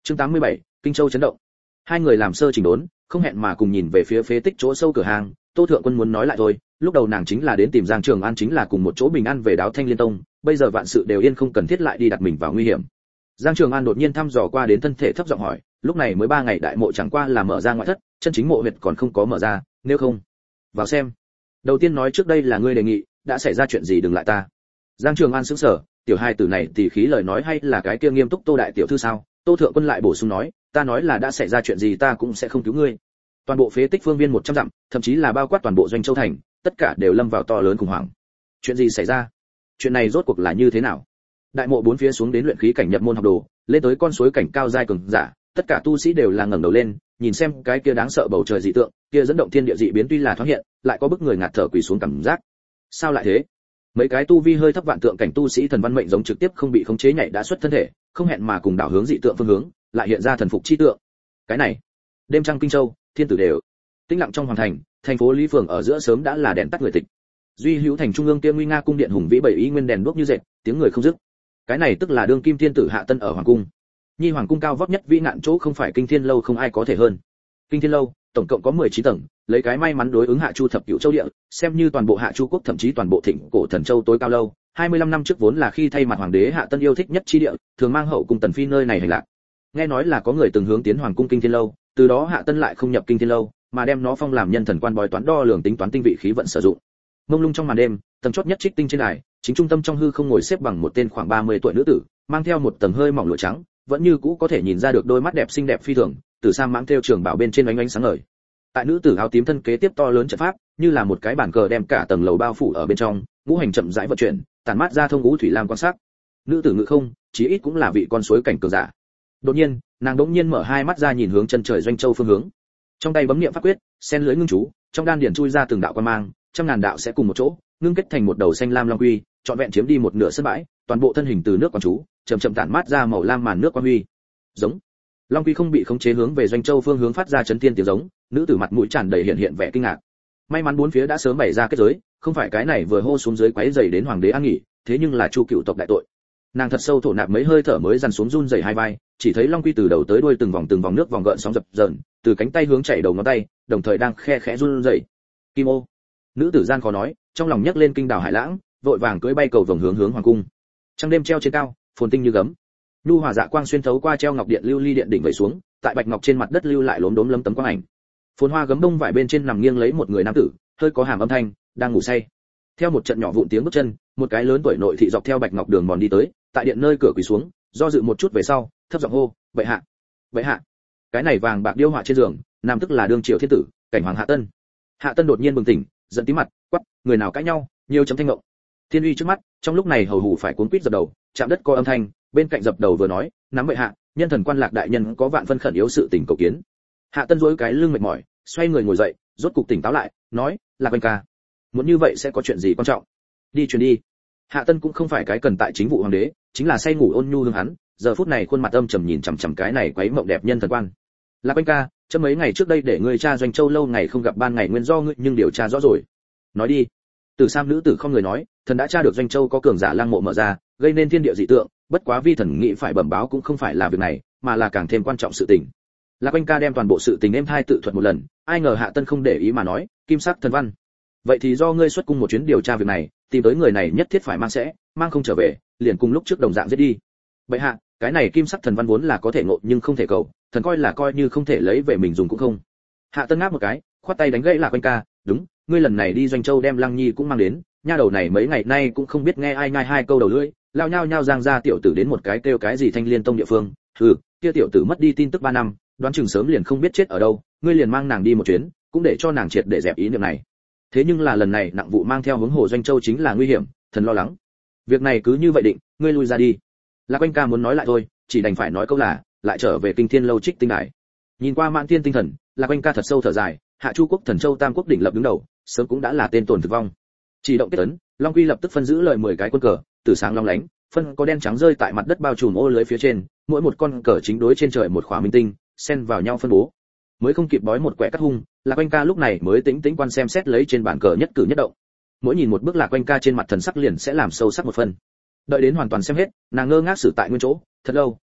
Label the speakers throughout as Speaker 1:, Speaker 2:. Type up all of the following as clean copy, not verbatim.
Speaker 1: Chương 87, Kinh Châu chấn động. Hai người làm sơ chỉnh đốn, không hẹn mà cùng nhìn về phía phế tích chỗ sâu cửa hàng. Tô Thượng Quân muốn nói lại thôi, lúc đầu nàng chính là đến tìm Giang Trường An, chính là cùng một chỗ bình an về Đáo Thanh Liên Tông, bây giờ vạn sự đều yên, không cần thiết lại đi đặt mình vào nguy hiểm. Giang Trường An đột nhiên thăm dò qua đến thân thể, thấp giọng hỏi, lúc này mới 3 ngày, đại mộ chẳng qua là mở ra ngoại thất, chân chính mộ huyệt còn không có mở ra, nếu không vào xem. Đầu tiên nói trước đây là ngươi đề nghị, đã xảy ra chuyện gì đừng lại ta. Giang Trường An sững sờ, tiểu hai tử này tỷ khí lời nói hay là cái kia nghiêm túc Tô đại tiểu thư sao? Tô Thượng Quân lại bổ sung nói, ta nói là đã xảy ra chuyện gì ta cũng sẽ không cứu ngươi. Toàn bộ phế tích phương viên 100 dặm, thậm chí là bao quát toàn bộ Doanh Châu thành, tất cả đều lâm vào to lớn khủng hoảng. Chuyện gì xảy ra? Chuyện này rốt cuộc là như thế nào? Đại mộ bốn phía xuống đến luyện khí cảnh nhập môn học đồ, lên tới con suối cảnh cao giai cường giả, tất cả tu sĩ đều là ngẩng đầu lên, nhìn xem cái kia đáng sợ bầu trời dị tượng, kia dẫn động thiên địa dị biến tuy là thoáng hiện, lại có bức người ngạt thở quỳ xuống cảm giác. Sao lại thế? Mấy cái tu vi hơi thấp vạn tượng cảnh tu sĩ thần văn mệnh giống trực tiếp không bị khống chế nhảy đã xuất thân thể, không hẹn mà cùng đảo hướng dị tượng phương hướng, lại hiện ra thần phục chi tượng. Cái này, đêm trăng Kinh Châu, thiên tử đều tĩnh lặng trong hoàng thành, thành phố Lý Phường ở giữa sớm đã là đèn tắt người tịch. Duy Hữu thành trung ương kia nguy nga cung điện hùng vĩ bảy ý nguyên đèn đuốc như dệt, tiếng người không dứt. Cái này tức là đương kim thiên tử Hạ Tân ở hoàng cung. Nhi hoàng cung cao vóc nhất vĩ ngạn chỗ không phải Kinh Thiên lâu không ai có thể hơn. Kinh Thiên lâu tổng cộng có 19 tầng, lấy cái may mắn đối ứng Hạ Chu thập cửu châu địa, xem như toàn bộ Hạ Chu quốc thậm chí toàn bộ Thịnh cổ Thần châu tối cao lâu. 25 năm trước vốn là khi thay mặt hoàng đế Hạ Tân yêu thích nhất chi địa, thường mang hậu cung tần phi nơi này hành lạc. Nghe nói là có người từng hướng tiến hoàng cung Kinh Thiên lâu, từ đó Hạ Tân lại không nhập Kinh Thiên lâu, mà đem nó phong làm nhân thần quan bói toán đo lường tính toán tinh vị khí vận sử dụng. Mông lung trong màn đêm, tầng chót nhất trích tinh trên đài, chính trung tâm trong hư không ngồi xếp bằng một tên khoảng 30 tuổi nữ tử, mang theo một tầng hơi mỏng lụa trắng, vẫn như cũ có thể nhìn ra được đôi mắt đẹp xinh đẹp phi thường, từ sam mãng theo trường bảo bên trên ánh ánh sáng ngời. Tại nữ tử áo tím thân kế tiếp to lớn trận pháp, như là một cái bàn cờ đem cả tầng lầu bao phủ ở bên trong, ngũ hành chậm rãi vận chuyển, tản mát ra thông ngũ thủy lam quan sát. Nữ tử ngự không, chí ít cũng là vị con suối cảnh cường giả. Đột nhiên, nàng đống nhiên mở hai mắt ra nhìn hướng chân trời Doanh Châu phương hướng. Trong tay bấm niệm pháp quyết, sen lưới ngưng chú, trong đan điển chui ra từng đạo quan mang, trăm ngàn đạo sẽ cùng một chỗ, ngưng kết thành một đầu xanh lam long quy, trọn vẹn chiếm đi một nửa sân bãi, toàn bộ thân hình từ nước quán chú, chậm chậm tản mát ra màu lam màn nước quang huy. Giống. Long quy không bị khống chế hướng về Doanh Châu phương hướng phát ra chấn thiên tiếng giống, nữ tử mặt mũi tràn đầy hiện vẻ kinh ngạc. May mắn bốn phía đã sớm bày ra kết giới, không phải cái này vừa hô xuống dưới quấy rầy đến hoàng đế an nghỉ, thế nhưng là Chu cựu tộc đại tội. Nàng thật sâu thổ nạp mấy hơi thở mới dằn xuống run rẩy hai vai, chỉ thấy long quy từ đầu tới đuôi từng vòng nước vòng gợn sóng dập dờn, từ cánh tay hướng chảy đầu ngón tay, đồng thời đang khe khẽ run rẩy. Kim ô. Nữ tử gian khó nói, trong lòng nhấc lên kinh đảo hải lãng, vội vàng cưỡi bay cầu vồng hướng hoàng cung. Trăng đêm treo trên cao, phồn tinh như gấm. Nhu hòa dạ quang xuyên thấu qua treo ngọc điện lưu ly điện đỉnh vẩy xuống, tại bạch ngọc trên mặt đất lưu lại lốm đốm lấm tấm quang ảnh. Phồn hoa gấm đông vải bên trên nằm nghiêng lấy một người nam tử, hơi có hàm âm thanh, đang ngủ say. Theo một trận nhỏ vụn tiếng bước chân, một cái lớn tuổi nội thị dọc theo bạch ngọc đường mòn đi tới, tại điện nơi cửa quỳ xuống, do dự một chút về sau, thấp giọng hô, "Bệ hạ, bệ hạ." Cái này vàng bạc điêu họa trên giường, nam tức là đương triều thiên tử, cảnh hoàng Hạ Tân. Hạ Tân đột nhiên bừng tỉnh, giận tím mặt, quát, "Người nào cãi nhau, nhiều chấm thanh ngộng." Thiên uy trước mắt, trong lúc này hầu hủ phải cuốn quýt dập đầu, chạm đất co âm thanh, bên cạnh dập đầu vừa nói, "Nắm bệ hạ, nhân thần quan Lạc đại nhân có vạn phân khẩn yếu sự tình cầu kiến." Hạ Tân duỗi cái lưng mệt mỏi, xoay người ngồi dậy, rốt cục tỉnh táo lại, nói, "Lạc Anh ca, muốn như vậy sẽ có chuyện gì quan trọng? Đi truyền đi." Hạ Tân cũng không phải cái cần tại chính vụ hoàng đế, chính là say ngủ ôn nhu hương hắn, giờ phút này khuôn mặt âm trầm nhìn chằm chằm cái này quấy mộng đẹp nhân thần quan. "Lạc Anh ca, chấm mấy ngày trước đây để ngươi tra Doanh Châu lâu ngày không gặp ban ngày nguyên do ngươi nhưng điều tra rõ rồi. Nói đi." Từ Sam nữ tử không người nói, "Thần đã tra được Doanh Châu có cường giả lăng mộ mở ra, gây nên thiên địa dị tượng, bất quá vi thần nghĩ phải bẩm báo cũng không phải là việc này, mà là càng thêm quan trọng sự tình." Lạc Anh ca đem toàn bộ sự tình êm thai tự thuật một lần, ai ngờ Hạ Tân không để ý mà nói, "Kim sắc thần văn. Vậy thì do ngươi xuất cung một chuyến điều tra việc này, tìm tới người này nhất thiết phải mang không trở về, liền cùng lúc trước đồng dạng giết đi." "Bệ hạ, cái này kim sắc thần văn vốn là có thể ngộ nhưng không thể cầu, thần coi như không thể lấy về mình dùng cũng không." Hạ Tân ngáp một cái, khoát tay đánh gãy Lạc Anh ca, "Đúng, ngươi lần này đi Doanh Châu đem Lăng Nhi cũng mang đến, nha đầu này mấy ngày nay cũng không biết nghe ai nhai hai câu đầu lưỡi, lao nhau giang ra tiểu tử đến một cái kêu cái gì Thanh Liên Tông địa phương, kia tiểu tử mất đi tin tức 3 năm, đoán chừng sớm liền không biết chết ở đâu, ngươi liền mang nàng đi một chuyến, cũng để cho nàng triệt để dẹp ý niệm này. Thế nhưng là lần này nặng vụ mang theo hướng hồ Doanh Châu chính là nguy hiểm, thần lo lắng. Việc này cứ như vậy định, ngươi lui ra đi." Lạc Anh ca muốn nói lại thôi, chỉ đành phải nói câu là, lại trở về Kinh Thiên lâu trích tinh đài. Nhìn qua mạn thiên tinh thần, Lạc Anh ca thật sâu thở dài, Hạ Chu quốc Thần Châu Tam quốc đỉnh lập đứng đầu, sớm cũng đã là tên tổn thực vong. Chỉ động kết ấn, Long Quy lập tức phân giữ lời 10 cái quân cờ, từ sáng long lánh, phân có đen trắng rơi tại mặt đất bao trùm ô lưới phía trên, mỗi một con cờ chính đối trên trời một khỏa minh tinh, xen vào nhau phân bố. Mới không kịp bói một quẻ cắt hung, Lạc Anh ca lúc này mới tĩnh tĩnh quan xem xét lấy trên bàn cờ nhất cử nhất động. Mỗi nhìn một bước Lạc Anh ca trên mặt thần sắc liền sẽ làm sâu sắc một phần. Đợi đến hoàn toàn xem hết, nàng ngơ ngác xử tại nguyên chỗ, thật lâu,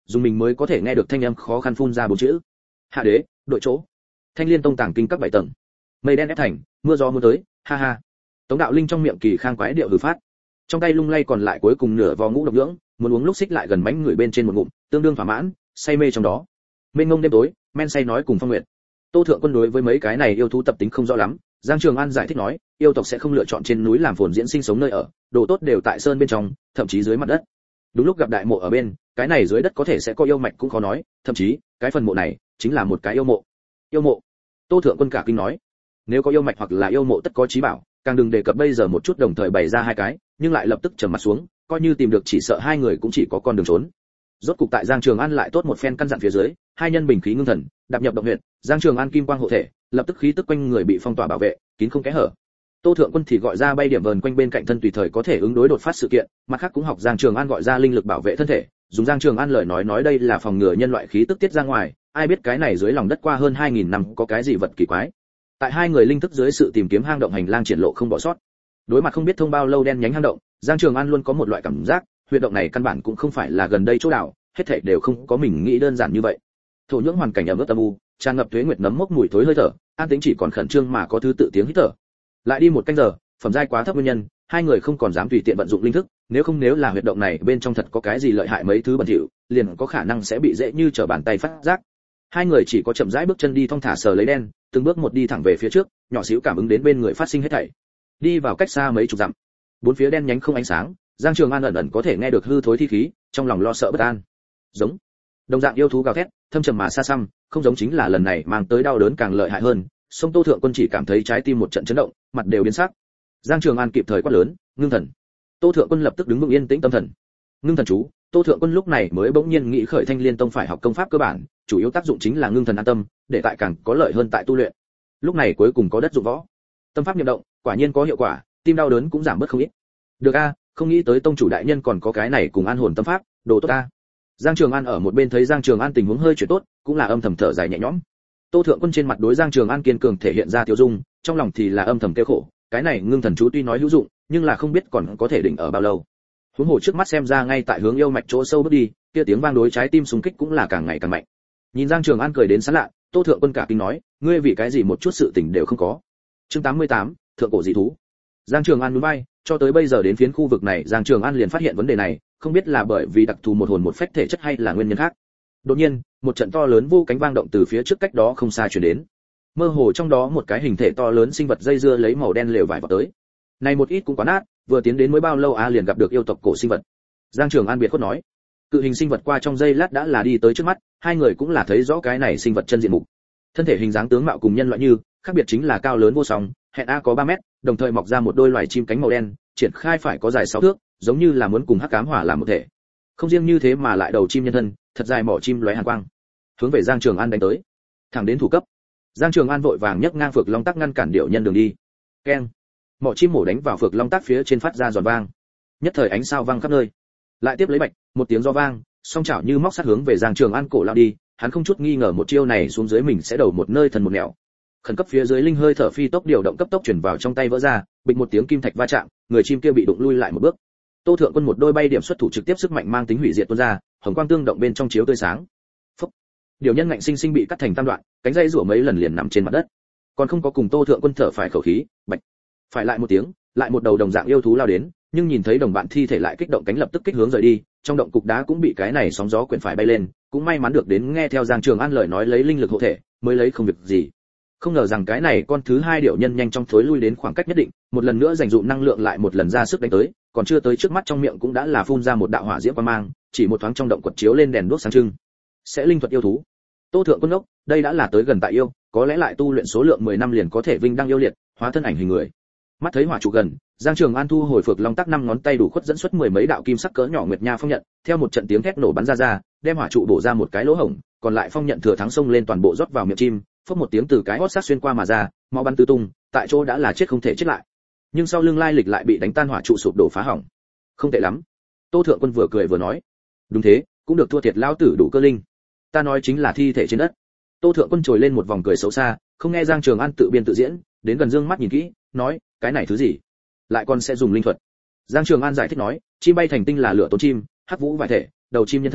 Speaker 1: dùng mình mới có thể nghe được thanh âm khó khăn phun ra bốn chữ: hạ đế, đội chỗ. Thanh Liên Tông tàng kinh các 7 tầng. Mây đen ép thành, mưa gió muốn tới, ha ha. Tống Đạo Linh trong miệng kỳ khang quái điệu hừ phát, trong tay lung lay còn lại cuối cùng nửa vò ngũ độc nhưỡng, muốn uống lúc xích lại gần mánh người bên trên một ngụm, tương đương thỏa mãn, say mê trong đó. Mênh mông đêm tối, men say nói cùng Phong Nguyệt. Tô Thượng Quân đối với mấy cái này yêu thú tập tính không rõ lắm, Giang Trường An giải thích nói, yêu tộc sẽ không lựa chọn trên núi làm phồn diễn sinh sống nơi ở, đồ tốt đều tại sơn bên trong, thậm chí dưới mặt đất. Đúng lúc gặp đại mộ ở bên, cái này dưới đất có thể sẽ có yêu mạch cũng khó nói, thậm chí, cái phần mộ này chính là một cái yêu mộ. Yêu mộ? Tô Thượng Quân cả kinh nói, nếu có yêu mạch hoặc là yêu mộ tất có chí bảo, càng đừng đề cập bây giờ một chút đồng thời bày ra hai cái, nhưng lại lập tức trầm mặt xuống, coi như tìm được chỉ sợ hai người cũng chỉ có con đường trốn. Rốt cục tại Giang Trường An lại tốt một phen căn dặn phía dưới, hai nhân bình khí ngưng thần, đạp nhập động huyệt, Giang Trường An kim quang hộ thể, lập tức khí tức quanh người bị phong tỏa bảo vệ, kín không kẽ hở. Tô Thượng Quân thì gọi ra bay điểm vờn quanh bên cạnh thân tùy thời có thể ứng đối đột phát sự kiện, mặt khác cũng học Giang Trường An gọi ra linh lực bảo vệ thân thể, dùng Giang Trường An lời nói đây là phòng ngừa nhân loại khí tức tiết ra ngoài, ai biết cái này dưới lòng đất qua hơn 2000 năm có cái gì vật kỳ quái. Tại hai người linh thức dưới sự tìm kiếm hang động hành lang triển lộ không bỏ sót. Đối mặt không biết thông bao lâu đen nhánh hang động, Giang Trường An luôn có một loại cảm giác, huyệt động này căn bản cũng không phải là gần đây chỗ đảo, hết thảy đều không có mình nghĩ đơn giản như vậy. Thổ nhưỡng hoàn cảnh ẩm ướt âm u, tràn ngập tuế nguyệt nấm mốc mùi thối hơi thở, an tĩnh chỉ còn khẩn trương mà có thứ tự tiếng hít thở. Lại đi một canh giờ, phẩm giai quá thấp nguyên nhân, hai người không còn dám tùy tiện vận dụng linh thức, nếu là huyệt động này bên trong thật có cái gì lợi hại mấy thứ bẩn thỉu, liền có khả năng sẽ bị dễ như trở bàn tay phát giác. Hai người chỉ có chậm rãi bước chân đi thong thả sờ lấy đen, từng bước một đi thẳng về phía trước, nhỏ xíu cảm ứng đến bên người phát sinh hết thảy. Đi vào cách xa mấy chục dặm, bốn phía đen nhánh không ánh sáng, Giang Trường An ẩn ẩn có thể nghe được hư thối thi khí, trong lòng lo sợ bất an. Giống. Đồng dạng yêu thú gào thét, thâm trầm mà xa xăm, không giống chính là lần này mang tới đau đớn càng lợi hại hơn. Song Tô Thượng Quân chỉ cảm thấy trái tim một trận chấn động, mặt đều biến sắc. Giang Trường An kịp thời quát lớn, ngưng thần. Tô Thượng Quân lập tức đứng vững yên tĩnh tâm thần. Ngưng thần chú, Tô Thượng Quân lúc này mới bỗng nhiên nghĩ khởi Thanh Liên Tông phải học công pháp cơ bản, chủ yếu tác dụng chính là ngưng thần an tâm, để tại càng có lợi hơn tại tu luyện. Lúc này cuối cùng có đất dụng võ. Tâm pháp niệm động, quả nhiên có hiệu quả, tim đau đớn cũng giảm bớt không ít. Được a, không nghĩ tới tông chủ đại nhân còn có cái này cùng an hồn tâm pháp, đồ tốt ta. Giang Trường An ở một bên thấy Giang Trường An tình huống hơi chuyển tốt, cũng là âm thầm thở dài nhẹ nhõm. Tô Thượng Quân trên mặt đối Giang Trường An kiên cường thể hiện ra tiêu dung, trong lòng thì là âm thầm kêu khổ, cái này ngưng thần chú tuy nói hữu dụng, nhưng là không biết còn có thể đỉnh ở bao lâu. Huống hồ trước mắt xem ra ngay tại hướng yêu mạch chỗ sâu bước đi, kia tiếng vang đối trái tim xung kích cũng là càng ngày càng mạnh. Nhìn Giang Trường An cười đến sán lạ, Tô Thượng Quân cả kinh nói, ngươi vì cái gì một chút sự tình đều không có. Chương 88, thượng cổ dị thú. Giang Trường An nhún vai, cho tới bây giờ đến phiến khu vực này, Giang Trường An liền phát hiện vấn đề này, không biết là bởi vì đặc thù một hồn một phách thể chất hay là nguyên nhân khác. Đột nhiên, một trận to lớn vô cánh vang động từ phía trước cách đó không xa truyền đến. Mơ hồ trong đó một cái hình thể to lớn sinh vật dây dưa lấy màu đen lều vải vào tới. Này một ít cũng quá nát, vừa tiến đến mới bao lâu liền gặp được yêu tộc cổ sinh vật. Giang Trường An biệt khuất nói. Cự hình sinh vật qua trong giây lát đã là đi tới trước mắt, hai người cũng là thấy rõ cái này sinh vật chân diện mục. Thân thể hình dáng tướng mạo cùng nhân loại như, khác biệt chính là cao lớn vô song, hẹn có 3 mét, đồng thời mọc ra một đôi loài chim cánh màu đen, triển khai phải có dài 6 thước, giống như là muốn cùng hắc ám hỏa làm một thể. Không riêng như thế mà lại đầu chim nhân thân, thật dài mỏ chim lóe hàn quang, hướng về Giang Trường An đánh tới. Thẳng đến thủ cấp. Giang Trường An vội vàng nhấc ngang phược long tắc ngăn cản điểu nhân đường đi. Keng. Mỏ chim mổ đánh vào phược long tắc phía trên phát ra giòn vang. Nhất thời ánh sao vang khắp nơi. Lại tiếp lấy bạch, một tiếng gió vang, song chảo như móc sắt hướng về Giang Trường An cổ lao đi, hắn không chút nghi ngờ một chiêu này xuống dưới mình sẽ đầu một nơi thần một nẻo. Khẩn cấp phía dưới linh hơi thở phi tốc điều động cấp tốc chuyển vào trong tay vỡ ra, bịch một tiếng kim thạch va chạm, người chim kia bị đụng lui lại một bước. Tô Thượng Quân một đôi bay điểm xuất thủ trực tiếp sức mạnh mang tính hủy diệt tuôn ra, hồng quang tương động bên trong chiếu tươi sáng. Phốc. Điều nhân ngạnh sinh sinh bị cắt thành tam đoạn, cánh dây rủa mấy lần liền nằm trên mặt đất. Còn không có cùng Tô Thượng Quân thở phải khẩu khí, bạch. Phải lại một tiếng, lại một đầu đồng dạng yêu thú lao đến, nhưng nhìn thấy đồng bạn thi thể lại kích động cánh lập tức kích hướng rời đi, trong động cục đá cũng bị cái này sóng gió quyển phải bay lên, cũng may mắn được đến nghe theo Giang Trường An lời nói lấy linh lực hộ thể, mới lấy không việc gì. Không ngờ rằng cái này con thứ hai điểu nhân nhanh chóng thối lui đến khoảng cách nhất định, một lần nữa dành dụm năng lượng lại một lần ra sức đánh tới, còn chưa tới trước mắt trong miệng cũng đã là phun ra một đạo hỏa diễm quang mang, chỉ một thoáng trong động quật chiếu lên đèn đuốc sáng trưng. Sẽ linh thuật yêu thú. Tô Thượng Quân ốc, đây đã là tới gần tại yêu, có lẽ lại tu luyện số lượng 10 năm liền có thể vinh đăng yêu liệt, hóa thân ảnh hình người. Mắt thấy hỏa trụ gần, Giang Trường An thu hồi phược long tắc 5 ngón tay đủ khuất dẫn xuất 10 mấy đạo kim sắc cỡ nhỏ nguyệt nha phong nhận, theo một trận tiếng thét nổ bắn ra, đem hỏa trụ bổ ra một cái lỗ hổng, còn lại phong nhận thừa thắng xông lên toàn bộ rót vào miệng chim, phốc một tiếng từ cái hót sát xuyên qua mà ra, máu bắn tứ tung, tại chỗ đã là chết không thể chết lại. Nhưng sau lưng lai lịch lại bị đánh tan hỏa trụ sụp đổ phá hỏng. Không tệ lắm. Tô Thượng Quân vừa cười vừa nói. Đúng thế, cũng được thua thiệt lão tử đủ cơ linh. Ta nói chính là thi thể trên đất. Tô Thượng Quân trồi lên một vòng cười xấu xa, không nghe Giang Trường An tự biên tự diễn, đến gần dương mắt nhìn kỹ, nói, cái này thứ gì? Lại còn sẽ dùng linh thuật. Giang Trường An giải thích nói, chim bay thành tinh là lửa tốn chim, hắc vũ vải thể, đầu chim nhân thân,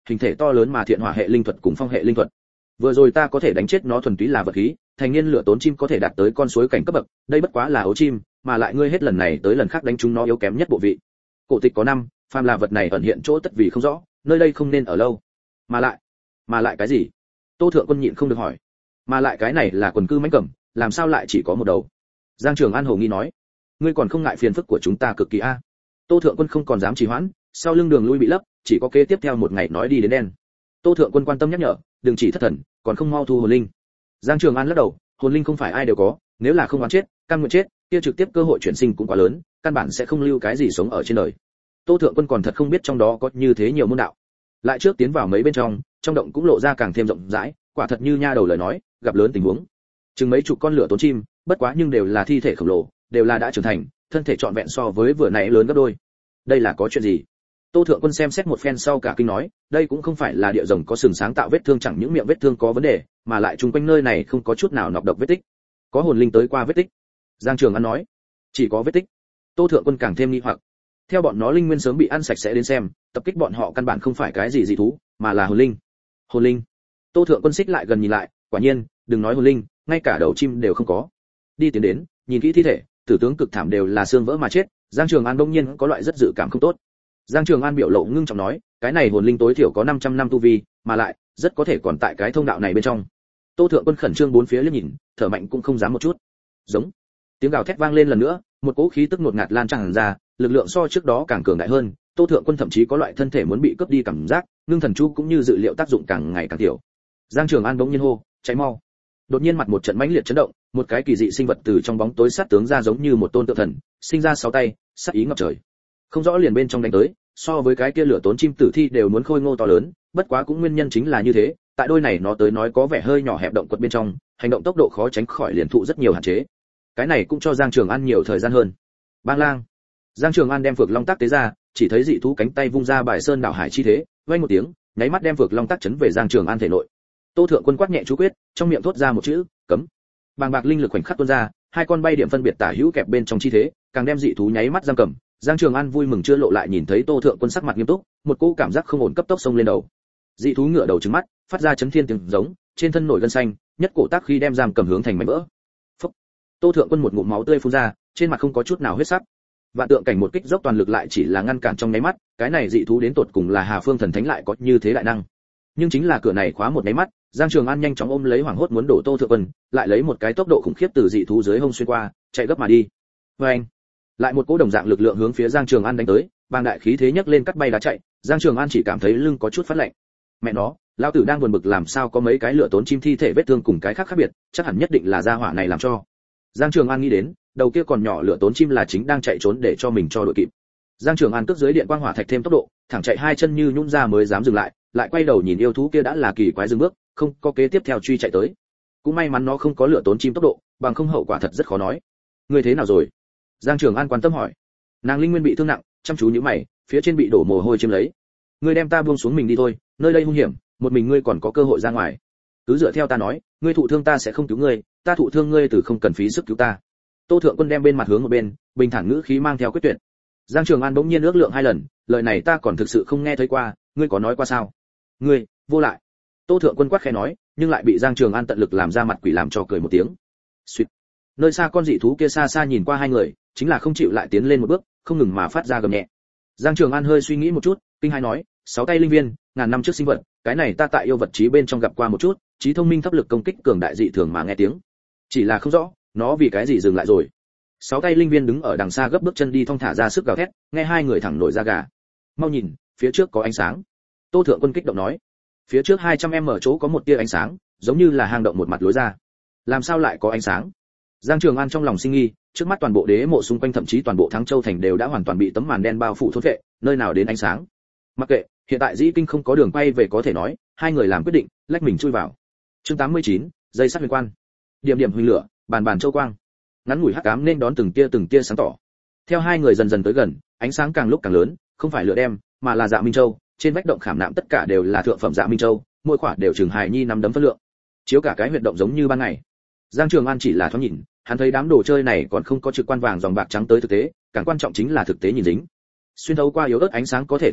Speaker 1: hình thể to lớn mà thiện hỏa hệ linh thuật cùng phong hệ linh thuật. Vừa rồi ta có thể đánh chết nó thuần túy là vật khí, thành niên lửa tốn chim có thể đạt tới con suối cảnh cấp bậc, đây bất quá là ấu chim, mà lại ngươi hết lần này tới lần khác đánh chúng nó yếu kém nhất bộ vị. Cổ tịch có năm, phàm là vật này ẩn hiện chỗ tất vì không rõ, nơi đây không nên ở lâu. Mà lại cái gì? Tô Thượng Quân nhịn không được hỏi. Mà lại cái này là quần cư mãnh cẩm, làm sao lại chỉ có một đầu? Giang Trường An hồ nghi nói. Ngươi còn không ngại phiền phức của chúng ta cực kỳ a? Tô Thượng Quân không còn dám trì hoãn, sau lưng đường lui bị lấp, chỉ có kế tiếp theo một ngày nói đi đến đen. Tô Thượng Quân quan tâm nhắc nhở, đừng chỉ thất thần, còn không mau thu hồn linh. Giang Trường An lắc đầu, hồn linh không phải ai đều có, nếu là không oán chết, căn nguyện chết, kia trực tiếp cơ hội chuyển sinh cũng quá lớn, căn bản sẽ không lưu cái gì sống ở trên đời. Tô Thượng Quân còn thật không biết trong đó có như thế nhiều môn đạo. Lại trước tiến vào mấy bên trong động cũng lộ ra càng thêm rộng rãi, quả thật như nha đầu lời nói, gặp lớn tình huống. Chừng mấy chục con lửa tốn chim, bất quá nhưng đều là thi thể khổng lồ, đều là đã trưởng thành, thân thể trọn vẹn so với vừa nãy lớn gấp đôi. Đây là có chuyện gì? Tô Thượng Quân xem xét một phen sau cả kinh nói, đây cũng không phải là địa rồng có sừng sáng tạo vết thương, chẳng những miệng vết thương có vấn đề, mà lại chung quanh nơi này không có chút nào nọc độc vết tích. Có hồn linh tới qua vết tích. Giang Trường An nói, chỉ có vết tích. Tô Thượng Quân càng thêm nghi hoặc. Theo bọn nó linh nguyên sớm bị ăn sạch sẽ đến xem, tập kích bọn họ căn bản không phải cái gì dị thú, mà là hồn linh. Hồn linh. Tô Thượng Quân xích lại gần nhìn lại, quả nhiên, đừng nói hồn linh, ngay cả đầu chim đều không có. Đi tiến đến, nhìn kỹ thi thể, tử tướng cực thảm đều là xương vỡ mà chết. Giang Trường An đông nhiên có loại rất dự cảm không tốt. Giang Trường An biểu lộ ngưng trọng nói, cái này hồn linh tối thiểu có 500 năm tu vi, mà lại rất có thể còn tại cái thông đạo này bên trong. Tô Thượng Quân khẩn trương bốn phía liếc nhìn, thở mạnh cũng không dám một chút. Giống. Tiếng gào thét vang lên lần nữa, một cỗ khí tức ngột ngạt lan tràn ra, lực lượng so trước đó càng cường đại hơn. Tô Thượng Quân thậm chí có loại thân thể muốn bị cướp đi cảm giác, ngưng thần chú cũng như dự liệu tác dụng càng ngày càng tiểu. Giang Trường An bỗng nhiên hô, cháy mau. Đột nhiên mặt một trận mãnh liệt chấn động, một cái kỳ dị sinh vật từ trong bóng tối sát tướng ra giống như một tôn tượng thần, sinh ra 6 tay, sát ý ngập trời. Không rõ liền bên trong đánh tới, so với cái kia lửa tốn chim tử thi đều muốn khôi ngô to lớn, bất quá cũng nguyên nhân chính là như thế, tại đôi này nó tới nói có vẻ hơi nhỏ hẹp động quật bên trong, hành động tốc độ khó tránh khỏi liền thụ rất nhiều hạn chế. Cái này cũng cho Giang Trường An nhiều thời gian hơn. Bang lang. Giang Trường An đem Phược Long Tắc tế ra, chỉ thấy dị thú cánh tay vung ra bài sơn đảo hải chi thế, vang một tiếng, nháy mắt đem Phược Long Tắc chấn về Giang Trường An thể nội. Tô Thượng Quân quát nhẹ chú quyết, trong miệng thốt ra một chữ, cấm. Bàng bạc linh lực khoảnh khắc tuôn ra, hai con bay điểm phân biệt tả hữu kẹp bên trong chi thế, càng đem dị thú nháy mắt giam cầm. Giang Trường An vui mừng chưa lộ lại nhìn thấy Tô Thượng Quân sắc mặt nghiêm túc, một cỗ cảm giác không ổn cấp tốc xông lên đầu. Dị thú ngửa đầu trừng mắt, phát ra chấn thiên tiếng giống, trên thân nổi gân xanh, nhất cổ tác khi đem giam cầm hướng thành mảnh vỡ. Phốc. Tô Thượng Quân một ngụm máu tươi phun ra, trên mặt không có chút nào huyết sắc. Vạn tượng cảnh một kích dốc toàn lực lại chỉ là ngăn cản trong nháy mắt, cái này dị thú đến tột cùng là Hà Phương thần thánh lại có như thế đại năng. Nhưng chính là cửa này khóa một nháy mắt, Giang Trường An nhanh chóng ôm lấy hoảng hốt muốn đổ Tô Thượng Quân, lại lấy một cái tốc độ khủng khiếp từ dị thú dưới hông xuyên qua, chạy gấp mà đi. Oeng! Lại một cỗ đồng dạng lực lượng hướng phía Giang Trường An đánh tới, bàng đại khí thế nhấc lên cắt bay đá chạy, Giang Trường An chỉ cảm thấy lưng có chút phát lạnh. Mẹ nó, lão tử đang buồn bực làm sao có mấy cái lửa tốn chim thi thể vết thương cùng cái khác khác biệt, chắc hẳn nhất định là gia hỏa này làm cho. Giang Trường An nghĩ đến, đầu kia còn nhỏ lửa tốn chim là chính đang chạy trốn để cho mình cho đội kịp. Giang Trường An cước dưới điện quang hỏa thạch thêm tốc độ, thẳng chạy hai chân như nhũn ra mới dám dừng lại, lại quay đầu nhìn yêu thú kia đã là kỳ quái dừng bước, không có kế tiếp theo truy chạy tới. Cũng may mắn nó không có lửa tốn chim tốc độ, bằng không hậu quả thật rất khó nói. Ngươi thế nào rồi? Giang Trường An quan tâm hỏi. Nàng linh nguyên bị thương nặng, chăm chú nhíu mày, phía trên bị đổ mồ hôi chiếm lấy. Ngươi đem ta buông xuống mình đi thôi, nơi đây hung hiểm, một mình ngươi còn có cơ hội ra ngoài. Cứ dựa theo ta nói, ngươi thụ thương ta sẽ không cứu ngươi, ta thụ thương ngươi từ không cần phí sức cứu ta. Tô Thượng Quân đem bên mặt hướng một bên, bình thản ngữ khí mang theo quyết tuyệt. Giang Trường An bỗng nhiên ước lượng 2 lần, lời này ta còn thực sự không nghe thấy qua, ngươi có nói qua sao? Ngươi, vô lại. Tô Thượng Quân quát khẽ nói, nhưng lại bị Giang Trường An tận lực làm ra mặt quỷ làm cho cười một tiếng. Xuyệt. Nơi xa con dị thú kia xa xa nhìn qua hai người, chính là không chịu lại tiến lên một bước, không ngừng mà phát ra gầm nhẹ. Giang Trường An hơi suy nghĩ một chút, kinh hãi nói, 6 tay linh viên, ngàn năm trước sinh vật, cái này ta tại yêu vật trí bên trong gặp qua một chút, trí thông minh thấp lực công kích cường đại dị thường mà nghe tiếng. Chỉ là không rõ, nó vì cái gì dừng lại rồi. 6 tay linh viên đứng ở đằng xa gấp bước chân đi thong thả ra sức gào thét, nghe hai người thẳng nổi da gà. Mau nhìn, phía trước có ánh sáng. Tô Thượng Quân kích động nói. Phía trước 200m chỗ có một tia ánh sáng, giống như là hang động một mặt lối ra. Làm sao lại có ánh sáng? Giang Trường An trong lòng sinh nghi, trước mắt toàn bộ đế mộ xung quanh thậm chí toàn bộ Thắng Châu thành đều đã hoàn toàn bị tấm màn đen bao phủ thôn phệ, nơi nào đến ánh sáng? Mặc kệ, hiện tại Dĩ Kinh không có đường quay về có thể nói, hai người làm quyết định, lách mình chui vào. Chương 89, dây sắt huyền quan. Điểm điểm huỳnh lửa, bàn bàn châu quang. Ngắn ngủi hắc ám nên đón từng tia sáng tỏ. Theo hai người dần dần tới gần, ánh sáng càng lúc càng lớn, không phải lửa đem, mà là Dạ Minh Châu, trên vách động khảm nạm tất cả đều là thượng phẩm Dạ Minh Châu, mỗi quả đều chừng hài nhi nắm đấm phân lượng. Chiếu cả cái huyệt động giống như ban ngày. Giang Trường An chỉ là thoáng nhìn, hắn thấy đám đồ chơi này còn không có trực quan vàng dòng bạc trắng tới thực tế, càng quan trọng chính là thực tế nhìn dính. Xuyên thấu qua yếu ớt ánh sáng có thể thấy được,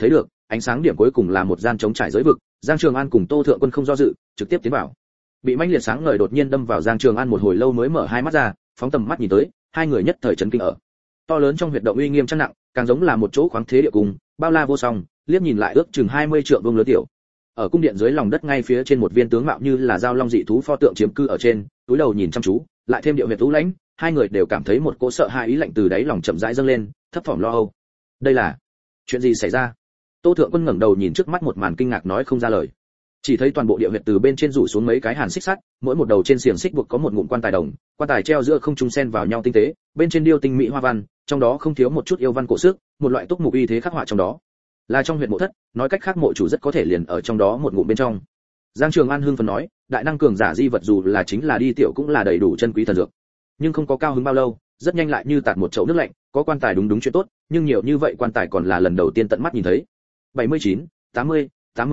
Speaker 1: ánh sáng điểm cuối cùng là một gian trống trải giới vực, Giang Trường An cùng Tô Thượng Quân không do dự, trực tiếp tiến vào. Bị mãnh liệt sáng ngời đột nhiên đâm vào Giang Trường An một hồi lâu mới mở hai mắt ra, phóng tầm mắt nhìn tới, hai người nhất thời chấn kinh ở. To lớn trong huyệt động uy nghiêm chắc nặng, càng giống là một chỗ khoáng thế địa cung, bao la vô song, liếc nhìn lại ước chừng 20 trượng vuông lớn tiểu. Ở cung điện dưới lòng đất ngay phía trên một viên tướng mạo như là giao long dị thú pho tượng chiếm cư ở trên, túi đầu nhìn chăm chú, lại thêm điệu huyệt tú lãnh, hai người đều cảm thấy một cỗ sợ hãi ý lạnh từ đáy lòng chậm rãi dâng lên, thấp thỏm lo âu. Đây là chuyện gì xảy ra? Tô Thượng Quân ngẩng đầu nhìn trước mắt một màn kinh ngạc nói không ra lời. Chỉ thấy toàn bộ địa huyệt từ bên trên rủ xuống mấy cái hàn xích sắt, mỗi một đầu trên xiềng xích buộc có một ngụm quan tài đồng, quan tài treo giữa không trung xen vào nhau tinh tế, bên trên điêu tinh mỹ hoa văn, trong đó không thiếu một chút yêu văn cổ xước, một loại túc mục uy thế khắc họa trong đó. Là trong huyệt mộ thất, nói cách khác mộ chủ rất có thể liền ở trong đó một ngụm bên trong. Giang Trường An hưng phấn nói, đại năng cường giả di vật dù là chính là đi tiểu cũng là đầy đủ chân quý thần dược. Nhưng không có cao hứng bao lâu, rất nhanh lại như tạt một chậu nước lạnh, có quan tài đúng chuyện tốt, nhưng nhiều như vậy quan tài còn là lần đầu tiên tận mắt nhìn thấy. 79, 80,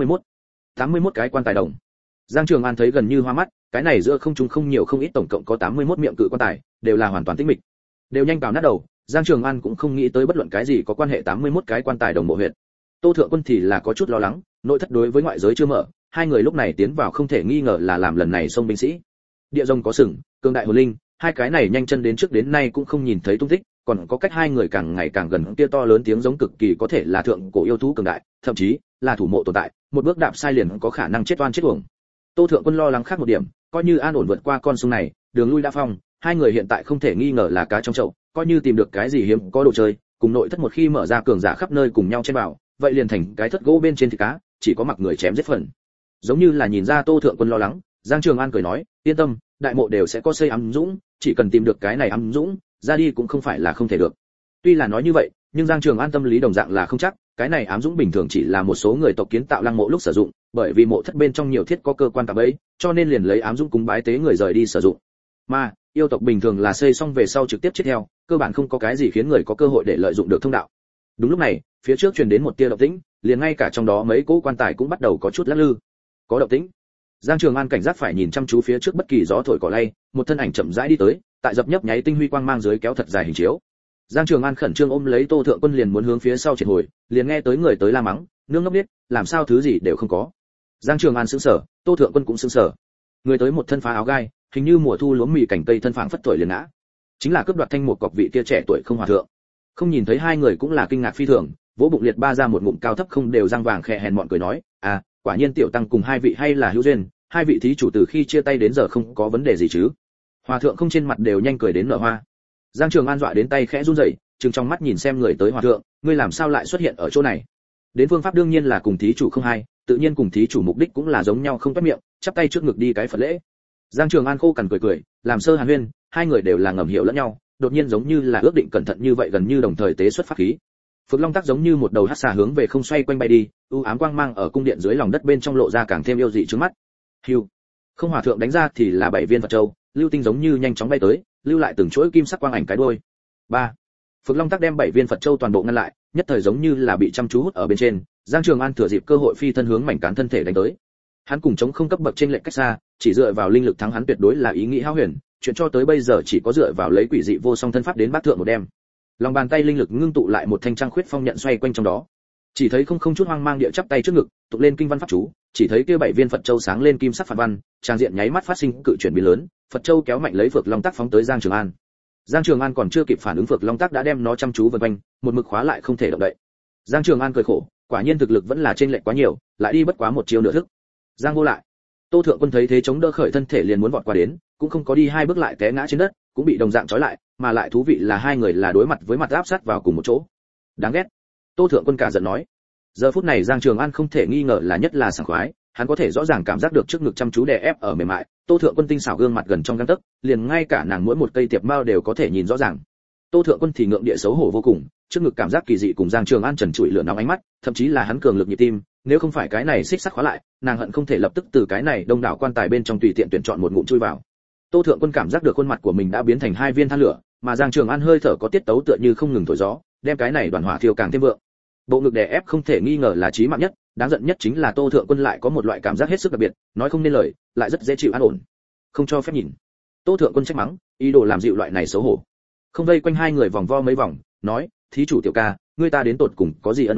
Speaker 1: 81 cái quan tài đồng. Giang Trường An thấy gần như hoa mắt, cái này giữa không trung không nhiều không ít tổng cộng có 81 miệng cự quan tài, đều là hoàn toàn tĩnh mịch. Đều nhanh vào nát đầu, Giang Trường An cũng không nghĩ tới bất luận cái gì có quan hệ 81 cái quan tài đồng mộ huyệt. Tô Thượng Quân thì là có chút lo lắng, nội thất đối với ngoại giới chưa mở, hai người lúc này tiến vào không thể nghi ngờ là làm lần này xông binh sĩ. Địa rồng có sừng, cường đại hồn linh, hai cái này nhanh chân đến trước đến nay cũng không nhìn thấy tung tích, còn có cách hai người càng ngày càng gần kia to lớn tiếng giống cực kỳ có thể là thượng cổ yêu thú cường đại, thậm chí là thủ mộ tồn tại, một bước đạp sai liền có khả năng chết oan chết uổng. Tô Thượng Quân lo lắng khác một điểm, coi như an ổn vượt qua con sông này, đường lui đã phong, hai người hiện tại không thể nghi ngờ là cá trong chậu, coi như tìm được cái gì hiếm có đồ chơi, cùng nội thất một khi mở ra cường giả khắp nơi cùng nhau chen vào, vậy liền thành cái thất gỗ bên trên thịt cá, chỉ có mặc người chém giết phần. Giống như là nhìn ra Tô Thượng Quân lo lắng, Giang Trường An cười nói, yên tâm, đại mộ đều sẽ có xây ám dũng, chỉ cần tìm được cái này ám dũng, ra đi cũng không phải là không thể được. Tuy là nói như vậy, nhưng Giang Trường An tâm lý đồng dạng là không chắc, cái này ám dũng bình thường chỉ là một số người tộc kiến tạo lăng mộ lúc sử dụng, bởi vì mộ thất bên trong nhiều thiết có cơ quan tạm ấy, cho nên liền lấy ám dũng cúng bái tế người rời đi sử dụng. Mà yêu tộc bình thường là xây xong về sau trực tiếp chết theo, cơ bản không có cái gì khiến người có cơ hội để lợi dụng được thông đạo. Đúng lúc này, phía trước truyền đến một tia động tĩnh, liền ngay cả trong đó mấy cỗ quan tài cũng bắt đầu có chút lắc lư. Có động tĩnh. Giang Trường An cảnh giác phải nhìn chăm chú phía trước bất kỳ gió thổi cỏ lay, một thân ảnh chậm rãi đi tới, tại dập nhấp nháy tinh huy quang mang dưới kéo thật dài hình chiếu. Giang Trường An khẩn trương ôm lấy Tô Thượng Quân liền muốn hướng phía sau triệt hồi, liền nghe tới người tới la mắng, nương ngốc biết, làm sao thứ gì đều không có. Giang Trường An sững sờ, Tô Thượng Quân cũng sững sờ. Người tới một thân phá áo gai, hình như mùa thu lúa mì cảnh cây thân phảng phất tuổi liền ngã. Chính là cướp đoạt thanh một cọc vị kia trẻ tuổi không hòa thượng. Không nhìn thấy hai người cũng là kinh ngạc phi thường, vỗ bụng liệt ba ra một ngụm cao thấp không đều răng vàng khè hèn mọn cười nói, à, quả nhiên tiểu tăng cùng hai vị hay là hữu duyên, hai vị thí chủ từ khi chia tay đến giờ không có vấn đề gì chứ? Hòa thượng không trên mặt đều nhanh cười đến nở hoa. Giang Trường An dọa đến tay khẽ run rẩy, trừng trong mắt nhìn xem người tới hòa thượng, ngươi làm sao lại xuất hiện ở chỗ này? Đến phương pháp đương nhiên là cùng thí chủ không hai, tự nhiên cùng thí chủ mục đích cũng là giống nhau không toát miệng, chắp tay trước ngực đi cái Phật lễ. Giang Trường An khô cằn cười cười, làm sơ hàn huyên, hai người đều là ngầm hiểu lẫn nhau, đột nhiên giống như là ước định cẩn thận như vậy gần như đồng thời tế xuất pháp khí. Phượng Long Tắc giống như một đầu hắc xà hướng về không xoay quanh bay đi, u ám quang mang ở cung điện dưới lòng đất bên trong lộ ra càng thêm yêu dị trước mắt. Hưu. Không hòa thượng đánh ra thì là 7 viên Phật châu, lưu tinh giống như nhanh chóng bay tới, lưu lại từng chuỗi kim sắc quang ảnh cái đuôi. 3. Phượng Long Tắc đem 7 viên Phật châu toàn bộ ngăn lại, nhất thời giống như là bị chăm chú hút ở bên trên, Giang Trường An thừa dịp cơ hội phi thân hướng mảnh cán thân thể đánh tới. Hắn cùng chống không cấp bậc trên lệch cách xa, chỉ dựa vào linh lực thắng hắn tuyệt đối là ý nghĩ hão huyền, chuyện cho tới bây giờ chỉ có dựa vào lấy quỷ dị vô song thân pháp đến bát thượng một đêm. Lòng bàn tay linh lực ngưng tụ lại một thanh trăng khuyết phong nhận xoay quanh trong đó. Chỉ thấy không chút hoang mang địa chắp tay trước ngực, tụng lên kinh văn pháp chú, chỉ thấy kia 7 viên Phật châu sáng lên kim sắc phản văn, trang diện nháy mắt phát sinh cự chuyển biến lớn, Phật châu kéo mạnh lấy Phượng Long Tắc phóng tới Giang Trường An. Giang Trường An còn chưa kịp phản ứng, Phượng Long Tắc đã đem nó chăm chú vần quanh, một mực khóa lại không thể động đậy. Giang Trường An cười khổ, quả nhiên thực lực vẫn là trên lệch quá nhiều, lại đi bất quá một chiêu nửa thức. Giang vô lại. Tô Thượng Quân thấy thế chống đỡ khởi thân thể liền muốn vọt qua đến, cũng không có đi 2 bước lại té ngã trên đất, cũng bị đồng dạng trói lại, mà lại thú vị là hai người là đối mặt với mặt áp sát vào cùng một chỗ. Đáng ghét. Tô Thượng Quân cả giận nói. Giờ phút này Giang Trường An không thể nghi ngờ là nhất là sảng khoái, hắn có thể rõ ràng cảm giác được trước ngực chăm chú đè ép ở mềm mại, Tô Thượng Quân tinh xảo gương mặt gần trong gang tấc, liền ngay cả nàng mỗi một cây tiệp mao đều có thể nhìn rõ ràng. Tô Thượng Quân thì ngượng địa xấu hổ vô cùng, trước ngực cảm giác kỳ dị cùng Giang Trường An trần trụi lửa nóng ánh mắt, thậm chí là hắn cường lực nhịp tim, nếu không phải cái này xích sắt khóa lại, nàng hận không thể lập tức từ cái này đông đảo quan tài bên trong tùy tiện tuyển chọn một ngụm chui vào. Tô Thượng Quân cảm giác được khuôn mặt của mình đã biến thành 2 viên than lửa, mà Giang Trường An hơi thở có tiết tấu tựa như không ngừng thổi gió, đem cái này đoàn hỏa thiêu càng thêm vượng. Bộ ngực đè ép không thể nghi ngờ là chí mạng nhất, đáng giận nhất chính là Tô Thượng Quân lại có một loại cảm giác hết sức đặc biệt, nói không nên lời, lại rất dễ chịu an ổn. Không cho phép nhìn. Tô Thượng Quân trách mắng, ý đồ làm dịu loại này xấu hổ. Không vây quanh hai người vòng vo mấy vòng, nói, thí chủ tiểu ca, ngươi ta đến tột cùng có gì ân oán,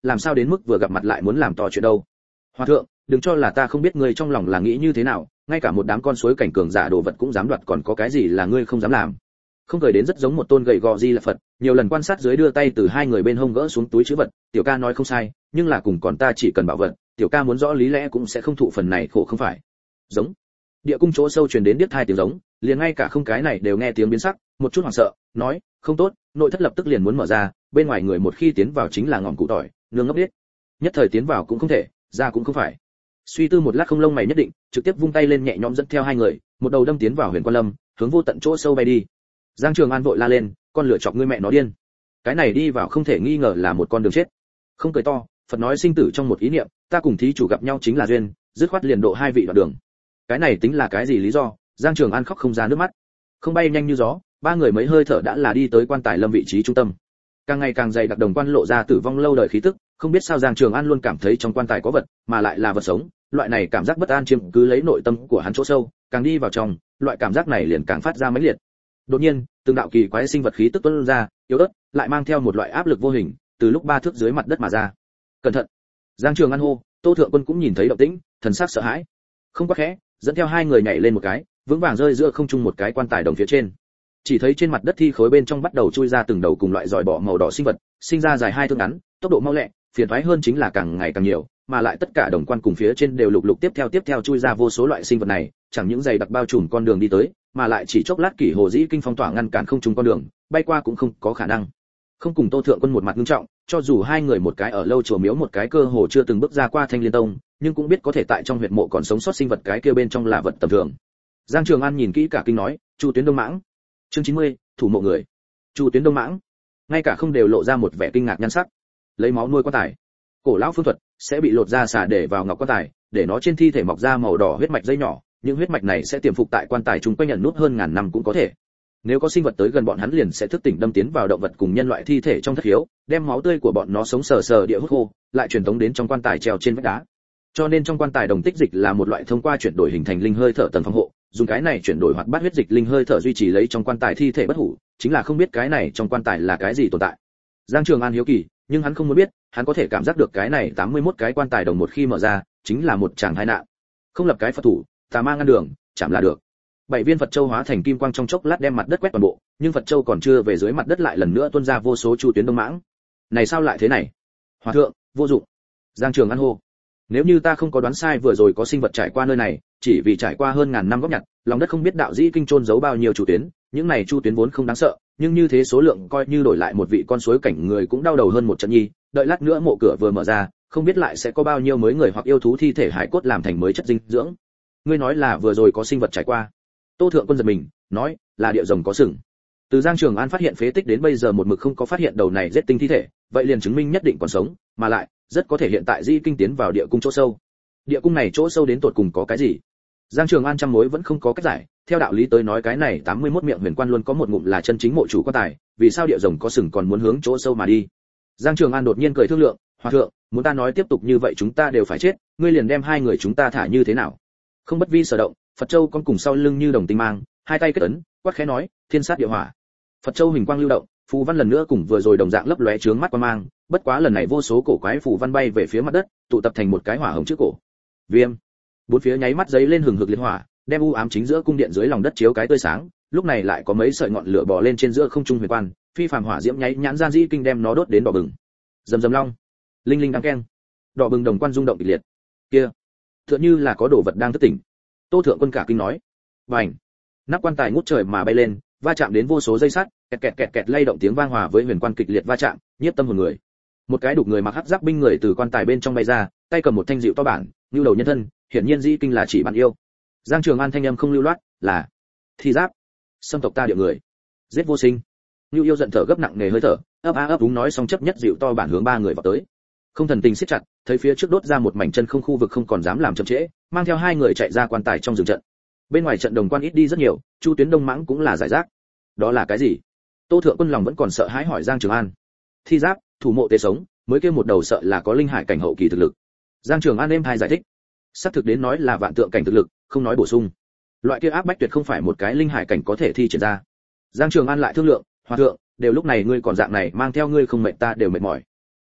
Speaker 1: làm sao đến mức vừa gặp mặt lại muốn làm to chuyện đâu. Hòa thượng, đừng cho là ta không biết ngươi trong lòng là nghĩ như thế nào, ngay cả một đám con suối cảnh cường giả đồ vật cũng dám đoạt, còn có cái gì là ngươi không dám làm. Không cười đến rất giống một tôn gậy gò di là Phật, nhiều lần quan sát dưới đưa tay từ hai người bên hông gỡ xuống túi trữ vật, tiểu ca nói không sai, nhưng là cùng còn ta chỉ cần bảo vật, tiểu ca muốn rõ lý lẽ cũng sẽ không thụ phần này khổ không phải. Giống. Địa cung chỗ sâu truyền đến điếc hai tiếng giống, liền ngay cả không cái này đều nghe tiếng biến sắc, một chút hoảng sợ, nói, không tốt, nội thất lập tức liền muốn mở ra, bên ngoài người một khi tiến vào chính là ngọn cụ tỏi, nương ngốc điếc. Nhất thời tiến vào cũng không thể, ra cũng không phải. Suy tư một lát không lông mày nhất định, trực tiếp vung tay lên nhẹ nhõm dẫn theo hai người, một đầu đâm tiến vào Huyền Quan Lâm, hướng vô tận chỗ sâu bay đi. Giang Trường An vội la lên, con lửa chọc ngươi mẹ nó điên. Cái này đi vào không thể nghi ngờ là một con đường chết. Không cười to, Phật nói sinh tử trong một ý niệm, ta cùng thí chủ gặp nhau chính là duyên, dứt khoát liền độ hai vị đoạn đường. Cái này tính là cái gì lý do? Giang Trường An khóc không ra nước mắt. Không bay nhanh như gió, ba người mấy hơi thở đã là đi tới quan tài lâm vị trí trung tâm. Càng ngày càng dày đặc đồng quan lộ ra tử vong lâu đời khí tức, không biết sao Giang Trường An luôn cảm thấy trong quan tài có vật, mà lại là vật sống, loại này cảm giác bất an chiếm cứ lấy nội tâm của hắn chỗ sâu, càng đi vào trong, loại cảm giác này liền càng phát ra mãnh liệt. Đột nhiên, từng đạo kỳ quái sinh vật khí tức tuôn ra, yếu ớt, lại mang theo một loại áp lực vô hình, từ lúc ba thước dưới mặt đất mà ra. Cẩn thận! Giang Trường An hô, Tô Thượng Quân cũng nhìn thấy động tĩnh, thần sắc sợ hãi. Không quá khẽ, dẫn theo hai người nhảy lên một cái, vững vàng rơi giữa không trung một cái quan tài đồng phía trên. Chỉ thấy trên mặt đất thi khối bên trong bắt đầu chui ra từng đầu cùng loại giòi bọ màu đỏ sinh vật, sinh ra dài hai thước ngắn, tốc độ mau lẹ, phiền toái hơn chính là càng ngày càng nhiều, mà lại tất cả đồng quan cùng phía trên đều lục lục tiếp theo chui ra vô số loại sinh vật này, chẳng những dày đặc bao trùm con đường đi tới, mà lại chỉ chốc lát kỷ hồ dĩ kinh phong tỏa ngăn cản không trùng con đường, bay qua cũng không có khả năng. Không cùng Tô Thượng Quân một mặt nghiêm trọng, cho dù hai người một cái ở lâu chùa miếu một cái cơ hồ chưa từng bước ra qua Thanh Liên Tông, nhưng cũng biết có thể tại trong huyệt mộ còn sống sót sinh vật cái kia bên trong là vật tầm thường. Giang Trường An nhìn kỹ cả kinh nói, Chu Tuyến Đông Mãng. Chương 90, thủ mộ người. Chu Tuyến Đông Mãng. Ngay cả không đều lộ ra một vẻ kinh ngạc nhan sắc. Lấy máu nuôi quan tài. Cổ lão phương thuật sẽ bị lột ra xả để vào ngọc quan tài, để nó trên thi thể mọc ra màu đỏ huyết mạch dây nhỏ, những huyết mạch này sẽ tiềm phục tại quan tài chúng quanh nhận nút hơn ngàn năm cũng có thể. Nếu có sinh vật tới gần bọn hắn liền sẽ thức tỉnh đâm tiến vào động vật cùng nhân loại thi thể trong thất khiếu, đem máu tươi của bọn nó sống sờ sờ địa hút khô, lại truyền tống đến trong quan tài treo trên vách đá. Cho nên trong quan tài đồng tích dịch là một loại thông qua chuyển đổi hình thành linh hơi thở tầng phòng hộ, dùng cái này chuyển đổi hoặc bát huyết dịch linh hơi thở duy trì lấy trong quan tài thi thể bất hủ, chính là không biết cái này trong quan tài là cái gì tồn tại. Giang Trường An hiếu kỳ, nhưng hắn không muốn biết, hắn có thể cảm giác được cái này 81 cái quan tài đồng một khi mở ra, chính là một tràng tai nạn. Không lập cái Phật thủ, tà ma ngăn đường, chạm là được. 7 viên Phật châu hóa thành kim quang trong chốc lát đem mặt đất quét toàn bộ, nhưng Phật châu còn chưa về dưới mặt đất lại lần nữa tuôn ra vô số Chu Tuyến Đông Mãng. Này sao lại thế này? Hòa thượng, vô dụng. Giang Trường An hô. Nếu như ta không có đoán sai vừa rồi có sinh vật trải qua nơi này, chỉ vì trải qua hơn ngàn năm góp nhặt, lòng đất không biết đạo dĩ kinh chôn giấu bao nhiêu Chu Tuyến, những này Chu Tuyến vốn không đáng sợ, nhưng như thế số lượng coi như đổi lại một vị con suối cảnh người cũng đau đầu hơn một trận nhi, đợi lát nữa mộ cửa vừa mở ra, không biết lại sẽ có bao nhiêu mới người hoặc yêu thú thi thể hải cốt làm thành mới chất dinh dưỡng. Ngươi nói là vừa rồi có sinh vật trải qua. Tô Thượng Quân giật mình, nói, là địa rồng có sừng. Từ Giang Trường An phát hiện phế tích đến bây giờ một mực không có phát hiện đầu này giết tinh thi thể, vậy liền chứng minh nhất định còn sống, mà lại rất có thể hiện tại di kinh tiến vào địa cung chỗ sâu. Địa cung này chỗ sâu đến tột cùng có cái gì? Giang Trường An trăm mối vẫn không có cách giải, theo đạo lý tới nói cái này 81 miệng huyền quan luôn có một ngụm là chân chính mộ chủ quan tài, vì sao địa rồng có sừng còn muốn hướng chỗ sâu mà đi? Giang Trường An đột nhiên cười thương lượng, hòa thượng, muốn ta nói tiếp tục như vậy chúng ta đều phải chết, ngươi liền đem hai người chúng ta thả như thế nào? Không bất vi sở động, Phật Châu con cùng sau lưng như đồng tinh mang, hai tay kết ấn, quát khẽ nói, thiên sát địa hỏa. Phật Châu hình quang lưu động, phù văn lần nữa cùng vừa rồi đồng dạng lấp lóe chướng mắt quan mang, bất quá lần này vô số cổ quái phù văn bay về phía mặt đất, tụ tập thành một cái hỏa hồng trước cổ. Viêm. Bốn phía nháy mắt giấy lên hừng hực liệt hỏa, đem u ám chính giữa cung điện dưới lòng đất chiếu cái tươi sáng, lúc này lại có mấy sợi ngọn lửa bò lên trên giữa không trung huyền quan, phi phàm hỏa diễm nháy nhãn gian di kinh đem nó đốt đến đỏ bừng. Rầm rầm long, linh linh đang keng. Đỏ bừng đồng quan rung động kịch liệt. Kia, tựa như là có đồ vật đang thức tỉnh. Tô Thượng Quân cả kinh nói. Bành. Nắp quan tài ngút trời mà bay lên, va chạm đến vô số dây sắt, kẹt lay động tiếng vang hòa với huyền quan kịch liệt va chạm, nhiếp tâm hồn người. Một cái đục người mặc hắc giáp binh người từ quan tài bên trong bay ra, tay cầm một thanh dịu to bản, như đầu nhân thân, hiển nhiên di kinh là chỉ bạn yêu. Giang Trường An thanh âm không lưu loát, là thi giáp, xâm tộc ta địa người, giết vô sinh. Như yêu giận thở gấp nặng nề hơi thở, ấp đúng nói xong chấp nhất dịu to bản hướng ba người vào tới. Không thần tình siết chặt, thấy phía trước đốt ra một mảnh chân không khu vực không còn dám làm chậm trễ, mang theo hai người chạy ra quan tài trong rừng trận. Bên ngoài trận đồng quan ít đi rất nhiều, Chu Tuyến Đông Mãng cũng là giải rác. Đó là cái gì? Tô Thượng Quân lòng vẫn còn sợ hãi hỏi Giang Trường An. Thi giáp, thủ mộ tế sống, mới kêu một đầu sợ là có linh hải cảnh hậu kỳ thực lực. Giang Trường An êm hai giải thích. Xác thực đến nói là vạn tượng cảnh thực lực, không nói bổ sung. Loại kia áp bách tuyệt không phải một cái linh hải cảnh có thể thi triển ra. Giang Trường An lại thương lượng, hòa thượng, đều lúc này ngươi còn dạng này mang theo ngươi không mệt ta đều mệt mỏi.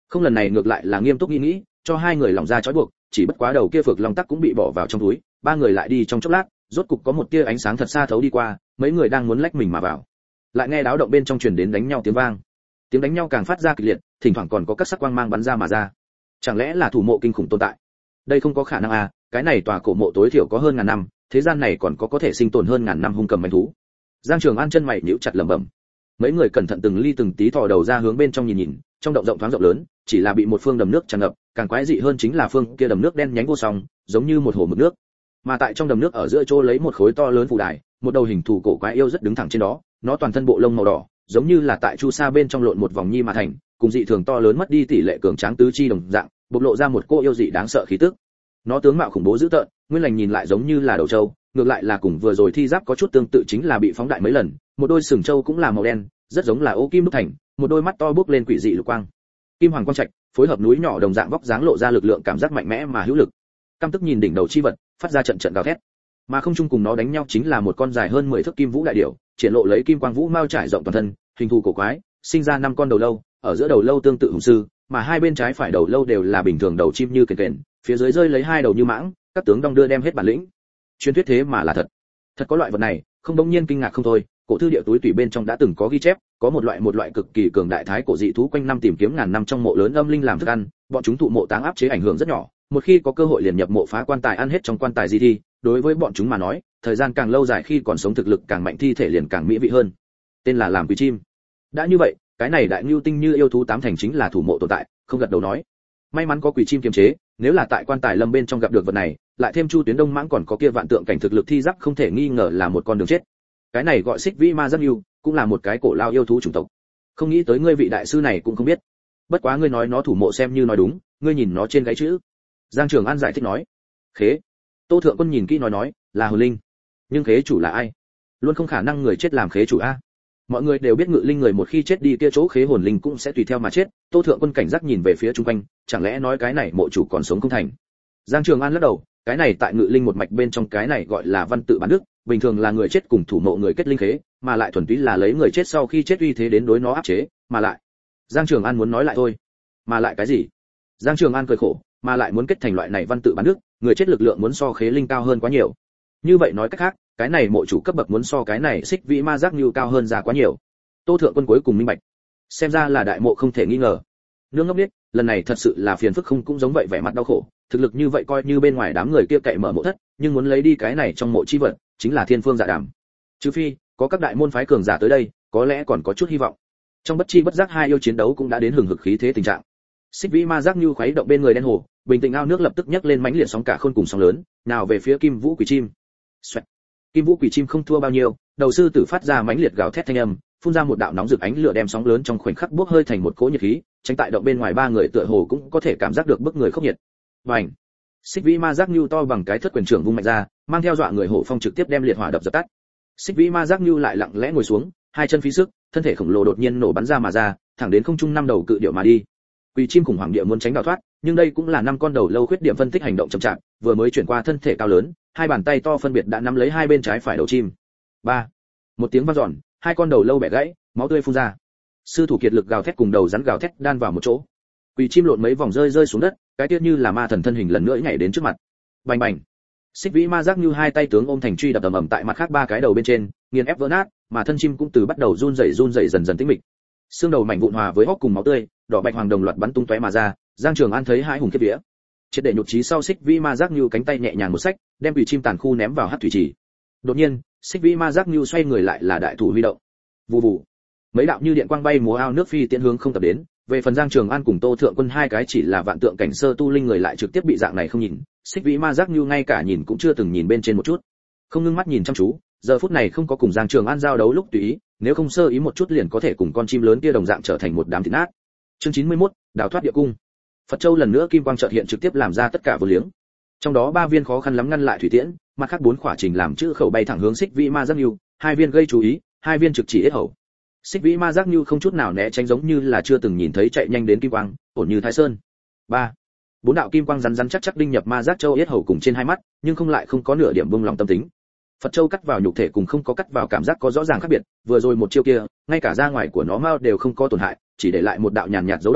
Speaker 1: Không, lần này ngược lại là nghiêm túc nghĩ, cho hai người lỏng ra trói buộc, chỉ bất quá đầu kia phược long tắc cũng bị bỏ vào trong túi, ba người lại đi trong chốc lát, rốt cục có một tia ánh sáng thật xa thấu đi qua, mấy người đang muốn lách mình mà vào, lại nghe đáo động bên trong truyền đến đánh nhau tiếng vang. Tiếng đánh nhau càng phát ra kịch liệt, thỉnh thoảng còn có các sắc quang mang bắn ra mà ra. Chẳng lẽ là thủ mộ kinh khủng tồn tại? Đây không có khả năng à, cái này tòa cổ mộ tối thiểu có hơn ngàn năm, thế gian này còn có thể sinh tồn hơn ngàn năm hung cầm manh thú. Giang Trường An chân mày nhíu chặt lẩm bẩm. Mấy người cẩn thận từng ly từng tí thò đầu ra hướng bên trong nhìn, trong động rộng thoáng rộng lớn, chỉ là bị một phương đầm nước tràn ngập, càng quái dị hơn chính là phương kia đầm nước đen nhánh vô song, giống như một hồ mực nước. Mà tại trong đầm nước ở giữa chỗ lấy một khối to lớn phù đài, một đầu hình thù cổ quái yêu rất đứng thẳng trên đó, nó toàn thân bộ lông màu đỏ, giống như là tại chu sa bên trong lộn một vòng nhi mà thành, cùng dị thường to lớn mất đi tỷ lệ cường tráng tứ chi đồng dạng, bộc lộ ra một cô yêu dị đáng sợ khí tức. Nó tướng mạo khủng bố dữ tợn, nguyên lành nhìn lại giống như là đầu trâu, ngược lại là cùng vừa rồi thi giáp có chút tương tự, chính là bị phóng đại mấy lần, một đôi sừng trâu cũng là màu đen, rất giống là ô kim đúc thành, một đôi mắt to bước lên quỷ dị lục quang. Kim hoàng quang trạch, phối hợp núi nhỏ đồng dạng vóc dáng lộ ra lực lượng cảm giác mạnh mẽ mà hữu lực. Căm tức nhìn đỉnh đầu chi vật, phát ra trận trận gào thét. Mà không chung cùng nó đánh nhau chính là một con dài hơn 10 thước kim vũ đại điểu, triển lộ lấy kim quang vũ mao trải rộng toàn thân, hình thù cổ quái, sinh ra 5 con đầu lâu, ở giữa đầu lâu tương tự hùng sư, mà hai bên trái phải đầu lâu đều là bình thường đầu chim như kền kền, phía dưới rơi lấy hai đầu như mãng, các tướng đong đưa đem hết bản lĩnh. Truyền thuyết thế mà là thật. Thật có loại vật này, không đống nhiên kinh ngạc không thôi, cổ thư địa túi tủy bên trong đã từng có ghi chép, có một loại cực kỳ cường đại thái cổ dị thú quanh năm tìm kiếm ngàn năm trong mộ lớn âm linh làm thức ăn, bọn chúng thụ mộ táng áp chế ảnh hưởng rất nhỏ, một khi có cơ hội liền nhập mộ phá quan tài ăn hết trong quan tài di thi, đối với bọn chúng mà nói, thời gian càng lâu dài khi còn sống thực lực càng mạnh thi thể liền càng mỹ vị hơn. Tên là làm quý chim. Đã như vậy, cái này đại nhu tinh như yêu thú tám thành chính là thủ mộ tồn tại, không gật đầu nói. May mắn có quỷ chim kiềm chế, nếu là tại quan tài lâm bên trong gặp được vật này, lại thêm Chu Tuyến Đông mãng còn có kia vạn tượng cảnh thực lực thi giác không thể nghi ngờ là một con đường chết. Cái này gọi Xích Vĩ Ma Giác Nhu, cũng là một cái cổ lao yêu thú chủng tộc. Không nghĩ tới ngươi vị đại sư này cũng không biết. Bất quá ngươi nói nó thủ mộ xem như nói đúng, ngươi nhìn nó trên gáy chữ. Giang Trường An giải thích nói. Khế. Tô Thượng Quân nhìn kỹ nói là hồn linh. Nhưng khế chủ là ai? Luôn không khả năng người chết làm khế chủ a. Mọi người đều biết ngự linh người một khi chết đi kia chỗ khế hồn linh cũng sẽ tùy theo mà chết. Tô Thượng Quân cảnh giác nhìn về phía chung quanh, chẳng lẽ nói cái này mộ chủ còn sống không thành? Giang Trường An lắc đầu, cái này tại ngự linh một mạch bên trong cái này gọi là văn tự bán đức, bình thường là người chết cùng thủ mộ người kết linh khế, mà lại thuần túy là lấy người chết sau khi chết uy thế đến đối nó áp chế, mà lại. Giang Trường An muốn nói lại thôi. Mà lại cái gì? Giang Trường An cười khổ, mà lại muốn kết thành loại này văn tự bán đức, người chết lực lượng muốn so khế linh cao hơn quá nhiều. Như vậy nói cách khác, cái này mộ chủ cấp bậc muốn so cái này Xích Vĩ Ma Giác Nhu cao hơn ra quá nhiều. Tô Thượng Quân cuối cùng minh bạch. Xem ra là đại mộ không thể nghi ngờ. Nương ngốc biết, lần này thật sự là phiền phức không cũng giống vậy vẻ mặt đau khổ, thực lực như vậy coi như bên ngoài đám người kia cậy mở mộ thất, nhưng muốn lấy đi cái này trong mộ chi vật, chính là thiên phương dạ đàm. Trừ phi có các đại môn phái cường giả tới đây, có lẽ còn có chút hy vọng. Trong bất chi bất giác hai yêu chiến đấu cũng đã đến hừng hực khí thế tình trạng. Xích Vĩ Ma Giác Nhu khuấy động bên người đen hồ, bình tĩnh ao nước lập tức nhấc lên mãnh liệt sóng cả khôn cùng sóng lớn, nào về phía Kim Vũ Quỷ Chim. Xoẹt. Kim Vũ Quỷ Chim không thua bao nhiêu, đầu sư tử phát ra mãnh liệt gào thét thanh âm, phun ra một đạo nóng rực ánh lửa đem sóng lớn trong khoảnh khắc bốc hơi thành một cỗ nhiệt khí, tránh tại động bên ngoài ba người tựa hồ cũng có thể cảm giác được bức người khốc nhiệt. Bành. Xích Vĩ Ma Giác Nhu to bằng cái thất quyền trưởng vung mạnh ra, mang theo dọa người hổ phong trực tiếp đem liệt hỏa đập dập tắt. Xích Vĩ Ma Giác Nhu lại lặng lẽ ngồi xuống, hai chân phí sức, thân thể khổng lồ đột nhiên nổ bắn ra mà ra, thẳng đến không trung năm đầu cự điệu mà đi. Quỷ chim khủng hoảng địa muốn tránh đào thoát, nhưng đây cũng là năm con đầu lâu khuyết điểm phân tích hành động chậm chạp, vừa mới chuyển qua thân thể cao lớn, hai bàn tay to phân biệt đã nắm lấy hai bên trái phải đầu chim. Ba. Một tiếng vang dọn, hai con đầu lâu bẻ gãy, máu tươi phun ra. Sư thủ kiệt lực gào thét cùng đầu rắn gào thét đan vào một chỗ. Quỷ chim lộn mấy vòng rơi xuống đất, cái tiết như là ma thần thân hình lần nữa nhảy đến trước mặt. Bành bành. Xích Vĩ Ma Giác Nhu hai tay tướng ôm thành truy đập ầm ầm tại mặt khác ba cái đầu bên trên, nghiền ép vỡ nát, mà thân chim cũng từ bắt đầu run rẩy dần dần tĩnh mịch. Xương đầu mảnh vụn hòa với hốc cùng máu tươi, đỏ bạch hoàng đồng loạt bắn tung tóe mà ra. Giang Trường An thấy hai hùng kiếp vía. Triệt để nhục trí sau, Xích Vĩ Ma Giác Nhu cánh tay nhẹ nhàng một xách, đem quỷ chim tàn khu ném vào hắc thủy trì. Đột nhiên, Xích Vĩ Ma Giác Nhu xoay người lại là đại thủ huy động. Vù vù. Mấy đạo như điện quang bay múa ao nước phi tiễn hướng không tập đến. Về phần Giang Trường An cùng Tô Thượng Quân hai cái chỉ là vạn tượng cảnh sơ tu linh người lại trực tiếp bị dạng này không nhìn, Xích Vĩ Ma Giác Nhu ngay cả nhìn cũng chưa từng nhìn bên trên một chút. Không ngưng mắt nhìn chăm chú, giờ phút này không có cùng Giang Trường An giao đấu lúc tùy ý, nếu không sơ ý một chút liền có thể cùng con chim lớn kia đồng dạng trở thành một đám thịt nát. Chương 91, đào thoát địa cung. Phật Châu lần nữa kim quang chợt hiện trực tiếp làm ra tất cả vô liếng. Trong đó 3 viên khó khăn lắm ngăn lại thủy tiễn, mặt khác 4 khỏa trình làm chữ khẩu bay thẳng hướng Xích Vĩ Ma Giác Nhu, 2 viên gây chú ý, 2 viên trực chỉ yết hầu. Xích Vĩ Ma Giác Nhu không chút nào né tránh giống như là chưa từng nhìn thấy chạy nhanh đến kim quang, ổn như Thái Sơn. 3. 4 đạo kim quang rắn rắn chắc chắc đinh nhập Ma Giác Châu yết hầu cùng trên hai mắt, nhưng không có nửa điểm buông lòng tâm tính. Phật Châu cắt vào nhục thể cùng không có cắt vào cảm giác có rõ ràng khác biệt, vừa rồi một chiêu kia, ngay cả da ngoài của nó mao đều không có tổn hại, chỉ để lại một đạo nhàn nhạt dấu đỏ,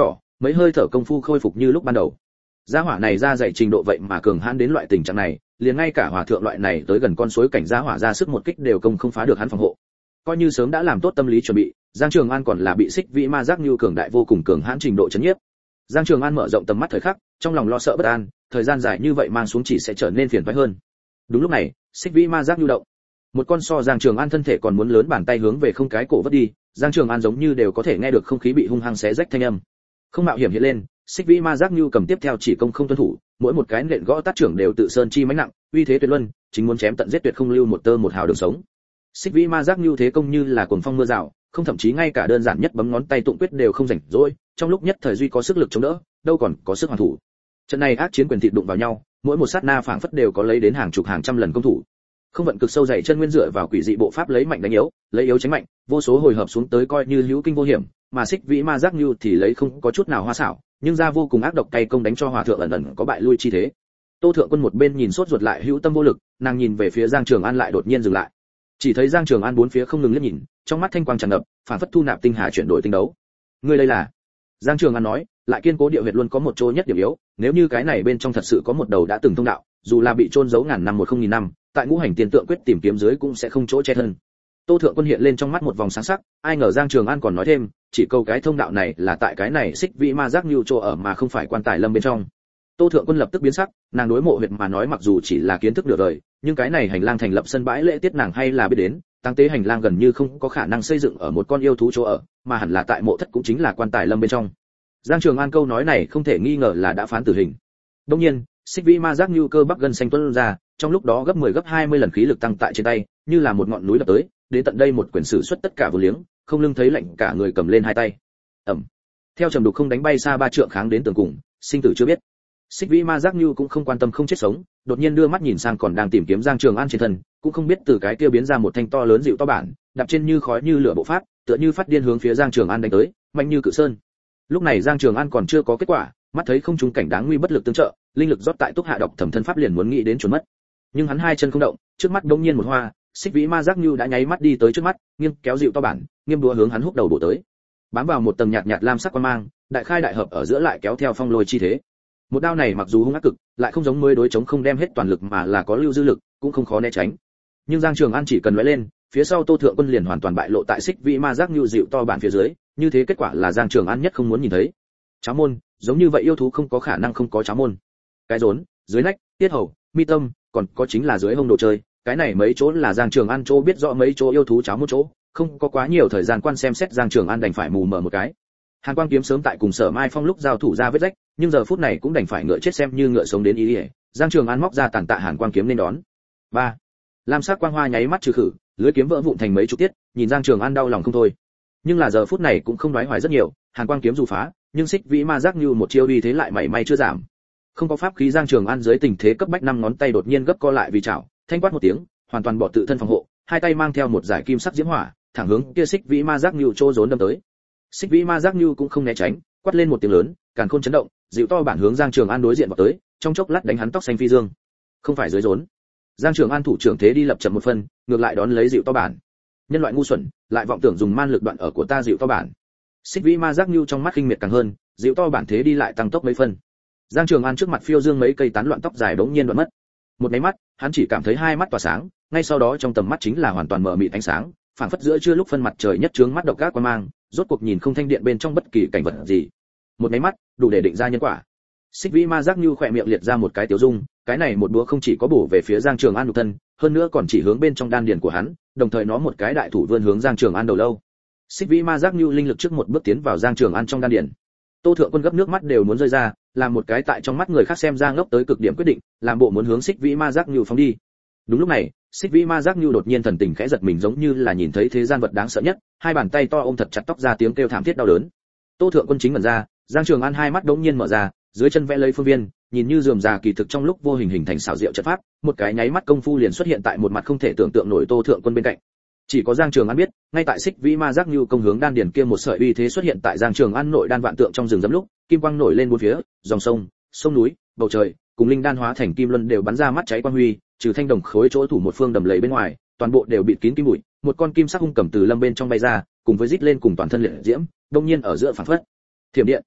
Speaker 1: mấy hơi thở công phu khôi phục như lúc ban đầu. Gia hỏa này ra dạy trình độ vậy mà cường hãn đến loại tình trạng này, liền ngay cả hòa thượng loại này tới gần con suối cảnh gia hỏa ra sức một kích đều không phá được hắn phòng hộ. Coi như sớm đã làm tốt tâm lý chuẩn bị, Giang Trường An còn là bị Xích Vĩ Ma Giác Nưu cường đại vô cùng cường hãn trình độ chấn nhiếp. Giang Trường An mở rộng tầm mắt thời khắc, trong lòng lo sợ bất an, thời gian dài như vậy mang xuống chỉ sẽ trở nên phiền toái hơn. Đúng lúc này, Xích Vĩ Ma Giác Nưu động. Một con so Giang Trường An thân thể còn muốn lớn bàn tay hướng về không cái cổ vứt đi, Giang Trường An giống như đều có thể nghe được không khí bị hung hăng xé rách thanh âm. Không mạo hiểm hiện lên, Xích Vĩ Ma Giác Nưu cầm tiếp theo chỉ công không tuân thủ, mỗi một cái nện gõ tát trưởng đều tự sơn chi mãnh nặng, uy thế tuyệt luân, chính muốn chém tận giết tuyệt không lưu một tơ một hào đường sống. Xích Vĩ Ma Giác Nưu thế công như là cuồng phong mưa rào, không thậm chí ngay cả đơn giản nhất bấm ngón tay tụng quyết đều không rảnh rỗi, trong lúc nhất thời duy có sức lực chống đỡ, đâu còn có sức hoàn thủ. Trận này ác chiến quyền thịt đụng vào nhau, mỗi một sát na phảng phất đều có lấy đến hàng chục hàng trăm lần công thủ. Không vận cực sâu dày chân nguyên dựa vào quỷ dị bộ pháp lấy mạnh đánh yếu, lấy yếu tránh mạnh, vô số hồi hợp xuống tới coi như hữu kinh vô hiểm, mà Xích Vĩ Ma Giác Nưu thì lấy không có chút nào hoa xảo, nhưng ra vô cùng ác độc cay công đánh cho hòa thượng ẩn ẩn có bại lui chi thế. Tô Thượng Quân một bên nhìn sốt ruột lại hữu tâm vô lực, nàng nhìn về phía Giang Trường An lại đột nhiên dừng lại. Chỉ thấy Giang Trường An bốn phía không ngừng liếc nhìn, trong mắt thanh quang tràn ngập, phản phất thu nạp tinh hà chuyển đổi tinh đấu. Ngươi đây là? Giang Trường An nói, lại kiên cố địa huyệt luôn có một chỗ nhất điểm yếu, nếu như cái này bên trong thật sự có một đầu đã từng thông đạo, dù là bị chôn giấu ngàn năm một không nghìn năm, tại ngũ hành tiền tượng quyết tìm kiếm dưới cũng sẽ không chỗ che thân. Tô Thượng Quân hiện lên trong mắt một vòng sáng sắc, ai ngờ Giang Trường An còn nói thêm, chỉ câu cái thông đạo này là tại cái này Xích Vĩ Ma Giác Nưu chỗ ở mà không phải quan tài lâm bên trong. Tô Thượng Quân lập tức biến sắc, nàng đối mộ huyệt mà nói mặc dù chỉ là kiến thức được đời, nhưng cái này hành lang thành lập sân bãi lễ tiết nàng hay là biết đến, tăng tế hành lang gần như không có khả năng xây dựng ở một con yêu thú chỗ ở, mà hẳn là tại mộ thất cũng chính là quan tài lâm bên trong. Giang Trường An câu nói này không thể nghi ngờ là đã phán tử hình. Đương nhiên, Xích Vĩ Ma Giác Nưu cơ bắp gân xanh tuôn ra, trong lúc đó gấp 10 gấp 20 lần khí lực tăng tại trên tay, như là một ngọn núi đập tới, đến tận đây một quyền sử xuất tất cả vô liếng, không lưng thấy lạnh cả người cầm lên hai tay. Ầm. Theo trầm đục không đánh bay xa ba trượng kháng đến tường cùng, sinh tử chưa biết. Xích Vĩ Ma Giác Nưu cũng không quan tâm không chết sống, đột nhiên đưa mắt nhìn sang còn đang tìm kiếm Giang Trường An trên thân, cũng không biết từ cái kia biến ra một thanh to lớn dịu to bản, đạp trên như khói như lửa bộ pháp, tựa như phát điên hướng phía Giang Trường An đánh tới, mạnh như cự sơn. Lúc này Giang Trường An còn chưa có kết quả, mắt thấy không trung cảnh đáng nguy bất lực tương trợ, linh lực rót tại túc hạ độc thẩm thân pháp liền muốn nghĩ đến chuẩn mất. Nhưng hắn hai chân không động, trước mắt đống nhiên một hoa, Xích Vĩ Ma Giác Nưu đã nháy mắt đi tới trước mắt, nghiêng kéo dịu to bản, nghiêm đũa hướng hắn húc đầu bổ tới. Bám vào một tầng nhạt nhạt lam sắc quang mang, đại khai đại hợp ở giữa lại kéo theo phong lôi chi thế. Một đao này mặc dù hung ác cực, lại không giống mới đối chống không đem hết toàn lực mà là có lưu dư lực, cũng không khó né tránh. Nhưng Giang Trường An chỉ cần lóe lên, phía sau Tô Thượng Quân liền hoàn toàn bại lộ tại Xích Vĩ Ma Giác Nưu dịu to bản phía dưới, như thế kết quả là Giang Trường An nhất không muốn nhìn thấy. Cháo môn, giống như vậy yêu thú không có khả năng không có cháo môn. Cái rốn, dưới nách, tiết hầu, mi tâm, còn có chính là dưới hông đồ chơi, cái này mấy chỗ là Giang Trường An chỗ biết rõ mấy chỗ yêu thú cháo môn chỗ, không có quá nhiều thời gian quan xem xét, Giang Trường An đành phải mù mờ một cái. Hàn Quang kiếm sớm tại cùng Sở Mai Phong lúc giao thủ ra vết rách, nhưng giờ phút này cũng đành phải ngựa chết xem như ngựa sống đến ý ỉa. Giang Trường An móc ra tàn tạ Hàn Quang kiếm nên đón. 3. Lam sắc quang hoa nháy mắt trừ khử, lưới kiếm vỡ vụn thành mấy chục tiết, nhìn Giang Trường An đau lòng không thôi. Nhưng là giờ phút này cũng không nói hoài rất nhiều, Hàn Quang kiếm dù phá, nhưng Xích Vĩ Ma Giác Nưu một chiêu uy thế lại mảy may chưa giảm. Không có pháp khí, Giang Trường An dưới tình thế cấp bách năm ngón tay đột nhiên gấp co lại vì chảo, thanh quát một tiếng, hoàn toàn bỏ tự thân phòng hộ, hai tay mang theo một giải kim sắc diễm hỏa, thẳng hướng kia Xích Vĩ Ma Giác Nưu trô rốn đâm tới. Xích Vĩ Ma Giác Nưu cũng không né tránh, quát lên một tiếng lớn, càn khôn chấn động, dịu to bản hướng Giang Trường An đối diện vào tới, trong chốc lát đánh hắn tóc xanh phi dương. Không phải dưới rốn. Giang Trường An thủ trưởng thế đi lập chậm một phân, ngược lại đón lấy dịu to bản. Nhân loại ngu xuẩn, lại vọng tưởng dùng man lực đoạn ở của ta dịu to bản. Xích Vĩ Ma Giác Nưu trong mắt khinh miệt càng hơn, dịu to bản thế đi lại tăng tốc mấy phân. Giang Trường An trước mặt phiêu dương mấy cây tán loạn tóc dài bỗng nhiên đoạn mất. Một cái mắt, hắn chỉ cảm thấy hai mắt tỏa sáng, ngay sau đó trong tầm mắt chính là hoàn toàn mở mịt ánh sáng, phảng phất giữa trưa lúc phân mặt trời nhất trướng mắt độc ác quang mang, rốt cuộc nhìn không thanh điện bên trong bất kỳ cảnh vật gì. Một cái mắt, đủ để định ra nhân quả. Xích Vĩ Ma Giác Nưu khỏe miệng liệt ra một cái tiểu dung, cái này một búa không chỉ có bổ về phía Giang Trường An nhục thân, hơn nữa còn chỉ hướng bên trong đan điền của hắn, đồng thời nó một cái đại thủ vươn hướng Giang Trường An đầu lâu. Xích Vĩ Ma Giác Nưu linh lực trước một bước tiến vào Giang Trường An trong đan điền. Tô Thượng Quân gấp nước mắt đều muốn rơi ra, làm một cái tại trong mắt người khác xem ra ngốc tới cực điểm quyết định, làm bộ muốn hướng Xích Vĩ Ma Giác Nưu phóng đi. Đúng lúc này, Xích Vĩ Ma Giác Nưu đột nhiên thần tình khẽ giật mình, giống như là nhìn thấy thế gian vật đáng sợ nhất, hai bàn tay to ôm thật chặt tóc ra, tiếng kêu thảm thiết đau đớn. Tô Thượng Quân chính ngẩn ra, Giang Trường An hai mắt đống nhiên mở ra, dưới chân vẽ lấy phương viên, nhìn như rườm rà kỳ thực trong lúc vô hình hình thành xảo diệu trận pháp, một cái nháy mắt công phu liền xuất hiện tại một mặt không thể tưởng tượng nổi Tô Thượng Quân bên cạnh. Chỉ có Giang Trường An biết, ngay tại Xích Vĩ Ma Giác Nưu công hướng đan điền kia một sợi uy thế xuất hiện tại Giang Trường An nội đan vạn tượng trong rừng rậm lúc, kim quang nổi lên bốn phía, dòng sông, sông núi, bầu trời, cùng linh đan hóa thành kim luân đều bắn ra mắt cháy quang huy, trừ thanh đồng khối chỗ thủ một phương đầm lầy bên ngoài, toàn bộ đều bịt kín kim bụi, một con kim sắc hung cầm từ lâm bên trong bay ra, cùng với rít lên cùng toàn thân liệt diễm, đông nhiên ở giữa phản phất thiểm điện.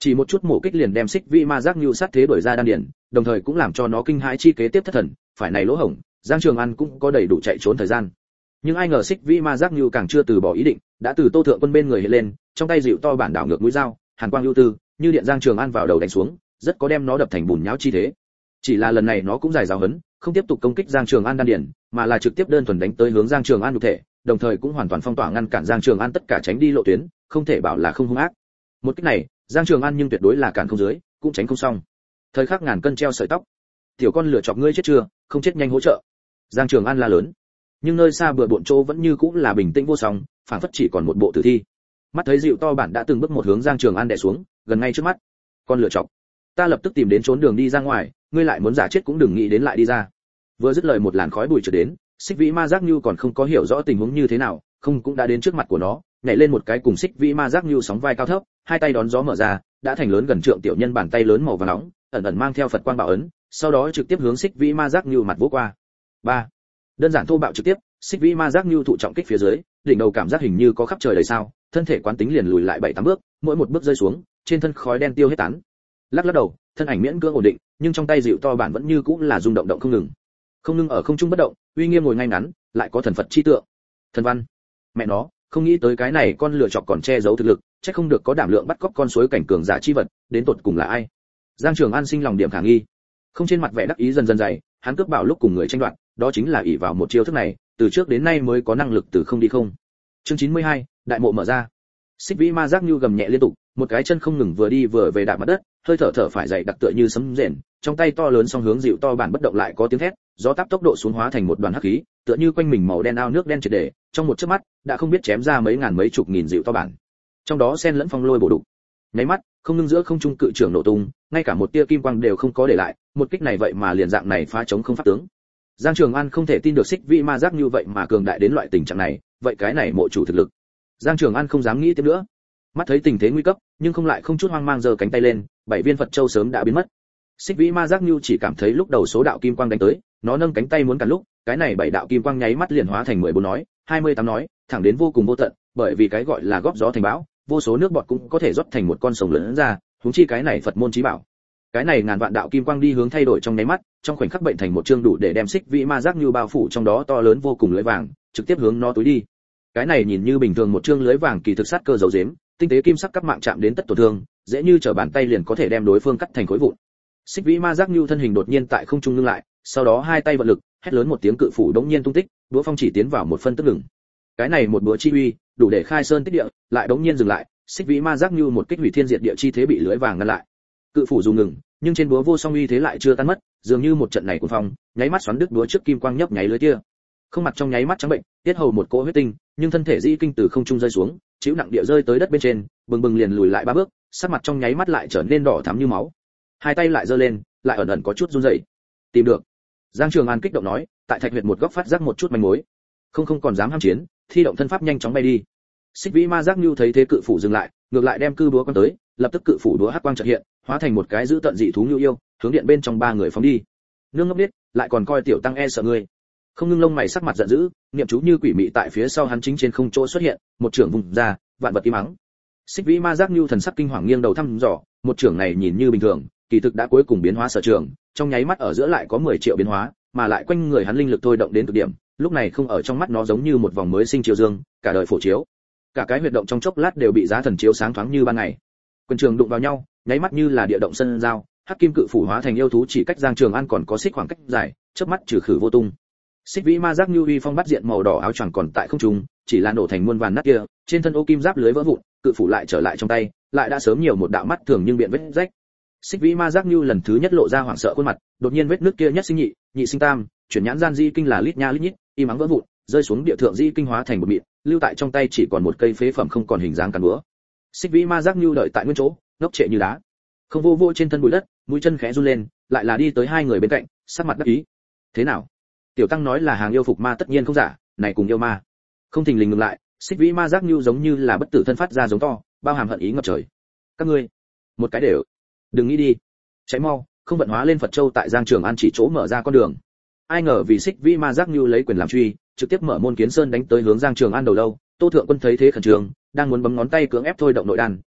Speaker 1: Chỉ một chút mổ kích liền đem Xích Vĩ Ma Giác Nưu sát thế đuổi ra đan điền, đồng thời cũng làm cho nó kinh hãi chi kế tiếp thất thần, phải này lỗ hổng, Giang Trường An cũng có đầy đủ chạy trốn thời gian. Nhưng ai ngờ Xích Vĩ Ma Giác Nưu càng chưa từ bỏ ý định, đã từ Tô Thượng Quân bên người hiện lên, trong tay dịu to bản đảo ngược mũi dao, hàn quang ưu tư, như điện Giang Trường An vào đầu đánh xuống, rất có đem nó đập thành bùn nhão chi thế. Chỉ là lần này nó cũng dài giáo hấn, không tiếp tục công kích Giang Trường An đan điền, mà là trực tiếp đơn thuần đánh tới hướng Giang Trường An nhục thể, đồng thời cũng hoàn toàn phong tỏa ngăn cản Giang Trường An tất cả tránh đi lộ tuyến, không thể bảo là không hung ác. Một kích này, Giang Trường An nhưng tuyệt đối là cản không dưới, cũng tránh không xong. Thời khắc ngàn cân treo sợi tóc. Tiểu con lửa chọc ngươi chết chưa, không chết nhanh hỗ trợ. Giang Trường An la lớn. Nhưng nơi xa bừa bộn chỗ vẫn như cũng là bình tĩnh vô song, phảng phất chỉ còn một bộ tử thi. Mắt thấy dịu to bản đã từng bước một hướng Giang Trường An đè xuống, gần ngay trước mắt. Con lửa chọc, ta lập tức tìm đến trốn đường đi ra ngoài, ngươi lại muốn giả chết cũng đừng nghĩ đến lại đi ra. Vừa dứt lời một làn khói bụi trượt đến, Xích Vĩ Ma Giác Nưu còn không có hiểu rõ tình huống như thế nào, không cũng đã đến trước mặt của nó, nhảy lên một cái cùng Xích Vĩ Ma Giác Nưu sóng vai cao thấp, hai tay đón gió mở ra, đã thành lớn gần trượng tiểu nhân bàn tay lớn màu vàng nóng, ẩn ẩn mang theo Phật quang bảo ấn, sau đó trực tiếp hướng Xích Vĩ Ma Giác Nưu mặt vỗ qua. 3. Đơn giản thô bạo trực tiếp, Xích Vĩ Ma Giác Nưu thụ trọng kích phía dưới, đỉnh đầu cảm giác hình như có khắp trời đầy sao, thân thể quán tính liền lùi lại 7-8 bước, mỗi một bước rơi xuống, trên thân khói đen tiêu hết tán. Lắc lắc đầu, thân ảnh miễn cưỡng ổn định, nhưng trong tay dịu to bản vẫn như cũng là rung động không ngừng. Không ngừng ở không trung bất động, uy nghiêm ngồi ngay ngắn, lại có thần Phật chi tượng. Thần văn. Mẹ nó, không nghĩ tới cái này con lừa chọc còn che giấu thực lực, chắc không được có đảm lượng bắt cóc con suối cảnh cường giả chi vật, đến tột cùng là ai? Giang Trường An sinh lòng điểm khả nghi. Không trên mặt vẻ đắc ý dần dần dày, hắn cướp bảo lúc cùng người tranh đoạt, đó chính là ỷ vào một chiêu thức này, từ trước đến nay mới có năng lực từ không đi không. Chương 92, đại mộ mở ra. Xích Vĩ Ma Giác Nưu gầm nhẹ liên tục, một cái chân không ngừng vừa đi vừa về đạp mặt đất, hơi thở phải dậy đặc tựa như sấm rền, trong tay to lớn song hướng dịu to bản bất động lại có tiếng thét, gió táp tốc độ xuống hóa thành một đoàn hắc khí, tựa như quanh mình màu đen ao nước đen triệt để, trong một chớp mắt, đã không biết chém ra mấy ngàn mấy chục nghìn dịu to bản. Trong đó xen lẫn phong lôi bổ đục. Nháy mắt, không ngưng giữa không trung cự trưởng nổ tung, ngay cả một tia kim quang đều không có để lại, một kích này vậy mà liền dạng này phá chống không pháp tướng. Giang Trường An không thể tin được Xích Vĩ Ma Giác như vậy mà cường đại đến loại tình trạng này, vậy cái này mộ chủ thực lực. Giang Trường An không dám nghĩ tiếp nữa. Mắt thấy tình thế nguy cấp, nhưng không lại không chút hoang mang giơ cánh tay lên, 7 viên Phật châu sớm đã biến mất. Xích Vĩ Ma Giác Nưu chỉ cảm thấy lúc đầu số đạo kim quang đánh tới, nó nâng cánh tay muốn cản lúc, cái này 7 đạo kim quang nháy mắt liền hóa thành 14 nói, 28 nói, thẳng đến vô cùng vô tận, bởi vì cái gọi là góp gió thành bão, vô số nước bọt cũng có thể rót thành một con sông lớn ra, huống chi cái này Phật môn chí bảo. Cái này ngàn vạn đạo kim quang đi hướng thay đổi trong nháy mắt, trong khoảnh khắc bệnh thành một chương đủ để đem Xích Vĩ Ma Giác Nưu bao phủ trong đó to lớn vô cùng lưới vàng, trực tiếp hướng nó túi đi. Cái này nhìn như bình thường một chương lưới vàng kỳ thực sát cơ giấu giếm, tinh tế kim sắc cắt mạng chạm đến tất tổn thương, dễ như trở bàn tay liền có thể đem đối phương cắt thành khối vụn. Xích Vĩ Ma Giác Nưu thân hình đột nhiên tại không trung ngưng lại, sau đó hai tay vận lực, hét lớn một tiếng cự phủ đống nhiên tung tích, đũa phong chỉ tiến vào một phân tức ngừng. Cái này một búa chi uy, đủ để khai sơn tích địa, lại đống nhiên dừng lại, Xích Vĩ Ma Giác Nưu một kích hủy thiên diệt địa chi thế bị lưới vàng ngăn lại. Cự phủ dù ngừng, nhưng trên búa vô song uy thế lại chưa tan mất, dường như một trận này của phong, nháy mắt xoắn đứt búa trước kim quang nhấp nháy lưới tia. Không mặt trong nháy mắt trắng bệnh, tiết hầu một cỗ huyết tinh, nhưng thân thể dĩ kinh từ không trung rơi xuống, chịu nặng địa rơi tới đất bên trên, bừng bừng liền lùi lại 3 bước, sắc mặt trong nháy mắt lại trở nên đỏ thắm như máu. Hai tay lại giơ lên, lại ẩn ẩn có chút run rẩy. Tìm được. Giang Trường An kích động nói, tại thạch huyệt một góc phát giác một chút manh mối. Không còn dám ham chiến, thi động thân pháp nhanh chóng bay đi. Xích Vĩ Ma Giác Nưu thấy thế cự phủ dừng lại, ngược lại đem cư búa quăng tới, lập tức cự phủ đúa hắc quang chợt hiện, hóa thành một cái dữ tận dị thú nhu yêu, hướng điện bên trong 3 người phóng đi. Nương ngốc biết, lại còn coi tiểu tăng e sợ ngươi. Không ngưng lông mày sắc mặt giận dữ, niệm chú như quỷ mị tại phía sau hắn chính trên không chỗ xuất hiện, một trưởng vùng ra, vạn vật im mắng. Xích Vĩ Ma Giác Nưu thần sắc kinh hoàng nghiêng đầu thăm dò, một trưởng này nhìn như bình thường, kỳ thực đã cuối cùng biến hóa sở trường, trong nháy mắt ở giữa lại có 10 triệu biến hóa, mà lại quanh người hắn linh lực thôi động đến cực điểm, lúc này không ở trong mắt nó giống như một vòng mới sinh chiếu dương, cả đời phổ chiếu. Cả cái huyệt động trong chốc lát đều bị giá thần chiếu sáng thoáng như ban ngày. Quân trường đụng vào nhau, nháy mắt như là địa động sân giao, hắc kim cự phủ hóa thành yêu thú chỉ cách Giang Trường An còn có xích khoảng cách dài, chớp mắt trừ khử vô tung. Xích Vĩ Ma Giác Nưu uy phong bắt diện màu đỏ áo choàng còn tại không trung, chỉ là nổ thành muôn vàn nát kia, trên thân ô kim giáp lưới vỡ vụn, cự phủ lại trở lại trong tay, lại đã sớm nhiều một đạo mắt thường nhưng biện vết rách. Xích Vĩ Ma Giác Nưu lần thứ nhất lộ ra hoảng sợ khuôn mặt, đột nhiên vết nước kia nhất sinh nhị, nhị sinh tam, chuyển nhãn gian di kinh là lít nha lít nhít, im ắng vỡ vụn, rơi xuống địa thượng di kinh hóa thành một mịn, lưu tại trong tay chỉ còn một cây phế phẩm không còn hình dáng cán búa. Xích Vĩ Ma Giác Nưu đợi tại nguyên chỗ, ngốc trệ như đá. Không vô vô trên thân bụi đất, mũi chân khẽ run lên, lại là đi tới hai người bên cạnh, sắc mặt đắc ý. Thế nào? Tiểu tăng nói là hàng yêu phục ma tất nhiên không giả, này cùng yêu ma. Không thình lình ngừng lại, Xích Vĩ Ma Giác Nưu giống như là bất tử thân phát ra giống to, bao hàm hận ý ngập trời. Các ngươi, một cái đều, đừng nghĩ đi, cháy mau, không vận hóa lên Phật Châu tại Giang Trường An chỉ chỗ mở ra con đường. Ai ngờ vì Xích Vĩ Ma Giác Nưu lấy quyền làm truy, trực tiếp mở môn kiến sơn đánh tới hướng Giang Trường An đầu lâu. Tô Thượng Quân thấy thế khẩn trương, đang muốn bấm ngón tay cưỡng ép thôi động nội đan,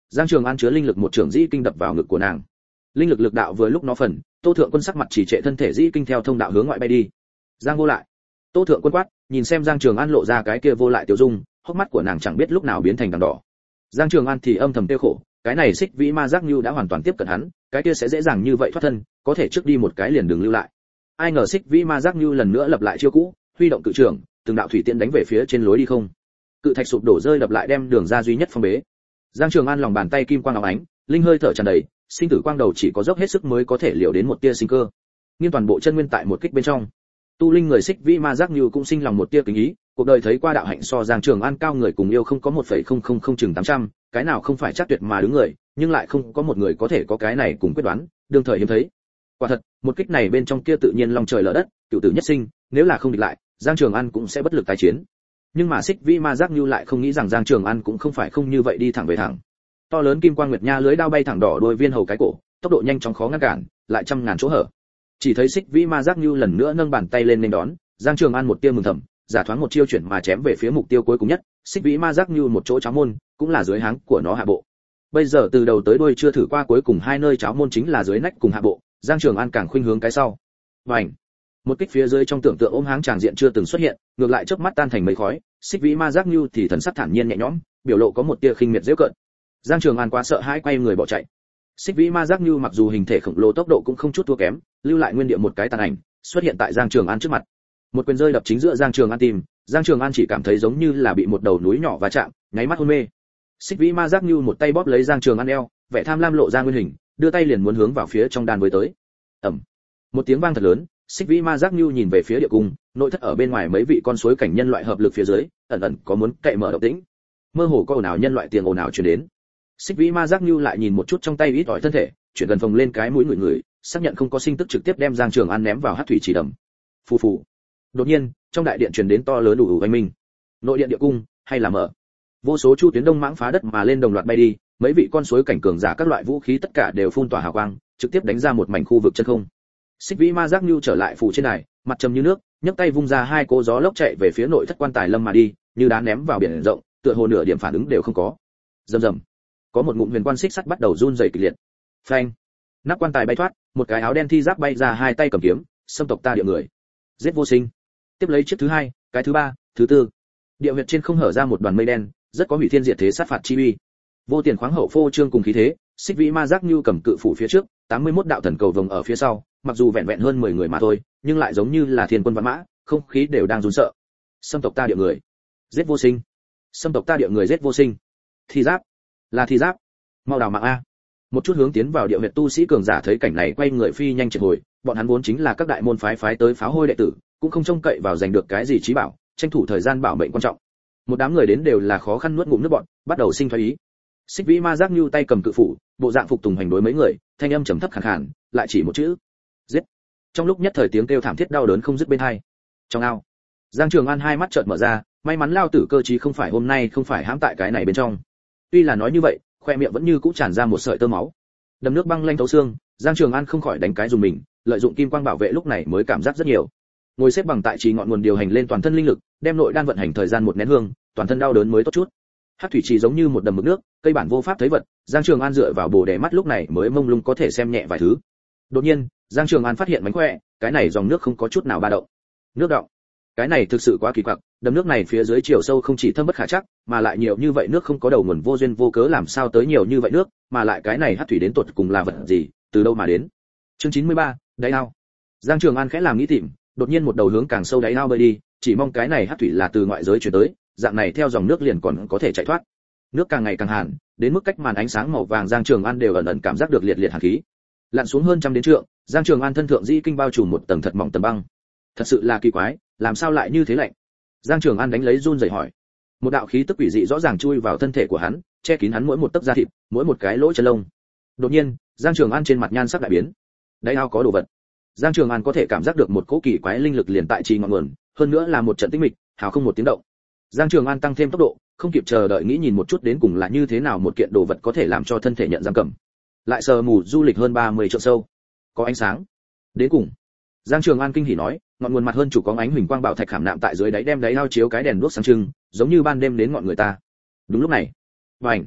Speaker 1: Giang Trường An chứa linh lực một trường dĩ kinh đập vào ngực của nàng. Linh lực lực đạo vừa lúc nó phần, Tô Thượng Quân sắc mặt chỉ trệ thân thể dĩ kinh theo thông đạo hướng ngoại bay đi. Giang vô lại. Tô Thượng Quân quát, nhìn xem Giang Trường An lộ ra cái kia vô lại tiểu dung, hốc mắt của nàng chẳng biết lúc nào biến thành đằng đỏ. Giang Trường An thì âm thầm tiêu khổ, cái này Xích Vĩ Ma Giác Nưu đã hoàn toàn tiếp cận hắn, cái kia sẽ dễ dàng như vậy thoát thân, có thể trước đi một cái liền đừng lưu lại. Ai ngờ Xích Vĩ Ma Giác Nưu lần nữa lập lại chiêu cũ, huy động cự trường, từng đạo thủy tiễn đánh về phía trên lối đi không. Cự thạch sụp đổ rơi đập lại đem đường ra duy nhất phong bế. Giang Trường An lòng bàn tay kim quang óng ánh, linh hơi thở tràn đầy, sinh tử quang đầu chỉ có dốc hết sức mới có thể liều đến một tia sinh cơ. Nghiêng toàn bộ chân nguyên tại một kích bên trong. Tu linh người Xích Vĩ Ma Giác Nưu cũng sinh lòng một tia kính ý, cuộc đời thấy qua đạo hạnh so Giang Trường An cao người cùng yêu không có 1,000 chừng 800, cái nào không phải chắc tuyệt mà đứng người, nhưng lại không có một người có thể có cái này cùng quyết đoán, đương thời hiếm thấy. Quả thật, một kích này bên trong kia tự nhiên long trời lở đất, cửu tử nhất sinh, nếu là không địch lại, Giang Trường An cũng sẽ bất lực tái chiến. Nhưng mà Xích Vĩ Ma Giác Nưu lại không nghĩ rằng Giang Trường An cũng không phải không như vậy đi thẳng về thẳng. To lớn kim quang nguyệt nha lưới đao bay thẳng đỏ đôi viên hầu cái cổ, tốc độ nhanh chóng khó ngăn cản, lại trăm ngàn chỗ hở. Chỉ thấy Xích Vĩ Ma Giác Nưu lần nữa nâng bàn tay lên nên đón, Giang Trường An một tia mừng thầm, giả thoáng một chiêu chuyển mà chém về phía mục tiêu cuối cùng nhất, Xích Vĩ Ma Giác Nưu một chỗ cháo môn, cũng là dưới háng của nó hạ bộ. Bây giờ từ đầu tới đuôi chưa thử qua cuối cùng hai nơi cháo môn chính là dưới nách cùng hạ bộ, Giang Trường An càng khuynh hướng cái sau. Vành. Một kích phía dưới trong tưởng tượng ôm háng tràng diện chưa từng xuất hiện, ngược lại chớp mắt tan thành mây khói, Xích Vĩ Ma Giác Nưu thì thần sắc thản nhiên nhẹ nhõm, biểu lộ có một tia khinh miệt giễu cợt. Giang Trường An quá sợ hãi quay người bỏ chạy. Xích Vĩ Ma Giác Nưu mặc dù hình thể khổng lồ tốc độ cũng không chút thua kém, lưu lại nguyên địa một cái tàn ảnh, xuất hiện tại Giang Trường An trước mặt. Một quyền rơi đập chính giữa Giang Trường An tim, Giang Trường An chỉ cảm thấy giống như là bị một đầu núi nhỏ va chạm, nháy mắt hôn mê. Xích Vĩ Ma Giác Nưu một tay bóp lấy Giang Trường An eo, vẻ tham lam lộ ra nguyên hình, đưa tay liền muốn hướng vào phía trong đan với tới. Ầm. Một tiếng vang thật lớn, Xích Vĩ Ma Giác Nưu nhìn về phía địa cung, nội thất ở bên ngoài mấy vị con suối cảnh nhân loại hợp lực phía dưới, ẩn ẩn có muốn cậy mở động tĩnh. Mơ hồ có ồn ào nhân loại tiếng ồn ào truyền đến. Xích Vĩ Ma Giác Nưu lại nhìn một chút trong tay ít ỏi thân thể, chuyển gần phồng lên cái mũi người, xác nhận không có sinh tức trực tiếp đem Giang Trường An ném vào hắc thủy chỉ đầm. Phù phù. Đột nhiên, trong đại điện truyền đến to lớn ù ù oanh minh. Nội điện địa cung, hay là mở. Vô số chu tuyến đông mãng phá đất mà lên đồng loạt bay đi, mấy vị con suối cảnh cường giả các loại vũ khí tất cả đều phun tỏa hào quang, trực tiếp đánh ra một mảnh khu vực chân không. Xích Vĩ Ma Giác Nưu trở lại phủ trên đài, mặt trầm như nước, nhấc tay vung ra hai cỗ gió lốc chạy về phía nội thất quan tài lâm mà đi, như đá ném vào biển rộng, tựa hồ nửa điểm phản ứng đều không có. Rầm rầm. Có một ngụm huyền quan xích sắt bắt đầu run rẩy kịch liệt. Phanh. Nắp quan tài bay thoát, một cái áo đen thi giáp bay ra hai tay cầm kiếm, xâm tộc ta địa người. Giết vô sinh. Tiếp lấy chiếc thứ hai, cái thứ ba, thứ tư. Địa huyệt trên không hở ra một đoàn mây đen, rất có hủy thiên diệt thế sát phạt chi uy. Vô tiền khoáng hậu phô trương cùng khí thế, Xích Vĩ Ma Giác Nưu cầm cự phủ phía trước, 81 đạo thần cầu vồng ở phía sau, mặc dù vẹn vẹn hơn 10 người mà thôi, nhưng lại giống như là thiên quân vạn mã, không khí đều đang run sợ. Xâm tộc ta địa người, giết vô sinh. Xâm tộc ta địa người giết vô sinh. Thi giáp, là thi giáp. Mau đào mạng a. Một chút hướng tiến vào địa huyệt tu sĩ cường giả thấy cảnh này quay người phi nhanh triệt hồi, bọn hắn vốn chính là các đại môn phái tới pháo hôi đệ tử, cũng không trông cậy vào giành được cái gì trí bảo, tranh thủ thời gian bảo mệnh quan trọng. Một đám người đến đều là khó khăn nuốt ngụm nước bọt, bắt đầu sinh thoái ý. Xích Vĩ Ma Giác Nưu tay cầm cự phủ, bộ dạng phục tùng hành đối mấy người, thanh âm trầm thấp khàn khàn, lại chỉ một chữ: giết. Trong lúc nhất thời tiếng kêu thảm thiết đau đớn không dứt bên tai. Trong ao, Giang Trường An hai mắt chợt mở ra, may mắn lao tử cơ trí không phải hôm nay không phải hãm tại cái này bên trong. Tuy là nói như vậy, khoe miệng vẫn như cũ tràn ra một sợi tơ máu. Đầm nước băng lanh thấu xương, Giang Trường An không khỏi đánh cái dùng mình, lợi dụng kim quang bảo vệ lúc này mới cảm giác rất nhiều. Ngồi xếp bằng tại trì ngọn nguồn điều hành lên toàn thân linh lực, đem nội đan vận hành thời gian một nén hương, toàn thân đau đớn mới tốt chút. Hắc thủy trì giống như một đầm mực nước, cây bản vô pháp thấy vật, Giang Trường An dựa vào bồ đề mắt lúc này mới mông lung có thể xem nhẹ vài thứ. Đột nhiên, Giang Trường An phát hiện mánh khỏe, cái này dòng nước không có chút nào ba động. Nước động. Cái này thực sự quá kỳ quặc, đầm nước này phía dưới chiều sâu không chỉ thâm bất khả chắc, mà lại nhiều như vậy nước không có đầu nguồn vô duyên vô cớ làm sao tới nhiều như vậy nước, mà lại cái này hắc thủy đến tột cùng là vật gì, từ đâu mà đến. Chương 93, đáy ao. Giang Trường An khẽ làm nghĩ tìm, đột nhiên một đầu hướng càng sâu đáy ao bơi đi, chỉ mong cái này hắc thủy là từ ngoại giới chuyển tới, dạng này theo dòng nước liền còn có thể chạy thoát. Nước càng ngày càng hàn, đến mức cách màn ánh sáng màu vàng Giang Trường An đều ẩn ẩn cảm giác được liệt liệt hàn khí. Lặn xuống hơn trăm đến trượng, Giang Trường An thân thượng di kinh bao trùm một tầng thật mỏng tầng băng. Thật sự là kỳ quái, làm sao lại như thế lạnh? Giang Trường An đánh lấy run rẩy hỏi. Một đạo khí tức quỷ dị rõ ràng chui vào thân thể của hắn, che kín hắn mỗi một tấc da thịt, mỗi một cái lỗ chân lông. Đột nhiên, Giang Trường An trên mặt nhan sắc đại biến. Đáy ao có đồ vật. Giang Trường An có thể cảm giác được một cỗ kỳ quái linh lực liền tại trì ngọn nguồn, hơn nữa là một trận tĩnh mịch, hào không một tiếng động. Giang Trường An tăng thêm tốc độ, không kịp chờ đợi nghĩ nhìn một chút đến cùng là như thế nào một kiện đồ vật có thể làm cho thân thể nhận giam cầm. Lại sờ mù du lịch hơn 30 trượng sâu, có ánh sáng. Đến cùng, Giang Trường An kinh hỉ nói, ngọn nguồn mặt hơn chủ có ánh huỳnh quang bảo thạch khảm nạm tại dưới đáy đem đáy ao chiếu cái đèn đuốc sáng trưng, giống như ban đêm đến ngọn người ta. Đúng lúc này, vành,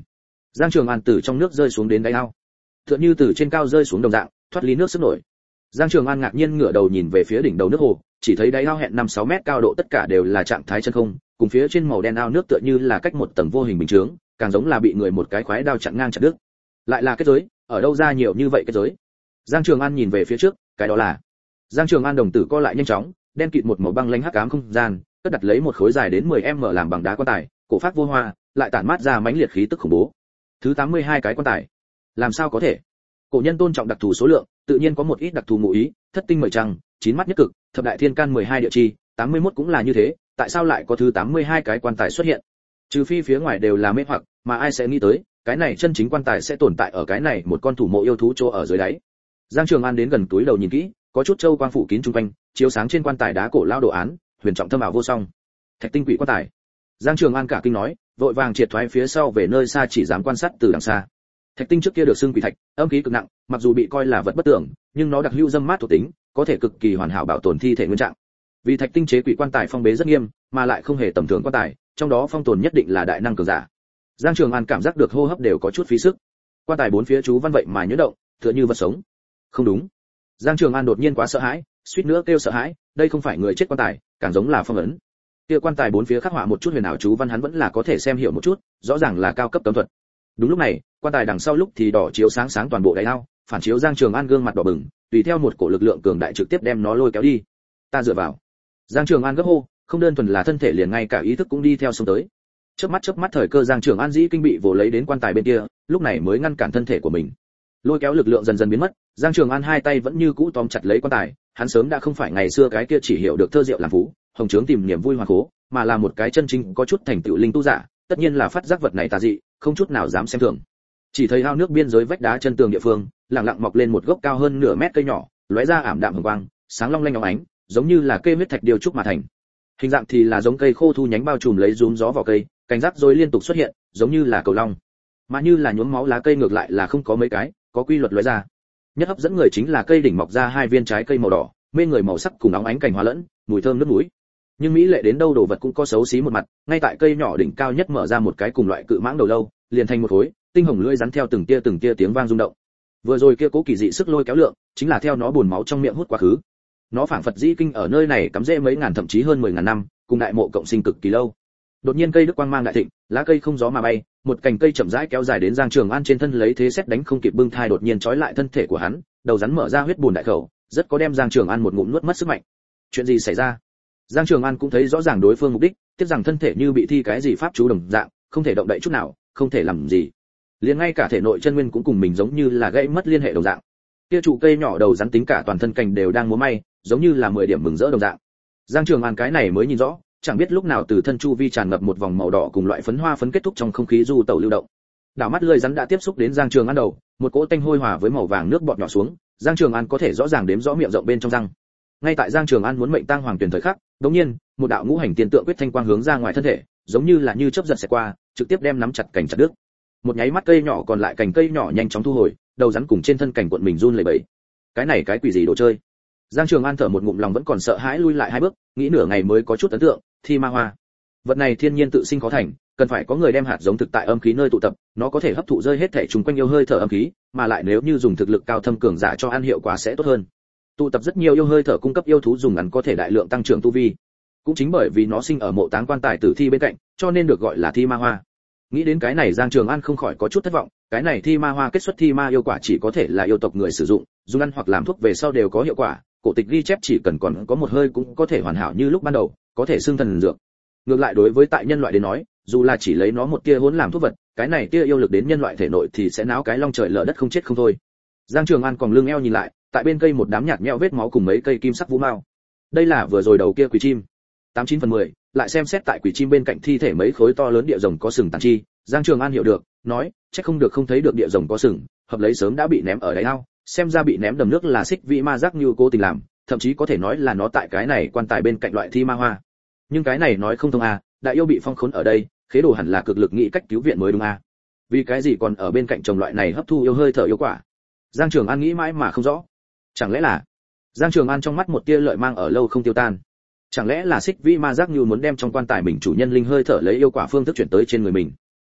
Speaker 1: Giang Trường An từ trong nước rơi xuống đến đáy ao, tựa như từ trên cao rơi xuống đồng dạng, thoát ly nước sức nổi. Giang Trường An ngạc nhiên ngửa đầu nhìn về phía đỉnh đầu nước hồ, chỉ thấy đáy ao hẹn 5-6 mét cao độ tất cả đều là trạng thái chân không, cùng phía trên màu đen ao nước tựa như là cách một tầng vô hình bình chướng, càng giống là bị người một cái khoái đao chặn ngang chặt đứt. Lại là kết giới, ở đâu ra nhiều như vậy kết giới? Giang Trường An nhìn về phía trước, cái đó là. Giang Trường An đồng tử co lại nhanh chóng, đen kịt một màu băng lãnh hắc ám không gian, cất đặt lấy một khối dài đến 10m làm bằng đá quan tài, cổ phát vô hoa, lại tản mát ra mãnh liệt khí tức khủng bố. Thứ 82 cái quan tài. Làm sao có thể? Cổ nhân tôn trọng đặc thù số lượng, tự nhiên có một ít đặc thù ngụ ý, thất tinh mười trăng, chín mắt nhất cực, thập đại thiên can 12 địa chi, 81 cũng là như thế, tại sao lại có thứ 82 cái quan tài xuất hiện? Trừ phi phía ngoài đều là mê hoặc, mà ai sẽ nghĩ tới, cái này chân chính quan tài sẽ tồn tại ở cái này một con thủ mộ yêu thú chỗ ở dưới đáy. Giang Trường An đến gần túi đầu nhìn kỹ, có chút châu quang phủ kín trung quanh, chiếu sáng trên quan tài đá cổ lao đồ án, huyền trọng thâm ảo vô song. Thạch tinh quỷ quan tài. Giang Trường An cả kinh nói, vội vàng triệt thoái phía sau về nơi xa chỉ dám quan sát từ đằng xa. Thạch tinh trước kia được xưng quỷ thạch, âm khí cực nặng, mặc dù bị coi là vật bất tưởng, nhưng nó đặc hữu dâm mát thuộc tính, có thể cực kỳ hoàn hảo bảo tồn thi thể nguyên trạng. Vì thạch tinh chế quỷ quan tài phong bế rất nghiêm, mà lại không hề tầm thường quan tài, trong đó phong tồn nhất định là đại năng cường giả. Giang Trường An cảm giác được hô hấp đều có chút phí sức. Quan tài bốn phía chú văn vậy mà nhuyễn động, tựa như vật sống. Không đúng. Giang Trường An đột nhiên quá sợ hãi, suýt nữa kêu sợ hãi, đây không phải người chết quan tài, càng giống là phong ấn. Kia quan tài bốn phía khắc họa một chút huyền ảo chú văn hắn vẫn là có thể xem hiểu một chút, rõ ràng là cao cấp cấm thuật. Đúng lúc này, quan tài đằng sau lúc thì đỏ chiếu sáng sáng toàn bộ đáy ao, phản chiếu Giang Trường An gương mặt đỏ bừng, tùy theo một cổ lực lượng cường đại trực tiếp đem nó lôi kéo đi. Ta dựa vào. Giang Trường An gấp hô, không đơn thuần là thân thể liền ngay cả ý thức cũng đi theo xông tới. Chớp mắt thời cơ Giang Trường An dĩ kinh bị vồ lấy đến quan tài bên kia, lúc này mới ngăn cản thân thể của mình. Lôi kéo lực lượng dần dần biến mất, Giang Trường An hai tay vẫn như cũ tóm chặt lấy quan tài, hắn sớm đã không phải ngày xưa cái kia chỉ hiểu được thơ diệu làm phú, hồng trướng tìm niềm vui hoàng cố, mà là một cái chân chính có chút thành tựu linh tu giả, tất nhiên là phát giác vật này tà dị, không chút nào dám xem thường. Chỉ thấy ao nước biên giới vách đá chân tường địa phương, lặng lặng mọc lên một gốc cao hơn nửa mét cây nhỏ, lóe ra ảm đạm hồng quang, sáng long lanh óng ánh, giống như là cây huyết thạch điều trúc mà thành. Hình dạng thì là giống cây khô thu nhánh bao trùm lấy rúm gió vào cây, cành rắc rối liên tục xuất hiện, giống như là cầu long. Mà như là nhuốm máu lá cây ngược lại là không có mấy cái, có quy luật lóe ra. Nhất hấp dẫn người chính là cây đỉnh mọc ra hai viên trái cây màu đỏ, mê người màu sắc cùng óng ánh cành hòa lẫn, mùi thơm nước mũi. Nhưng mỹ lệ đến đâu đồ vật cũng có xấu xí một mặt, ngay tại cây nhỏ đỉnh cao nhất mở ra một cái cùng loại cự mãng đầu lâu, liền thành một khối, tinh hồng lưỡi rắn theo từng tia tiếng vang rung động. Vừa rồi kia cố kỳ dị sức lôi kéo lượng, chính là theo nó buồn máu trong miệng hút quá khứ. Nó phảng phật dĩ kinh ở nơi này cắm rễ mấy ngàn thậm chí hơn 10.000 năm, cùng đại mộ cộng sinh cực kỳ lâu. Đột nhiên cây đức quang mang đại thịnh, lá cây không gió mà bay, một cành cây chậm rãi kéo dài đến Giang Trường An trên thân lấy thế xét đánh không kịp bưng thai đột nhiên trói lại thân thể của hắn, đầu rắn mở ra huyết bùn đại khẩu, rất có đem Giang Trường An một ngụm nuốt mất sức mạnh. Chuyện gì xảy ra? Giang Trường An cũng thấy rõ ràng đối phương mục đích, tiếc rằng thân thể như bị thi cái gì pháp chú đồng dạng, không thể động đậy chút nào, không thể làm gì. Liền ngay cả thể nội chân nguyên cũng cùng mình giống như là gãy mất liên hệ đồng dạng. Kia trụ cây nhỏ đầu rắn tính cả toàn thân cành đều đang múa may, giống như là 10 điểm mừng rỡ đồng dạng. Giang Trường An cái này mới nhìn rõ, chẳng biết lúc nào từ thân chu vi tràn ngập một vòng màu đỏ cùng loại phấn hoa phấn kết thúc trong không khí du tẩu lưu động. Đảo mắt lưỡi rắn đã tiếp xúc đến Giang Trường An đầu, một cỗ tanh hôi hòa với màu vàng nước bọt nhỏ xuống, Giang Trường An có thể rõ ràng đếm rõ miệng rộng bên trong răng. Ngay tại Giang Trường An muốn mệnh tang hoàng tuyển thời khắc, đột nhiên, một đạo ngũ hành tiên tượng quyết thanh quang hướng ra ngoài thân thể, giống như là như chớp giật sẽ qua, trực tiếp đem nắm chặt cành chặt đứt. Một nháy mắt cây nhỏ còn lại cành cây nhỏ nhanh chóng thu hồi, đầu rắn cùng trên thân cành cuộn mình run lẩy bẩy. Cái này cái quỷ gì đồ chơi? Giang Trường An thở một ngụm lòng vẫn còn sợ hãi lui lại hai bước, nghĩ nửa ngày mới có chút ấn tượng, thi ma hoa. Vật này thiên nhiên tự sinh khó thành, cần phải có người đem hạt giống thực tại âm khí nơi tụ tập, nó có thể hấp thụ rơi hết thể trùng quanh yêu hơi thở âm khí, mà lại nếu như dùng thực lực cao thâm cường giả cho ăn hiệu quả sẽ tốt hơn. Tụ tập rất nhiều yêu hơi thở cung cấp yêu thú dùng ngắn có thể đại lượng tăng trưởng tu vi. Cũng chính bởi vì nó sinh ở mộ táng quan tài tử thi bên cạnh, cho nên được gọi là thi ma hoa. Nghĩ đến cái này Giang Trường An không khỏi có chút thất vọng, cái này thi ma hoa kết xuất thi ma yêu quả chỉ có thể là yêu tộc người sử dụng, dùng ăn hoặc làm thuốc về sau đều có hiệu quả, cổ tịch ghi chép chỉ cần còn có một hơi cũng có thể hoàn hảo như lúc ban đầu, có thể xưng thần dược. Ngược lại đối với tại nhân loại đến nói, dù là chỉ lấy nó một tia hỗn làm thuốc vật, cái này tia yêu lực đến nhân loại thể nội thì sẽ náo cái long trời lở đất không chết không thôi. Giang Trường An còn lưng eo nhìn lại, tại bên cây một đám nhạt nhẽo vết máu cùng mấy cây kim sắc vũ mao. Đây là vừa rồi đầu kia quỷ chim. 89/10, lại xem xét tại quỷ chim bên cạnh thi thể mấy khối to lớn địa rồng có sừng tàn chi, Giang Trường An hiểu được, nói, chắc không được không thấy được địa rồng có sừng, hợp lấy sớm đã bị ném ở đáy ao, xem ra bị ném đầm nước là xích vị ma giác như cố tình làm, thậm chí có thể nói là nó tại cái này quan tài bên cạnh loại thi ma hoa. Nhưng cái này nói không thông à, đại yêu bị phong khốn ở đây, khế đồ hẳn là cực lực nghĩ cách cứu viện mới đúng à. Vì cái gì còn ở bên cạnh trồng loại này hấp thu yêu hơi thở yêu quả? Giang Trường An nghĩ mãi mà không rõ. Chẳng lẽ là Giang Trường An trong mắt một tia lợi mang ở lâu không tiêu tan. Chẳng lẽ là xích vĩ ma giác như muốn đem trong quan tài mình chủ nhân linh hơi thở lấy yêu quả phương thức chuyển tới trên người mình?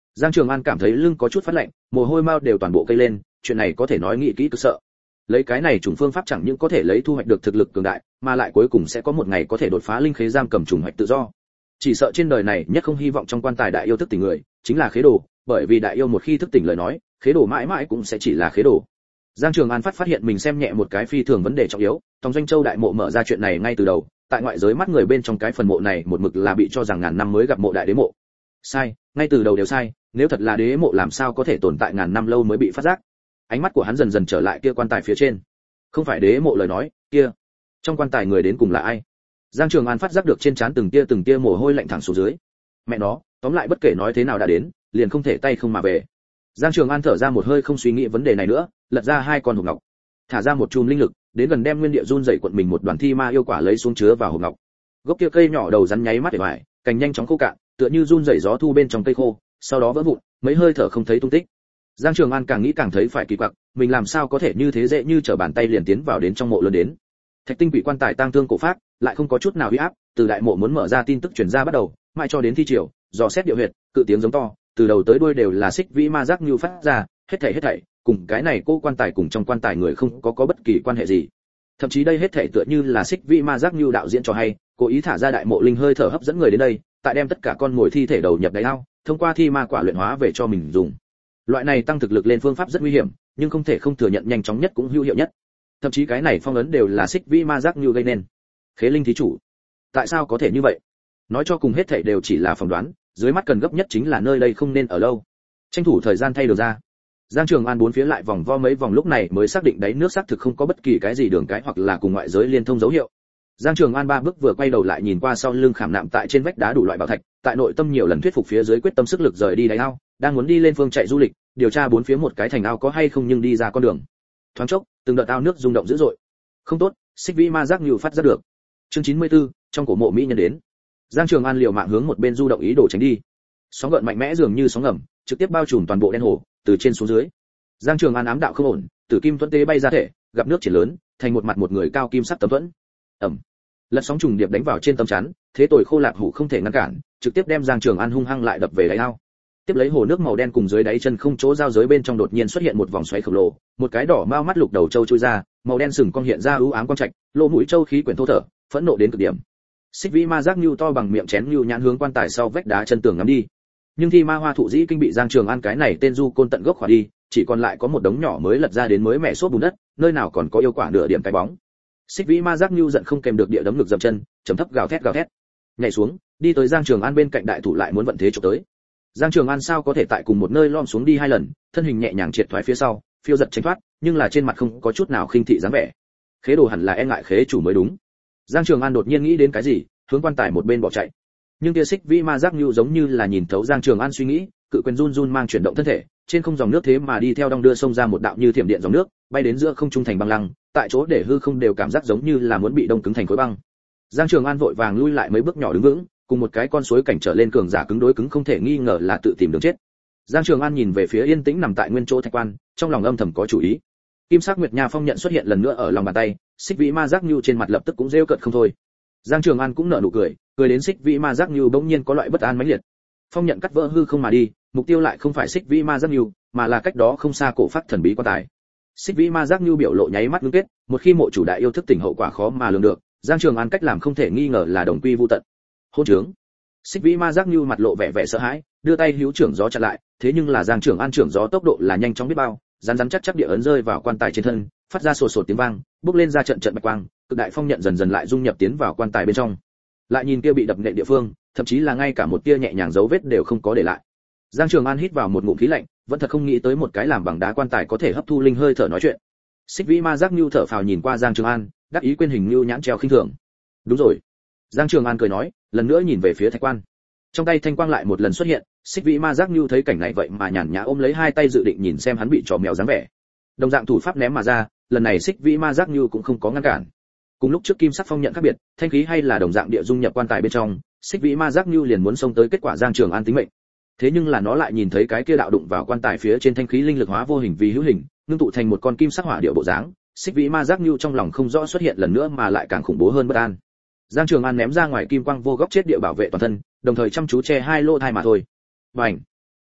Speaker 1: Giang Trường An cảm thấy lưng có chút phát lạnh, mồ hôi mao đều toàn bộ cây lên, chuyện này có thể nói nghĩ kỹ cực sợ. Lấy cái này trùng phương pháp chẳng những có thể lấy thu hoạch được thực lực cường đại, mà lại cuối cùng sẽ có một ngày có thể đột phá linh khế giam cầm trùng hoạch tự do. Chỉ sợ trên đời này nhất không hy vọng trong quan tài đại yêu thức tỉnh người, chính là khế đồ, bởi vì đại yêu một khi thức tỉnh lời nói, khế đồ mãi mãi cũng sẽ chỉ là khế đồ. Giang Trường An phát hiện mình xem nhẹ một cái phi thường vấn đề trọng yếu, Tòng Doanh Châu đại mộ mở ra chuyện này ngay từ đầu, tại ngoại giới mắt người bên trong cái phần mộ này một mực là bị cho rằng ngàn năm mới gặp mộ đại đế mộ. Sai, ngay từ đầu đều sai, nếu thật là đế mộ làm sao có thể tồn tại ngàn năm lâu mới bị phát giác. Ánh mắt của hắn dần dần trở lại kia quan tài phía trên. Không phải đế mộ lời nói, kia, trong quan tài người đến cùng là ai? Giang Trường An phát giác được trên trán từng tia mồ hôi lạnh thẳng xuống dưới. Mẹ nó, tóm lại bất kể nói thế nào đã đến, liền không thể tay không mà về. Giang Trường An thở ra một hơi không suy nghĩ vấn đề này nữa, lật ra hai con hộp ngọc, thả ra một chùm linh lực, đến gần đem nguyên địa run rẩy quận mình một đoàn thi ma yêu quả lấy xuống chứa vào hộp ngọc. Gốc kia cây nhỏ đầu rắn nháy mắt để hoài, cành nhanh chóng khô cạn, tựa như run rẩy gió thu bên trong cây khô, sau đó vỡ vụn, mấy hơi thở không thấy tung tích. Giang Trường An càng nghĩ càng thấy phải kỳ quặc, mình làm sao có thể như thế dễ như trở bàn tay liền tiến vào đến trong mộ lớn đến. Thạch tinh quỷ quan tài tang thương cổ pháp, lại không có chút nào uy áp, từ đại mộ muốn mở ra tin tức truyền ra bắt đầu, mãi cho đến thi triều, dò xét điệu huyệt, cự tiếng giống to, từ đầu tới đuôi đều là xích vĩ ma giác như phát ra, hết thảy, cùng cái này cô quan tài cùng trong quan tài người không có bất kỳ quan hệ gì. Thậm chí đây hết thảy tựa như là xích vĩ ma giác như đạo diễn cho hay, cố ý thả ra đại mộ linh hơi thở hấp dẫn người đến đây, tại đem tất cả con mồi thi thể đầu nhập đáy ao, thông qua thi ma quả luyện hóa về cho mình dùng. Loại này tăng thực lực lên phương pháp rất nguy hiểm, nhưng không thể không thừa nhận nhanh chóng nhất cũng hữu hiệu nhất. Thậm chí cái này phong ấn đều là xích vĩ ma giác như gây nên. Khế linh thí chủ, tại sao có thể như vậy? Nói cho cùng hết thảy đều chỉ là phỏng đoán, dưới mắt cần gấp nhất chính là nơi đây không nên ở lâu, tranh thủ thời gian thay đường ra. Giang Trường An bốn phía lại vòng vo mấy vòng lúc này mới xác định đáy nước xác thực không có bất kỳ cái gì đường cái hoặc là cùng ngoại giới liên thông dấu hiệu. Giang Trường An ba bước vừa quay đầu lại nhìn qua sau lưng khảm nạm tại trên vách đá đủ loại bảo thạch, tại nội tâm nhiều lần thuyết phục phía dưới quyết tâm sức lực rời đi đáy ao, đang muốn đi lên phương chạy du lịch, điều tra bốn phía một cái thành ao có hay không nhưng đi ra con đường. Thoáng chốc, từng đợt ao nước rung động dữ dội. Không tốt, xích vĩ ma giác nhiều phát ra được. Chương 94, trong cổ mộ mỹ nhân đến. Giang Trường An liều mạng hướng một bên du động ý đồ tránh đi. Sóng gợn mạnh mẽ dường như sóng ngầm, trực tiếp bao trùm toàn bộ đen hồ, từ trên xuống dưới. Giang Trường An ám đạo không ổn, tử kim thuẫn tế bay ra thể, gặp nước triển lớn, thành một mặt một người cao kim sắc tấm thuẫn. Ầm. Lật sóng trùng điệp đánh vào trên tấm chắn, thế tồi khô lạc hủ không thể ngăn cản, trực tiếp đem Giang Trường An hung hăng lại đập về đáy ao. Tiếp lấy hồ nước màu đen cùng dưới đáy chân không chỗ giao giới bên trong đột nhiên xuất hiện một vòng xoáy khổng lồ, một cái đỏ mao mắt lục đầu châu chui ra, màu đen sừng cong hiện ra ưu ám quang trạch, lỗ mũi châu khí quyển thô thở, phẫn nộ đến cực điểm. Xích vĩ ma giác nhu to bằng miệng chén nhu nhãn hướng quan tài sau vách đá chân tường ngắm đi. Nhưng thi ma hoa thụ dĩ kinh bị Giang Trường An cái này tên du côn tận gốc khỏa đi, chỉ còn lại có một đống nhỏ mới lật ra đến mới mẻ xốp bùn đất, nơi nào còn có yêu quả nửa điểm cái bóng. Xích vĩ ma giác nhu giận không kèm được địa đấm ngực dậm chân, trầm thấp gào thét, nhảy xuống, đi tới Giang Trường An bên cạnh đại thủ lại muốn vận thế chụp tới. Giang Trường An sao có thể tại cùng một nơi lom xuống đi hai lần, thân hình nhẹ nhàng triệt thoái phía sau, phiêu giật tránh thoát, nhưng là trên mặt không có chút nào khinh thị dáng vẻ. Khế đồ hẳn là e ngại khế chủ mới đúng. Giang Trường An đột nhiên nghĩ đến cái gì, hướng quan tài một bên bỏ chạy. Nhưng kia xích vĩ ma giác nhu giống như là nhìn thấu Giang Trường An suy nghĩ, cự quyền run run mang chuyển động thân thể, trên không dòng nước thế mà đi theo đong đưa sông ra một đạo như thiểm điện dòng nước, bay đến giữa không trung thành băng lăng, tại chỗ để hư không đều cảm giác giống như là muốn bị đông cứng thành khối băng. Giang Trường An vội vàng lui lại mấy bước nhỏ đứng vững, cùng một cái con suối cảnh trở lên cường giả cứng đối cứng không thể nghi ngờ là tự tìm đường chết. Giang Trường An nhìn về phía yên tĩnh nằm tại nguyên chỗ thạch quan, trong lòng âm thầm có chủ ý. Kim sắc nguyệt nha phong nhận xuất hiện lần nữa ở lòng bàn tay, xích vĩ ma giác nhu trên mặt lập tức cũng rêu cợt không thôi. Giang Trường An cũng nở nụ cười, cười đến xích vĩ ma giác nhu bỗng nhiên có loại bất an mãnh liệt. Phong nhận cắt vỡ hư không mà đi, mục tiêu lại không phải xích vĩ ma giác nhu, mà là cách đó không xa cổ phát thần bí quan tài. Xích vĩ ma giác nhu biểu lộ nháy mắt ngưng kết, một khi mộ chủ đại yêu thức tỉnh hậu quả khó mà lường được, Giang Trường An cách làm không thể nghi ngờ là đồng quy vu tận. Hôn trướng. Xích vĩ ma giác nhu mặt lộ vẻ sợ hãi, đưa tay hữu trưởng gió chặn lại, thế nhưng là Giang Trường An trưởng gió tốc độ là nhanh chóng biết bao, rắn chắc địa ấn rơi vào quan tài trên thân, phát ra sột tiếng vang, bốc lên ra trận bạch quang, cực đại phong nhận dần dần lại dung nhập tiến vào quan tài bên trong. Lại nhìn kia bị đập nện địa phương, thậm chí là ngay cả một tia nhẹ nhàng dấu vết đều không có để lại. Giang Trường An hít vào một ngụm khí lạnh, vẫn thật không nghĩ tới một cái làm bằng đá quan tài có thể hấp thu linh hơi thở nói chuyện. Xích vĩ ma giác nhu thở phào nhìn qua Giang Trường An, đắc ý quên hình nhu nhãn treo khinh thường. Đúng rồi. Giang Trường An cười nói, lần nữa nhìn về phía thạch quan. Trong tay thanh quang lại một lần xuất hiện, xích vĩ ma giác nhu thấy cảnh này vậy mà nhàn nhã ôm lấy hai tay dự định nhìn xem hắn bị trò mèo dáng vẻ. Đồng dạng thủ pháp ném mà ra, lần này xích vĩ ma giác nhu cũng không có ngăn cản. Cùng lúc trước kim sắc phong nhận khác biệt, thanh khí hay là đồng dạng địa dung nhập quan tài bên trong, xích vĩ ma giác nhu liền muốn xông tới kết quả Giang Trường An tính mệnh. Thế nhưng là nó lại nhìn thấy cái kia đạo đụng vào quan tài phía trên thanh khí linh lực hóa vô hình vì hữu hình, ngưng tụ thành một con kim sắc hỏa điệu bộ dáng, xích vĩ ma giác nhu trong lòng không rõ xuất hiện lần nữa mà lại càng khủng bố hơn bất an. Giang Trường An ném ra ngoài kim quang vô góc chết địa bảo vệ toàn thân, đồng thời chăm chú che hai lỗ thai mà thôi. Bành!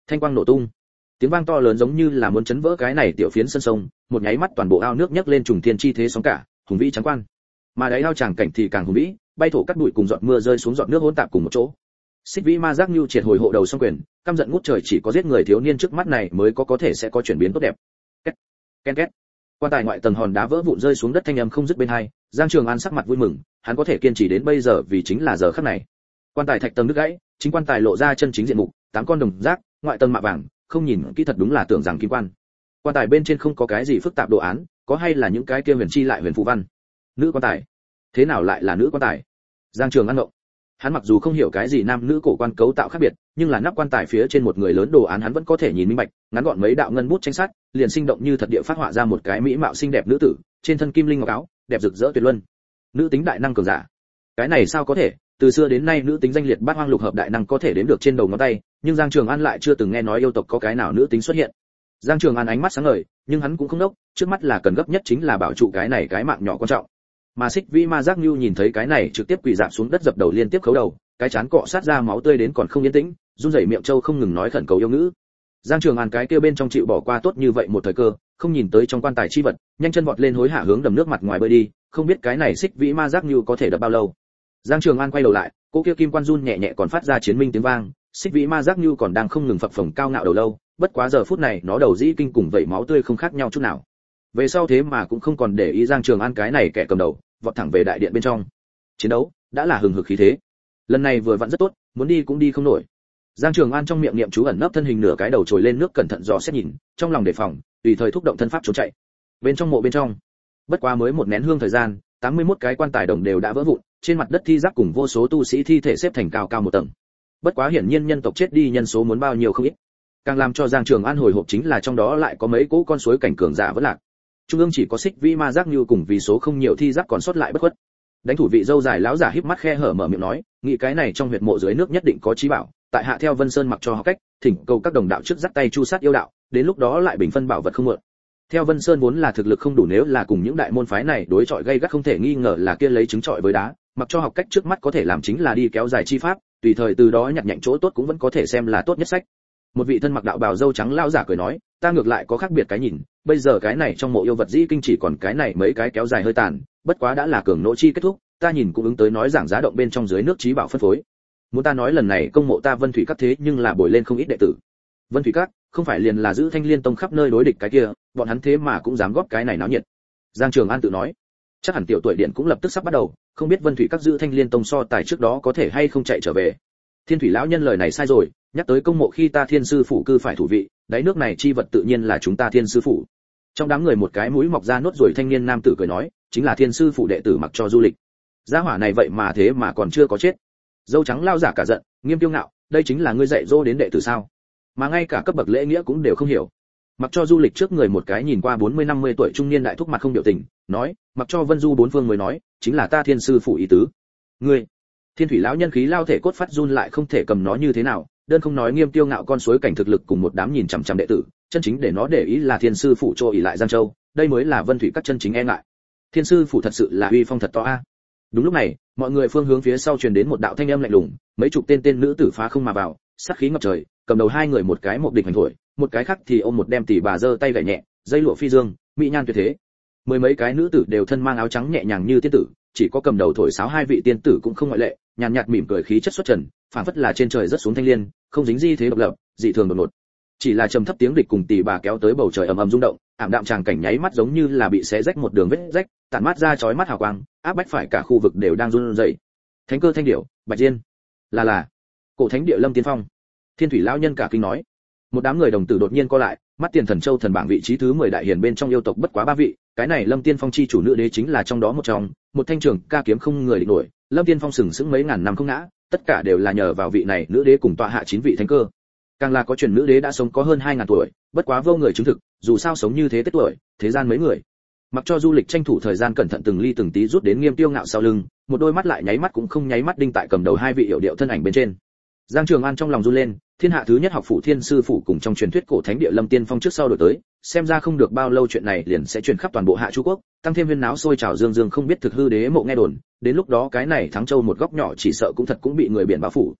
Speaker 1: thanh quang nổ tung, tiếng vang to lớn giống như là muốn chấn vỡ cái này tiểu phiến sân sông, một nháy mắt toàn bộ ao nước nhấc lên trùng thiên chi thế sóng cả, hùng vĩ trắng quan. Mà đáy ao tràng cảnh thì càng hùng vĩ, bay thổ cắt bụi cùng giọt mưa rơi xuống giọt nước hỗn tạp cùng một chỗ. Xích Vĩ Ma Giác Nưu triệt hồi hộ đầu song quyền, căm giận ngút trời, chỉ có giết người thiếu niên trước mắt này mới có thể sẽ có chuyển biến tốt đẹp. Két, ken két. Quan tài ngoại tầng hòn đá vỡ vụn rơi xuống đất thanh âm không dứt bên hai, Giang Trường An sắc mặt vui mừng, hắn có thể kiên trì đến bây giờ vì chính là giờ khắc này. Quan tài thạch tầng đứt gãy, chính quan tài lộ ra chân chính diện mục, 8 con đồng giác, ngoại tầng mạ vàng, không nhìn kỹ thật đúng là tưởng rằng kim quan. Quan tài bên trên không có cái gì phức tạp đồ án, có hay là những cái kia huyền chi lại huyền phù văn. Nữ quan tài, thế nào lại là nữ quan tài? Giang Trường An ngộ. Hắn mặc dù không hiểu cái gì nam nữ cổ quan cấu tạo khác biệt, nhưng là nắp quan tài phía trên một người lớn đồ án hắn vẫn có thể nhìn minh bạch, ngắn gọn mấy đạo ngân bút tranh sát, liền sinh động như thật địa phát họa ra một cái mỹ mạo xinh đẹp nữ tử, trên thân kim linh ngọc áo, đẹp rực rỡ tuyệt luân. Nữ tính đại năng cường giả. Cái này sao có thể? Từ xưa đến nay nữ tính danh liệt bát hoang lục hợp đại năng có thể đếm được trên đầu ngón tay, nhưng Giang Trường An lại chưa từng nghe nói yêu tộc có cái nào nữ tính xuất hiện. Giang Trường An ánh mắt sáng ngời, nhưng hắn cũng không đốc, trước mắt là cần gấp nhất chính là bảo trụ cái này cái mạng nhỏ quan trọng. Mà Xích Vĩ Ma Giác Nưu nhìn thấy cái này trực tiếp quỳ rạp xuống đất dập đầu liên tiếp khấu đầu, cái chán cọ sát ra máu tươi đến còn không yên tĩnh, run rẩy miệng trâu không ngừng nói khẩn cầu yêu ngữ. Giang Trường An cái kia bên trong chịu bỏ qua tốt như vậy một thời cơ, không nhìn tới trong quan tài chi vật, nhanh chân vọt lên hối hả hướng đầm nước mặt ngoài bơi đi, không biết cái này Xích Vĩ Ma Giác Nưu có thể đập bao lâu. Giang Trường An quay đầu lại, cô kia kim quan run nhẹ nhẹ còn phát ra chiến minh tiếng vang, Xích Vĩ Ma Giác Nưu còn đang không ngừng phập phồng cao ngạo đầu lâu, bất quá giờ phút này nó đầu dĩ kinh cùng vậy máu tươi không khác nhau chút nào. Về sau thế mà cũng không còn để ý Giang Trường An cái này kẻ cầm đầu, vọt thẳng về đại điện bên trong. Chiến đấu đã là hừng hực khí thế. Lần này vừa vặn rất tốt, muốn đi cũng đi không nổi. Giang Trường An trong miệng niệm chú ẩn nấp thân hình nửa cái đầu trồi lên nước cẩn thận dò xét nhìn, trong lòng đề phòng, tùy thời thúc động thân pháp trốn chạy. Bên trong mộ bên trong, bất quá mới một nén hương thời gian, 81 cái quan tài đồng đều đã vỡ vụn, trên mặt đất thi rác cùng vô số tu sĩ thi thể xếp thành cao cao một tầng. Bất quá hiển nhiên nhân tộc chết đi nhân số muốn bao nhiêu không ít. Càng làm cho Giang Trường An hồi hộp chính là trong đó lại có mấy cỗ con suối cảnh cường giả vẫn lạc. Trung ương chỉ có Xích Vĩ Ma Giác Nưu cùng vì số không nhiều thi rác còn sót lại bất khuất. Đánh thủ vị dâu dài lão giả híp mắt khe hở mở miệng nói, nghĩ cái này trong huyệt mộ dưới nước nhất định có trí bảo, tại hạ theo Vân Sơn mặc cho học cách, thỉnh cầu các đồng đạo trước dắt tay chu sát yêu đạo, đến lúc đó lại bình phân bảo vật không mượn. Theo Vân Sơn vốn là thực lực không đủ, nếu là cùng những đại môn phái này đối chọi gay gắt không thể nghi ngờ là kia lấy trứng chọi với đá, mặc cho học cách trước mắt có thể làm chính là đi kéo dài chi pháp, tùy thời từ đó nhặt nhạnh chỗ tốt cũng vẫn có thể xem là tốt nhất sách. Một vị thân mặc đạo bào dâu trắng lão giả cười nói, ta ngược lại có khác biệt cái nhìn, bây giờ cái này trong mộ yêu vật dĩ kinh chỉ còn cái này mấy cái kéo dài hơi tàn, bất quá đã là cường nỗ chi kết thúc, ta nhìn cũng ứng tới nói giảng giá động bên trong dưới nước trí bảo phân phối. Muốn ta nói lần này công mộ ta Vân Thủy Các thế nhưng là bồi lên không ít đệ tử. Vân Thủy Các không phải liền là giữ Thanh Liên Tông khắp nơi đối địch cái kia, bọn hắn thế mà cũng dám góp cái này náo nhiệt. Giang Trường An tự nói, chắc hẳn tiểu tuổi điện cũng lập tức sắp bắt đầu, không biết Vân Thủy Các giữ Thanh Liên Tông so tài trước đó có thể hay không chạy trở về. Thiên Thủy lão nhân lời này sai rồi, nhắc tới công mộ khi ta Thiên sư phủ cư phải thủ vị, đáy nước này chi vật tự nhiên là chúng ta Thiên sư phủ. Trong đám người một cái mũi mọc ra nốt ruồi thanh niên nam tử cười nói, chính là Thiên sư phủ đệ tử Mặc Cho Du Lịch. Gia hỏa này vậy mà thế mà còn chưa có chết. Dâu trắng lao giả cả giận, nghiêm tiêu ngạo, đây chính là ngươi dạy dỗ đến đệ tử sao? Mà ngay cả cấp bậc lễ nghĩa cũng đều không hiểu. Mặc Cho Du Lịch trước người một cái nhìn qua 40-50 tuổi trung niên đại thúc mặt không biểu tình, nói, Mặc Cho Vân Du bốn phương mới nói, chính là ta Thiên sư phủ ý tứ. Ngươi, Thiên Thủy lão nhân khí lao thể cốt phát run lại không thể cầm nó như thế nào, đơn không nói nghiêm tiêu ngạo con suối cảnh thực lực cùng một đám nhìn chằm chằm đệ tử, chân chính để nó để ý là Thiên sư phủ cho ỷ lại Giang Châu, đây mới là Vân Thủy Các chân chính e ngại. Thiên sư phủ thật sự là uy phong thật to a. Đúng lúc này, mọi người phương hướng phía sau truyền đến một đạo thanh âm lạnh lùng, mấy chục tên nữ tử phá không mà vào, sát khí ngập trời, cầm đầu hai người một cái một địch hành thổi, một cái khác thì ôm một đem tỷ bà giơ tay gảy nhẹ, dây lụa phi dương, mỹ nhan tuyệt thế. Mười mấy cái nữ tử đều thân mang áo trắng nhẹ nhàng như tiên tử, chỉ có cầm đầu thổi sáo hai vị tiên tử cũng không ngoại lệ, nhàn nhạt mỉm cười khí chất xuất trần, phảng phất là trên trời rất xuống thanh liên, không dính di thế độc lập, dị thường đột ngột. Chỉ là trầm thấp tiếng địch cùng tỷ bà kéo tới bầu trời ầm ầm rung động, ảm đạm tràng cảnh nháy mắt giống như là bị xé rách một đường vết rách, tản mát ra chói mắt hào quang, áp bách phải cả khu vực đều đang run rẩy. Thánh cơ thanh điểu, Bạch Diên, là cổ thánh địa Lâm Tiên Phong. Thiên Thủy lão nhân cả kinh nói. Một đám người đồng tử đột nhiên co lại, mắt Tiền Thần Châu thần bảng vị trí thứ 10 đại hiển bên trong yêu tộc bất quá 3 vị, cái này Lâm Tiên Phong chi chủ nữ đế chính là trong đó một trong, một thanh trường ca kiếm không người địch nổi, Lâm Tiên Phong sừng sững mấy ngàn năm không ngã, tất cả đều là nhờ vào vị này nữ đế cùng tọa hạ 9 vị thánh cơ. Càng là có truyền nữ đế đã sống có hơn 2000 tuổi, bất quá vô người chứng thực, dù sao sống như thế tết tuổi, thế gian mấy người. Mặc Cho Du Lịch tranh thủ thời gian cẩn thận từng ly từng tí rút đến nghiêm tiêu ngạo sau lưng, một đôi mắt lại nháy mắt cũng không nháy mắt đinh tại cầm đầu hai vị hiệu điệu thân ảnh bên trên. Giang Trường An trong lòng run lên, thiên hạ thứ nhất học phủ Thiên sư phủ cùng trong truyền thuyết cổ thánh địa Lâm Tiên Phong trước sau đổi tới, xem ra không được bao lâu chuyện này liền sẽ truyền khắp toàn bộ Hạ Chu quốc, tăng thêm huyên náo sôi trào dương dương không biết thực hư đế mộ nghe đồn, đến lúc đó cái này Thắng Châu một góc nhỏ chỉ sợ cũng thật cũng bị người biển bao phủ.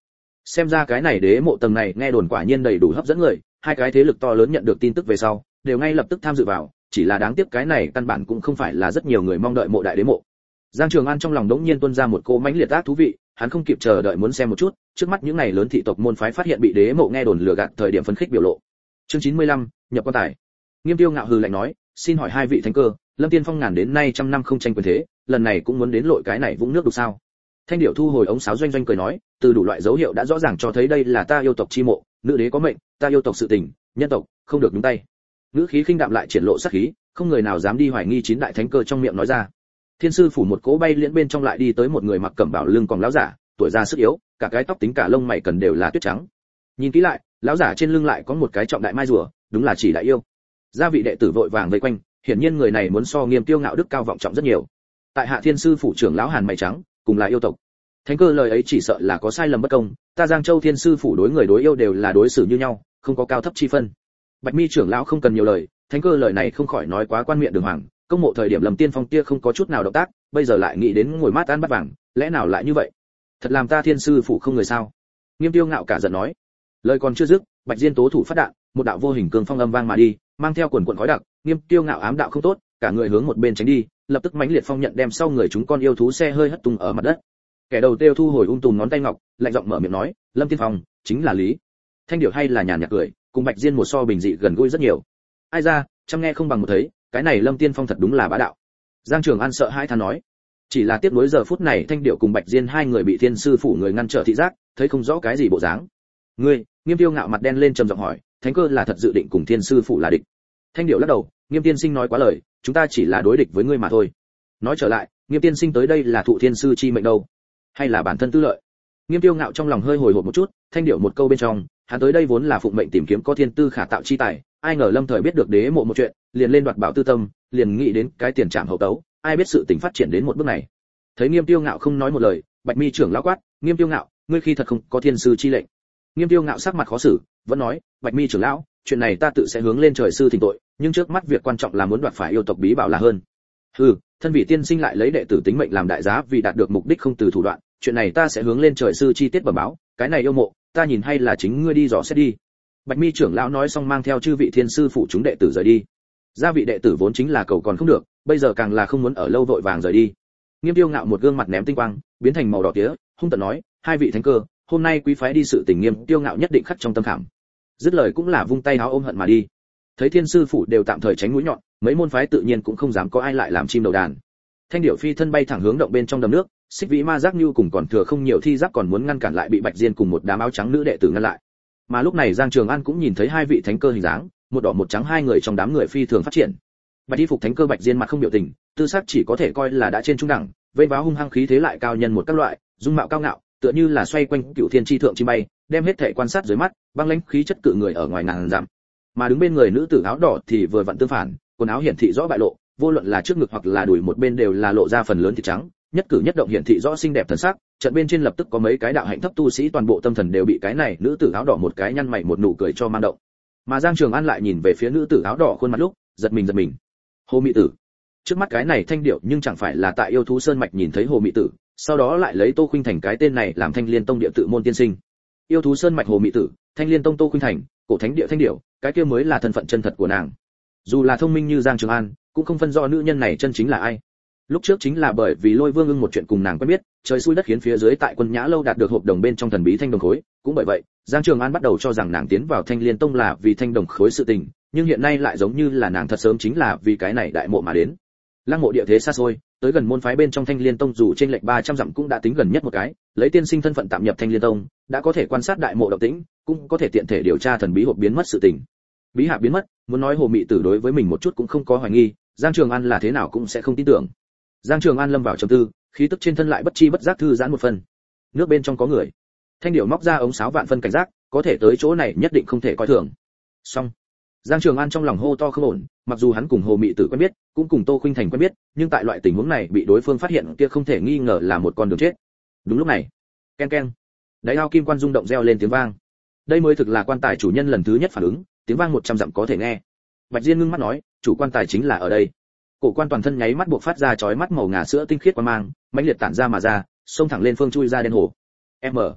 Speaker 1: Xem ra cái này đế mộ tầng này nghe đồn quả nhiên đầy đủ hấp dẫn người, hai cái thế lực to lớn nhận được tin tức về sau, đều ngay lập tức tham dự vào, chỉ là đáng tiếc cái này căn bản cũng không phải là rất nhiều người mong đợi mộ đại đế mộ. Giang Trường An trong lòng đống nhiên tuôn ra một cỗ mãnh liệt ác thú vị, hắn không kịp chờ đợi muốn xem một chút, trước mắt những này lớn thị tộc môn phái phát hiện bị đế mộ nghe đồn lừa gạt thời điểm phấn khích biểu lộ. Chương 95, nhập quan tài. Nghiêm Tiêu ngạo hừ lạnh nói, xin hỏi hai vị thánh cơ, Lâm Tiên Phong ngàn đến nay trăm năm không tranh quyền thế, lần này cũng muốn đến lội cái này vũng nước đục sao? Thanh điệu thu hồi ống sáo doanh doanh cười nói, từ đủ loại dấu hiệu đã rõ ràng cho thấy đây là ta yêu tộc chi mộ, nữ đế có mệnh, ta yêu tộc sự tình, nhân tộc không được nhúng tay. Ngữ khí khinh đạm lại triển lộ sát khí, không người nào dám đi hoài nghi chín đại thánh cơ trong miệng nói ra. Thiên sư phủ một cỗ bay liễn bên trong lại đi tới một người mặc cẩm bào lưng còn lão giả, tuổi già sức yếu, cả cái tóc tính cả lông mày cần đều là tuyết trắng. Nhìn kỹ lại, lão giả trên lưng lại có một cái trọng đại mai rùa, đúng là chỉ đại yêu. Gia vị đệ tử vội vàng vây quanh, hiển nhiên người này muốn so Nghiêm Tiêu ngạo đức cao vọng trọng rất nhiều. Tại Hạ Thiên sư phủ trưởng lão Hàn mày trắng, cùng là yêu tộc. Thánh cơ lời ấy chỉ sợ là có sai lầm bất công, ta Giang Châu Thiên sư phủ đối người đối yêu đều là đối xử như nhau, không có cao thấp chi phân. Bạch Mi trưởng lão không cần nhiều lời, thánh cơ lời này không khỏi nói quá quan miệng đường hoàng, công mộ thời điểm Lâm Tiên Phong kia không có chút nào động tác, bây giờ lại nghĩ đến ngồi mát ăn bát vàng, lẽ nào lại như vậy? Thật làm ta Thiên sư phủ không người sao? Nghiêm Tiêu ngạo cả giận nói. Lời còn chưa dứt, Bạch Diên tố thủ phát đạn, một đạo vô hình cương phong âm vang mà đi, mang theo quần quần khói đặc, Nghiêm Tiêu ngạo ám đạo không tốt, cả người hướng một bên tránh đi, lập tức mãnh liệt phong nhận đem sau người chúng con yêu thú xe hơi hất tung ở mặt đất. Kẻ đầu tiêu thu hồi tùm ngón tay ngọc, lạnh giọng mở miệng nói, Lâm Tiên Phong chính là lý. Thanh điệu hay là nhàn nhạt cười, cùng Bạch Diên một so bình dị gần gũi rất nhiều. Ai ra, chăm nghe không bằng một thấy, cái này Lâm Tiên Phong thật đúng là bá đạo. Giang Trường An sợ hãi than nói. Chỉ là tiếc nuối giờ phút này Thanh điệu cùng Bạch Diên hai người bị Thiên sư phủ người ngăn trở thị giác, thấy không rõ cái gì bộ dáng. Ngươi, Nghiêm Tiêu ngạo mặt đen lên trầm giọng hỏi, thánh cơ là thật dự định cùng Thiên sư phủ là địch? Thanh điệu lắc đầu, Nghiêm tiên sinh nói quá lời, chúng ta chỉ là đối địch với ngươi mà thôi. Nói trở lại, Nghiêm tiên sinh tới đây là thụ Thiên sư chi mệnh đâu, hay là bản thân tư lợi? Nghiêm Tiêu ngạo trong lòng hơi hồi hộp một chút, Thanh điệu một câu bên trong, hắn tới đây vốn là phụng mệnh tìm kiếm có thiên tư khả tạo chi tài, ai ngờ Lâm thời biết được đế mộ một chuyện, liền lên đoạt bảo tư tâm, liền nghĩ đến cái tiền trảm hậu tấu, ai biết sự tình phát triển đến một bước này. Thấy Nghiêm Tiêu ngạo không nói một lời, Bạch Mi trưởng lão quát, Nghiêm Tiêu ngạo, ngươi khi thật không có thiên sư chi lệnh? Nghiêm Tiêu ngạo sắc mặt khó xử, vẫn nói, Bạch Mi trưởng lão, chuyện này ta tự sẽ hướng lên trời sư thỉnh tội, nhưng trước mắt việc quan trọng là muốn đoạt phải yêu tộc bí bảo là hơn. Hừ, thân vị tiên sinh lại lấy đệ tử tính mệnh làm đại giá vì đạt được mục đích không từ thủ đoạn, chuyện này ta sẽ hướng lên trời sư chi tiết bẩm báo, cái này yêu mộ, ta nhìn hay là chính ngươi đi dò xét đi. Bạch Mi trưởng lão nói xong mang theo chư vị thiên sư phụ chúng đệ tử rời đi. Gia vị đệ tử vốn chính là cầu còn không được, bây giờ càng là không muốn ở lâu vội vàng rời đi. Nghiêm Tiêu ngạo một gương mặt ném tinh quang, biến thành màu đỏ tía, hung tợn nói, hai vị thánh cơ, hôm nay quý phái đi sự tình Nghiêm Tiêu ngạo nhất định khắc trong tâm khảm. Dứt lời cũng là vung tay áo ôm hận mà đi. Thấy thiên sư phụ đều tạm thời tránh mũi nhọn, mấy môn phái tự nhiên cũng không dám có ai lại làm chim đầu đàn. Thanh điệu phi thân bay thẳng hướng động bên trong đầm nước, Xích Vĩ Ma Giác Nhu cùng còn thừa không nhiều thi giáp còn muốn ngăn cản lại bị Bạch Diên cùng một đám áo trắng nữ đệ tử ngăn lại. Mà lúc này Giang Trường An cũng nhìn thấy hai vị thánh cơ hình dáng, một đỏ một trắng hai người trong đám người phi thường phát triển. Bạch y phục thánh cơ Bạch Diên mặt không biểu tình, tư sắc chỉ có thể coi là đã trên trung đẳng, vênh váo hung hăng khí thế lại cao nhân một các loại, dung mạo cao ngạo, tựa như là xoay quanh cựu thiên chi thượng chim bay, đem hết thể quan sát dưới mắt, băng lãnh khí chất cự người ở ngoài ngàn dặm. Mà đứng bên người nữ tử áo đỏ thì vừa vặn tương phản, quần áo hiển thị rõ bại lộ, vô luận là trước ngực hoặc là đùi một bên đều là lộ ra phần lớn thịt trắng, nhất cử nhất động hiển thị rõ xinh đẹp thần sắc, trận bên trên lập tức có mấy cái đạo hạnh thấp tu sĩ toàn bộ tâm thần đều bị cái này nữ tử áo đỏ một cái nhăn mày một nụ cười cho mang động. Mà Giang Trường An lại nhìn về phía nữ tử áo đỏ khuôn mặt lúc, giật mình. Hồ Mị Tử. Trước mắt cái này Thanh điệu nhưng chẳng phải là tại yêu thú sơn mạch nhìn thấy Hồ Mị Tử, sau đó lại lấy Tô Khuynh Thành cái tên này làm Thanh Liên Tông địa tự môn tiên sinh. Yêu thú sơn mạch Hồ Mị Tử, Thanh Liên Tông Tô Khuynh Thành, cổ thánh địa Thanh điệu, cái kia mới là thân phận chân thật của nàng. Dù là thông minh như Giang Trường An, cũng không phân rõ nữ nhân này chân chính là ai. Lúc trước chính là bởi vì Lôi Vương Ưng một chuyện cùng nàng quen biết, trời xui đất khiến phía dưới tại Quân Nhã lâu đạt được hợp đồng bên trong thần bí thanh đồng khối, cũng bởi vậy, Giang Trường An bắt đầu cho rằng nàng tiến vào Thanh Liên Tông là vì thanh đồng khối sự tình, nhưng hiện nay lại giống như là nàng thật sớm chính là vì cái này đại mộ mà đến. Lăng mộ địa thế xa xôi, tới gần môn phái bên trong Thanh Liên Tông dù trên lệch 300 dặm cũng đã tính gần nhất một cái, lấy tiên sinh thân phận tạm nhập Thanh Liên Tông, đã có thể quan sát đại mộ động tĩnh, cũng có thể tiện thể điều tra thần bí hộp biến mất sự tình. Bí hạ biến mất, muốn nói Hồ Mị Tử đối với mình một chút cũng không có hoài nghi, Giang Trường An là thế nào cũng sẽ không tin tưởng. Giang Trường An lâm vào trầm tư, khí tức trên thân lại bất chi bất giác thư giãn một phần. Nước bên trong có người. Thanh điệu móc ra ống sáo vạn phân cảnh giác, có thể tới chỗ này nhất định không thể coi thường. Xong. Giang Trường An trong lòng hô to không ổn, mặc dù hắn cùng Hồ Mị Tử quen biết, cũng cùng Tô Khuynh Thành quen biết, nhưng tại loại tình huống này bị đối phương phát hiện kia không thể nghi ngờ là một con đường chết. Đúng lúc này, keng keng, đáy ao kim quan rung động reo lên tiếng vang. Đây mới thực là quan tài chủ nhân lần thứ nhất phản ứng, tiếng vang 100 dặm có thể nghe. Bạch Diên ngưng mắt nói, chủ quan tài chính là ở đây. Cổ quan toàn thân nháy mắt buộc phát ra chói mắt màu ngà sữa tinh khiết quang mang, mãnh liệt tản ra mà ra, xông thẳng lên phương chui ra đen hồ. M.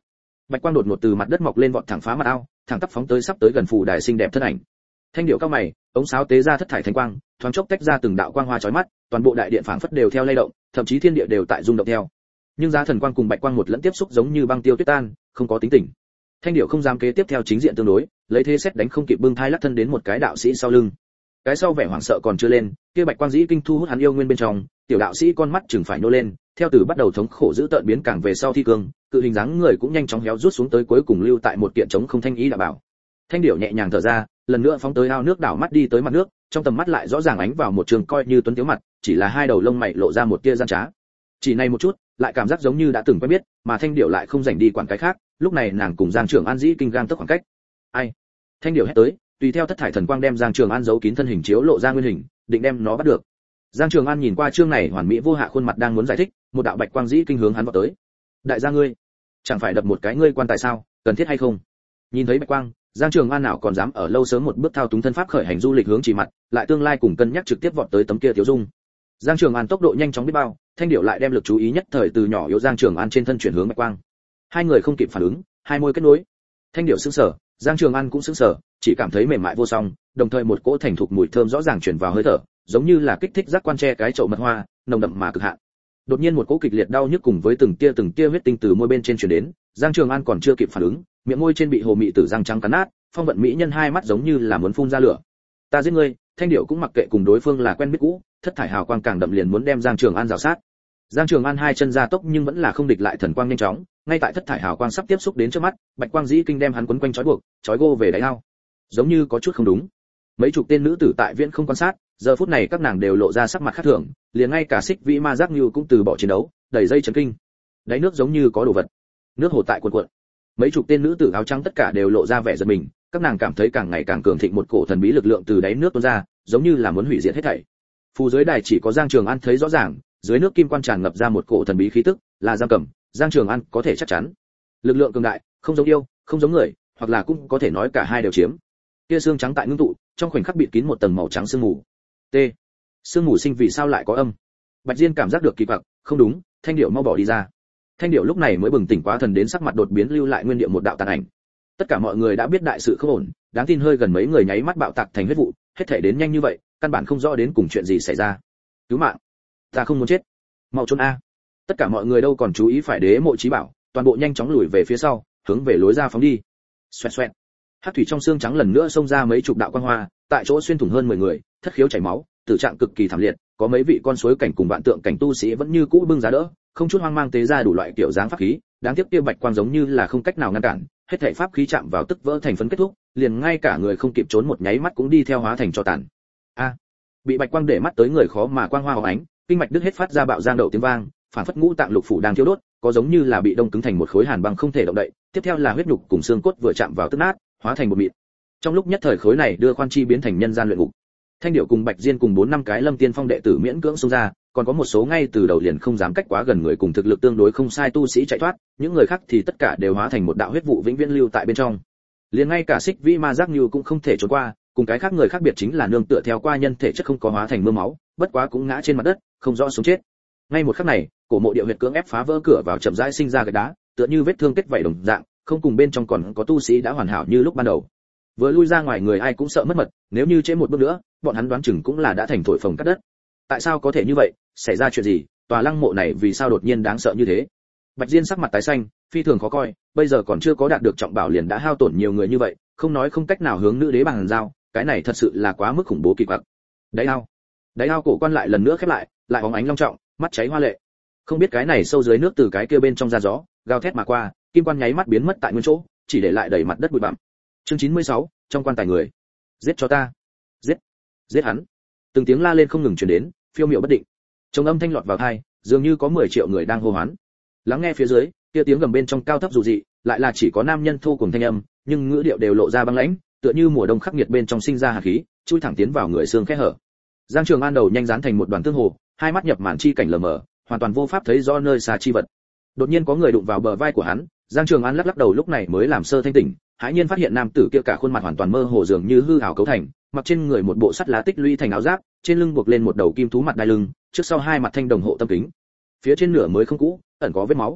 Speaker 1: Bạch quang đột ngột từ mặt đất mọc lên vọt thẳng phá mặt ao, thẳng tắp phóng tới sắp tới gần phù đài xinh đẹp thân ảnh. Thanh điệu cao mày, ống sáo tế ra thất thải thánh quang, thoáng chốc tách ra từng đạo quang hoa chói mắt, toàn bộ đại điện phảng phất đều theo lay động, thậm chí thiên địa đều tại rung động theo. Nhưng giá thần quang cùng bạch quang một lẫn tiếp xúc giống như băng tiêu tuyết tan, không có tính tình. Thanh điệu không dám kế tiếp theo chính diện tương đối, lấy thế xét đánh không kịp bưng thai lắc thân đến một cái đạo sĩ sau lưng. Cái sau vẻ hoảng sợ còn chưa lên, kia bạch quang dĩ kinh thu hút hắn yêu nguyên bên trong, tiểu đạo sĩ con mắt chừng phải nô lên, theo từ bắt đầu thống khổ giữ tợn biến càng về sau thi cương, cự hình dáng người cũng nhanh chóng héo rút xuống tới cuối cùng lưu tại một kiện trống không thanh ý đã bảo. Thanh điệu nhẹ nhàng thở ra, lần nữa phóng tới ao nước đảo mắt đi tới mặt nước, trong tầm mắt lại rõ ràng ánh vào một trường coi như tuấn tiếu mặt, chỉ là hai đầu lông mày lộ ra một tia gian trá. Chỉ này một chút, lại cảm giác giống như đã từng quen biết, mà Thanh điệu lại không rảnh đi quản cái khác, lúc này nàng cùng Giang Trường An dĩ kinh gang tức khoảng cách. Ai? Thanh điệu hét tới, tùy theo thất thải thần quang đem Giang Trường An giấu kín thân hình chiếu lộ ra nguyên hình, định đem nó bắt được. Giang Trường An nhìn qua chương này hoàn mỹ vô hạ khuôn mặt đang muốn giải thích, một đạo bạch quang dĩ kinh hướng hắn vọt tới. Đại gia ngươi, chẳng phải đập một cái ngươi quan tài sao, cần thiết hay không? Nhìn thấy bạch quang, Giang Trường An nào còn dám ở lâu sớm một bước thao túng thân pháp khởi hành du lịch hướng chỉ mặt, lại tương lai cùng cân nhắc trực tiếp vọt tới tấm kia tiểu dung. Giang Trường An tốc độ nhanh chóng biết bao, Thanh điệu lại đem lực chú ý nhất thời từ nhỏ yếu Giang Trường An trên thân chuyển hướng bạch quang. Hai người không kịp phản ứng, hai môi kết nối. Thanh điệu sững sờ, Giang Trường An cũng sững sờ, chỉ cảm thấy mềm mại vô song, đồng thời một cỗ thành thục mùi thơm rõ ràng truyền vào hơi thở, giống như là kích thích giác quan che cái chậu mật hoa, nồng đậm mà cực hạn. Đột nhiên một cỗ kịch liệt đau nhức cùng với từng tia huyết tinh từ môi bên trên truyền đến, Giang Trường An còn chưa kịp phản ứng, miệng môi trên bị hồ mị tử răng trắng cắn nát, phong vận mỹ nhân hai mắt giống như là muốn phun ra lửa. Ta giết ngươi, Thanh điệu cũng mặc kệ cùng đối phương là quen biết cũ, thất thải hào quang càng đậm liền muốn đem Giang Trường An rào sát. Giang Trường An hai chân ra tốc nhưng vẫn là không địch lại thần quang nhanh chóng, ngay tại thất thải hào quang sắp tiếp xúc đến trước mắt, bạch quang dĩ kinh đem hắn quấn quanh trói buộc, trói gô về đáy ao. Giống như có chút không đúng. Mấy chục tên nữ tử tại viện không quan sát, giờ phút này các nàng đều lộ ra sắc mặt khác thường, liền ngay cả Xích Vĩ Ma Giác Như cũng từ bỏ chiến đấu, đẩy dây chấn kinh. Đáy nước giống như có đồ vật. Nước hồ tại cuộn cuộn. Mấy chục tên nữ tử áo trắng tất cả đều lộ ra vẻ giật mình, các nàng cảm thấy càng ngày càng cường thịnh một cổ thần bí lực lượng từ đáy nước tuôn ra, giống như là muốn hủy diệt hết thảy. Phù dưới đài chỉ có Giang Trường An thấy rõ ràng, dưới nước kim quan tràn ngập ra một cổ thần bí khí tức, là giam cầm, Giang Trường An có thể chắc chắn. Lực lượng cường đại, không giống yêu, không giống người, hoặc là cũng có thể nói cả hai đều chiếm. Kia xương trắng tại ngưng tụ, trong khoảnh khắc bịt kín một tầng màu trắng sương mù. T. Sương mù sinh vì sao lại có âm? Bạch Diên cảm giác được kỳ quặc, không đúng, Thanh điệu mau bỏ đi ra. Thanh điệu lúc này mới bừng tỉnh quá thần đến sắc mặt đột biến lưu lại nguyên địa một đạo tàn ảnh. Tất cả mọi người đã biết đại sự không ổn, đáng tin hơi gần mấy người nháy mắt bạo tạc thành huyết vụ, hết thảy đến nhanh như vậy, căn bản không rõ đến cùng chuyện gì xảy ra. Cứu mạng, ta không muốn chết, mau trốn a! Tất cả mọi người đâu còn chú ý phải đế mộ chí bảo, toàn bộ nhanh chóng lùi về phía sau, hướng về lối ra phóng đi. Xoẹt xoẹt. Hắc thủy trong xương trắng lần nữa xông ra mấy chục đạo quang hoa, tại chỗ xuyên thủng hơn 10 người, thất khiếu chảy máu, tử trạng cực kỳ thảm liệt, có mấy vị con suối cảnh cùng vạn tượng cảnh tu sĩ vẫn như cũ bưng giá đỡ, không chút hoang mang tế ra đủ loại kiểu dáng pháp khí, đáng tiếc kia bạch quang giống như là không cách nào ngăn cản, hết thảy pháp khí chạm vào tức vỡ thành phấn kết thúc, liền ngay cả người không kịp trốn một nháy mắt cũng đi theo hóa thành tro tàn. A, bị bạch quang để mắt tới người khó mà quang hoa hồng ánh, kinh mạch đứt hết phát ra bạo giang đậu tiếng vang, phản phất ngũ tạng lục phủ đang thiêu đốt, có giống như là bị đông cứng thành một khối hàn băng không thể động đậy, tiếp theo là huyết nhục cùng xương cốt vừa chạm vào tức nát, hóa thành một mịn. Trong lúc nhất thời khối này đưa khoan chi biến thành nhân gian luyện ngục. Thanh điệu cùng Bạch Diên cùng 4-5 cái Lâm Tiên Phong đệ tử miễn cưỡng xông ra, còn có một số ngay từ đầu liền không dám cách quá gần người cùng thực lực tương đối không sai tu sĩ chạy thoát, những người khác thì tất cả đều hóa thành một đạo huyết vụ vĩnh viễn lưu tại bên trong. Liền ngay cả Xích Vĩ Ma Giác Như cũng không thể trốn qua, cùng cái khác người khác biệt chính là nương tựa theo qua nhân thể chất không có hóa thành mưa máu, bất quá cũng ngã trên mặt đất, không rõ sống chết. Ngay một khắc này, cổ mộ địa huyệt cưỡng ép phá vỡ cửa vào chậm rãi sinh ra gạch đá, tựa như vết thương kết vảy đồng dạng, không cùng bên trong còn có tu sĩ đã hoàn hảo như lúc ban đầu. Vừa lui ra ngoài người ai cũng sợ mất mật, nếu như trễ một bước nữa, bọn hắn đoán chừng cũng là đã thành thổi phồng cắt đất. Tại sao có thể như vậy, xảy ra chuyện gì, tòa lăng mộ này vì sao đột nhiên đáng sợ như thế? Bạch Diên sắc mặt tái xanh, phi thường khó coi, bây giờ còn chưa có đạt được trọng bảo liền đã hao tổn nhiều người như vậy, không nói không cách nào hướng nữ đế bằng giao, cái này thật sự là quá mức khủng bố kỳ quặc. Đáy ao cổ quan lại lần nữa khép lại, lại bóng ánh long trọng, mắt cháy hoa lệ. Không biết cái này sâu dưới nước từ cái kia bên trong ra gió, gào thét mà qua, kim quan nháy mắt biến mất tại nguyên chỗ, chỉ để lại đầy mặt đất bụi bặm. Chương 96, trong quan tài người. Giết cho ta. Giết hắn. Từng tiếng la lên không ngừng truyền đến, phiêu miệu bất định. Trong âm thanh lọt vào tai, dường như có 10 triệu người đang hô hoán. Lắng nghe phía dưới, kia tiếng gầm bên trong cao thấp dù dị, lại là chỉ có nam nhân thô cùng thanh âm, nhưng ngữ điệu đều lộ ra băng lãnh, tựa như mùa đông khắc nghiệt bên trong sinh ra hàn khí, chui thẳng tiến vào người xương khe hở. Giang Trường An đầu nhanh dán thành một đoàn tương hồ, hai mắt nhập màn chi cảnh lờ mờ, hoàn toàn vô pháp thấy rõ nơi xa chi vật. Đột nhiên có người đụng vào bờ vai của hắn, Giang Trường An lắc lắc đầu lúc này mới làm sơ thanh tỉnh, hãi nhiên phát hiện nam tử kia cả khuôn mặt hoàn toàn mơ hồ dường như hư ảo cấu thành, mặc trên người một bộ sắt lá tích lũy thành áo giáp, trên lưng buộc lên một đầu kim thú mặt đai lưng, trước sau hai mặt thanh đồng hộ tâm kính. Phía trên nửa mới không cũ, ẩn có vết máu.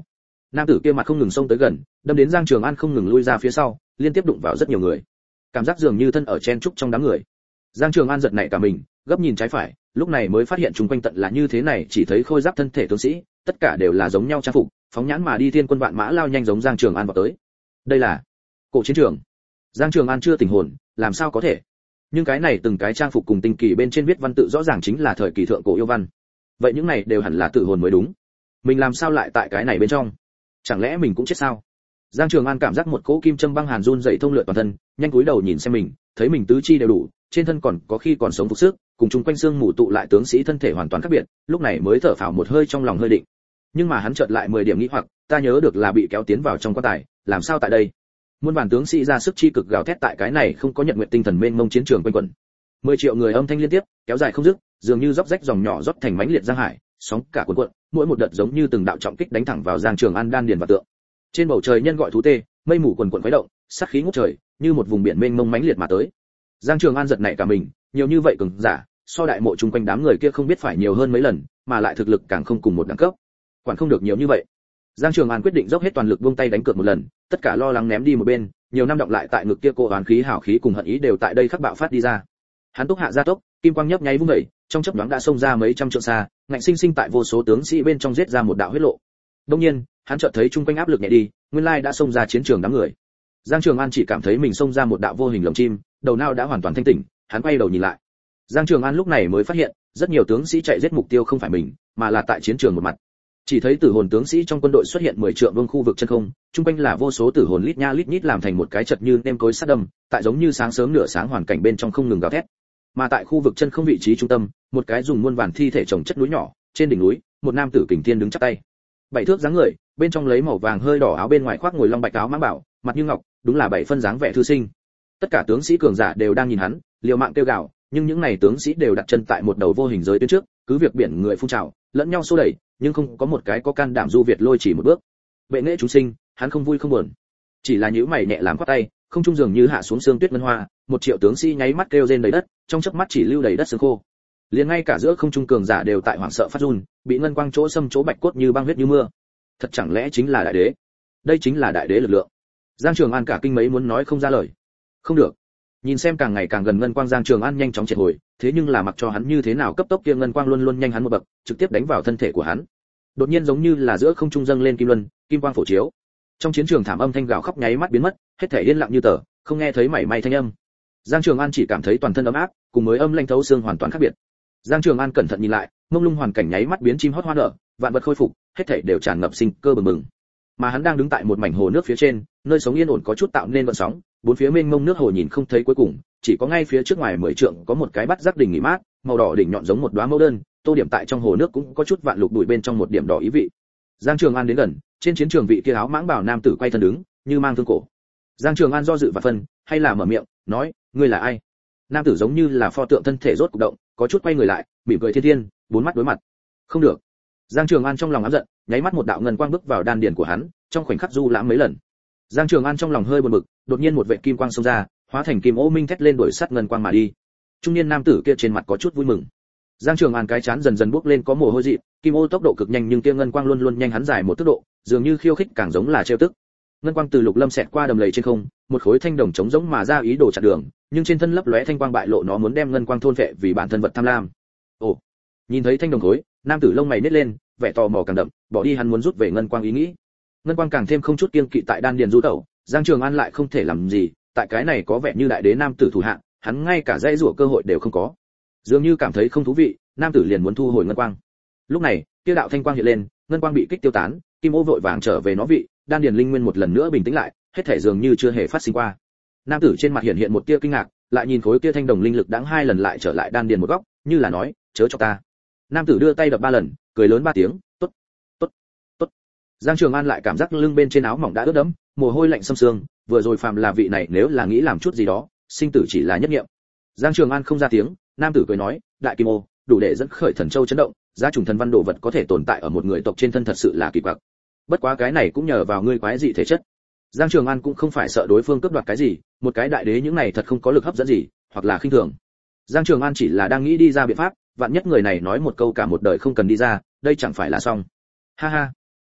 Speaker 1: Nam tử kia mặt không ngừng xông tới gần, đâm đến Giang Trường An không ngừng lui ra phía sau, liên tiếp đụng vào rất nhiều người. Cảm giác dường như thân ở chen trúc trong đám người. Giang Trường An giật nảy cả mình, gấp nhìn trái phải, lúc này mới phát hiện chúng quanh tận là như thế này, chỉ thấy khôi giáp thân thể tướng sĩ, tất cả đều là giống nhau trang phục, phóng nhãn mà đi thiên quân vạn mã lao nhanh giống Giang Trường An vào tới. Đây là cổ chiến trường. Giang Trường An chưa tỉnh hồn, làm sao có thể? Nhưng cái này từng cái trang phục cùng tinh kỳ bên trên viết văn tự rõ ràng chính là thời kỳ thượng cổ yêu văn. Vậy những này đều hẳn là tự hồn mới đúng. Mình làm sao lại tại cái này bên trong? Chẳng lẽ mình cũng chết sao? Giang Trường An cảm giác một cỗ kim châm băng hàn run dậy thông lượn toàn thân, nhanh cúi đầu nhìn xem mình, thấy mình tứ chi đều đủ, trên thân còn có khi còn sống phục sức, cùng chung quanh xương mù tụ lại tướng sĩ thân thể hoàn toàn khác biệt, lúc này mới thở phào một hơi trong lòng hơi định. Nhưng mà hắn chợt lại 10 điểm nghĩ hoặc, ta nhớ được là bị kéo tiến vào trong quan tài, làm sao tại đây? Muôn vàn tướng sĩ ra sức chi cực gào thét tại cái này không có nhận nguyện tinh thần mênh mông chiến trường quanh quẩn. 10 triệu người âm thanh liên tiếp, kéo dài không dứt, dường như róc rách dòng nhỏ rót thành mãnh liệt giang hải, sóng cả cuộn cuộn, mỗi một đợt giống như từng đạo trọng kích đánh thẳng vào Giang Trường An đan điền và tượng. Trên bầu trời nhân gọi thú tê, mây mù quần quần khuấy động, sát khí ngút trời, như một vùng biển mênh mông mãnh liệt mà tới. Giang Trường An giật nảy cả mình, nhiều như vậy cường giả, so đại mộ chung quanh đám người kia không biết phải nhiều hơn mấy lần, mà lại thực lực càng không cùng một đẳng cấp. Quản không được nhiều như vậy. Giang Trường An quyết định dốc hết toàn lực buông tay đánh cược một lần, tất cả lo lắng ném đi một bên, nhiều năm động lại tại ngực kia cô oán khí hảo khí cùng hận ý đều tại đây khắc bạo phát đi ra. Hắn tốc hạ gia tốc, kim quang nhấp nháy vung dậy, trong chớp nhoáng đã xông ra mấy trăm trượng xa, ngạnh sinh sinh tại vô số tướng sĩ bên trong giết ra một đạo huyết lộ. Đương nhiên, hắn chợt thấy chung quanh áp lực nhẹ đi, nguyên lai đã xông ra chiến trường đám người. Giang Trường An chỉ cảm thấy mình xông ra một đạo vô hình lồng chim, đầu não đã hoàn toàn thanh tỉnh, hắn quay đầu nhìn lại. Giang Trường An lúc này mới phát hiện, rất nhiều tướng sĩ chạy giết mục tiêu không phải mình, mà là tại chiến trường một mặt. Chỉ thấy tử hồn tướng sĩ trong quân đội xuất hiện 10 trượng vuông khu vực chân không, chung quanh là vô số tử hồn lít nha lít nhít làm thành một cái chật như nêm cối sát đâm, tại giống như sáng sớm nửa sáng hoàn cảnh bên trong không ngừng gào thét. Mà tại khu vực chân không vị trí trung tâm, một cái dùng muôn vàn thi thể chồng chất núi nhỏ, trên đỉnh núi, một nam tử kình thiên đứng chắp tay. 7 thước dáng người, bên trong lấy màu vàng hơi đỏ áo bên ngoài khoác ngồi long bạch áo mãng bảo, mặt như ngọc, đúng là 7 phân dáng vẻ thư sinh. Tất cả tướng sĩ cường giả đều đang nhìn hắn, liều mạng kêu gào, nhưng những này tướng sĩ đều đặt chân tại một đầu vô hình giới tuyến trước, cứ việc biển người phun trào, lẫn nhau xô đẩy, nhưng không có một cái có can đảm du việt lôi chỉ một bước. Bệ nghệ chúng sinh, hắn không vui không buồn, chỉ là nhíu mày nhẹ làm quát tay, không trung dường như hạ xuống sương tuyết ngân hoa, 1 triệu tướng sĩ nháy mắt kêu rên đầy đất, trong chớp mắt chỉ lưu đầy đất xương khô. Liền ngay cả giữa không trung cường giả đều tại hoảng sợ phát run, bị ngân quang chỗ xâm chỗ bạch cốt như băng huyết như mưa. Thật chẳng lẽ chính là đại đế? Đây chính là đại đế lực lượng. Giang Trường An cả kinh mấy muốn nói không ra lời. Không được. Nhìn xem càng ngày càng gần ngân quang, Giang Trường An nhanh chóng triệt hồi, thế nhưng là mặc cho hắn như thế nào cấp tốc kia ngân quang luôn luôn nhanh hắn một bậc, trực tiếp đánh vào thân thể của hắn. Đột nhiên giống như là giữa không trung dâng lên kim luân, kim quang phổ chiếu. Trong chiến trường thảm âm thanh gào khóc nháy mắt biến mất, hết thể yên lặng như tờ, không nghe thấy mảy may thanh âm. Giang Trường An chỉ cảm thấy toàn thân ấm áp, cùng mới âm lanh thấu xương hoàn toàn khác biệt. Giang Trường An cẩn thận nhìn lại, mông lung hoàn cảnh nháy mắt biến chim hót hoa nở, vạn vật khôi phục, hết thảy đều tràn ngập sinh cơ bừng bừng. Mà hắn đang đứng tại một mảnh hồ nước phía trên, nơi sống yên ổn có chút tạo nên gợn sóng, bốn phía mênh mông nước hồ nhìn không thấy cuối cùng, chỉ có ngay phía trước ngoài 10 trượng có một cái bát giác đỉnh nghỉ mát, màu đỏ đỉnh nhọn giống một đóa mẫu đơn, tô điểm tại trong hồ nước cũng có chút vạn lục đuổi bên trong một điểm đỏ ý vị. Giang Trường An đến gần, trên chiến trường vị kia áo mãng bảo nam tử quay thân đứng, như mang thương cổ. Giang Trường An do dự và phân, hay là mở miệng, nói, ngươi là ai? Nam tử giống như là pho tượng thân thể rốt cục động, có chút quay người lại, mỉm cười thiên thiên, bốn mắt đối mặt. Không được. Giang Trường An trong lòng ám giận, nháy mắt một đạo ngân quang bước vào đan điền của hắn, trong khoảnh khắc du lãm mấy lần. Giang Trường An trong lòng hơi buồn bực, đột nhiên một vệt kim quang xông ra, hóa thành kim ô minh thét lên đuổi sát ngân quang mà đi. Trung niên nam tử kia trên mặt có chút vui mừng. Giang Trường An cái chán dần dần bốc lên có mồ hôi dị, kim ô tốc độ cực nhanh nhưng kia ngân quang luôn luôn nhanh hắn dài một tốc độ, dường như khiêu khích càng giống là trêu tức. Ngân quang từ lục lâm xẹt qua đầm lầy trên không, một khối thanh đồng trống giống mà ra ý đồ chặn đường, nhưng trên thân lấp lóe thanh quang bại lộ nó muốn đem ngân quang thôn phệ vì bản thân vật tham lam. Ồ, nhìn thấy thanh đồng khối, nam tử lông mày nhếch lên, vẻ tò mò càng đậm, bỏ đi hắn muốn rút về ngân quang ý nghĩ. Ngân quang càng thêm không chút kiêng kỵ tại đan điền du tẩu, Giang Trường An lại không thể làm gì, tại cái này có vẻ như đại đế nam tử thủ hạ, hắn ngay cả dãy rủa cơ hội đều không có. Dường như cảm thấy không thú vị, nam tử liền muốn thu hồi ngân quang. Lúc này, kia đạo thanh quang hiện lên, ngân quang bị kích tiêu tán, kim ô vội vàng trở về nó vị, đan điền linh nguyên một lần nữa bình tĩnh lại, hết thể dường như chưa hề phát sinh qua. Nam tử trên mặt hiện hiện một tia kinh ngạc, lại nhìn khối kia thanh đồng linh lực đãng 2 lần lại trở lại đan điền một góc, như là nói, chớ cho ta. Nam tử đưa tay đập 3 lần, cười lớn 3 tiếng, tốt, tốt, tốt. Giang Trường An lại cảm giác lưng bên trên áo mỏng đã ướt đẫm, mồ hôi lạnh xâm xương, vừa rồi phàm là vị này nếu là nghĩ làm chút gì đó, sinh tử chỉ là nhất niệm. Giang Trường An không ra tiếng, nam tử cười nói, đại kim ô, đủ để dẫn khởi thần châu chấn động, giá trùng thần văn đồ vật có thể tồn tại ở một người tộc trên thân thật sự là kỳ quặc. Bất quá cái này cũng nhờ vào ngươi quái dị thể chất. Giang Trường An cũng không phải sợ đối phương cướp đoạt cái gì, một cái đại đế những này thật không có lực hấp dẫn gì, hoặc là khinh thường. Giang Trường An chỉ là đang nghĩ đi ra biện pháp, vạn nhất người này nói một câu cả một đời không cần đi ra, đây chẳng phải là xong. Ha ha.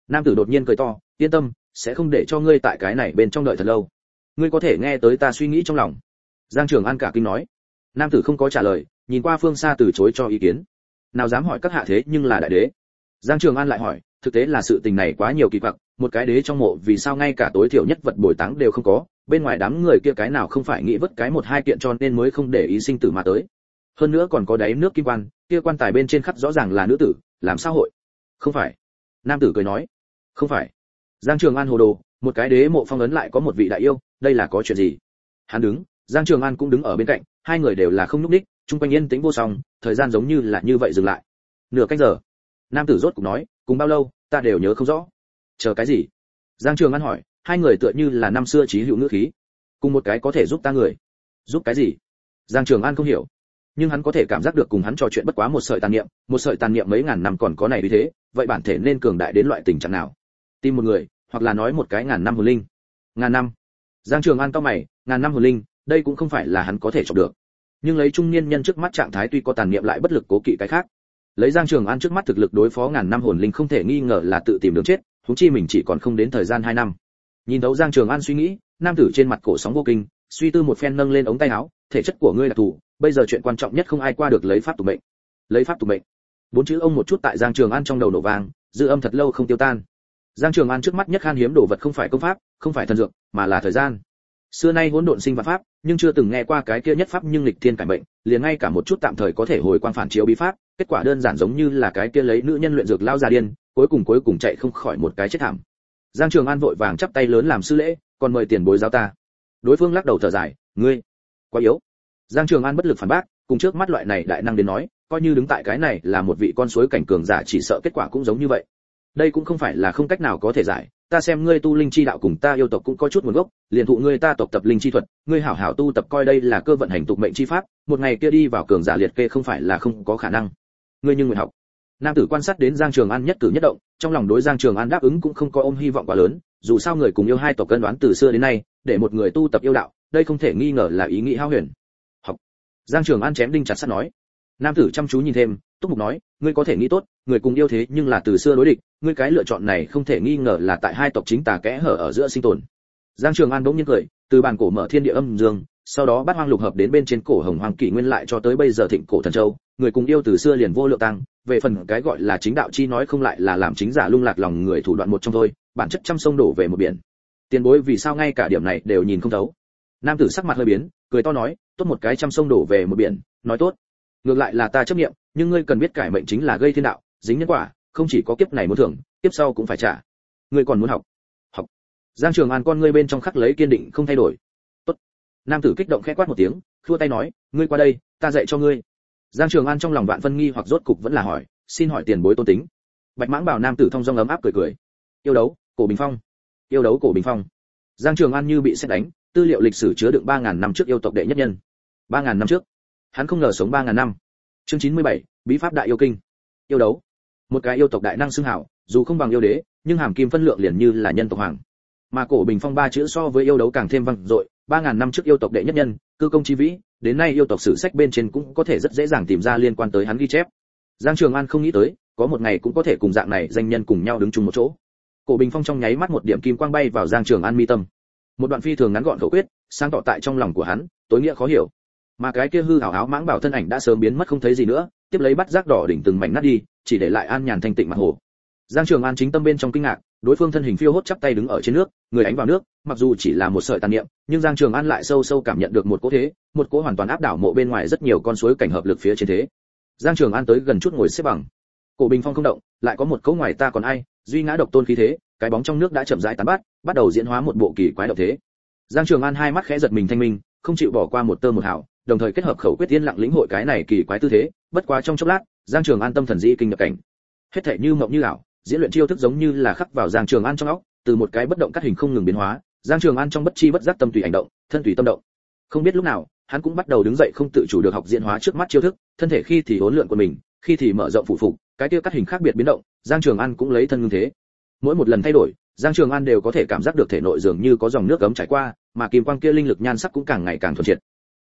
Speaker 1: Nam tử đột nhiên cười to, yên tâm, sẽ không để cho ngươi tại cái này bên trong đợi thật lâu. Ngươi có thể nghe tới ta suy nghĩ trong lòng. Giang Trường An cả kinh nói. Nam tử không có trả lời, nhìn qua phương xa từ chối cho ý kiến. Nào dám hỏi các hạ thế nhưng là đại đế. Giang Trường An lại hỏi, thực tế là sự tình này quá nhiều kỳ quặc, một cái đế trong mộ vì sao ngay cả tối thiểu nhất vật bồi táng đều không có, bên ngoài đám người kia cái nào không phải nghĩ vứt cái một hai kiện cho nên mới không để ý sinh tử mà tới. Hơn nữa còn có đáy nước kim quan, kia quan tài bên trên khắc rõ ràng là nữ tử, làm sao hội? Không phải. Nam tử cười nói, không phải. Giang Trường An hồ đồ, một cái đế mộ phong ấn lại có một vị đại yêu, đây là có chuyện gì? Hắn đứng, Giang Trường An cũng đứng ở bên cạnh, hai người đều là không nhúc nhích, chung quanh yên tĩnh vô song, thời gian giống như là như vậy dừng lại. Nửa canh giờ. Nam tử rốt cục nói, cùng bao lâu, ta đều nhớ không rõ. Chờ cái gì? Giang Trường An hỏi, hai người tựa như là năm xưa chí hữu ngữ khí. Cùng một cái có thể giúp ta người. Giúp cái gì? Giang Trường An không hiểu, nhưng hắn có thể cảm giác được cùng hắn trò chuyện bất quá một sợi tàn niệm mấy ngàn năm còn có này vì thế, vậy bản thể nên cường đại đến loại tình trạng nào? Tìm một người, hoặc là nói một cái ngàn năm hồn linh. Ngàn năm. Giang Trường An cau mày, ngàn năm hồn linh, đây cũng không phải là hắn có thể chọn được. Nhưng lấy trung niên nhân trước mắt trạng thái tuy có tàn niệm lại bất lực cố kỵ cái khác. Lấy Giang Trường An trước mắt thực lực đối phó ngàn năm hồn linh không thể nghi ngờ là tự tìm đường chết, huống chi mình chỉ còn không đến thời gian 2 năm. Nhìn thấu Giang Trường An suy nghĩ, nam tử trên mặt cổ sóng vô kinh, suy tư một phen nâng lên ống tay áo, thể chất của ngươi là thủ, bây giờ chuyện quan trọng nhất không ai qua được lấy pháp tụ mệnh. Lấy pháp tụ mệnh. 4 chữ ông một chút tại Giang Trường An trong đầu nổ vang, dư âm thật lâu không tiêu tan. Giang Trường An trước mắt nhất khan hiếm đồ vật không phải công pháp, không phải thần dược, mà là thời gian. Xưa nay hỗn độn sinh vạn pháp, nhưng chưa từng nghe qua cái kia nhất pháp nhưng lịch thiên cải mệnh, liền ngay cả một chút tạm thời có thể hồi quang phản chiếu bí pháp, kết quả đơn giản giống như là cái kia lấy nữ nhân luyện dược lao già điên, cuối cùng chạy không khỏi một cái chết thảm. Giang Trường An vội vàng chắp tay lớn làm sư lễ, còn mời tiền bối giáo ta. Đối phương lắc đầu thở dài, ngươi quá yếu. Giang Trường An bất lực phản bác, cùng trước mắt loại này đại năng đến nói, coi như đứng tại cái này là một vị con suối cảnh cường giả chỉ sợ kết quả cũng giống như vậy. Đây cũng không phải là không cách nào có thể giải, ta xem ngươi tu linh chi đạo cùng ta yêu tộc cũng có chút nguồn gốc, liền thụ ngươi ta tộc tập linh chi thuật, ngươi hảo hảo tu tập coi đây là cơ vận hành tục mệnh chi pháp, một ngày kia đi vào cường giả liệt kê không phải là không có khả năng. Ngươi nhưng nguyện học. Nam tử quan sát đến Giang Trường An nhất cử nhất động, trong lòng đối Giang Trường An đáp ứng cũng không có ôm hy vọng quá lớn, dù sao người cùng yêu hai tộc cân đoán từ xưa đến nay, để một người tu tập yêu đạo, đây không thể nghi ngờ là ý nghĩ hao huyền. Học. Giang Trường An chém đinh chặt sắt nói. Nam tử chăm chú nhìn thêm, túc mục nói, ngươi có thể nghĩ tốt, người cùng yêu thế nhưng là từ xưa đối địch, ngươi cái lựa chọn này không thể nghi ngờ là tại hai tộc chính tà kẽ hở ở giữa sinh tồn. Giang Trường An bỗng nhiên cười, từ bàn cổ mở thiên địa âm dương, sau đó bát hoang lục hợp đến bên trên cổ hồng hoàng kỷ nguyên lại cho tới bây giờ thịnh cổ thần châu, người cùng yêu từ xưa liền vô lượng tăng, về phần cái gọi là chính đạo chi nói không lại là làm chính giả lung lạc lòng người thủ đoạn một trong thôi, bản chất trăm sông đổ về một biển. Tiền bối vì sao ngay cả điểm này đều nhìn không thấu? Nam tử sắc mặt hơi biến, cười to nói, tốt một cái trăm sông đổ về một biển, nói tốt. Ngược lại là ta chấp niệm, nhưng ngươi cần biết cải mệnh chính là gây thiên đạo, dính nhân quả, không chỉ có kiếp này muốn thưởng, kiếp sau cũng phải trả. Ngươi còn muốn học? Học. Giang Trường An con ngươi bên trong khắc lấy kiên định không thay đổi. Tốt. Nam tử kích động khẽ quát một tiếng, khua tay nói, ngươi qua đây, ta dạy cho ngươi. Giang Trường An trong lòng vạn phân nghi hoặc rốt cục vẫn là hỏi, xin hỏi tiền bối tôn tính. Bạch mãng bảo nam tử thông dong ấm áp cười cười. Yêu đấu, cổ bình phong. Yêu đấu cổ bình phong. Giang Trường An như bị sét đánh, tư liệu lịch sử chứa đựng 3000 năm trước yêu tộc đệ nhất nhân. 3000 năm trước. Hắn không ngờ sống 3000 năm. Chương 97, bí pháp đại yêu kinh. Yêu đấu. Một cái yêu tộc đại năng xưng hảo, dù không bằng yêu đế, nhưng hàm kim phân lượng liền như là nhân tộc hoàng. Mà cổ bình phong 3 chữ so với yêu đấu càng thêm vang dội, 3000 năm trước yêu tộc đệ nhất nhân, cư công chí vĩ, đến nay yêu tộc sử sách bên trên cũng có thể rất dễ dàng tìm ra liên quan tới hắn ghi chép. Giang Trường An không nghĩ tới, có một ngày cũng có thể cùng dạng này danh nhân cùng nhau đứng chung một chỗ. Cổ bình phong trong nháy mắt một điểm kim quang bay vào Giang Trường An mi tâm. Một đoạn phi thường ngắn gọn khẩu quyết, sáng tỏ tại trong lòng của hắn, tối nghĩa khó hiểu. Mà cái kia hư ảo áo mãng bảo thân ảnh đã sớm biến mất không thấy gì nữa, tiếp lấy bắt giác đỏ đỉnh từng mảnh nát đi, chỉ để lại an nhàn thanh tịnh mặt hồ. Giang Trường An chính tâm bên trong kinh ngạc, đối phương thân hình phiêu hốt chắp tay đứng ở trên nước, người ánh vào nước, mặc dù chỉ là một sợi tàn niệm, nhưng Giang Trường An lại sâu sâu cảm nhận được một cỗ thế, một cỗ hoàn toàn áp đảo mộ bên ngoài rất nhiều con suối cảnh hợp lực phía trên thế. Giang Trường An tới gần chút ngồi xếp bằng. Cổ bình phong không động, lại có một cỗ ngoài ta còn ai, duy ngã độc tôn khí thế, cái bóng trong nước đã chậm rãi tán bắt đầu diễn hóa một bộ kỳ quái động thế. Giang Trường An hai mắt khẽ giật mình thanh minh, không chịu bỏ qua một tơ một hào, đồng thời kết hợp khẩu quyết yên lặng lĩnh hội cái này kỳ quái tư thế, bất quá trong chốc lát, Giang Trường An tâm thần dĩ kinh nhập cảnh. Hết thảy như mộng như ảo, diễn luyện chiêu thức giống như là khắc vào Giang Trường An trong óc, từ một cái bất động cắt hình không ngừng biến hóa, Giang Trường An trong bất chi bất giác tâm tùy hành động, thân tùy tâm động. Không biết lúc nào, hắn cũng bắt đầu đứng dậy không tự chủ được học diễn hóa trước mắt chiêu thức, thân thể khi thì hỗn lượn của mình, khi thì mở rộng phụ phục, cái kia cắt hình khác biệt biến động, Giang Trường An cũng lấy thân ngưng thế. Mỗi một lần thay đổi, Giang Trường An đều có thể cảm giác được thể nội dường như có dòng nước ấm chảy qua, mà kim quang kia linh lực nhan sắc cũng càng ngày càng thuần triệt.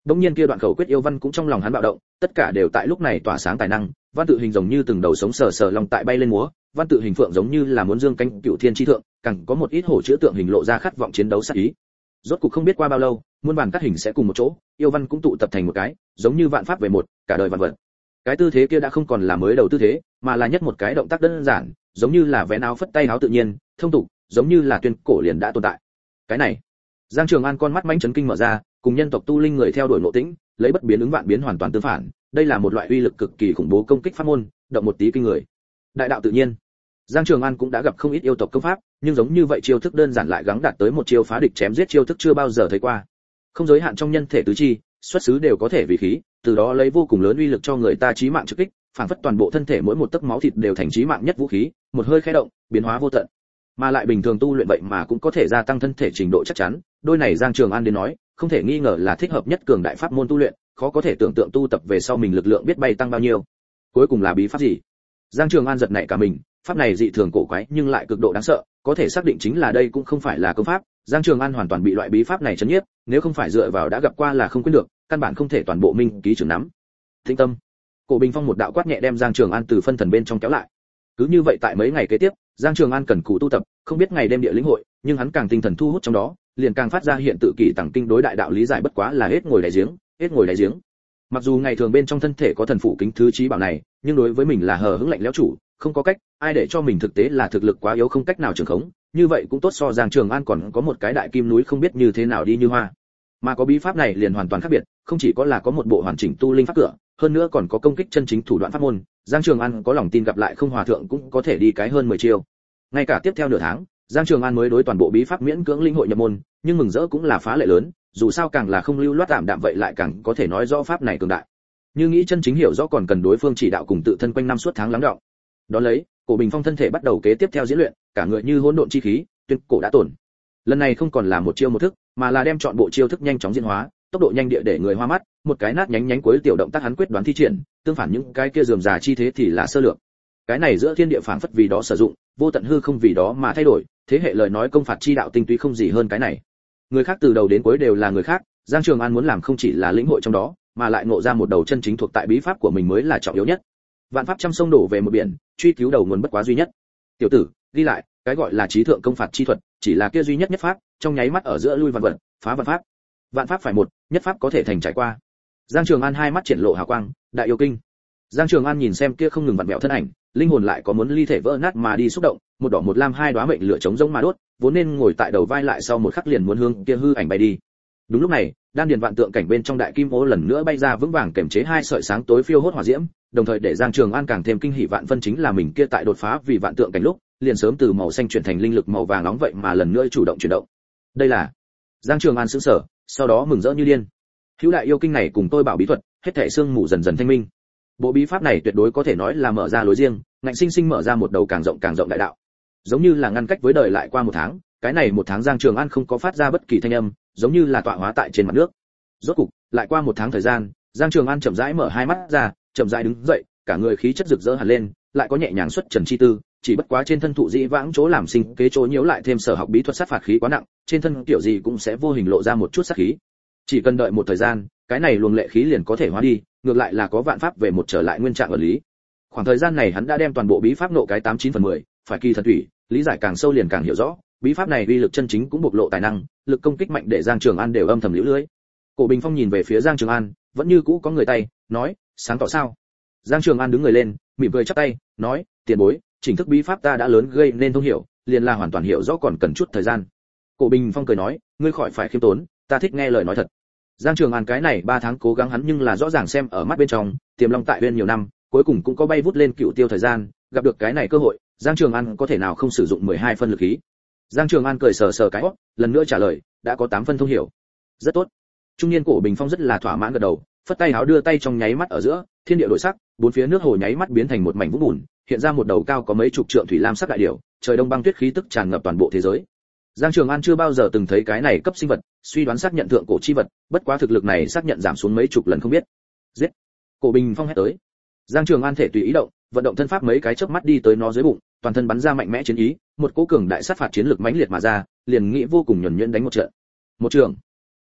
Speaker 1: Đống nhiên kia đoạn khẩu quyết yêu văn cũng trong lòng hắn bạo động, tất cả đều tại lúc này tỏa sáng tài năng, văn tự hình giống như từng đầu sống sờ sờ lòng tại bay lên múa, văn tự hình phượng giống như là muốn dương cánh cựu thiên chi thượng, càng có một ít hổ chữa tượng hình lộ ra khát vọng chiến đấu sát ý. Rốt cục không biết qua bao lâu, muôn bản cắt hình sẽ cùng một chỗ, yêu văn cũng tụ tập thành một cái, giống như vạn pháp về một, cả đời vạn vật. Cái tư thế kia đã không còn là mới đầu tư thế, mà là nhất một cái động tác đơn giản, giống như là vén áo phất tay áo tự nhiên, thông tục, giống như là tuyên cổ liền đã tồn tại. Cái này, Giang Trường An con mắt mãnh chấn kinh mở ra, cùng nhân tộc tu linh người theo đuổi nội tĩnh, lấy bất biến ứng vạn biến hoàn toàn tương phản, đây là một loại uy lực cực kỳ khủng bố công kích pháp môn, động một tí kinh người. Đại đạo tự nhiên. Giang Trường An cũng đã gặp không ít yêu tộc công pháp, nhưng giống như vậy chiêu thức đơn giản lại gắng đạt tới một chiêu phá địch chém giết chiêu thức chưa bao giờ thấy qua. Không giới hạn trong nhân thể tứ chi, xuất xứ đều có thể vì khí, từ đó lấy vô cùng lớn uy lực cho người ta chí mạng trực kích, phản phất toàn bộ thân thể mỗi một tấc máu thịt đều thành chí mạng nhất vũ khí, một hơi khẽ động, biến hóa vô tận. Mà lại bình thường tu luyện vậy mà cũng có thể gia tăng thân thể trình độ chắc chắn, đôi này Giang Trường An đến nói, không thể nghi ngờ là thích hợp nhất cường đại pháp môn tu luyện, khó có thể tưởng tượng tu tập về sau mình lực lượng biết bay tăng bao nhiêu. Cuối cùng là bí pháp gì? Giang Trường An giật nảy cả mình, pháp này dị thường cổ quái nhưng lại cực độ đáng sợ, có thể xác định chính là đây cũng không phải là công pháp. Giang Trường An hoàn toàn bị loại bí pháp này chấn nhiếp, nếu không phải dựa vào đã gặp qua là không quên được, căn bản không thể toàn bộ minh ký trường nắm. Thính tâm. Cổ Bình Phong một đạo quát nhẹ đem Giang Trường An từ phân thần bên trong kéo lại. Cứ như vậy tại mấy ngày kế tiếp, Giang Trường An cần cù tu tập, không biết ngày đêm địa lĩnh hội, nhưng hắn càng tinh thần thu hút trong đó, liền càng phát ra hiện tự kỷ tầng kinh đối đại đạo lý giải bất quá là hết ngồi đáy giếng, hết ngồi đáy giếng. Mặc dù ngày thường bên trong thân thể có thần phụ kính thứ trí bảo này, nhưng đối với mình là hờ hững lạnh lẽo chủ, không có cách, ai để cho mình thực tế là thực lực quá yếu không cách nào trường khống, như vậy cũng tốt so Giang Trường An còn có một cái đại kim núi không biết như thế nào đi như hoa. Mà có bí pháp này liền hoàn toàn khác biệt, không chỉ có là có một bộ hoàn chỉnh tu linh pháp cửa, hơn nữa còn có công kích chân chính thủ đoạn pháp môn, Giang Trường An có lòng tin gặp lại không hòa thượng cũng có thể đi cái hơn 10 chiêu. Ngay cả tiếp theo nửa tháng, Giang Trường An mới đối toàn bộ bí pháp miễn cưỡng linh hội nhập môn, nhưng mừng rỡ cũng là phá lệ lớn, dù sao càng là không lưu loát tạm đạm vậy lại càng có thể nói rõ pháp này cường đại. Như nghĩ chân chính hiểu rõ còn cần đối phương chỉ đạo cùng tự thân quanh năm suốt tháng lắng đọng. Đó lấy, Cổ Bình Phong thân thể bắt đầu kế tiếp theo diễn luyện, cả người như hỗn độn chi khí, tuyên cổ đã tổn. Lần này không còn là một chiêu một thức, mà là đem chọn bộ chiêu thức nhanh chóng diễn hóa, tốc độ nhanh địa để người hoa mắt, một cái nát nhánh nhánh cuối tiểu động tác hắn quyết đoán thi triển, tương phản những cái kia rườm rà chi thế thì là sơ lược. Cái này giữa thiên địa phản phất vì đó sử dụng, vô tận hư không vì đó mà thay đổi, thế hệ lời nói công phạt chi đạo tinh túy không gì hơn cái này. Người khác từ đầu đến cuối đều là người khác, Giang Trường An muốn làm không chỉ là lĩnh hội trong đó, mà lại ngộ ra một đầu chân chính thuộc tại bí pháp của mình mới là trọng yếu nhất. Vạn pháp trăm sông đổ về một biển, truy cứu đầu nguồn bất quá duy nhất. Tiểu tử, ghi lại, cái gọi là trí thượng công phạt chi thuật, chỉ là kia duy nhất nhất pháp, trong nháy mắt ở giữa lui vạn vật, phá vạn pháp. Vạn pháp phải một, nhất pháp có thể thành trải qua. Giang Trường An hai mắt triển lộ hào quang, đại yêu kinh. Giang Trường An nhìn xem kia không ngừng vặn vẹo thân ảnh, linh hồn lại có muốn ly thể vỡ nát mà đi xúc động, một đỏ một lam hai đóa mệnh lửa chống rỗng mà đốt, vốn nên ngồi tại đầu vai lại sau một khắc liền muốn hướng kia hư ảnh bay đi. Đúng lúc này, đan điền vạn tượng cảnh bên trong đại kim ô lần nữa bay ra vững vàng kềm chế hai sợi sáng tối phiêu hốt hỏa diễm, đồng thời để Giang Trường An càng thêm kinh hỉ vạn phân chính là mình kia tại đột phá vì vạn tượng cảnh lúc, liền sớm từ màu xanh chuyển thành linh lực màu vàng nóng vậy mà lần nữa chủ động chuyển động. Đây là Giang Trường An sững sờ, sau đó mừng rỡ như điên. Hữu đại yêu kinh này cùng tôi bảo bí thuật, hết thảy xương mù dần dần thanh minh. Bộ bí pháp này tuyệt đối có thể nói là mở ra lối riêng, ngạnh sinh sinh mở ra một đầu càng rộng đại đạo. Giống như là ngăn cách với đời lại qua một tháng, cái này một tháng Giang Trường An không có phát ra bất kỳ thanh âm, giống như là tọa hóa tại trên mặt nước. Rốt cục, lại qua một tháng thời gian, Giang Trường An chậm rãi mở hai mắt ra, chậm rãi đứng dậy, cả người khí chất rực rỡ hẳn lên, lại có nhẹ nhàng xuất trần chi tư, chỉ bất quá trên thân thụ dĩ vãng chỗ làm sinh kế chỗ nhiễu lại thêm sở học bí thuật sát phạt khí quá nặng, trên thân kiểu gì cũng sẽ vô hình lộ ra một chút sát khí. Chỉ cần đợi một thời gian, cái này luồng lệ khí liền có thể hóa đi, ngược lại là có vạn pháp về một trở lại nguyên trạng ở lý. Khoảng thời gian này hắn đã đem toàn bộ bí pháp nộ cái 89/10, phải kỳ thần thủy, lý giải càng sâu liền càng hiểu rõ, bí pháp này uy lực chân chính cũng bộc lộ tài năng, lực công kích mạnh để Giang Trường An đều âm thầm liễu lưới. Cổ Bình Phong nhìn về phía Giang Trường An, vẫn như cũ có người tay, nói, sáng tỏ sao? Giang Trường An đứng người lên, mỉm cười chắp tay, nói, tiền bối, chỉnh thức bí pháp ta đã lớn gây nên thông hiểu, liền là hoàn toàn hiểu rõ còn cần chút thời gian. Cổ Bình Phong cười nói, ngươi khỏi phải khiêm tốn, ta thích nghe lời nói thật. Giang Trường An cái này 3 tháng cố gắng hắn nhưng là rõ ràng xem ở mắt bên trong, tiềm long tại bên nhiều năm, cuối cùng cũng có bay vút lên cựu tiêu thời gian, gặp được cái này cơ hội, Giang Trường An có thể nào không sử dụng 12 phân lực khí. Giang Trường An cười sờ sờ cái hót, lần nữa trả lời, đã có 8 phân thông hiểu. Rất tốt. Trung niên Cổ Bình Phong rất là thỏa mãn gật đầu, phất tay áo đưa tay trong nháy mắt ở giữa, thiên địa đổi sắc, bốn phía nước hồ nháy mắt biến thành một mảnh vũng bùn, hiện ra một đầu cao có mấy chục trượng thủy lam sắc đại điểu, trời đông băng tuyết khí tức tràn ngập toàn bộ thế giới. Giang Trường An chưa bao giờ từng thấy cái này cấp sinh vật, suy đoán xác nhận thượng cổ chi vật, bất quá thực lực này xác nhận giảm xuống mấy chục lần không biết. Giết! Cổ Bình Phong hét tới. Giang Trường An thể tùy ý động, vận động thân pháp mấy cái chớp mắt đi tới nó dưới bụng, toàn thân bắn ra mạnh mẽ chiến ý, một cỗ cường đại sát phạt chiến lực mãnh liệt mà ra, liền nghĩ vô cùng nhuần nhuyễn đánh một trận. Một trường.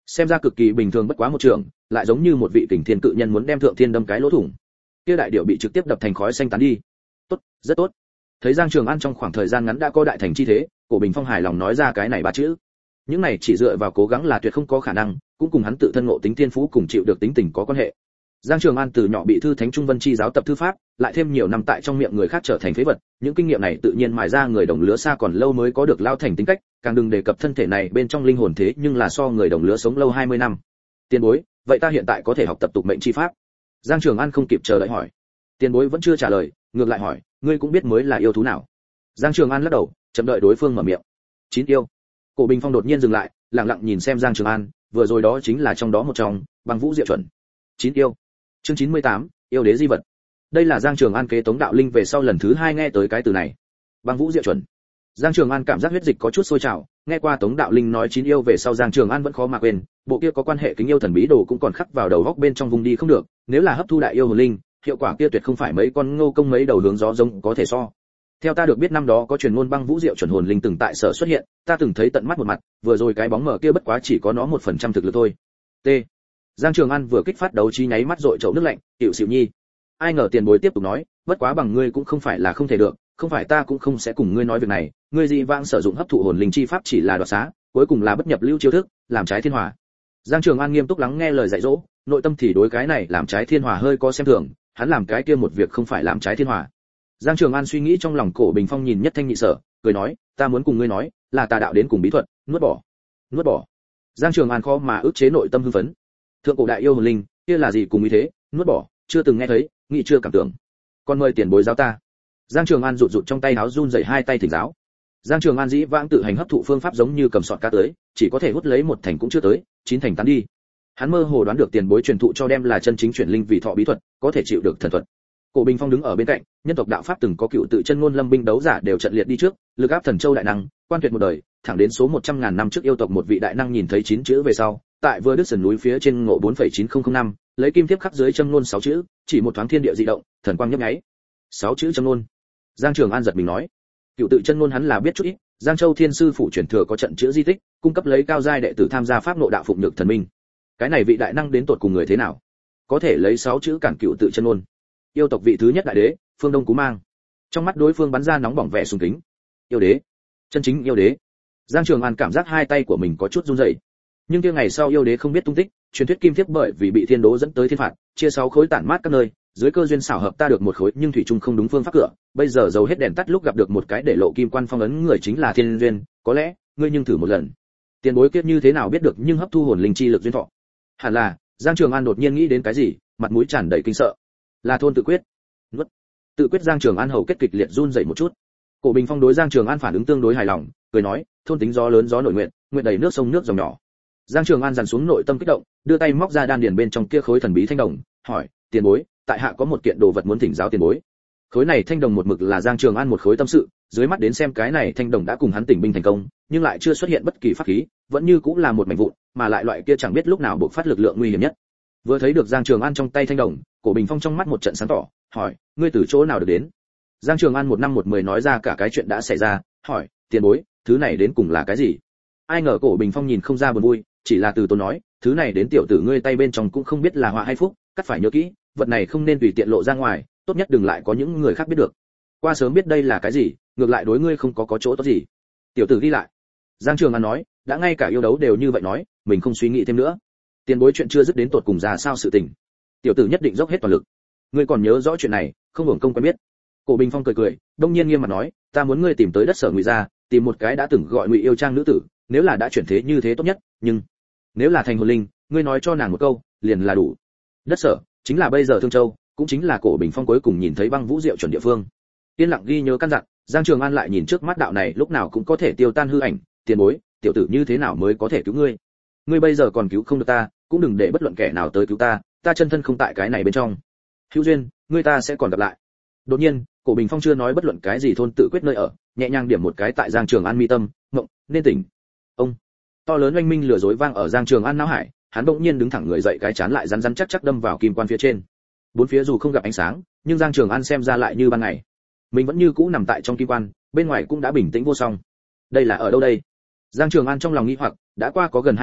Speaker 1: xem ra cực kỳ bình thường bất quá một trường, lại giống như một vị kình thiên cự nhân muốn đem thượng thiên đâm cái lỗ thủng. Kia đại điệu bị trực tiếp đập thành khói xanh tán đi. Tốt, rất tốt. Thấy Giang Trường An trong khoảng thời gian ngắn đã có đại thành chi thế, Cổ Bình Phong hài lòng nói ra cái này ba chữ. Những này chỉ dựa vào cố gắng là tuyệt không có khả năng, cũng cùng hắn tự thân ngộ tính thiên phú cùng chịu được tính tình có quan hệ. Giang Trường An từ nhỏ bị thư thánh trung vân chi giáo tập thư pháp, lại thêm nhiều năm tại trong miệng người khác trở thành phế vật, những kinh nghiệm này tự nhiên mài ra người đồng lứa xa còn lâu mới có được lao thành tính cách, càng đừng đề cập thân thể này bên trong linh hồn thế nhưng là so người đồng lứa sống lâu 20 năm. Tiền bối, vậy ta hiện tại có thể học tập tục mệnh chi pháp? Giang Trường An không kịp chờ đợi hỏi. Tiền bối vẫn chưa trả lời, ngược lại hỏi, ngươi cũng biết mới là yêu thú nào? Giang Trường An lắc đầu, chậm đợi đối phương mở miệng. Chín yêu. Cổ Bình Phong đột nhiên dừng lại, lặng lặng nhìn xem Giang Trường An, vừa rồi đó chính là trong đó một trong, Băng Vũ Diệu Chuẩn. Chín yêu. Chương 98, yêu đế di vật. Đây là Giang Trường An kế Tống Đạo Linh về sau lần thứ 2 nghe tới cái từ này. Băng Vũ Diệu Chuẩn. Giang Trường An cảm giác huyết dịch có chút sôi trào, nghe qua Tống Đạo Linh nói chín yêu về sau Giang Trường An vẫn khó mà quên, bộ kia có quan hệ kính yêu thần bí đồ cũng còn khắc vào đầu góc bên trong vùng đi không được, nếu là hấp thu đại yêu hồn linh, hiệu quả kia tuyệt không phải mấy con ngô công mấy đầu hướng gió giống có thể so. Theo ta được biết năm đó có truyền ngôn Băng Vũ Diệu Chuẩn hồn linh từng tại sở xuất hiện, ta từng thấy tận mắt một mặt, vừa rồi cái bóng mờ kia bất quá chỉ có nó 1% thực lực thôi. T. Giang Trường An vừa kích phát đấu trí nháy mắt dội chậu nước lạnh, "Tiểu Sửu Nhi." Ai ngờ tiền bối tiếp tục nói, "Bất quá bằng ngươi cũng không phải là không thể được, không phải ta cũng không sẽ cùng ngươi nói việc này, ngươi dị vãng sử dụng hấp thụ hồn linh chi pháp chỉ là đoạt xá, cuối cùng là bất nhập lưu chiêu thức, làm trái thiên hòa." Giang Trường An nghiêm túc lắng nghe lời dạy dỗ, nội tâm thì đối cái này làm trái thiên hòa hơi có xem thường, hắn làm cái kia một việc không phải làm trái thiên hòa. Giang Trường An suy nghĩ trong lòng, Cổ Bình Phong nhìn nhất thanh nhị sở, cười nói, "Ta muốn cùng ngươi nói, là tà đạo đến cùng bí thuật, nuốt bỏ." Nuốt bỏ. Giang Trường An khó mà ức chế nội tâm hưng phấn. Thượng cổ đại yêu hồn linh, kia là gì cùng ý thế, nuốt bỏ, chưa từng nghe thấy, nghĩ chưa cảm tưởng. Còn mời tiền bối giáo ta. Giang Trường An rụt rụt trong tay áo run rẩy hai tay thỉnh giáo. Giang Trường An dĩ vãng tự hành hấp thụ phương pháp giống như cầm sọt cá tới, chỉ có thể hút lấy một thành cũng chưa tới, 9 thành tán đi. Hắn mơ hồ đoán được tiền bối truyền thụ cho đem là chân chính chuyển linh vì thọ bí thuật, có thể chịu được thần thuật. Cổ Bình Phong đứng ở bên cạnh, nhân tộc đạo pháp từng có cựu tự chân ngôn lâm binh đấu giả đều trận liệt đi trước, lực áp thần châu đại năng, quan tuyệt một đời, thẳng đến số 100.000 năm trước yêu tộc một vị đại năng nhìn thấy 9 chữ về sau, tại vừa Đức Sườn núi phía trên ngộ 4,9005, lấy kim tiếp khắc dưới châm ngôn 6 chữ, chỉ một thoáng thiên địa dị động, thần quang nhấp nháy. 6 chữ châm ngôn. Giang Trường An giật mình nói, cựu tự chân ngôn hắn là biết chút ít, Giang Châu Thiên sư phủ truyền thừa có trận chữ di tích, cung cấp lấy cao giai đệ tử tham gia pháp ngộ đạo phụng nhược thần minh. Cái này vị đại năng đến tột cùng người thế nào? Có thể lấy 6 chữ cản cựu tự chân ngôn. Yêu tộc vị thứ nhất đại đế, Phương Đông Cú Mang. Trong mắt đối phương bắn ra nóng bỏng vẻ sùng kính. Yêu đế, chân chính yêu đế. Giang Trường An cảm giác hai tay của mình có chút run rẩy. Nhưng kia ngày sau yêu đế không biết tung tích, truyền thuyết kim thiếp bởi vì bị thiên đố dẫn tới thiên phạt, chia 6 khối tản mát các nơi, dưới cơ duyên xảo hợp ta được một khối nhưng thủy chung không đúng phương pháp cửa, bây giờ dầu hết đèn tắt lúc gặp được một cái để lộ kim quan phong ấn người chính là thiên duyên, có lẽ ngươi nhưng thử một lần. Tiền bối kiếp như thế nào biết được nhưng hấp thu hồn linh chi lực duyên thọ? Hẳn là, Giang Trường An đột nhiên nghĩ đến cái gì, mặt mũi tràn đầy kinh sợ. Là thôn tự quyết. Nuốt. Tự quyết. Giang Trường An hầu kết kịch liệt run rẩy một chút. Cổ Bình Phong đối Giang Trường An phản ứng tương đối hài lòng, cười nói, thôn tính gió lớn gió nổi nguyện, nguyện đầy nước sông nước dòng nhỏ. Giang Trường An dằn xuống nội tâm kích động, đưa tay móc ra đan điền bên trong kia khối thần bí thanh đồng, hỏi, tiền bối, tại hạ có một kiện đồ vật muốn thỉnh giáo tiền bối. Khối này thanh đồng một mực là Giang Trường An một khối tâm sự, dưới mắt đến xem cái này thanh đồng đã cùng hắn tỉnh binh thành công, nhưng lại chưa xuất hiện bất kỳ pháp khí, vẫn như cũng là một mảnh vụn, mà lại loại kia chẳng biết lúc nào bộc phát lực lượng nguy hiểm nhất. Vừa thấy được Giang Trường An trong tay thanh đồng, Cổ Bình Phong trong mắt một trận sáng tỏ, hỏi, ngươi từ chỗ nào được đến? Giang Trường An một năm một mười nói ra cả cái chuyện đã xảy ra, hỏi, tiền bối, thứ này đến cùng là cái gì? Ai ngờ Cổ Bình Phong nhìn không ra buồn vui, chỉ là từ tốn nói, thứ này đến tiểu tử ngươi tay bên trong cũng không biết là họa hay phúc, cắt phải nhớ kỹ, vật này không nên tùy tiện lộ ra ngoài, tốt nhất đừng lại có những người khác biết được. Qua sớm biết đây là cái gì, ngược lại đối ngươi không có chỗ tốt gì. Tiểu tử ghi lại. Giang Trường An nói, đã ngay cả yêu đấu đều như vậy nói, mình không suy nghĩ thêm nữa. Tiền bối chuyện chưa dứt đến tột cùng ra sao sự tình. Tiểu tử nhất định dốc hết toàn lực. Ngươi còn nhớ rõ chuyện này, không hưởng công quen biết. Cổ Bình Phong cười cười, đông nhiên nghiêm mặt nói, ta muốn ngươi tìm tới đất sở Ngụy gia, tìm một cái đã từng gọi Ngụy yêu trang nữ tử, nếu là đã chuyển thế như thế tốt nhất, nhưng nếu là thành hồn linh, ngươi nói cho nàng một câu, liền là đủ. Đất sở chính là bây giờ Thương Châu, cũng chính là Cổ Bình Phong cuối cùng nhìn thấy Băng Vũ Diệu Chuẩn địa phương. Yên lặng ghi nhớ căn dặn, Giang Trường An lại nhìn trước mắt đạo này lúc nào cũng có thể tiêu tan hư ảnh, tiền bối, tiểu tử như thế nào mới có thể cứu ngươi? Ngươi bây giờ còn cứu không được ta, cũng đừng để bất luận kẻ nào tới cứu ta, ta chân thân không tại cái này bên trong. Hữu duyên, ngươi ta sẽ còn gặp lại. Đột nhiên, Cổ Bình Phong chưa nói bất luận cái gì thôn tự quyết nơi ở, nhẹ nhàng điểm một cái tại Giang Trường An mi tâm, ngộng, nên tỉnh. Ông. To lớn oanh minh lừa dối vang ở Giang Trường An não hải, hắn bỗng nhiên đứng thẳng người dậy, cái chán lại rắn rắn chắc chắc đâm vào kim quan phía trên. Bốn phía dù không gặp ánh sáng, nhưng Giang Trường An xem ra lại như ban ngày. Mình vẫn như cũ nằm tại trong kim quan, bên ngoài cũng đã bình tĩnh vô song. Đây là ở đâu đây? Giang Trường An trong lòng nghi hoặc, đã qua có gần 2 tháng,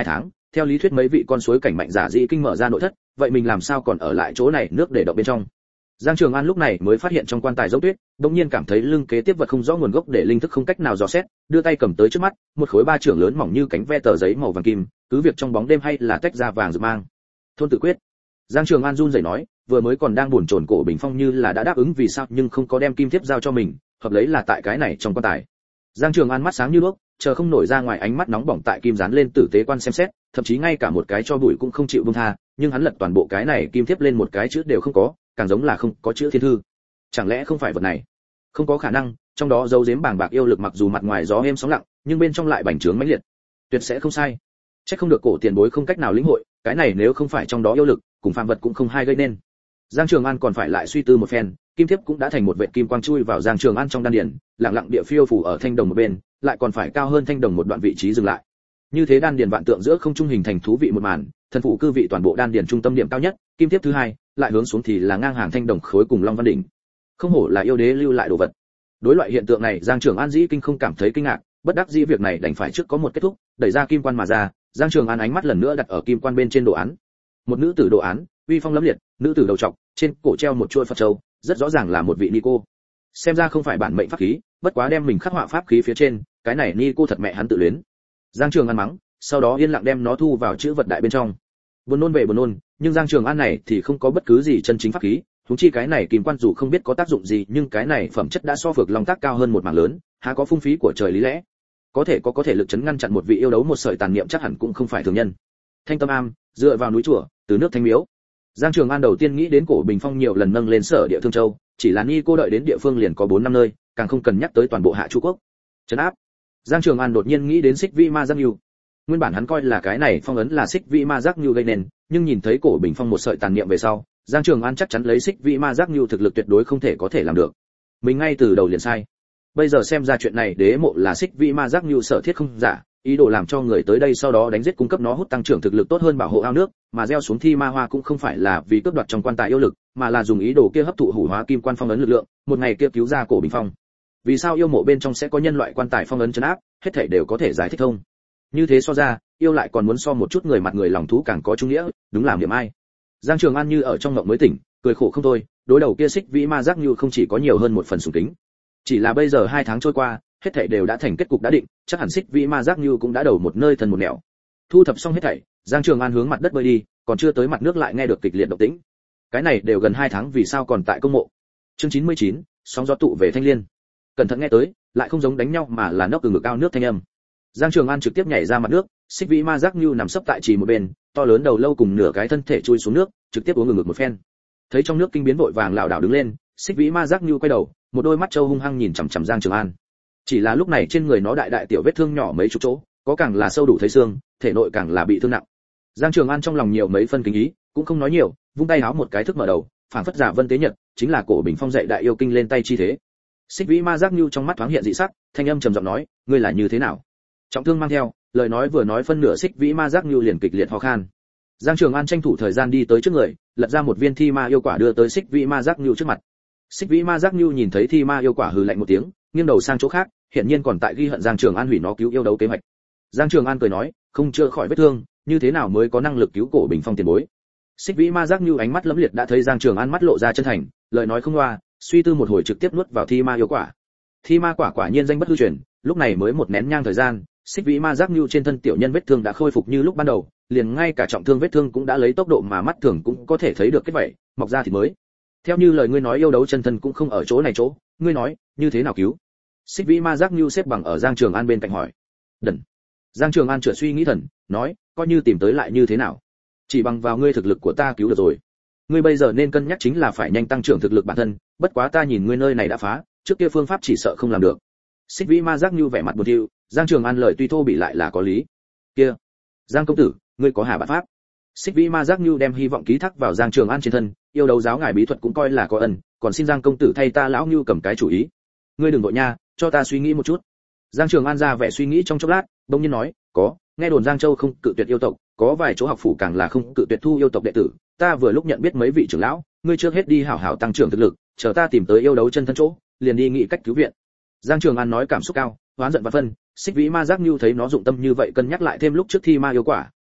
Speaker 1: theo lý thuyết mấy vị con suối cảnh mạnh giả dĩ kinh mở ra nội thất, vậy mình làm sao còn ở lại chỗ này nước để động bên trong. Giang Trường An lúc này mới phát hiện trong quan tài giống tuyết, đột nhiên cảm thấy lưng kế tiếp vật không rõ nguồn gốc để linh thức không cách nào dò xét, đưa tay cầm tới trước mắt, một khối ba trưởng lớn mỏng như cánh ve tờ giấy màu vàng kim, cứ việc trong bóng đêm hay là tách ra vàng rực mang. Thôn tự quyết. Giang Trường An run rẩy nói, vừa mới còn đang buồn chồn cổ Bình Phong như là đã đáp ứng vì sao nhưng không có đem kim thiếp giao cho mình, hợp lấy là tại cái này trong quan tài. Giang Trường An mắt sáng như đuốc, chờ không nổi ra ngoài ánh mắt nóng bỏng tại kim dán lên tử tế quan xem xét, thậm chí ngay cả một cái cho bụi cũng không chịu buông tha, nhưng hắn lật toàn bộ cái này kim thiếp lên một cái chữ đều không có, càng giống là không có chữ thiên thư. Chẳng lẽ không phải vật này? Không có khả năng, trong đó giấu giếm bàng bạc yêu lực mặc dù mặt ngoài gió êm sóng lặng, nhưng bên trong lại bành trướng mãnh liệt. Tuyệt sẽ không sai. Chắc không được cổ tiền bối không cách nào lĩnh hội, cái này nếu không phải trong đó yêu lực, cùng phàm vật cũng không hai gây nên. Giang Trường An còn phải lại suy tư một phen, kim thiếp cũng đã thành một vệt kim quang chui vào Giang Trường An trong đan điền, lặng lặng địa phiêu phù ở thanh đồng một bên, lại còn phải cao hơn thanh đồng một đoạn vị trí dừng lại. Như thế đan điền vạn tượng giữa không trung hình thành thú vị một màn, thần phụ cư vị toàn bộ đan điền trung tâm điểm cao nhất, kim thiếp thứ hai, lại hướng xuống thì là ngang hàng thanh đồng khối cùng long văn đỉnh. Không hổ là yêu đế lưu lại đồ vật. Đối loại hiện tượng này, Giang Trường An dĩ kinh không cảm thấy kinh ngạc, bất đắc dĩ việc này đành phải trước có một kết thúc, đẩy ra kim quan mà ra, Giang Trường An ánh mắt lần nữa đặt ở kim quan bên trên đồ án. Một nữ tử đồ án, uy phong lẫm liệt, nữ tử đầu trọc, trên cổ treo một chuôi Phật châu, rất rõ ràng là một vị ni cô. Xem ra không phải bản mệnh pháp khí, bất quá đem mình khắc họa pháp khí phía trên, cái này ni cô thật mẹ hắn tự luyến. Giang Trường An mắng, sau đó yên lặng đem nó thu vào chữ vật đại bên trong. Buồn nôn về buồn nôn, nhưng Giang Trường An này thì không có bất cứ gì chân chính pháp khí, huống chi cái này kim quan dù không biết có tác dụng gì, nhưng cái này phẩm chất đã so Phược Long Tác cao hơn một mảng lớn, há có phung phí của trời lý lẽ. Có thể lực chấn ngăn chặn một vị yêu đấu một sợi tàn niệm chắc hẳn cũng không phải thường nhân. Thanh Tâm Am, dựa vào núi chùa, từ nước thanh miếu. Giang Trường An đầu tiên nghĩ đến cổ Bình Phong nhiều lần nâng lên sở địa Thương Châu, chỉ là ni cô đợi đến địa phương liền có 4 năm nơi, càng không cần nhắc tới toàn bộ Hạ Chu quốc. Trấn áp. Giang Trường An đột nhiên nghĩ đến Xích Vĩ Ma Giác Nhu. Nguyên bản hắn coi là cái này phong ấn là Xích Vĩ Ma Giác Nhu gây nên, nhưng nhìn thấy cổ Bình Phong một sợi tàn niệm về sau, Giang Trường An chắc chắn lấy Xích Vĩ Ma Giác Nhu thực lực tuyệt đối không thể có thể làm được. Mình ngay từ đầu liền sai. Bây giờ xem ra chuyện này đế mộ là Xích Vĩ Ma Giác Nhu sở thiết không giả, ý đồ làm cho người tới đây sau đó đánh giết cung cấp nó hút tăng trưởng thực lực tốt hơn bảo hộ ao nước, mà gieo xuống thi ma hoa cũng không phải là vì cướp đoạt trong quan tài yêu lực, mà là dùng ý đồ kia hấp thụ hủ hóa kim quan phong ấn lực lượng, một ngày kia cứu ra cổ Bình Phong. Vì sao yêu mộ bên trong sẽ có nhân loại quan tài phong ấn trấn áp, hết thảy đều có thể giải thích thông. Như thế so ra, yêu lại còn muốn so một chút người mặt người lòng thú càng có trung nghĩa, đúng làm điểm ai. Giang Trường An như ở trong ngộng mới tỉnh, cười khổ không thôi, đối đầu kia Xích Vĩ Ma Giác Nhu không chỉ có nhiều hơn một phần sùng kính. Chỉ là bây giờ 2 tháng trôi qua, hết thảy đều đã thành kết cục đã định, chắc hẳn Xích Vĩ Ma Giác Nhu cũng đã đầu một nơi thân một nẻo. Thu thập xong hết thảy, Giang Trường An hướng mặt đất bơi đi, còn chưa tới mặt nước lại nghe được kịch liệt động tĩnh. Cái này đều gần 2 tháng vì sao còn tại công mộ. Chương 99, sóng gió tụ về Thanh Liên. Cẩn thận nghe tới, lại không giống đánh nhau mà là nốc từ ngực ao nước thanh âm. Giang Trường An trực tiếp nhảy ra mặt nước, Xích Vĩ Ma Giác Nhu nằm sấp tại trì một bên, to lớn đầu lâu cùng nửa cái thân thể chui xuống nước, trực tiếp uống ngực một phen. Thấy trong nước kinh biến vội vàng lảo đảo đứng lên, Xích Vĩ Ma Giác Nhu quay đầu, một đôi mắt trâu hung hăng nhìn chằm chằm Giang Trường An. Chỉ là lúc này trên người nó đại đại tiểu vết thương nhỏ mấy chục chỗ, có càng là sâu đủ thấy xương, thể nội càng là bị thương nặng. Giang Trường An trong lòng nhiều mấy phân kính ý, cũng không nói nhiều, vung tay háo một cái thức mở đầu, phảng phất giả vân tế nhật, chính là cổ Bình Phong dạy đại yêu kinh lên tay chi thế. Xích Vĩ Ma Giác Nhu trong mắt thoáng hiện dị sắc, thanh âm trầm giọng nói, ngươi là như thế nào? Trọng thương mang theo, lời nói vừa nói phân nửa Xích Vĩ Ma Giác Nhu liền kịch liệt ho khan. Giang Trường An tranh thủ thời gian đi tới trước người, lật ra một viên thi ma yêu quả đưa tới Xích Vĩ Ma Giác Nhu trước mặt. Xích Vĩ Ma Giác Nhu nhìn thấy thi ma yêu quả hừ lạnh một tiếng, nghiêng đầu sang chỗ khác, hiện nhiên còn tại ghi hận Giang Trường An hủy nó cứu yêu đấu kế hoạch. Giang Trường An cười nói, không chữa khỏi vết thương, như thế nào mới có năng lực cứu cổ Bình Phong tiền bối? Xích Vĩ Ma Giác Nhu ánh mắt lẫm liệt đã thấy Giang Trường An mắt lộ ra chân thành, lời nói không loa, suy tư một hồi trực tiếp nuốt vào thi ma yêu quả. Thi ma quả quả nhiên danh bất hư truyền, lúc này mới một nén nhang thời gian, Xích Vĩ Ma Giác Nhu trên thân tiểu nhân vết thương đã khôi phục như lúc ban đầu, liền ngay cả trọng thương vết thương cũng đã lấy tốc độ mà mắt thường cũng có thể thấy được kết vậy, mọc ra thì mới. Theo như lời ngươi nói yêu đấu chân thân cũng không ở chỗ này chỗ, ngươi nói, như thế nào cứu? Xích Vĩ Ma Giác Nhu xếp bằng ở Giang Trường An bên cạnh hỏi. Đần. Giang Trường An chợt suy nghĩ thần, nói, coi như tìm tới lại như thế nào? Chỉ bằng vào ngươi thực lực của ta cứu được rồi. Ngươi bây giờ nên cân nhắc chính là phải nhanh tăng trưởng thực lực bản thân, bất quá ta nhìn ngươi nơi này đã phá, trước kia phương pháp chỉ sợ không làm được. Xích Vĩ Ma Giác Nhu vẻ mặt buồn thiu, Giang Trường An lời tuy thô bị lại là có lý. Kia, Giang công tử, ngươi có hà bản pháp? Xích Vĩ Ma Giác Nhu đem hy vọng ký thác vào Giang Trường An trên thân, yêu đấu giáo ngài bí thuật cũng coi là có ân, còn xin Giang công tử thay ta lão Nhu cầm cái chủ ý. Ngươi đừng vội nha, cho ta suy nghĩ một chút. Giang Trường An ra vẻ suy nghĩ trong chốc lát, bỗng nhiên nói, có, nghe đồn Giang Châu không cự tuyệt yêu tộc, có vài chỗ học phủ càng là không cự tuyệt thu yêu tộc đệ tử, ta vừa lúc nhận biết mấy vị trưởng lão, ngươi trước hết đi hảo hảo tăng trưởng thực lực, chờ ta tìm tới yêu đấu chân thân chỗ, liền đi nghĩ cách cứu viện. Giang Trường An nói cảm xúc cao, oán giận và phân, Xích Vĩ Ma Giác Nhu thấy nó dụng tâm như vậy cân nhắc lại thêm lúc trước thi ma yêu quả,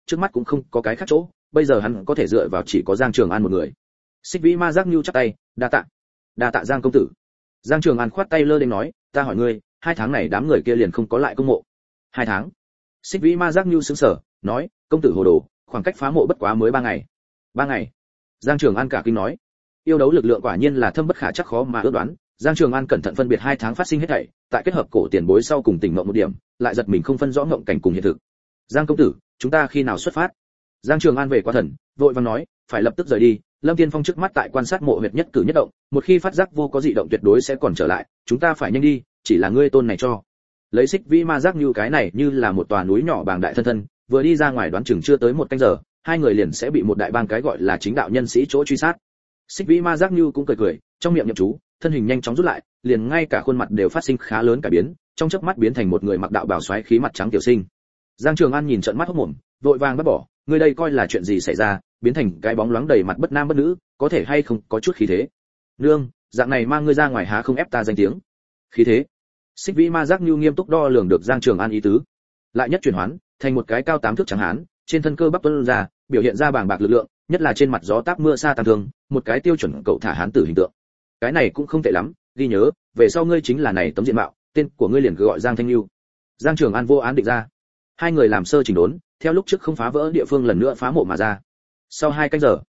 Speaker 1: trước mắt cũng không có cái khác chỗ, bây giờ hắn có thể dựa vào chỉ có Giang Trường An một người. Xích Vĩ Ma Giác Nưu chắp tay, đa tạ Giang công tử. Giang Trường An khoát tay lơ đến nói, ta hỏi ngươi, 2 tháng này đám người kia liền không có lại công mộ. 2 tháng? Xích Vĩ Ma Giác Nưu sững sờ, nói, công tử hồ đồ, khoảng cách phá mộ bất quá mới 3 ngày. 3 ngày? Giang Trường An cả kinh nói, yêu đấu lực lượng quả nhiên là thâm bất khả chắc khó mà ước đoán. Giang Trường An cẩn thận phân biệt 2 tháng phát sinh hết thảy, tại kết hợp cổ tiền bối sau cùng tỉnh mộng một điểm, lại giật mình không phân rõ ngộng cảnh cùng hiện thực. Giang công tử, chúng ta khi nào xuất phát? Giang Trường An về qua thần, vội vàng nói, phải lập tức rời đi. Lâm Tiên Phong trước mắt tại quan sát mộ huyệt nhất cử nhất động, một khi phát giác vô có dị động tuyệt đối sẽ còn trở lại, chúng ta phải nhanh đi, chỉ là ngươi tôn này cho. Lấy Xích Vĩ Ma Giác như cái này như là một tòa núi nhỏ bàng đại thân thân, vừa đi ra ngoài đoán chừng chưa tới 1 canh giờ, 2 người liền sẽ bị một đại bang cái gọi là chính đạo nhân sĩ chỗ truy sát. Xích Vĩ Ma Giác như cũng cười cười, trong miệng niệm chú, thân hình nhanh chóng rút lại, liền ngay cả khuôn mặt đều phát sinh khá lớn cải biến, trong chớp mắt biến thành một người mặc đạo bào xoáy khí mặt trắng tiểu sinh. Giang Trường An nhìn trợn mắt hốt mồm, vội vàng bắt bỏ, ngươi đây coi là chuyện gì xảy ra, biến thành cái bóng loáng đầy mặt bất nam bất nữ, có thể hay không có chút khí thế. Nương, dạng này mang ngươi ra ngoài há không ép ta danh tiếng. Khí thế? Xích Vĩ Ma Giác Nưu nghiêm túc đo lường được Giang Trường An ý tứ, lại nhất chuyển hoán, thành một cái cao 8 thước trắng hán, trên thân cơ bắp tuôn ra, biểu hiện ra bàng bạc lực lượng, nhất là trên mặt gió táp mưa sa tàng thường, một cái tiêu chuẩn cậu thả hán tử hình tượng. Cái này cũng không tệ lắm, ghi nhớ, về sau ngươi chính là này tấm diện mạo, tên của ngươi liền cứ gọi Giang Thanh Nưu. Giang Trường An vô án định ra. 2 người làm sơ chỉnh đốn, theo lúc trước không phá vỡ địa phương lần nữa phá mộ mà ra. Sau 2 canh giờ,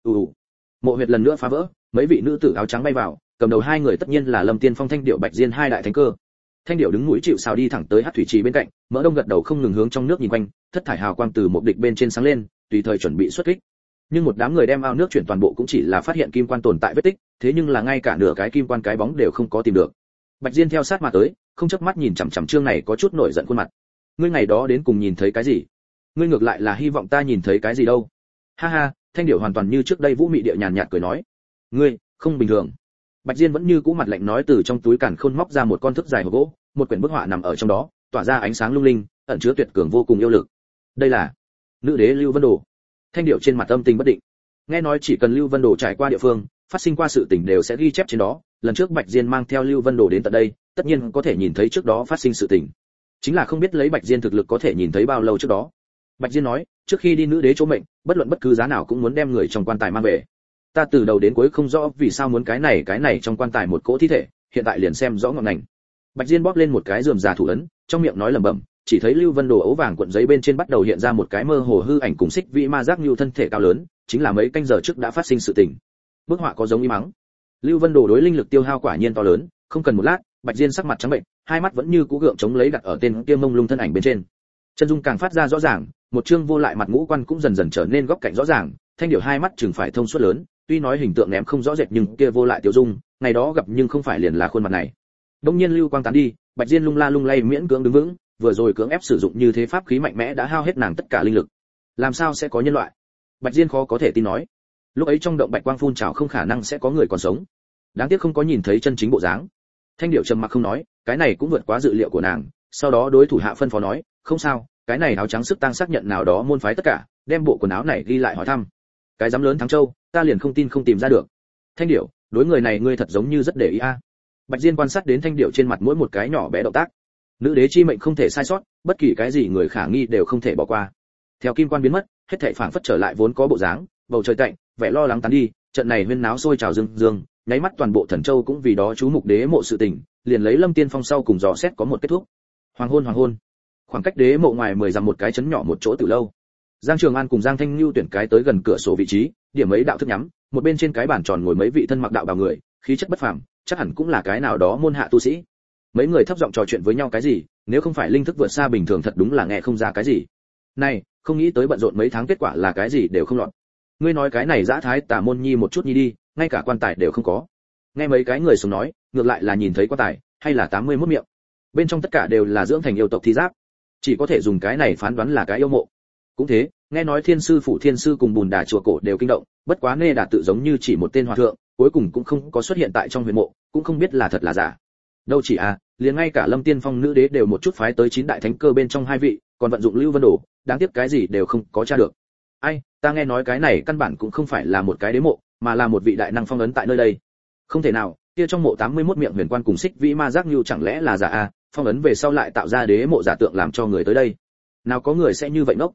Speaker 1: mộ huyệt lần nữa phá vỡ, mấy vị nữ tử áo trắng bay vào, cầm đầu 2 người tất nhiên là Lâm Tiên Phong, Thanh Điệu, Bạch Diên 2 đại thánh cơ. Thanh Điệu đứng mũi chịu sào đi thẳng tới Hắc thủy trì bên cạnh, Mỡ Đông gật đầu không ngừng hướng trong nước nhìn quanh, thất thải hào quang từ một địch bên trên sáng lên, tùy thời chuẩn bị xuất kích. Nhưng một đám người đem ao nước chuyển toàn bộ cũng chỉ là phát hiện kim quan tồn tại vết tích, thế nhưng là ngay cả nửa cái kim quan cái bóng đều không có tìm được. Bạch Diên theo sát mà tới, không chớp mắt nhìn chằm chằm Trương này có chút nổi giận khuôn mặt. Ngươi ngày đó đến cùng nhìn thấy cái gì? Ngươi ngược lại là hy vọng ta nhìn thấy cái gì đâu? Ha ha, Thanh Điệu hoàn toàn như trước đây vũ mị địa nhàn nhạt cười nói, ngươi không bình thường. Bạch Diên vẫn như cũ mặt lạnh nói, từ trong túi càn khôn móc ra một con thước dài hộp gỗ, một quyển bức họa nằm ở trong đó, tỏa ra ánh sáng lung linh, ẩn chứa tuyệt cường vô cùng yêu lực. Đây là nữ đế Lưu Vân Đồ. Thanh Điệu trên mặt âm tình bất định. Nghe nói chỉ cần Lưu Vân Đồ trải qua địa phương, phát sinh qua sự tình đều sẽ ghi chép trên đó, lần trước Bạch Diên mang theo Lưu Vân Đồ đến tận đây, tất nhiên có thể nhìn thấy trước đó phát sinh sự tình. Chính là không biết lấy Bạch Diên thực lực có thể nhìn thấy bao lâu trước đó. Bạch Diên nói, trước khi đi nữ đế chỗ mệnh, bất luận bất cứ giá nào cũng muốn đem người trong quan tài mang về. Ta từ đầu đến cuối không rõ vì sao muốn cái này trong quan tài một cỗ thi thể, hiện tại liền xem rõ ngọn ngành. Bạch Diên bóp lên một cái rườm rà thủ ấn, trong miệng nói lẩm bẩm, chỉ thấy Lưu Vân Đồ ấu vàng cuộn giấy bên trên bắt đầu hiện ra một cái mơ hồ hư ảnh cùng Xích Vĩ Ma Giác Nưu thân thể cao lớn, chính là mấy canh giờ trước đã phát sinh sự tình. Bức họa có giống ý mắng. Lưu Vân Đồ đối linh lực tiêu hao quả nhiên to lớn, không cần một lát, Bạch Diên sắc mặt trắng bệnh, 2 mắt vẫn như cũ gượng chống lấy đặt ở tên kia mông lung thân ảnh bên trên. Chân dung càng phát ra rõ ràng, một trương vô lại mặt ngũ quan cũng dần dần trở nên góc cạnh rõ ràng, Thanh Điệu 2 mắt chừng phải thông suốt lớn, tuy nói hình tượng ném không rõ rệt nhưng kia vô lại tiêu dung, ngày đó gặp nhưng không phải liền là khuôn mặt này. Đông nhiên lưu quang tán đi, Bạch Diên lung la lung lay miễn cưỡng đứng vững, vừa rồi cưỡng ép sử dụng như thế pháp khí mạnh mẽ đã hao hết nàng tất cả linh lực. Làm sao sẽ có nhân loại? Bạch Diên khó có thể tin nói. Lúc ấy trong động bạch quang phun trào không khả năng sẽ có người còn sống. Đáng tiếc không có nhìn thấy chân chính bộ dáng. Thanh Điệu trầm mặc không nói, cái này cũng vượt quá dự liệu của nàng, sau đó đối thủ hạ phân phó nói, không sao, cái này áo trắng sức tăng xác nhận nào đó môn phái tất cả, đem bộ quần áo này ghi lại hỏi thăm. Cái dám lớn thắng châu, ta liền không tin không tìm ra được. Thanh Điệu, đối người này ngươi thật giống như rất để ý a. Bạch Diên quan sát đến Thanh Điệu trên mặt mỗi một cái nhỏ bé động tác. Nữ đế chi mệnh không thể sai sót, bất kỳ cái gì người khả nghi đều không thể bỏ qua. Theo kim quan biến mất, hết thảy phảng phất trở lại vốn có bộ dáng, bầu trời tạnh, vẻ lo lắng tán đi, trận này huyên náo sôi trào dương dương, nháy mắt toàn bộ Thần Châu cũng vì đó chú mục đế mộ sự tình, liền lấy Lâm Tiên Phong sau cùng dò xét có một kết thúc. Hoàng hôn. Khoảng cách đế mộ ngoài 10 dặm một cái trấn nhỏ một chỗ từ lâu. Giang Trường An cùng Giang Thanh Nưu tuyển cái tới gần cửa sổ vị trí, điểm ấy đạo thức nhắm, một bên trên cái bàn tròn ngồi mấy vị thân mặc đạo bào người, khí chất bất phàm, chắc hẳn cũng là cái nào đó môn hạ tu sĩ. Mấy người thấp giọng trò chuyện với nhau cái gì, nếu không phải linh thức vượt xa bình thường thật đúng là nghe không ra cái gì. Này, không nghĩ tới bận rộn mấy tháng kết quả là cái gì đều không lọt. Ngươi nói cái này dã thái tà môn nhi một chút nhi đi, ngay cả quan tài đều không có. Nghe mấy cái người sống nói, ngược lại là nhìn thấy quan tài, hay là 81 miệng. Bên trong tất cả đều là dưỡng thành yêu tộc thi giáp, chỉ có thể dùng cái này phán đoán là cái yêu mộ. Cũng thế, nghe nói Thiên sư phủ Thiên sư cùng Bùn Đà chùa cổ đều kinh động, bất quá Nê Đà tự giống như chỉ một tên hòa thượng, cuối cùng cũng không có xuất hiện tại trong huyền mộ, cũng không biết là thật là giả. Đâu chỉ liền ngay cả Lâm Tiên Phong nữ đế đều một chút phái tới 9 đại thánh cơ bên trong 2 vị, còn vận dụng Lưu Vân Đồ, đáng tiếc cái gì đều không có tra được. Ai, ta nghe nói cái này căn bản cũng không phải là một cái đế mộ, mà là một vị đại năng phong ấn tại nơi đây. Không thể nào, kia trong mộ 81 miệng huyền quan cùng Xích Vĩ Ma Giác Nưu chẳng lẽ là giả phong ấn về sau lại tạo ra đế mộ giả tượng làm cho người tới đây. Nào có người sẽ như vậy ngốc.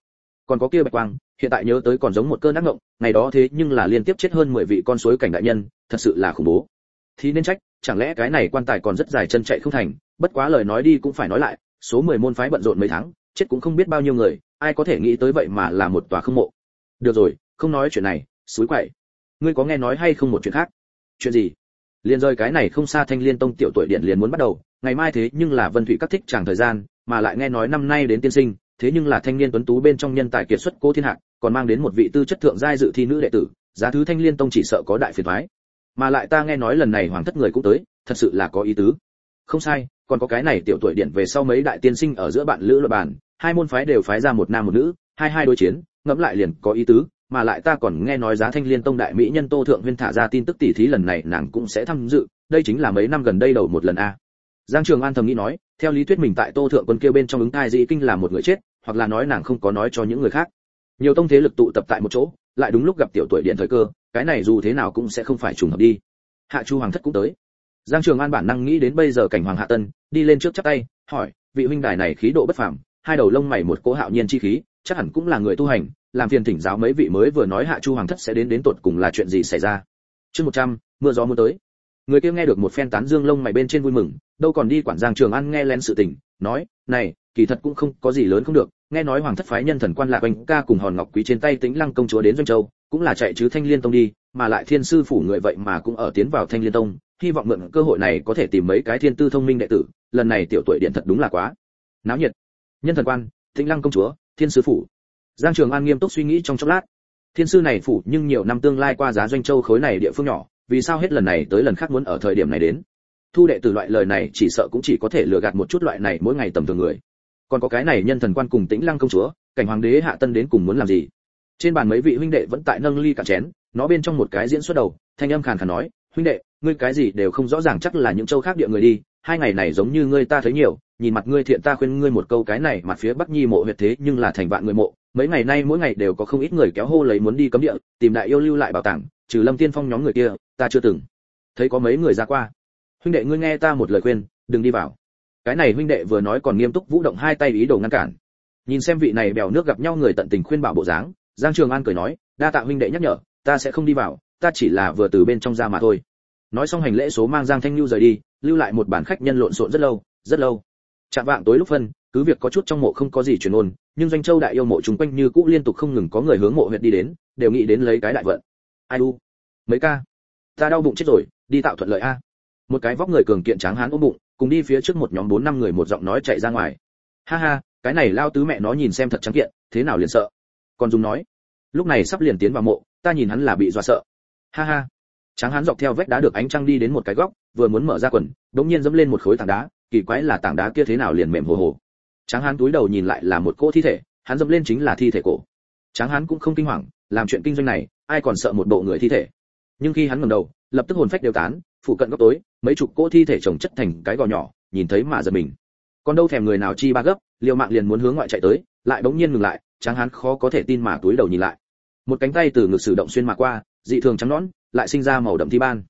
Speaker 1: còn có kia bạch quang, hiện tại nhớ tới còn giống một cơn ác mộng, ngày đó thế nhưng là liên tiếp chết hơn 10 vị con suối cảnh đại nhân, thật sự là khủng bố. Thì nên trách, chẳng lẽ cái này quan tài còn rất dài chân chạy không thành, bất quá lời nói đi cũng phải nói lại, số 10 môn phái bận rộn mấy tháng, chết cũng không biết bao nhiêu người, ai có thể nghĩ tới vậy mà là một tòa không mộ. Được rồi, không nói chuyện này, suối quậy. Ngươi có nghe nói hay không một chuyện khác? Chuyện gì? Liên rơi cái này không xa Thanh Liên Tông tiểu tuổi điện liền muốn bắt đầu, ngày mai thế nhưng là Vân Thủy các thích chàng thời gian, mà lại nghe nói năm nay đến tiên sinh, thế nhưng là thanh niên tuấn tú bên trong nhân tài kiệt xuất Cố Thiên Hạc, còn mang đến một vị tư chất thượng giai dự thi nữ đệ tử, giá thứ Thanh Liên Tông chỉ sợ có đại phiền toái. Mà lại ta nghe nói lần này hoàng thất người cũng tới, thật sự là có ý tứ. Không sai, còn có cái này tiểu tuổi điện về sau mấy đại tiên sinh ở giữa bạn lữ luận bàn, hai môn phái đều phái ra một nam một nữ, hai đối chiến, ngẫm lại liền có ý tứ, mà lại ta còn nghe nói giá Thanh Liên Tông đại mỹ nhân Tô Thượng Huyên thả ra tin tức tỷ thí lần này nàng cũng sẽ tham dự, đây chính là mấy năm gần đây đầu một lần a. Giang Trường An thầm nghĩ nói, theo lý thuyết mình tại Tô Thượng Quân kia bên trong ứng thai dị kinh là một người chết, hoặc là nói nàng không có nói cho những người khác. Nhiều tông thế lực tụ tập tại một chỗ, lại đúng lúc gặp tiểu tuổi điện thời cơ, cái này dù thế nào cũng sẽ không phải trùng hợp đi. Hạ Chu hoàng thất cũng tới. Giang Trường An bản năng nghĩ đến bây giờ cảnh hoàng hạ tân, đi lên trước chắp tay, hỏi, vị huynh đài này khí độ bất phàm, hai đầu lông mày một cỗ hạo nhiên chi khí, chắc hẳn cũng là người tu hành, làm phiền thỉnh giáo mấy vị mới vừa nói Hạ Chu hoàng thất sẽ đến tột cùng là chuyện gì xảy ra. Chương 100, mưa gió muốn tới. Người kia nghe được một phen tán dương lông mày bên trên vui mừng, đâu còn đi quản Giang Trường An nghe lén sự tình, nói, này, kỳ thật cũng không có gì lớn không được, nghe nói hoàng thất phái nhân thần quan Lạc Oanh ca cùng Hòn Ngọc Quý trên tay Tĩnh Lăng công chúa đến Doanh Châu, cũng là chạy chứ Thanh Liên Tông đi, mà lại Thiên sư phủ người vậy mà cũng ở tiến vào Thanh Liên Tông, hy vọng mượn cơ hội này có thể tìm mấy cái thiên tư thông minh đệ tử, lần này tiểu tuổi điện thật đúng là quá náo nhiệt. Nhân thần quan, Tĩnh Lăng công chúa, Thiên sư phủ. Giang Trường An nghiêm túc suy nghĩ trong chốc lát. Thiên sư này phủ nhưng nhiều năm tương lai qua giá Doanh Châu khối này địa phương nhỏ, vì sao hết lần này tới lần khác muốn ở thời điểm này đến? Thu đệ tử loại lời này chỉ sợ cũng chỉ có thể lừa gạt một chút loại này mỗi ngày tầm thường người. Còn có cái này nhân thần quan cùng Tĩnh Lăng công chúa, cảnh hoàng đế hạ tân đến cùng muốn làm gì? Trên bàn mấy vị huynh đệ vẫn tại nâng ly cả chén, nó bên trong một cái diễn xuất đầu, thanh âm khàn khàn nói, huynh đệ, ngươi cái gì đều không rõ ràng chắc là những châu khác địa người đi, hai ngày này giống như ngươi ta thấy nhiều, nhìn mặt ngươi thiện ta khuyên ngươi một câu cái này mặt phía Bắc Nhi mộ huyệt thế nhưng là thành vạn người mộ, mấy ngày nay mỗi ngày đều có không ít người kéo hô lấy muốn đi cấm địa, tìm đại yêu lưu lại bảo tàng, trừ Lâm Tiên Phong nhóm người kia, ta chưa từng thấy có mấy người ra qua. Huynh đệ ngươi nghe ta một lời khuyên, đừng đi vào. Cái này huynh đệ vừa nói còn nghiêm túc vũ động hai tay ý đồ ngăn cản. Nhìn xem vị này bèo nước gặp nhau người tận tình khuyên bảo bộ dáng, Giang Trường An cười nói, đa tạ huynh đệ nhắc nhở, ta sẽ không đi vào, ta chỉ là vừa từ bên trong ra mà thôi. Nói xong hành lễ số mang Giang Thanh Nhu rời đi, lưu lại một bàn khách nhân lộn xộn rất lâu, rất lâu. Chạm vạng tối lúc phân, cứ việc có chút trong mộ không có gì truyền ôn, nhưng Doanh Châu đại yêu mộ chúng quanh như cũ liên tục không ngừng có người hướng mộ huyệt đi đến, đều nghĩ đến lấy cái đại vận. Ai u, mấy ca, ta đau bụng chết rồi, đi tạo thuận lợi a. Một cái vóc người cường kiện tráng hán ôm bụng, cùng đi phía trước một nhóm 4-5 người một giọng nói chạy ra ngoài. Ha ha, cái này lao tứ mẹ nó nhìn xem thật trắng kiện, thế nào liền sợ. Còn dùng nói, lúc này sắp liền tiến vào mộ, ta nhìn hắn là bị dọa sợ. Ha ha. Tráng hán dọc theo vách đá được ánh trăng đi đến một cái góc, vừa muốn mở ra quần, đột nhiên dẫm lên một khối tảng đá, kỳ quái là tảng đá kia thế nào liền mềm hồ hồ. Tráng hán túi đầu nhìn lại là một cỗ thi thể, hắn dẫm lên chính là thi thể cổ. Tráng hán cũng không kinh hoàng, làm chuyện kinh doanh này, ai còn sợ một bộ người thi thể. Nhưng khi hắn ngẩng đầu, lập tức hồn phách đều tán, phụ cận góc tối, mấy chục cỗ thi thể chồng chất thành cái gò nhỏ, nhìn thấy mà giật mình. Còn đâu thèm người nào chi ba gấp, liều mạng liền muốn hướng ngoại chạy tới, lại bỗng nhiên ngừng lại, Tráng hán khó có thể tin mà túi đầu nhìn lại. Một cánh tay từ ngực sử động xuyên mà qua, dị thường trắng nõn, lại sinh ra màu đậm thi ban.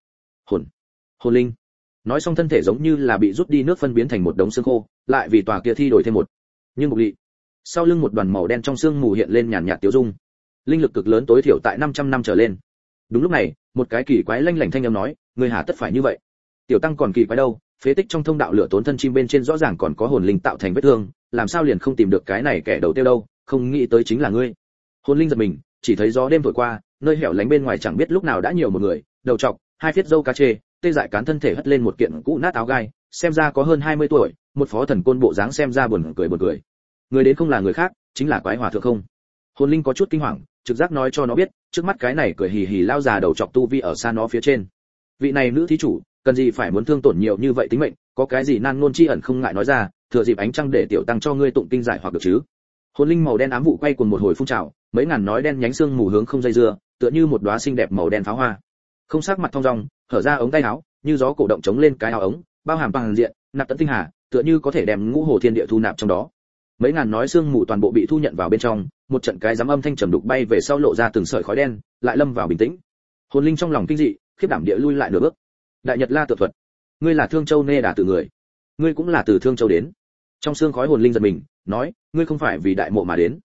Speaker 1: Hồn linh. Nói xong thân thể giống như là bị rút đi nước phân biến thành một đống xương khô, lại vì tòa kia thi đổi thêm một. Nhưng mục lị. Sau lưng một đoàn màu đen trong xương mù hiện lên nhàn nhạt tiêu dung. Linh lực cực lớn tối thiểu tại 500 năm trở lên. Đúng lúc này, một cái kỳ quái lanh lảnh thanh âm nói, người hà tất phải như vậy. Tiểu tăng còn kỳ quái đâu, phế tích trong thông đạo lửa tốn thân chim bên trên rõ ràng còn có hồn linh tạo thành vết thương, làm sao liền không tìm được cái này kẻ đầu tiêu đâu, không nghĩ tới chính là ngươi. Hồn linh giật mình, chỉ thấy gió đêm thổi qua, nơi hẻo lánh bên ngoài chẳng biết lúc nào đã nhiều một người, đầu trọc, hai phiết râu cá chê, tê dại cán thân thể hất lên một kiện cũ nát áo gai, xem ra có hơn 20 tuổi, một phó thần côn bộ dáng xem ra buồn cười. Người đến không là người khác, chính là Quái Hòa thượng không. Hồn linh có chút kinh hoàng, trực giác nói cho nó biết, trước mắt cái này cười hì hì lao già đầu trọc tu vi ở xa nó phía trên. Vị này nữ thí chủ, cần gì phải muốn thương tổn nhiều như vậy tính mệnh, có cái gì nan ngôn chi ẩn không ngại nói ra, thừa dịp ánh trăng để tiểu tăng cho ngươi tụng kinh giải hoặc được chứ. Hồn linh màu đen ám vụ quay cuồng một hồi phun trào, mấy ngàn nói đen nhánh xương mù hướng không dây dưa, tựa như một đóa xinh đẹp màu đen pháo hoa. Không sắc mặt thong dong, hở ra ống tay áo, như gió cổ động chống lên cái áo ống, bao hàm bằng diện, nạp tận tinh hà, tựa như có thể đem ngũ hồ thiên địa thu nạp trong đó. Mấy ngàn nói xương mù toàn bộ bị thu nhận vào bên trong, một trận cái giám âm thanh trầm đục bay về sau lộ ra từng sợi khói đen, lại lâm vào bình tĩnh. Hồn linh trong lòng kinh dị, khiếp đảm địa lui lại nửa bước. Đại Nhật La tự thuật, ngươi là Thương Châu Nê Đà tự người, ngươi cũng là từ Thương Châu đến. Trong xương khói hồn linh giật mình, nói, ngươi không phải vì đại mộ mà đến.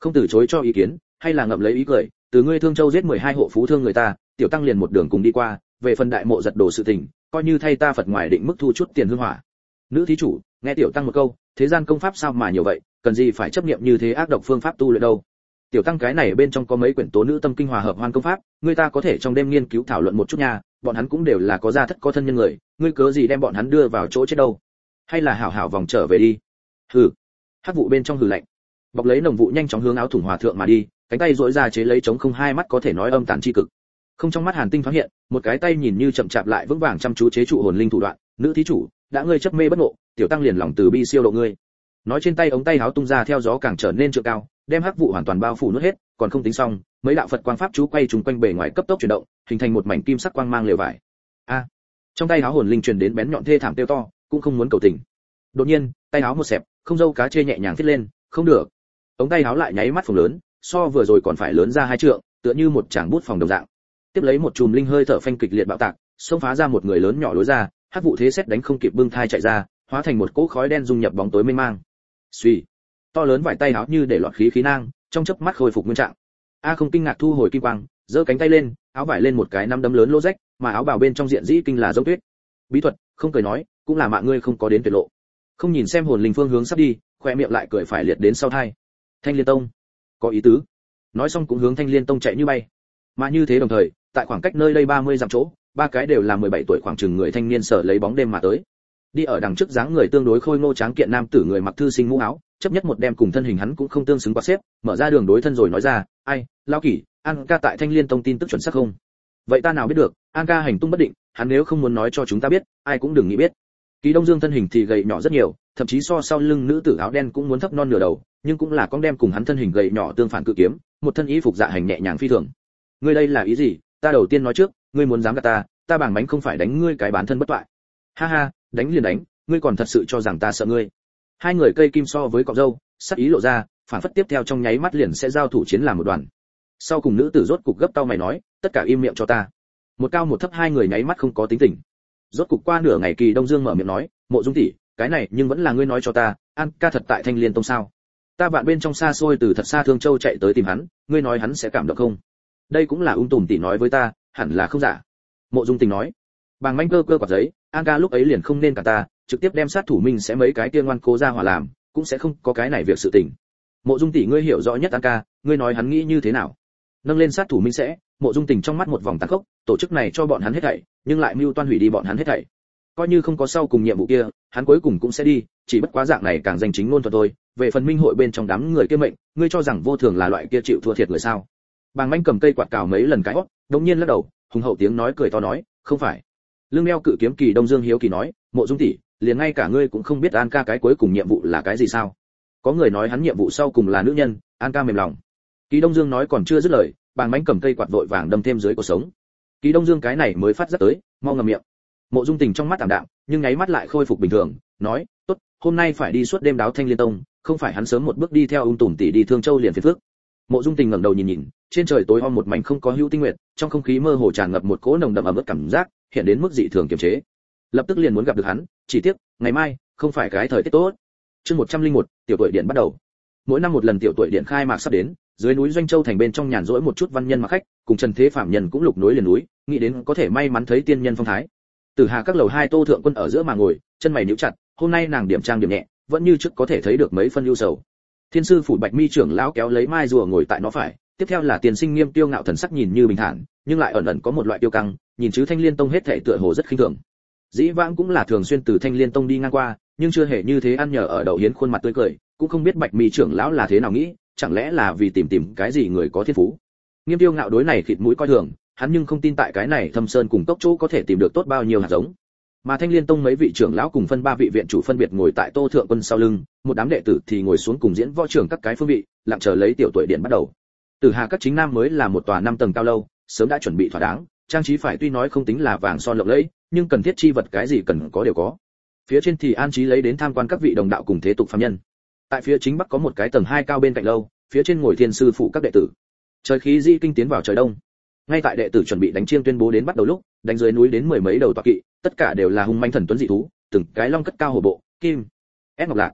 Speaker 1: không từ chối cho ý kiến, hay là ngậm lấy ý cười, từ ngươi Thương Châu giết 12 hộ phú thương người ta, tiểu tăng liền một đường cùng đi qua, về phần đại mộ giật đồ sự tình, coi như thay ta Phật ngoài định mức thu chút tiền hương hỏa. Nữ thí chủ, nghe tiểu tăng một câu, thế gian công pháp sao mà nhiều vậy, cần gì phải chấp niệm như thế ác độc phương pháp tu luyện đâu. Tiểu tăng cái này bên trong có mấy quyển tố nữ tâm kinh hòa hợp hoan công pháp, người ta có thể trong đêm nghiên cứu thảo luận một chút nha, bọn hắn cũng đều là có gia thất có thân nhân người, ngươi cớ gì đem bọn hắn đưa vào chỗ chết đâu? Hay là hảo hảo vòng trở về đi. Hừ. Hắc vụ bên trong hừ lạnh. Bọc lấy nồng vụ nhanh chóng hướng áo thủng hòa thượng mà đi, cánh tay duỗi ra chế lấy chống không hai mắt có thể nói âm tàn chi cực. Không trong mắt Hàn Tinh thoáng hiện, một cái tay nhìn như chậm chạp lại vững vàng chăm chú chế trụ hồn linh thủ đoạn, nữ thí chủ, đã ngươi chấp mê bất ngộ, tiểu tăng liền lòng từ bi siêu độ ngươi. Nói trên tay ống tay áo tung ra theo gió càng trở nên trượng cao, đem hắc vụ hoàn toàn bao phủ nuốt hết, còn không tính xong, mấy đạo Phật quang pháp chú quay trùng quanh bề ngoài cấp tốc chuyển động, hình thành một mảnh kim sắc quang mang lều vải. A! Trong tay áo hồn linh truyền đến bén nhọn thê thảm kêu to, cũng không muốn cầu tình. Đột nhiên, tay áo một xẹp, không dâu cá chê nhẹ nhàng phết lên, không được. Ống tay áo lại nháy mắt phồng lớn, so vừa rồi còn phải lớn ra 2 trượng, tựa như một tràng bút phòng đồng dạng. Tiếp lấy một chùm linh hơi thở phanh kịch liệt bạo tạc, xông phá ra một người lớn nhỏ lối ra, hắc vụ thế xét đánh không kịp bưng thai chạy ra, hóa thành một cỗ khói đen dung nhập bóng tối mênh mang. Suy, to lớn vải tay áo như để loạn khí khí nang, trong chớp mắt khôi phục nguyên trạng. A không kinh ngạc thu hồi kim quang, giơ cánh tay lên, áo vải lên một cái nắm đấm lớn lỗ rách, mà áo bào bên trong diện dĩ kinh là giống tuyết. Bí thuật, không cười nói, cũng là mạng ngươi không có đến tuyệt lộ. Không nhìn xem hồn linh phương hướng sắp đi, khoe miệng lại cười phải liệt đến sau thai. Thanh Liên Tông, có ý tứ. Nói xong cũng hướng Thanh Liên Tông chạy như bay. Mà như thế đồng thời, tại khoảng cách nơi đây 30 dặm chỗ, ba cái đều là 17 tuổi khoảng chừng người thanh niên sở lấy bóng đêm mà tới. Đi ở đằng trước dáng người tương đối khôi ngô tráng kiện nam tử người mặc thư sinh mũ áo, chấp nhất một đem cùng thân hình hắn cũng không tương xứng quá xếp, mở ra đường đối thân rồi nói ra, "Ai, lão kỷ, An ca tại Thanh Liên Tông tin tức chuẩn xác không?" "Vậy ta nào biết được, An ca hành tung bất định, hắn nếu không muốn nói cho chúng ta biết, ai cũng đừng nghĩ biết." Kỳ Đông Dương thân hình thì gầy nhỏ rất nhiều, thậm chí so sau lưng nữ tử áo đen cũng muốn thấp non nửa đầu, nhưng cũng là con đem cùng hắn thân hình gầy nhỏ tương phản cự kiếm, một thân y phục dạ hành nhẹ nhàng phi thường. "Ngươi đây là ý gì? Ta đầu tiên nói trước, ngươi muốn dám gạt ta bảng bánh không phải đánh ngươi cái bán thân bất toại." "Ha ha, đánh liền đánh, ngươi còn thật sự cho rằng ta sợ ngươi?" Hai người cây kim so với cọng râu, sắc ý lộ ra, phản phất tiếp theo trong nháy mắt liền sẽ giao thủ chiến làm một đoàn. Sau cùng nữ tử rốt cục gấp tao mày nói, "Tất cả im miệng cho ta." Một cao một thấp hai người nháy mắt không có tính tình. Rốt cục qua nửa ngày Kỳ Đông Dương mở miệng nói, "Mộ Dung tỷ, cái này nhưng vẫn là ngươi nói cho ta, An ca thật tại Thanh Liên Tông sao? Ta vạn bên trong xa xôi từ thật xa Thương Châu chạy tới tìm hắn, ngươi nói hắn sẽ cảm động không?" "Đây cũng là tùm tỷ nói với ta, hẳn là không giả." Mộ Dung Tình nói. Bàng manh cơ quạt giấy, An ca lúc ấy liền không nên cả ta, trực tiếp đem sát thủ minh sẽ mấy cái kia ngoan cố ra hỏa làm, cũng sẽ không có cái này việc sự tình. Mộ Dung tỷ ngươi hiểu rõ nhất An ca, ngươi nói hắn nghĩ như thế nào? Nâng lên sát thủ minh sẽ, Mộ Dung Tình trong mắt một vòng tàn khốc, tổ chức này cho bọn hắn hết thảy, nhưng lại mưu toan hủy đi bọn hắn hết thảy. Coi như không có sau cùng nhiệm vụ kia, hắn cuối cùng cũng sẽ đi, chỉ bất quá dạng này càng danh chính ngôn thuận thôi. Về phần minh hội bên trong đám người kia mệnh, ngươi cho rằng vô thường là loại kia chịu thua thiệt người sao? Bàng manh cầm cây quạt cào mấy lần cái hót, đống nhiên lắc đầu, hùng hậu tiếng nói cười to nói, "Không phải." Lưng đeo cự kiếm Kỳ Đông Dương hiếu kỳ nói, "Mộ Dung tỷ, liền ngay cả ngươi cũng không biết An ca cái cuối cùng nhiệm vụ là cái gì sao?" Có người nói hắn nhiệm vụ sau cùng là nữ nhân, An ca mềm lòng. Kỳ Đông Dương nói còn chưa dứt lời, Bàng manh cầm cây quạt vội vàng đâm thêm dưới cổ sống. Kỳ Đông Dương cái này mới phát giác tới, mau ngậm miệng. Mộ Dung Tình trong mắt tạm đạm, nhưng nháy mắt lại khôi phục bình thường, nói, "Tốt, hôm nay phải đi suốt đêm đáo Thanh Liên Tông, không phải hắn sớm một bước đi theo tùm tỷ đi Thương Châu liền phiền phức." Mộ Dung Tình ngẩng đầu nhìn nhìn, trên trời tối om một mảnh không có hữu tinh nguyệt, trong không khí mơ hồ tràn ngập một cỗ nồng đậm ẩm ướt cảm giác, hiện đến mức dị thường kiềm chế. Lập tức liền muốn gặp được hắn, chỉ tiếc, ngày mai không phải cái thời tiết tốt. Chương 101, tiểu tuổi điện bắt đầu. Mỗi năm một lần tiểu tuổi điện khai mạc sắp đến, dưới núi Doanh Châu thành bên trong nhàn rỗi một chút văn nhân mặc khách, cùng Trần Thế phạm nhân cũng lục núi liền núi, nghĩ đến có thể may mắn thấy tiên nhân phong thái. Từ Hà các lầu hai Tô thượng quân ở giữa mà ngồi, chân mày nhíu chặt, hôm nay nàng điểm trang điểm nhẹ, vẫn như trước có thể thấy được mấy phân ưu sầu. Thiên sư phủ Bạch Mi trưởng lão kéo lấy mai rùa ngồi tại nó phải, tiếp theo là Tiền Sinh Nghiêm tiêu ngạo thần sắc nhìn như bình thản, nhưng lại ẩn ẩn có một loại tiêu căng, nhìn chứ Thanh Liên Tông hết thảy tựa hồ rất khinh thường. Dĩ vãng cũng là thường xuyên từ Thanh Liên Tông đi ngang qua, nhưng chưa hề như thế ăn nhờ ở đậu hiến khuôn mặt tươi cười, cũng không biết Bạch Mi trưởng lão là thế nào nghĩ, chẳng lẽ là vì tìm cái gì người có thiên phú. Nghiêm tiêu ngạo đối này khịt mũi coi thường, hắn nhưng không tin tại cái này thâm sơn cùng cốc chỗ có thể tìm được tốt bao nhiêu hạt giống. Mà Thanh Liên Tông mấy vị trưởng lão cùng phân ba vị viện chủ phân biệt ngồi tại Tô thượng quân sau lưng, một đám đệ tử thì ngồi xuống cùng diễn võ trưởng các cái phương vị, lặng chờ lấy tiểu tuổi điện bắt đầu. Từ Hà các chính nam mới là một tòa 5 tầng cao lâu, sớm đã chuẩn bị thỏa đáng, trang trí phải tuy nói không tính là vàng son lộng lẫy, nhưng cần thiết chi vật cái gì cần có đều có. Phía trên thì an trí lấy đến tham quan các vị đồng đạo cùng thế tục phàm nhân. Tại phía chính bắc có một cái tầng 2 cao bên cạnh lâu, phía trên ngồi thiên sư phụ các đệ tử. Trời khí di kinh tiến vào trời đông. Ngay tại đệ tử chuẩn bị đánh chiêng tuyên bố đến bắt đầu lúc, đánh dưới núi đến mười mấy đầu tọa kỵ, tất cả đều là hung manh thần tuấn dị thú, từng cái long cất cao hổ bộ, kim, ép ngọc lạc.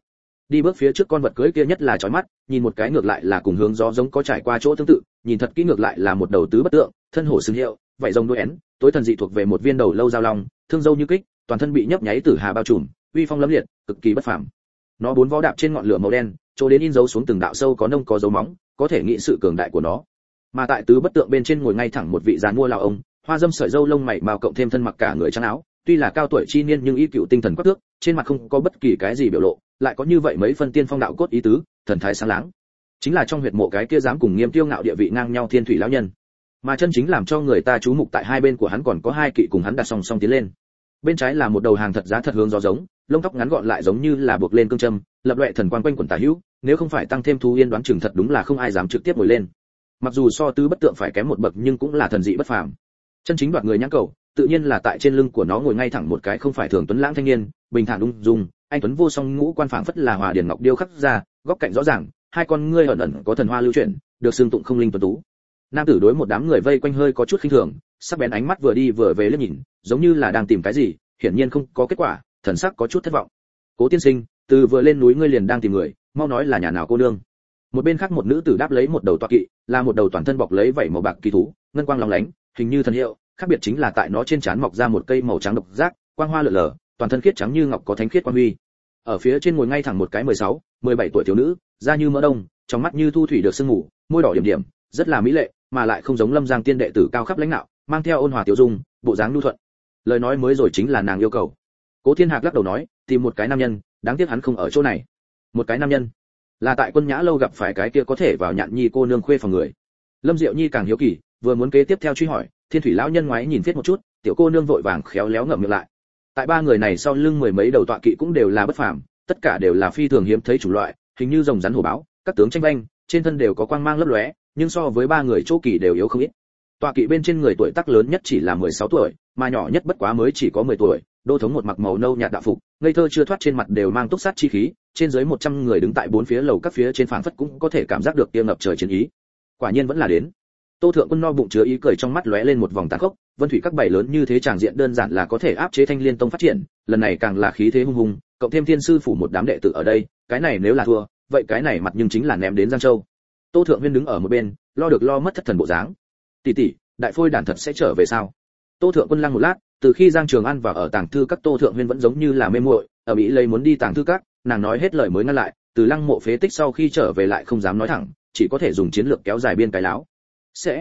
Speaker 1: đi bước phía trước con vật cưỡi kia nhất là chói mắt, nhìn một cái ngược lại là cùng hướng gió giống có trải qua chỗ tương tự, nhìn thật kỹ ngược lại là một đầu tứ bất tượng, thân hổ xứng hiệu, vảy rồng đuôi én, tối thần dị thuộc về một viên đầu lâu dao long, thương dâu như kích, toàn thân bị nhấp nháy tử hà bao trùm, uy phong lẫm liệt, cực kỳ bất phàm. Nó bốn vó đạp trên ngọn lửa màu đen, chỗ đến in dấu xuống từng đạo sâu có nông có dấu móng, có thể nghĩ sự cường đại của nó. Mà tại tứ bất tượng bên trên ngồi ngay thẳng một vị giàn mua lão ông, hoa dâm sợi râu lông mày màu cộng thêm thân mặc cả người trắng áo, tuy là cao tuổi chi niên nhưng y cựu tinh thần quắc thước, trên mặt không có bất kỳ cái gì biểu lộ, lại có như vậy mấy phân tiên phong đạo cốt ý tứ, thần thái sáng láng. Chính là trong huyệt mộ cái kia dám cùng Nghiêm Tiêu ngạo địa vị ngang nhau Thiên Thủy lão nhân. Mà chân chính làm cho người ta chú mục tại hai bên của hắn còn có hai kỵ cùng hắn đặt song song tiến lên. Bên trái là một đầu hàng thật giá thật hướng gió giống, lông tóc ngắn gọn lại giống như là buộc lên cương châm, lập loè thần quang quanh quần tả hữu, nếu không phải tăng thêm Thu Yên đoán chừng thật đúng là không ai dám trực tiếp ngồi lên. Mặc dù so tứ bất tượng phải kém một bậc nhưng cũng là thần dị bất phàm. Chân chính đoạt người nhãn cầu, tự nhiên là tại trên lưng của nó ngồi ngay thẳng một cái không phải thường tuấn lãng thanh niên, bình thản ung dung, anh tuấn vô song ngũ quan phảng phất là hòa điển ngọc điêu khắc ra, góc cạnh rõ ràng, hai con ngươi ẩn ẩn có thần hoa lưu chuyển, được xương tụng không linh tuấn tú. Nam tử đối một đám người vây quanh hơi có chút khinh thường, sắc bén ánh mắt vừa đi vừa về liếc nhìn, giống như là đang tìm cái gì, hiển nhiên không có kết quả, thần sắc có chút thất vọng. Cố tiên sinh, từ vừa lên núi ngươi liền đang tìm người, mau nói là nhà nào cô nương. Một bên khác một nữ tử đáp lấy một đầu toa kỵ, là một đầu toàn thân bọc lấy vảy màu bạc kỳ thú, ngân quang lóng lánh, hình như thần hiệu, khác biệt chính là tại nó trên trán mọc ra một cây màu trắng độc giác, quang hoa lượn lờ, toàn thân khiết trắng như ngọc có thánh khiết quang huy. Ở phía trên ngồi ngay thẳng một cái 16, 17 tuổi thiếu nữ, da như mỡ đông, trong mắt như thu thủy được sương ngủ, môi đỏ điểm điểm, rất là mỹ lệ, mà lại không giống Lâm Giang tiên đệ tử cao khắp lãnh đạo, mang theo ôn hòa tiểu dung, bộ dáng nhu thuận. Lời nói mới rồi chính là nàng yêu cầu. Cố Thiên Hạc lắc đầu nói, tìm một cái nam nhân, đáng tiếc hắn không ở chỗ này. Một cái nam nhân? Là tại Quân Nhã lâu gặp phải cái kia có thể vào Nhạn Nhi cô nương khuê phòng người. Lâm Diệu Nhi càng hiếu kỳ, vừa muốn kế tiếp theo truy hỏi, Thiên Thủy lão nhân ngoái nhìn viết một chút, tiểu cô nương vội vàng khéo léo ngậm miệng lại. Tại ba người này sau lưng mười mấy đầu tọa kỵ cũng đều là bất phàm, tất cả đều là phi thường hiếm thấy chủng loại, hình như rồng rắn hổ báo, các tướng tranh vanh, trên thân đều có quang mang lấp lóe, nhưng so với ba người chỗ kỳ đều yếu không ít. Tọa kỵ bên trên người tuổi tác lớn nhất chỉ là 16 tuổi, mà nhỏ nhất bất quá mới chỉ có 10 tuổi, đô thống một mặc màu nâu nhạt đạo phục, ngây thơ chưa thoát trên mặt đều mang túc sát chi khí, trên dưới 100 người đứng tại bốn phía lầu các phía trên phảng phất cũng có thể cảm giác được tia ngập trời chiến ý. Quả nhiên vẫn là đến. Tô Thượng Quân no bụng chứa ý cười trong mắt lóe lên một vòng tàn khốc, Vân Thủy các bảy lớn như thế tràng diện đơn giản là có thể áp chế Thanh Liên Tông phát triển, lần này càng là khí thế hung hùng, cộng thêm Thiên sư phủ một đám đệ tử ở đây, cái này nếu là thua, vậy cái này mặt nhưng chính là ném đến Giang Châu. Tô Thượng Viên đứng ở một bên, lo được lo mất thất thần bộ dáng. Tỷ tỷ, đại phôi đàn thật sẽ trở về sao? Tô Thượng Quân lăng một lát, từ khi Giang Trường An vào ở tàng thư các, Tô Thượng Viên vẫn giống như là mê muội, ở Mỹ lấy muốn đi tàng thư các, nàng nói hết lời mới ngăn lại, từ lăng mộ phế tích sau khi trở về lại không dám nói thẳng, chỉ có thể dùng chiến lược kéo dài biên cái láo. Sẽ.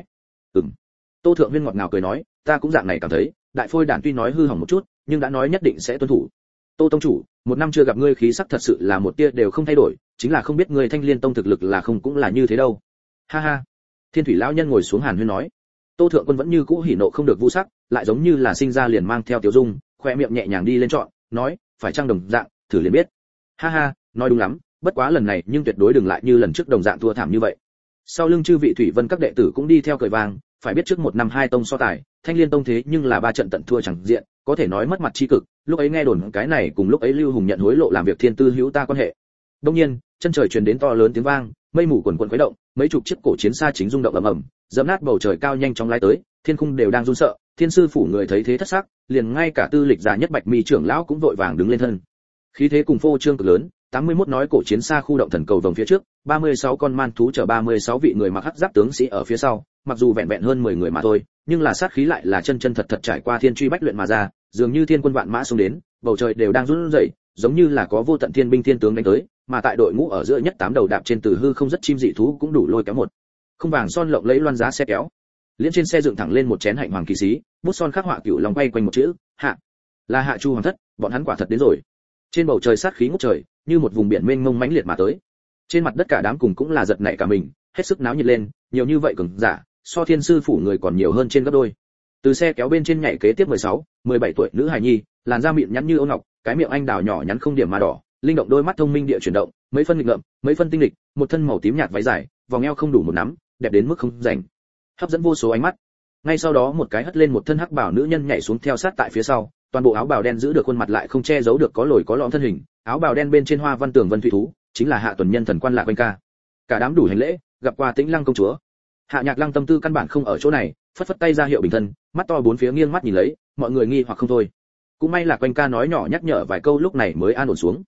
Speaker 1: Tô Thượng Viên ngọt ngào cười nói, ta cũng dạng này cảm thấy, đại phôi đàn tuy nói hư hỏng một chút, nhưng đã nói nhất định sẽ tuân thủ. Tô tông chủ, một năm chưa gặp ngươi khí sắc thật sự là một tia đều không thay đổi, chính là không biết ngươi Thanh Liên Tông thực lực là không cũng là như thế đâu. Ha ha. Thiên Thủy lão nhân ngồi xuống hàn huyên nói. Tô Thượng Quân vẫn như cũ hỉ nộ không được vu sắc, lại giống như là sinh ra liền mang theo tiểu dung, khoe miệng nhẹ nhàng đi lên trọn, nói, phải trang đồng dạng, thử liền biết. Ha ha, nói đúng lắm, bất quá lần này nhưng tuyệt đối đừng lại như lần trước đồng dạng thua thảm như vậy. Sau lưng chư vị thủy vân các đệ tử cũng đi theo cười vang, phải biết trước một năm hai tông so tài, Thanh Liên Tông thế nhưng là ba trận tận thua chẳng diện, có thể nói mất mặt chi cực, lúc ấy nghe đồn cái này cùng lúc ấy Lưu Hùng nhận hối lộ làm việc thiên tư hữu ta quan hệ. Đương nhiên, chân trời truyền đến to lớn tiếng vang, mây mù quần quần khuấy động, mấy chục chiếc cổ chiến xa chính rung động ầm ầm, dẫm nát bầu trời cao nhanh chóng lái tới, thiên khung đều đang run sợ, Thiên sư phủ người thấy thế thất sắc, liền ngay cả tư lịch già nhất Bạch Mi trưởng lão cũng vội vàng đứng lên thân. Khí thế cùng phô trương cực lớn, 81 nói cổ chiến xa khu động thần cầu vòng phía trước, 36 con man thú chở 36 vị người mặc hắc giáp tướng sĩ ở phía sau, mặc dù vẹn vẹn hơn 10 người mà thôi, nhưng là sát khí lại là chân chân thật thật trải qua thiên truy bách luyện mà ra, dường như thiên quân vạn mã xông đến, bầu trời đều đang run rẩy, giống như là có vô tận thiên binh thiên tướng đánh tới, mà tại đội ngũ ở giữa nhất 8 đầu đạp trên từ hư không rất chim dị thú cũng đủ lôi kéo một. Không vàng son lộng lẫy loan giá xe kéo. Liễn trên xe dựng thẳng lên một chén hạnh hoàng kỳ xí, bút son khắc họa cửu long quay quanh một chữ, hạ. Là Hạ Chu hoàng thất, bọn hắn quả thật đến rồi. Trên bầu trời sát khí ngút trời, như một vùng biển mênh mông mãnh liệt mà tới. Trên mặt đất cả đám cùng cũng là giật nảy cả mình, hết sức náo nhiệt lên, nhiều như vậy cường giả, so Thiên sư phủ người còn nhiều hơn trên gấp đôi. Từ xe kéo bên trên nhảy kế tiếp 16, 17 tuổi nữ hài nhi, làn da mịn nhắn như ôn ngọc, cái miệng anh đào nhỏ nhắn không điểm mà đỏ, linh động đôi mắt thông minh địa chuyển động, mấy phân nghịch ngợm, mấy phân tinh lịch, một thân màu tím nhạt váy dài, vòng eo không đủ một nắm, đẹp đến mức không rảnh, hấp dẫn vô số ánh mắt. Ngay sau đó một cái hất lên một thân hắc bào nữ nhân nhảy xuống theo sát tại phía sau, toàn bộ áo bào đen giữ được khuôn mặt lại không che giấu được có lồi có lõm thân hình, áo bào đen bên trên hoa văn tường vân thủy thú, chính là Hạ Tuần Nhân thần quan Lạc Vân Ca. Cả đám đủ hành lễ, gặp qua Tĩnh Lăng công chúa. Hạ Nhạc Lăng tâm tư căn bản không ở chỗ này, phất phất tay ra hiệu bình thân, mắt to bốn phía nghiêng mắt nhìn lấy, mọi người nghi hoặc không thôi. Cũng may Lạc Vân Ca nói nhỏ nhắc nhở vài câu lúc này mới an ổn xuống.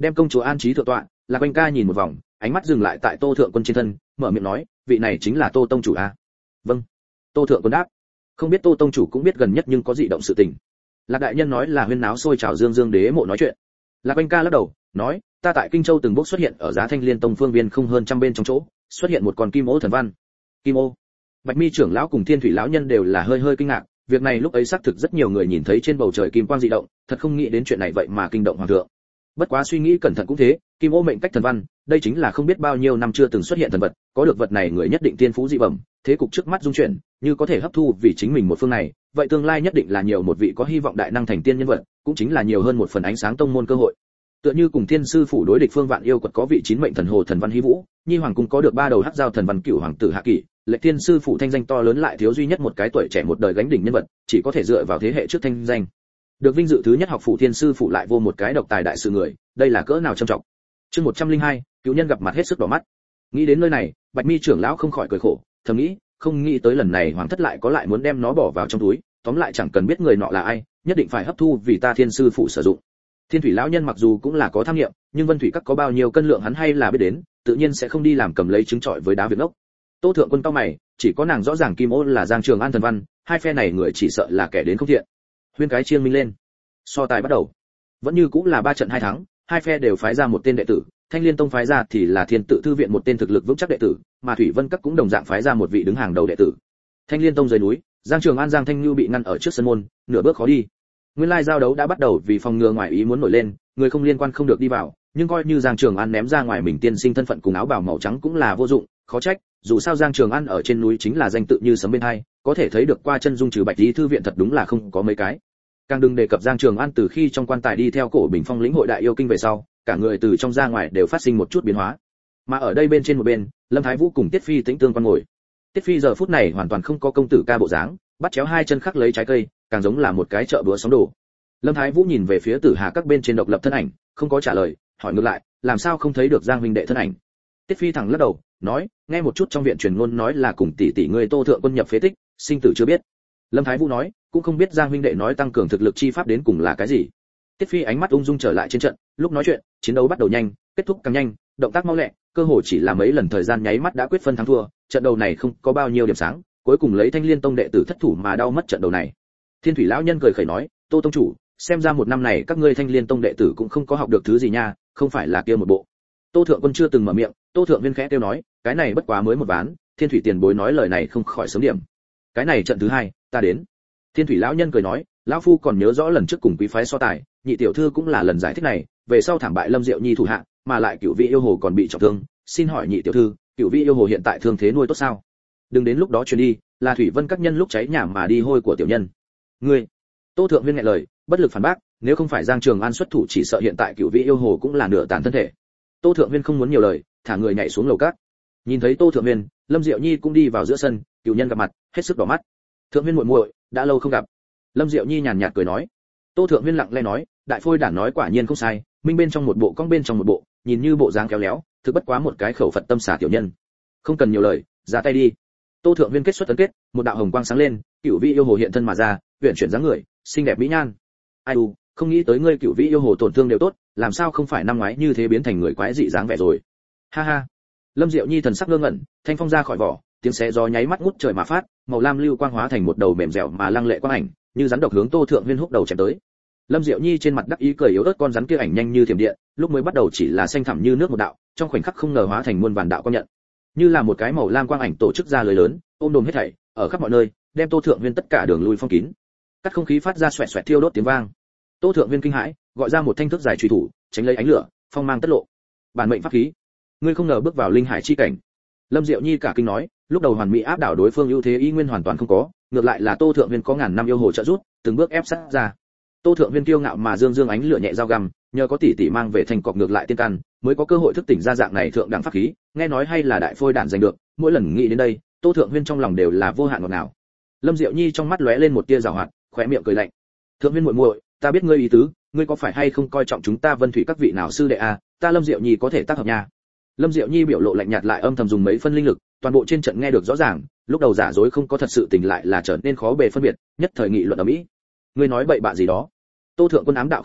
Speaker 1: đem công chúa an trí thượng tọa. Lạc Oanh ca nhìn một vòng, ánh mắt dừng lại tại Tô Thượng Quân trên thân, mở miệng nói, vị này chính là Tô tông chủ a. Vâng. Tô Thượng Quân đáp. Không biết Tô tông chủ cũng biết gần nhất nhưng có dị động sự tình. Lạc đại nhân nói là huyên náo sôi trào Dương Dương đế mộ nói chuyện. Lạc Oanh ca lắc đầu, nói, ta tại Kinh Châu từng bước xuất hiện ở Giá Thanh Liên Tông phương viên không hơn trăm bên trong chỗ, xuất hiện một con kim ô thần văn. Kim ô. Bạch Mi trưởng lão cùng Thiên Thủy lão nhân đều là hơi kinh ngạc, việc này lúc ấy xác thực rất nhiều người nhìn thấy trên bầu trời kim quang dị động, thật không nghĩ đến chuyện này vậy mà kinh động hoàng thượng. Bất quá suy nghĩ cẩn thận cũng thế, kim ô mệnh cách thần văn, đây chính là không biết bao nhiêu năm chưa từng xuất hiện thần vật, có được vật này người nhất định tiên phú dị bẩm, thế cục trước mắt dung chuyển, như có thể hấp thu vì chính mình một phương này, vậy tương lai nhất định là nhiều một vị có hy vọng đại năng thành tiên nhân vật, cũng chính là nhiều hơn một phần ánh sáng tông môn cơ hội. Tựa như cùng Thiên sư phủ đối địch Phương Vạn Yêu quật có vị chín mệnh thần hồ thần văn Hy Vũ, Nhi hoàng cung có được ba đầu hắc giao thần văn Cửu hoàng tử Hạ Kỷ, Lệ Thiên sư phủ thanh danh to lớn lại thiếu duy nhất một cái tuổi trẻ một đời gánh đỉnh nhân vật, chỉ có thể dựa vào thế hệ trước thanh danh. Được vinh dự thứ nhất học phủ Thiên sư phủ lại vô một cái độc tài đại sự người, đây là cỡ nào trầm trọng. Chương 102, cựu nhân gặp mặt hết sức đỏ mắt. Nghĩ đến nơi này, Bạch Mi trưởng lão không khỏi cười khổ, thầm nghĩ, không nghĩ tới lần này hoàng thất lại có lại muốn đem nó bỏ vào trong túi, tóm lại chẳng cần biết người nọ là ai, nhất định phải hấp thu vì ta Thiên sư phủ sử dụng. Thiên Thủy lão nhân mặc dù cũng là có tham nghiệm, nhưng Vân Thủy các có bao nhiêu cân lượng hắn hay là biết đến, tự nhiên sẽ không đi làm cầm lấy trứng trọi với đá việc ốc. Tô Thượng Quân cao mày, chỉ có nàng rõ ràng Kim Ô là Giang Trường An thần văn, hai phe này người chỉ sợ là kẻ đến không thiện. Huyên cái chiêng minh lên. So tài bắt đầu. Vẫn như cũng là 3 trận 2 thắng, hai phe đều phái ra một tên đệ tử, Thanh Liên Tông phái ra thì là Thiên Tự thư viện một tên thực lực vững chắc đệ tử, mà Thủy Vân các cũng đồng dạng phái ra một vị đứng hàng đầu đệ tử. Thanh Liên Tông dưới núi, Giang Trường An Giang Thanh Nhu bị ngăn ở trước sân môn, nửa bước khó đi. Nguyên lai giao đấu đã bắt đầu vì phòng ngừa ngoài ý muốn nổi lên, người không liên quan không được đi vào, nhưng coi như Giang Trường An ném ra ngoài mình tiên sinh thân phận cùng áo bào màu trắng cũng là vô dụng, khó trách, dù sao Giang Trường An ở trên núi chính là danh tự như sấm bên hai, có thể thấy được qua chân dung trừ Bạch Lý thư viện thật đúng là không có mấy cái. Càng đừng đề cập Giang Trường An từ khi trong quan tài đi theo Cổ Bình Phong lĩnh hội đại yêu kinh về sau, cả người từ trong ra ngoài đều phát sinh một chút biến hóa. Mà ở đây bên trên một bên, Lâm Thái Vũ cùng Tiết Phi tĩnh tương quan ngồi. Tiết Phi giờ phút này hoàn toàn không có công tử ca bộ dáng, bắt chéo hai chân khắc lấy trái cây, càng giống là một cái chợ búa sóng đổ. Lâm Thái Vũ nhìn về phía Tử Hà các bên trên độc lập thân ảnh, không có trả lời, hỏi ngược lại, làm sao không thấy được Giang huynh đệ thân ảnh? Tiết Phi thẳng lắc đầu, nói, nghe một chút trong viện truyền ngôn nói là cùng tỷ tỷ người Tô Thượng Quân nhập phế tích, sinh tử chưa biết. Lâm Thái Vũ nói, cũng không biết Giang huynh đệ nói tăng cường thực lực chi pháp đến cùng là cái gì. Tiết Phi ánh mắt ung dung trở lại trên trận, lúc nói chuyện, chiến đấu bắt đầu nhanh, kết thúc càng nhanh, động tác mau lẹ, cơ hội chỉ là mấy lần thời gian nháy mắt đã quyết phân thắng thua, trận đấu này không có bao nhiêu điểm sáng, cuối cùng lấy Thanh Liên Tông đệ tử thất thủ mà đau mất trận đấu này. Thiên Thủy lão nhân cười khẩy nói, Tô tông chủ, xem ra một năm này các ngươi Thanh Liên Tông đệ tử cũng không có học được thứ gì nha, không phải là kia một bộ. Tô Thượng Quân chưa từng mở miệng, Tô Thượng Viên khẽ kêu nói, cái này bất quá mới một ván, Thiên Thủy tiền bối nói lời này không khỏi sớm điểm. Cái này trận thứ hai, ta đến. Thiên Thủy lão nhân cười nói, lão phu còn nhớ rõ lần trước cùng quý phái so tài, nhị tiểu thư cũng là lần giải thích này, về sau thảm bại Lâm Diệu Nhi thủ hạ, mà lại Cửu Vị yêu hồ còn bị trọng thương, xin hỏi nhị tiểu thư, Cửu Vị yêu hồ hiện tại thương thế nuôi tốt sao? Đừng đến lúc đó truyền đi, là Thủy Vân các nhân lúc cháy nhà mà đi hôi của tiểu nhân. Ngươi. Tô Thượng Viên nghẹn lời, bất lực phản bác, nếu không phải Giang Trường An xuất thủ chỉ sợ hiện tại Cửu Vị yêu hồ cũng là nửa tàn thân thể. Tô Thượng Viên không muốn nhiều lời, thả người nhảy xuống lầu cát. Nhìn thấy Tô Thượng Viên, Lâm Diệu Nhi cũng đi vào giữa sân, cửu nhân gặp mặt, hết sức đỏ mắt. Thượng Viên muội muội, đã lâu không gặp. Lâm Diệu Nhi nhàn nhạt cười nói. Tô Thượng Viên lặng lẽ nói, đại phôi đản nói quả nhiên không sai, minh bên trong một bộ cong bên trong một bộ, nhìn như bộ dáng khéo léo, thực bất quá một cái khẩu Phật tâm xả tiểu nhân. Không cần nhiều lời, ra tay đi. Tô Thượng Viên kết xuất tấn kết, một đạo hồng quang sáng lên, Cửu Vị yêu hồ hiện thân mà ra, uyển chuyển dáng người, xinh đẹp mỹ nhan. Ai u, không nghĩ tới ngươi Cửu Vị yêu hồ tổn thương đều tốt, làm sao không phải năm ngoái như thế biến thành người quái dị dáng vẻ rồi. Ha ha. Lâm Diệu Nhi thần sắc ngơ ngẩn, thanh phong ra khỏi vỏ, tiếng xé gió nháy mắt ngút trời mà phát, màu lam lưu quang hóa thành một đầu mềm dẻo mà lăng lệ quang ảnh, như rắn độc hướng Tô Thượng Viên húc đầu chém tới. Lâm Diệu Nhi trên mặt đắc ý cười yếu ớt, con rắn kia ảnh nhanh như thiểm điện, lúc mới bắt đầu chỉ là xanh thẳm như nước một đạo, trong khoảnh khắc không ngờ hóa thành muôn vàn đạo quang nhận. Như là một cái màu lam quang ảnh tổ chức ra lưới lớn, ôm đồm hết thảy, ở khắp mọi nơi, đem Tô Thượng Viên tất cả đường lui phong kín. Cắt không khí phát ra xoẹt xoẹt thiêu đốt tiếng vang. Tô Thượng Viên kinh hãi, gọi ra một thanh thước dài chùy thủ, tránh lấy ánh lửa, phong mang tất lộ. Bản mệnh pháp khí. Ngươi không ngờ bước vào linh hải chi cảnh. Lâm Diệu Nhi cả kinh nói, lúc đầu hoàn mỹ áp đảo đối phương ưu thế y nguyên hoàn toàn không có, ngược lại là Tô Thượng Viên có ngàn năm yêu hồ trợ giúp, từng bước ép sát ra. Tô Thượng Viên kiêu ngạo mà dương dương ánh lửa nhẹ dao găm, nhờ có tỷ tỷ mang về thành cọc ngược lại tiên căn, mới có cơ hội thức tỉnh ra dạng này thượng đẳng pháp khí, nghe nói hay là đại phôi đản giành được, mỗi lần nghĩ đến đây, Tô Thượng Viên trong lòng đều là vô hạn ngọt ngào. Lâm Diệu Nhi trong mắt lóe lên một tia giảo hoạt, khóe miệng cười lạnh. Thượng Viên muội muội, ta biết ngươi ý tứ, ngươi có phải hay không coi trọng chúng ta Vân Thủy các vị nào sư đệ a, ta Lâm Diệu Nhi có thể tác hợp nha. Lâm Diệu Nhi biểu lộ lạnh nhạt lại âm thầm dùng mấy phân linh lực, toàn bộ trên trận nghe được rõ ràng, lúc đầu giả dối không có thật sự tình lại là trở nên khó bề phân biệt, nhất thời nghị luận ầm ĩ. Ngươi nói bậy bạ gì đó? Tô Thượng Quân ám đạo không tốt,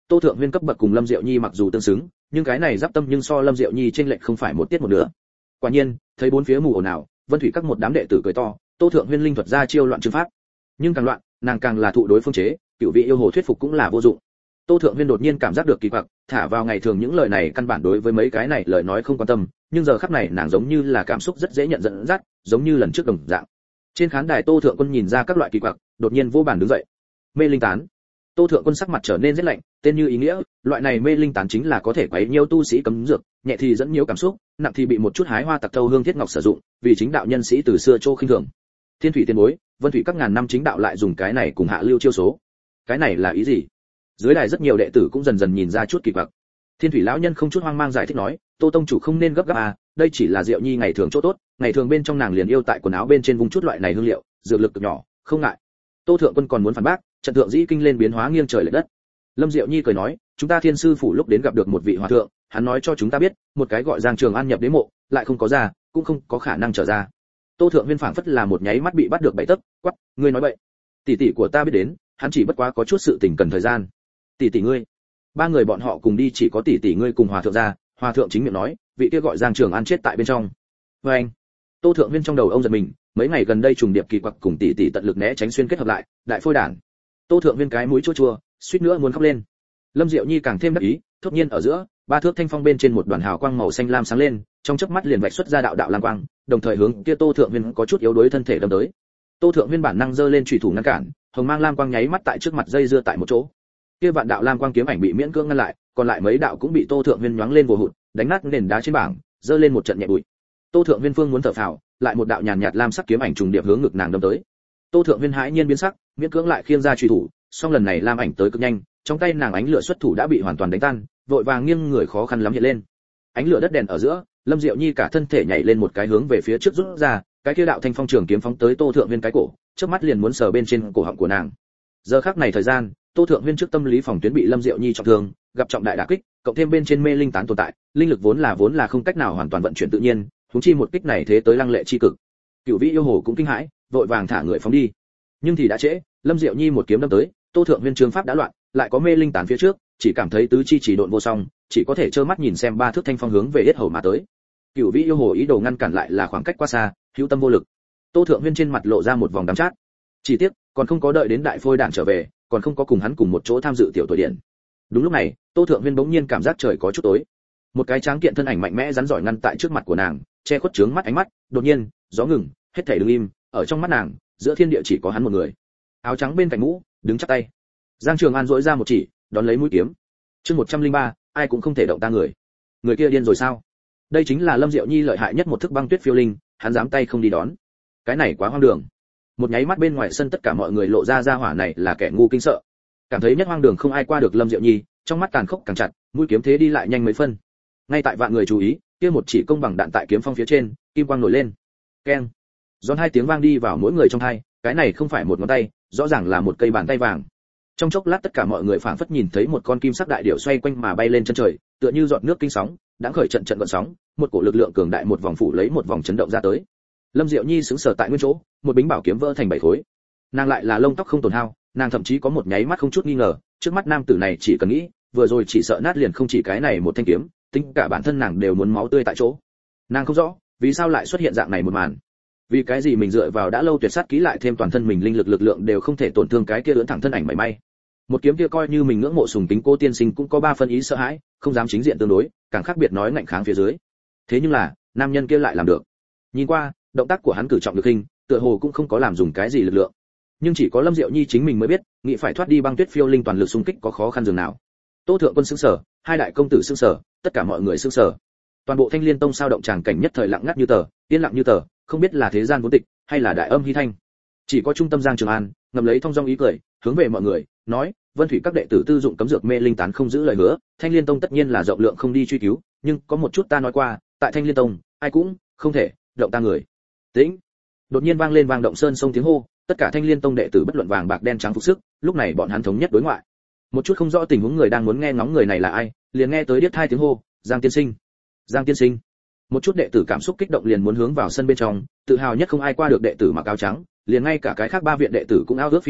Speaker 1: Tô Thượng Huyên cấp bậc cùng Lâm Diệu Nhi mặc dù tương xứng, nhưng cái này giáp tâm nhưng so Lâm Diệu Nhi chênh lệch không phải một tiết một nửa. Quả nhiên, thấy bốn phía mù ồn ào, Vân Thủy các một đám đệ tử cười to, Tô Thượng Huyên linh thuật ra chiêu loạn chương pháp. Nhưng càng loạn, nàng càng là thụ đối phương chế, cựu vị yêu hồ thuyết phục cũng là vô dụng. Tô Thượng Huyên đột nhiên cảm giác được kỳ quặc, thả vào ngày thường những lời này căn bản đối với mấy cái này lời nói không quan tâm, nhưng giờ khắc này nàng giống như là cảm xúc rất dễ nhận dẫn dắt, giống như lần trước đồng dạng. Trên khán đài Tô Thượng Quân nhìn ra các loại kỳ quặc, đột nhiên vô bàn đứng dậy. Mê linh tán. Tô Thượng Quân sắc mặt trở nên rất lạnh, tên như ý nghĩa, loại này mê linh tán chính là có thể quấy nhiễu tu sĩ cấm dược, nhẹ thì dẫn nhiễu cảm xúc, nặng thì bị một chút hái hoa tặc thâu hương thiết ngọc sử dụng, vì chính đạo nhân sĩ từ xưa chô khinh thường. Thiên thủy tiên bối, Vân Thủy các ngàn năm chính đạo lại dùng cái này cùng hạ lưu chiêu số. Cái này là ý gì? Dưới đài rất nhiều đệ tử cũng dần dần nhìn ra chút kỳ quặc. Thiên thủy lão nhân không chút hoang mang giải thích nói, Tô tông chủ không nên gấp gáp à, đây chỉ là Diệu Nhi ngày thường chỗ tốt, ngày thường bên trong nàng liền yêu tại quần áo bên trên vùng chút loại này hương liệu, dược lực cực nhỏ, không ngại. Tô Thượng Quân còn muốn phản bác, trận thượng dĩ kinh lên biến hóa nghiêng trời lệch đất. Lâm Diệu Nhi cười nói, chúng ta Thiên sư phủ lúc đến gặp được một vị hòa thượng, hắn nói cho chúng ta biết, một cái gọi Giang Trường An nhập đế mộ, lại không có ra, cũng không có khả năng trở ra. Tô Thượng Viên phảng phất là một nháy mắt bị bắt được bẫy tấc, quắc, ngươi nói bậy. Tỷ tỷ của ta biết đến, hắn chỉ bất quá có chút sự tình cần thời gian. Tỷ tỷ ngươi. Ba người bọn họ cùng đi chỉ có tỷ tỷ ngươi cùng hòa thượng ra, hòa thượng chính miệng nói, vị kia gọi Giang Trường An chết tại bên trong. Và anh. Tô Thượng Viên trong đầu ông giật mình, mấy ngày gần đây trùng điệp kỳ quặc cùng tỷ tỷ tận lực né tránh xuyên kết hợp lại, đại phôi đản. Tô Thượng Viên cái mũi chua chua, suýt nữa muốn khóc lên. Lâm Diệu Nhi càng thêm đắc ý, thốt nhiên ở giữa, ba thước thanh phong bên trên một đoàn hào quang màu xanh lam sáng lên, trong chớp mắt liền vạch xuất ra đạo đạo lam quang, đồng thời hướng kia Tô Thượng Viên có chút yếu đuối thân thể đâm tới. Tô Thượng Viên bản năng giơ lên chủy thủ ngăn cản, hồng mang lam quang nháy mắt tại trước mặt dây dưa tại một chỗ. Kia vạn đạo lam quang kiếm ảnh bị miễn cưỡng ngăn lại, còn lại mấy đạo cũng bị Tô Thượng Viên nhoáng lên vồ hụt, đánh nát nền đá trên bảng, giơ lên một trận nhẹ bụi. Tô Thượng Viên phương muốn thở phào, lại một đạo nhàn nhạt lam sắc kiếm ảnh trùng điệp hướng ngực nàng đâm tới. Tô Thượng Viên hãi nhiên biến sắc, miễn cưỡng lại khiêng ra chủy thủ, song lần này lam ảnh tới cực nhanh, trong tay nàng ánh lửa xuất thủ đã bị hoàn toàn đánh tan, vội vàng nghiêng người khó khăn lắm hiện lên. Ánh lửa đất đèn ở giữa, Lâm Diệu Nhi cả thân thể nhảy lên một cái hướng về phía trước rút ra, cái kia đạo thanh phong trường kiếm phóng tới Tô Thượng Viên cái cổ, chớp mắt liền muốn sờ bên trên cổ họng của nàng. Giờ khắc này thời gian, Tô Thượng Viên trước tâm lý phòng tuyến bị Lâm Diệu Nhi trọng thương, gặp trọng đại đả kích, cộng thêm bên trên mê linh tán tồn tại, linh lực vốn là không cách nào hoàn toàn vận chuyển tự nhiên, huống chi một kích này thế tới lăng lệ chi cực. Cửu Vĩ yêu hồ cũng kinh hãi, vội vàng thả người phóng đi. Nhưng thì đã trễ, Lâm Diệu Nhi một kiếm đâm tới, Tô Thượng Viên trường pháp đã loạn, lại có mê linh tán phía trước, chỉ cảm thấy tứ chi chỉ độn vô song, chỉ có thể trơ mắt nhìn xem ba thước thanh phong hướng về yết hầu mà tới. Cửu Vĩ yêu hồ ý đồ ngăn cản lại là khoảng cách quá xa, hữu tâm vô lực. Tô Thượng Viên trên mặt lộ ra một vòng đắng chát. Chỉ tiếc, còn không có đợi đến đại phôi đản trở về, còn không có cùng hắn cùng một chỗ tham dự tiểu tuổi điện. Đúng lúc này, Tô Thượng Viên bỗng nhiên cảm giác trời có chút tối. Một cái tráng kiện thân ảnh mạnh mẽ rắn giỏi ngăn tại trước mặt của nàng, che khuất chướng mắt ánh mắt, đột nhiên, gió ngừng, hết thảy đứng im, ở trong mắt nàng, giữa thiên địa chỉ có hắn một người. Áo trắng bên cạnh mũ, đứng chắp tay. Giang Trường An duỗi ra một chỉ, đón lấy mũi kiếm. Chương 103, ai cũng không thể động ta người. Người kia điên rồi sao? Đây chính là Lâm Diệu Nhi lợi hại nhất một thức băng tuyết phiêu linh, hắn dám tay không đi đón. Cái này quá hoang đường. Một nháy mắt bên ngoài sân tất cả mọi người lộ ra hỏa này là kẻ ngu kinh sợ. Cảm thấy nhất hoang đường không ai qua được Lâm Diệu Nhi, trong mắt tàn khốc càng chặt, mũi kiếm thế đi lại nhanh mấy phân. Ngay tại vạn người chú ý, kia một chỉ công bằng đạn tại kiếm phong phía trên, kim quang nổi lên. Keng. Giòn hai tiếng vang đi vào mỗi người trong tai, cái này không phải một ngón tay, rõ ràng là một cây bàn tay vàng. Trong chốc lát tất cả mọi người phảng phất nhìn thấy một con kim sắc đại điểu xoay quanh mà bay lên chân trời, tựa như giọt nước kinh sóng, đã khởi trận trận gợn sóng, một cổ lực lượng cường đại một vòng phủ lấy một vòng chấn động ra tới. Lâm Diệu Nhi sững sờ tại nguyên chỗ, một bính bảo kiếm vỡ thành bảy khối. Nàng lại là lông tóc không tổn hao, nàng thậm chí có một nháy mắt không chút nghi ngờ, trước mắt nam tử này chỉ cần nghĩ, vừa rồi chỉ sợ nát liền không chỉ cái này một thanh kiếm, tính cả bản thân nàng đều muốn máu tươi tại chỗ. Nàng không rõ, vì sao lại xuất hiện dạng này một màn. Vì cái gì mình dựa vào đã lâu tuyệt sát ký lại thêm toàn thân mình linh lực lực lượng đều không thể tổn thương cái kia ưỡn thẳng thân ảnh mảy may. Một kiếm kia coi như mình ngưỡng mộ sùng kính Cố tiên sinh cũng có ba phân ý sợ hãi, không dám chính diện tương đối, càng khác biệt nói ngạnh kháng phía dưới. Thế nhưng là, nam nhân kia lại làm được. Nhìn qua, động tác của hắn cử trọng được hình, tựa hồ cũng không có làm dùng cái gì lực lượng. Nhưng chỉ có Lâm Diệu Nhi chính mình mới biết, nghĩ phải thoát đi băng tuyết phiêu linh toàn lực xung kích có khó khăn dường nào. Tô Thượng Quân sững sờ, hai đại công tử sững sờ, tất cả mọi người sững sờ. Toàn bộ Thanh Liên Tông sao động tràng cảnh nhất thời lặng ngắt như tờ, yên lặng như tờ, không biết là thế gian vốn tịch hay là đại âm hy thanh. Chỉ có trung tâm Giang Trường An ngầm lấy thông dong ý cười, hướng về mọi người nói, Vân Thủy các đệ tử tư dụng cấm dược mê linh tán không giữ lời hứa, Thanh Liên Tông tất nhiên là rộng lượng không đi truy cứu, nhưng có một chút ta nói qua, tại Thanh Liên Tông, ai cũng không thể động ta người. Tĩnh. Đột nhiên vang lên vang động sơn sông tiếng hô, tất cả Thanh Liên Tông đệ tử bất luận vàng bạc đen trắng phục sức, lúc này bọn hắn thống nhất đối ngoại. Một chút không rõ tình huống người đang muốn nghe ngóng người này là ai, liền nghe tới điếc hai tiếng hô, Giang tiên sinh, Giang tiên sinh. Một chút đệ tử cảm xúc kích động liền muốn hướng vào sân bên trong, tự hào nhất không ai qua được đệ tử mặc áo trắng, liền ngay cả cái khác ba viện đệ tử cũng ao ước phi thường,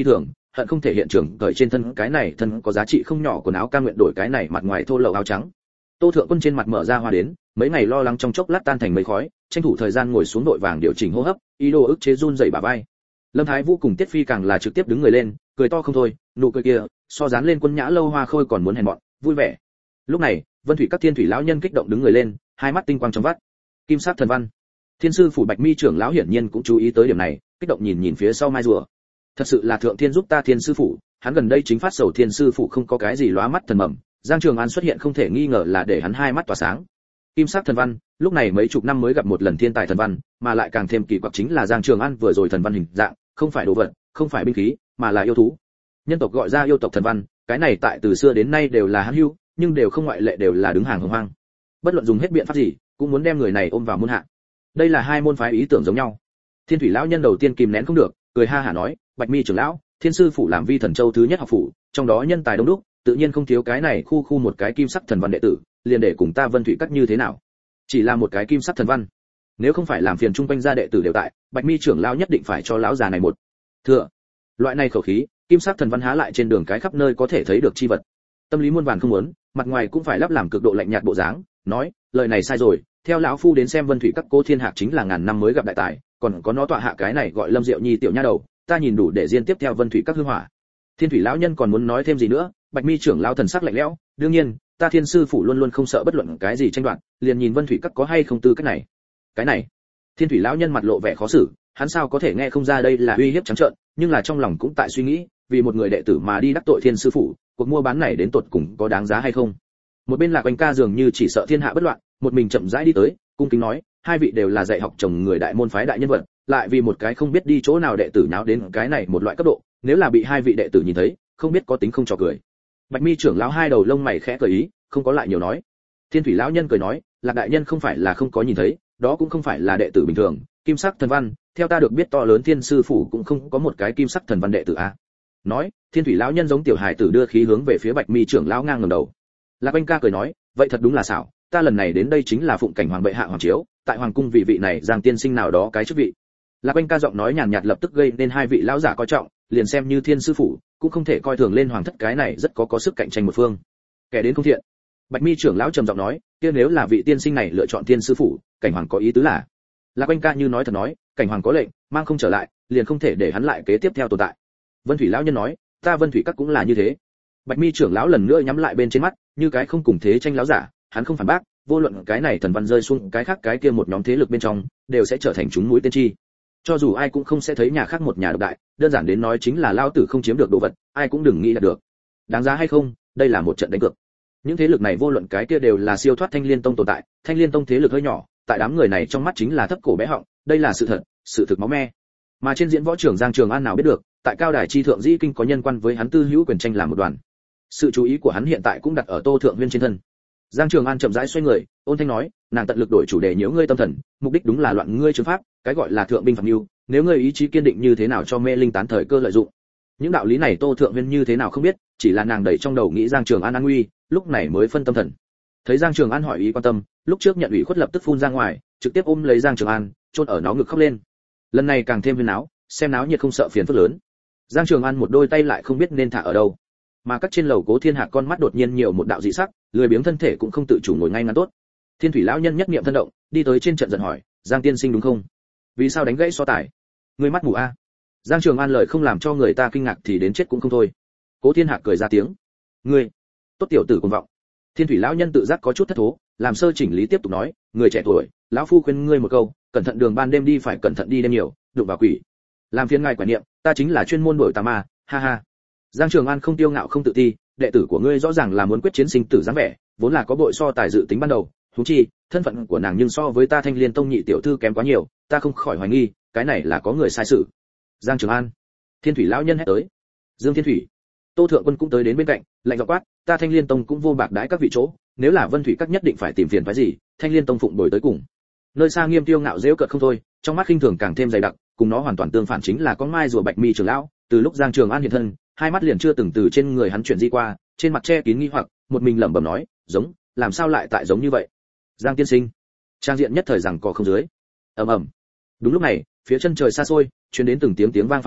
Speaker 1: hận không thể hiện trường cởi trên thân cái này thân có giá trị không nhỏ quần áo cam nguyện đổi cái này mặt ngoài thô lậu áo trắng. Tô Thượng Quân trên mặt mở ra hoa đến, mấy ngày lo lắng trong chốc lát tan thành mây khói, tranh thủ thời gian ngồi xuống đội vàng điều chỉnh hô hấp, ý đồ ức chế run rẩy bả vai. Lâm Thái Vũ cùng Tiết Phi càng là trực tiếp đứng người lên, cười to không thôi, nụ cười kia, so dán lên Quân Nhã Lâu Hoa Khôi còn muốn hèn mọn, vui vẻ. Lúc này, Vân Thủy các thiên thủy lão nhân kích động đứng người lên, hai mắt tinh quang trong vắt. Kim sắc thần văn. Thiên sư phủ Bạch Mi trưởng lão hiển nhiên cũng chú ý tới điểm này, kích động nhìn phía sau mai rùa. Thật sự là thượng thiên giúp ta Thiên sư phủ, hắn gần đây chính phát sầu Thiên sư phủ không có cái gì lóa mắt thần mầm, Giang Trường An xuất hiện không thể nghi ngờ là để hắn hai mắt tỏa sáng. Kim sắc thần văn, lúc này mấy chục năm mới gặp một lần thiên tài thần văn, mà lại càng thêm kỳ quặc chính là Giang Trường An vừa rồi thần văn hình dạng, không phải đồ vật, không phải binh khí, mà là yêu thú. Nhân tộc gọi ra yêu tộc thần văn, cái này tại từ xưa đến nay đều là hữu hữu, nhưng đều không ngoại lệ đều là đứng hàng hồng hoang. Bất luận dùng hết biện pháp gì, cũng muốn đem người này ôm vào môn hạ. Đây là hai môn phái ý tưởng giống nhau. Thiên thủy lão nhân đầu tiên kìm nén không được, cười ha hả nói, Bạch Mi trưởng lão, Thiên sư phủ làm Vi Thần Châu thứ nhất học phủ, trong đó nhân tài đông đúc, tự nhiên không thiếu cái này khu một cái kim sắc thần văn đệ tử, liền để cùng ta Vân Thủy các như thế nào? Chỉ là một cái kim sắc thần văn, nếu không phải làm phiền trung quanh gia đệ tử đều tại, Bạch Mi trưởng lão nhất định phải cho lão già này một thừa. Loại này khẩu khí, kim sắc thần văn há lại trên đường cái khắp nơi có thể thấy được chi vật. Tâm lý muôn vàn không muốn, mặt ngoài cũng phải lắp làm cực độ lạnh nhạt bộ dáng, nói, lời này sai rồi, theo lão phu đến xem Vân Thủy các Cố Thiên Hạc chính là ngàn năm mới gặp đại tài, còn có nó tọa hạ cái này gọi Lâm Diệu Nhi tiểu nha đầu, ta nhìn đủ để diên tiếp theo Vân Thủy các hư hỏa. Thiên thủy lão nhân còn muốn nói thêm gì nữa, Bạch Mi trưởng lão thần sắc lạnh lẽo, đương nhiên, ta Thiên sư phủ luôn luôn không sợ bất luận cái gì tranh đoạt, liền nhìn Vân Thủy các có hay không tư cách này. Cái này, Thiên thủy lão nhân mặt lộ vẻ khó xử, hắn sao có thể nghe không ra đây là uy hiếp trắng trợn, nhưng là trong lòng cũng tại suy nghĩ, vì một người đệ tử mà đi đắc tội Thiên sư phủ, cuộc mua bán này đến tột cùng có đáng giá hay không. Một bên Lạc Oanh ca dường như chỉ sợ thiên hạ bất loạn, một mình chậm rãi đi tới, cung kính nói, hai vị đều là dạy học chồng người đại môn phái đại nhân vật, lại vì một cái không biết đi chỗ nào đệ tử nháo đến cái này một loại cấp độ, nếu là bị hai vị đệ tử nhìn thấy, không biết có tính không trò cười. Bạch Mi trưởng lão hai đầu lông mày khẽ cười ý, không có lại nhiều nói. Thiên thủy lão nhân cười nói, Lạc đại nhân không phải là không có nhìn thấy, đó cũng không phải là đệ tử bình thường, kim sắc thần văn, theo ta được biết to lớn Thiên sư phủ cũng không có một cái kim sắc thần văn đệ tử a. Nói, Thiên thủy lão nhân giống tiểu hài tử đưa khí hướng về phía Bạch Mi trưởng lão ngang ngẩng đầu. Lạc Oanh ca cười nói, vậy thật đúng là xảo, ta lần này đến đây chính là phụng cảnh hoàng bệ hạ hoàng chiếu, tại hoàng cung vì vị này Giang tiên sinh nào đó cái chức vị. Lạc Oanh ca giọng nói nhàn nhạt lập tức gây nên hai vị lão giả coi trọng, liền xem như Thiên sư phủ, cũng không thể coi thường lên hoàng thất cái này rất có sức cạnh tranh một phương. Kẻ đến không thiện. Bạch Mi trưởng lão trầm giọng nói, kia nếu là vị tiên sinh này lựa chọn Thiên sư phủ, cảnh hoàng có ý tứ là. Lạc Oanh ca như nói thật nói, cảnh hoàng có lệnh, mang không trở lại, liền không thể để hắn lại kế tiếp theo tồn tại. Vân Thủy lão nhân nói, ta Vân Thủy các cũng là như thế. Bạch Mi trưởng lão lần nữa nhắm lại bên trên mắt, như cái không cùng thế tranh lão giả, hắn không phản bác, vô luận cái này thần văn rơi xuống cái khác cái kia một nhóm thế lực bên trong, đều sẽ trở thành chúng mũi tên chi. Cho dù ai cũng không sẽ thấy nhà khác một nhà độc đại, đơn giản đến nói chính là lao tử không chiếm được đồ vật, ai cũng đừng nghĩ là được. Đáng giá hay không, đây là một trận đánh cược. Những thế lực này vô luận cái kia đều là siêu thoát Thanh Liên Tông tồn tại, Thanh Liên Tông thế lực hơi nhỏ, tại đám người này trong mắt chính là thấp cổ bé họng, đây là sự thật, sự thực máu me. Mà trên diễn võ trường Giang Trường An nào biết được, tại cao đài chi thượng dĩ kinh có nhân quan với hắn tư hữu quyền tranh làm một đoàn. Sự chú ý của hắn hiện tại cũng đặt ở Tô Thượng Huyên trên thân. Giang Trường An chậm rãi xoay người, ôn thanh nói, nàng tận lực đổi chủ đề nhiễu ngươi tâm thần, mục đích đúng là loạn ngươi chứng pháp, cái gọi là thượng binh phạm mưu, nếu ngươi ý chí kiên định như thế nào cho mê linh tán thời cơ lợi dụng. Những đạo lý này Tô Thượng Huyên như thế nào không biết, chỉ là nàng đẩy trong đầu nghĩ Giang Trường An an nguy, lúc này mới phân tâm thần. Thấy Giang Trường An hỏi ý quan tâm, lúc trước nhận ủy khuất lập tức phun ra ngoài, trực tiếp ôm lấy Giang Trường An, chôn ở nó ngực khóc lên. Lần này càng thêm huyên náo, xem náo nhiệt không sợ phiền phức lớn. Giang Trường An một đôi tay lại không biết nên thả ở đâu. Mà các trên lầu Cố Thiên Hạc con mắt đột nhiên nhiều một đạo dị sắc, lười biếng thân thể cũng không tự chủ ngồi ngay ngắn tốt. Thiên thủy lão nhân nhất niệm thân động, đi tới trên trận giận hỏi, Giang tiên sinh đúng không? Vì sao đánh gãy so tài? Ngươi mắt mù a? Giang Trường An lời không làm cho người ta kinh ngạc thì đến chết cũng không thôi. Cố Thiên Hạc cười ra tiếng, ngươi, tốt tiểu tử cuồng vọng. Thiên thủy lão nhân tự giác có chút thất thố, làm sơ chỉnh lý tiếp tục nói, người trẻ tuổi, lão phu khuyên ngươi một câu, cẩn thận đường ban đêm đi phải cẩn thận đi đêm nhiều, đụng vào quỷ. Làm phiền ngài quả niệm, ta chính là chuyên môn đuổi tà ma, ha ha. Giang Trường An không tiêu ngạo không tự ti, đệ tử của ngươi rõ ràng là muốn quyết chiến sinh tử dáng vẻ, vốn là có bội so tài dự tính ban đầu, huống chi, thân phận của nàng nhưng so với ta Thanh Liên Tông nhị tiểu thư kém quá nhiều, ta không khỏi hoài nghi, cái này là có người sai sự. Giang Trường An, Thiên thủy lão nhân hét tới. Dương Thiên Thủy, Tô Thượng Quân cũng tới đến bên cạnh, lạnh giọng quát, ta Thanh Liên Tông cũng vô bạc đãi các vị chỗ, nếu là Vân Thủy các nhất định phải tìm phiền phức gì, Thanh Liên Tông phụng bồi tới cùng. Nơi xa Nghiêm Tiêu ngạo giễu cợt không thôi, trong mắt khinh thường càng thêm dày đặc, cùng nó hoàn toàn tương phản chính là con mai rùa Bạch Mi trưởng lão, từ lúc Giang Trường An hiện thân, hai mắt liền chưa từng từ trên người hắn chuyển di qua, trên mặt che kín nghi hoặc, một mình lẩm bẩm nói, giống, làm sao lại tại giống như vậy? Giang tiên sinh, trang diện nhất thời rằng có không dưới. Ầm ầm. Đúng lúc này, phía chân trời xa xôi, truyền đến từng tiếng tiếng vang phá không,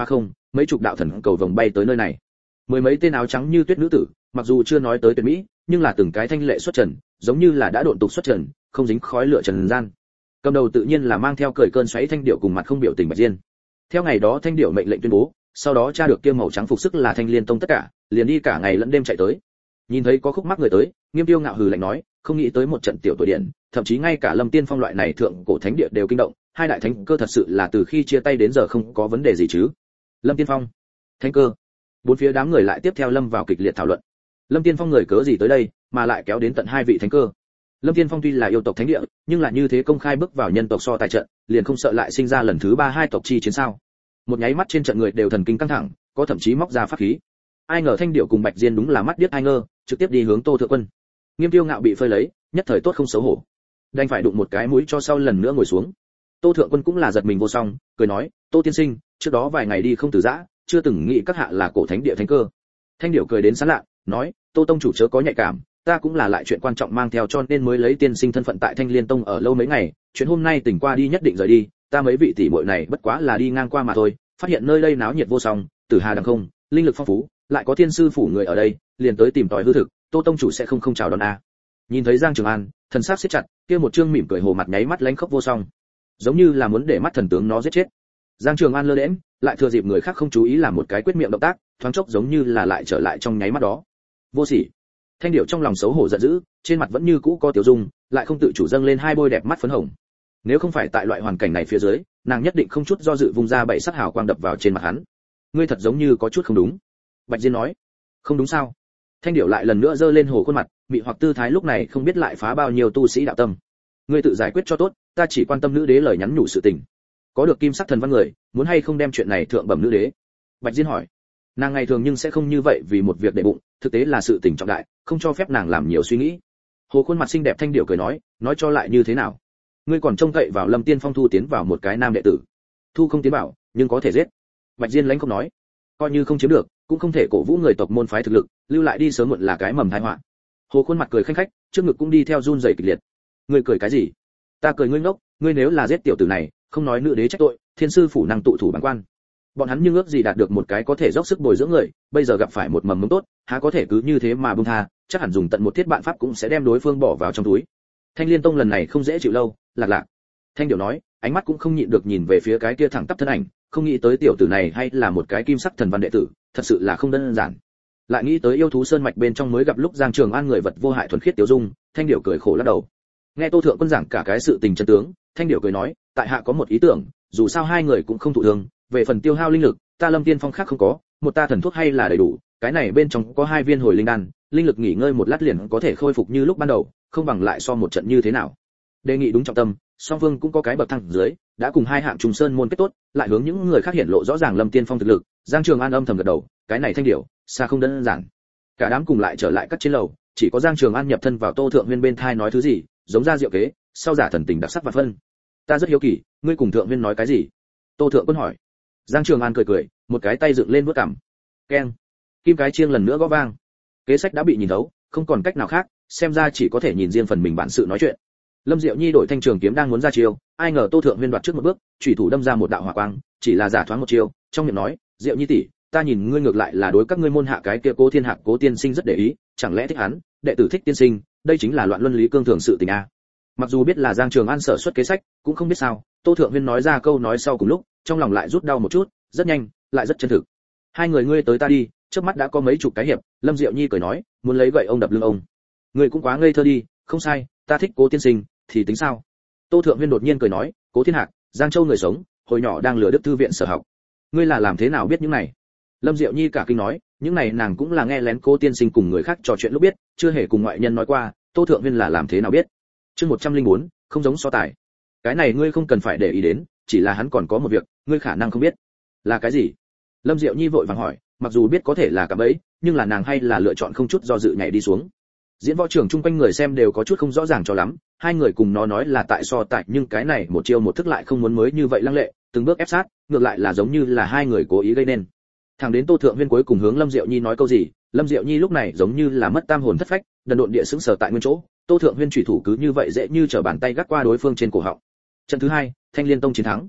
Speaker 1: mấy chục đạo thần cầu vồng bay tới nơi này. Mười mấy tên áo trắng như tuyết nữ tử, mặc dù chưa nói tới tuyệt mỹ, nhưng là từng cái thanh lệ xuất trần, giống như là đã độn tục xuất trần, không dính khói lửa trần gian. Cầm đầu tự nhiên là mang theo cười cơn xoáy Thanh Điểu cùng mặt không biểu tình Bạch Diên. Theo ngày đó Thanh Điểu mệnh lệnh tuyên bố, sau đó tra được kia màu trắng phục sức là Thanh Liên Tông tất cả, liền đi cả ngày lẫn đêm chạy tới. Nhìn thấy có khúc mắc người tới, Nghiêm Tiêu ngạo hừ lạnh nói, không nghĩ tới một trận tiểu tuổi điện, thậm chí ngay cả Lâm Tiên Phong loại này thượng cổ thánh địa đều kinh động, hai đại thánh cơ thật sự là từ khi chia tay đến giờ không có vấn đề gì chứ? Lâm Tiên Phong, thánh cơ. Bốn phía đám người lại tiếp theo lâm vào kịch liệt thảo luận. Lâm Tiên Phong người cớ gì tới đây, mà lại kéo đến tận hai vị thánh cơ? Lâm Tiên Phong tuy là yêu tộc thánh địa, nhưng là như thế công khai bước vào nhân tộc so tài trận, liền không sợ lại sinh ra lần thứ ba hai tộc chi chiến sao? Một nháy mắt trên trận người đều thần kinh căng thẳng, có thậm chí móc ra pháp khí. Ai ngờ Thanh Điểu cùng Bạch Diên đúng là mắt điếc ai ngơ, trực tiếp đi hướng Tô Thượng Quân. Nghiêm Tiêu ngạo bị phơi lấy, nhất thời tốt không xấu hổ, đành phải đụng một cái mũi cho sau lần nữa ngồi xuống. Tô Thượng Quân cũng là giật mình vô song, cười nói, Tô tiên sinh, trước đó vài ngày đi không từ giã, chưa từng nghĩ các hạ là cổ thánh địa thánh cơ. Thanh Điểu cười đến sán lạ, nói, Tô tông chủ chớ có nhạy cảm, ta cũng là lại chuyện quan trọng mang theo cho nên mới lấy tiên sinh thân phận tại Thanh Liên Tông ở lâu mấy ngày, chuyện hôm nay tỉnh qua đi nhất định rời đi, ta mấy vị tỷ muội này bất quá là đi ngang qua mà thôi, phát hiện nơi đây náo nhiệt vô song, tử hà đằng không, linh lực phong phú, lại có thiên sư phủ người ở đây, liền tới tìm tòi hư thực, Tô tông chủ sẽ không chào đón a. Nhìn thấy Giang Trường An, thần sắc siết chặt, kia một trương mỉm cười hồ mặt nháy mắt lánh khóc vô song, giống như là muốn để mắt thần tướng nó giết chết. Giang Trường An lơ đễnh, lại thừa dịp người khác không chú ý làm một cái quyết miệng động tác, thoáng chốc giống như là lại trở lại trong nháy mắt đó. Vô sỉ. Thanh Điểu trong lòng xấu hổ giận dữ, trên mặt vẫn như cũ có tiểu dung, lại không tự chủ dâng lên hai bôi đẹp mắt phấn hồng. Nếu không phải tại loại hoàn cảnh này phía dưới, nàng nhất định không chút do dự vung ra bảy sắc hào quang đập vào trên mặt hắn. Ngươi thật giống như có chút không đúng. Bạch Diên nói. Không đúng sao? Thanh Điểu lại lần nữa giơ lên hồ khuôn mặt, mị hoặc tư thái lúc này không biết lại phá bao nhiêu tu sĩ đạo tâm. Ngươi tự giải quyết cho tốt, ta chỉ quan tâm nữ đế lời nhắn nhủ sự tình. Có được kim sắc thần văn người, muốn hay không đem chuyện này thượng bẩm nữ đế? Bạch Diên hỏi. Nàng ngày thường nhưng sẽ không như vậy vì một việc để bụng, thực tế là sự tình trọng đại, không cho phép nàng làm nhiều suy nghĩ. Hồ khuôn mặt xinh đẹp Thanh Điểu cười nói cho lại như thế nào? Ngươi còn trông cậy vào Lâm Tiên Phong thu tiến vào một cái nam đệ tử? Thu không tiến vào, nhưng có thể giết. Bạch Diên lãnh không nói. Coi như không chiếm được, cũng không thể cổ vũ người tộc môn phái thực lực, lưu lại đi sớm muộn là cái mầm tai họa. Hồ khuôn mặt cười khanh khách, trước ngực cũng đi theo run rẩy kịch liệt. Ngươi cười cái gì? Ta cười ngươi ngốc, ngươi nếu là giết tiểu tử này, không nói nữ đế trách tội, thiên sư phủ năng tụ thủ bản quan. Bọn hắn nhưng ước gì đạt được một cái có thể dốc sức bồi dưỡng người, bây giờ gặp phải một mầm mống tốt, há có thể cứ như thế mà buông tha, chắc hẳn dùng tận một thiết bạn pháp cũng sẽ đem đối phương bỏ vào trong túi. Thanh Liên Tông lần này không dễ chịu lâu, lạc. Thanh Điểu nói, ánh mắt cũng không nhịn được nhìn về phía cái kia thẳng tắp thân ảnh, không nghĩ tới tiểu tử này hay là một cái kim sắc thần văn đệ tử, thật sự là không đơn giản. Lại nghĩ tới yêu thú sơn mạch bên trong mới gặp lúc Giang Trường An người vật vô hại thuần khiết tiểu dung, Thanh Điểu cười khổ lắc đầu. Nghe Tô Thượng Quân giảng cả cái sự tình chân tướng, Thanh Điểu cười nói, tại hạ có một ý tưởng, dù sao hai người cũng không thụ thương, về phần tiêu hao linh lực, ta Lâm Tiên Phong khác không có, một ta thần thuốc hay là đầy đủ, cái này bên trong có hai viên hồi linh đan, linh lực nghỉ ngơi một lát liền có thể khôi phục như lúc ban đầu, không bằng lại so một trận như thế nào. Đề nghị đúng trọng tâm, song phương cũng có cái bậc thang dưới, đã cùng hai hạng trùng sơn môn kết tốt, lại hướng những người khác hiển lộ rõ ràng Lâm Tiên Phong thực lực. Giang Trường An âm thầm gật đầu, cái này Thanh Điểu, xa không đơn giản. Cả đám cùng lại trở lại các trên lầu, chỉ có Giang Trường An nhập thân vào Tô Thượng Nguyên bên thai nói thứ gì, giống ra diệu kế, sau giả thần tình đặc sắc và phân. Ta rất hiếu kỳ, ngươi cùng Thượng Nguyên nói cái gì? Tô Thượng Quân hỏi. Giang Trường An cười, một cái tay dựng lên vuốt cằm. Keng. Kim cái chiêng lần nữa gõ vang. Kế sách đã bị nhìn thấu, không còn cách nào khác, xem ra chỉ có thể nhìn riêng phần mình bản sự nói chuyện. Lâm Diệu Nhi đổi thanh trường kiếm đang muốn ra chiêu, ai ngờ Tô Thượng Nguyên đoạt trước một bước, chủy thủ đâm ra một đạo hỏa quang, chỉ là giả thoáng một chiêu, trong miệng nói, Diệu Nhi tỷ, ta nhìn ngươi ngược lại là đối các ngươi môn hạ cái kia Cố Thiên Hạc Cố tiên sinh rất để ý, chẳng lẽ thích hắn, đệ tử thích tiên sinh, đây chính là loạn luân lý cương thường sự tình a. Mặc dù biết là Giang Trường An sở xuất kế sách, cũng không biết sao, Tô Thượng Nguyên nói ra câu nói sau cùng lúc, trong lòng lại rút đau một chút, rất nhanh, lại rất chân thực. Hai người ngươi tới ta đi, trước mắt đã có mấy chục cái hiệp, Lâm Diệu Nhi cười nói, muốn lấy gậy ông đập lưng ông. Ngươi cũng quá ngây thơ đi, không sai, ta thích Cố tiên sinh, thì tính sao? Tô Thượng Nguyên đột nhiên cười nói, Cố Thiên Hạc, Giang Châu người sống, hồi nhỏ đang lừa Đức thư viện sở học. Ngươi là làm thế nào biết những này? Lâm Diệu Nhi cả kinh nói, những này nàng cũng là nghe lén Cố tiên sinh cùng người khác trò chuyện lúc biết, chưa hề cùng ngoại nhân nói qua, Tô Thượng Nguyên là làm thế nào biết? Chương 104, không giống so tài. Cái này ngươi không cần phải để ý đến, chỉ là hắn còn có một việc, ngươi khả năng không biết. Là cái gì? Lâm Diệu Nhi vội vàng hỏi, mặc dù biết có thể là cả bẫy, nhưng là nàng hay là lựa chọn không chút do dự nhảy đi xuống. Diễn võ trường chung quanh người xem đều có chút không rõ ràng cho lắm, hai người cùng nó nói là tại so tài, nhưng cái này một chiêu một thức lại không muốn mới như vậy lăng lệ, từng bước ép sát, ngược lại là giống như là hai người cố ý gây nên. Thẳng đến Tô Thượng Nguyên cuối cùng hướng Lâm Diệu Nhi nói câu gì, Lâm Diệu Nhi lúc này giống như là mất tam hồn thất phách, đần độn địa sững sờ tại nguyên chỗ. Tô Thượng Nguyên chủy thủ cứ như vậy dễ như trở bàn tay gắt qua đối phương trên cổ họng. Trận thứ hai, Thanh Liên Tông chiến thắng.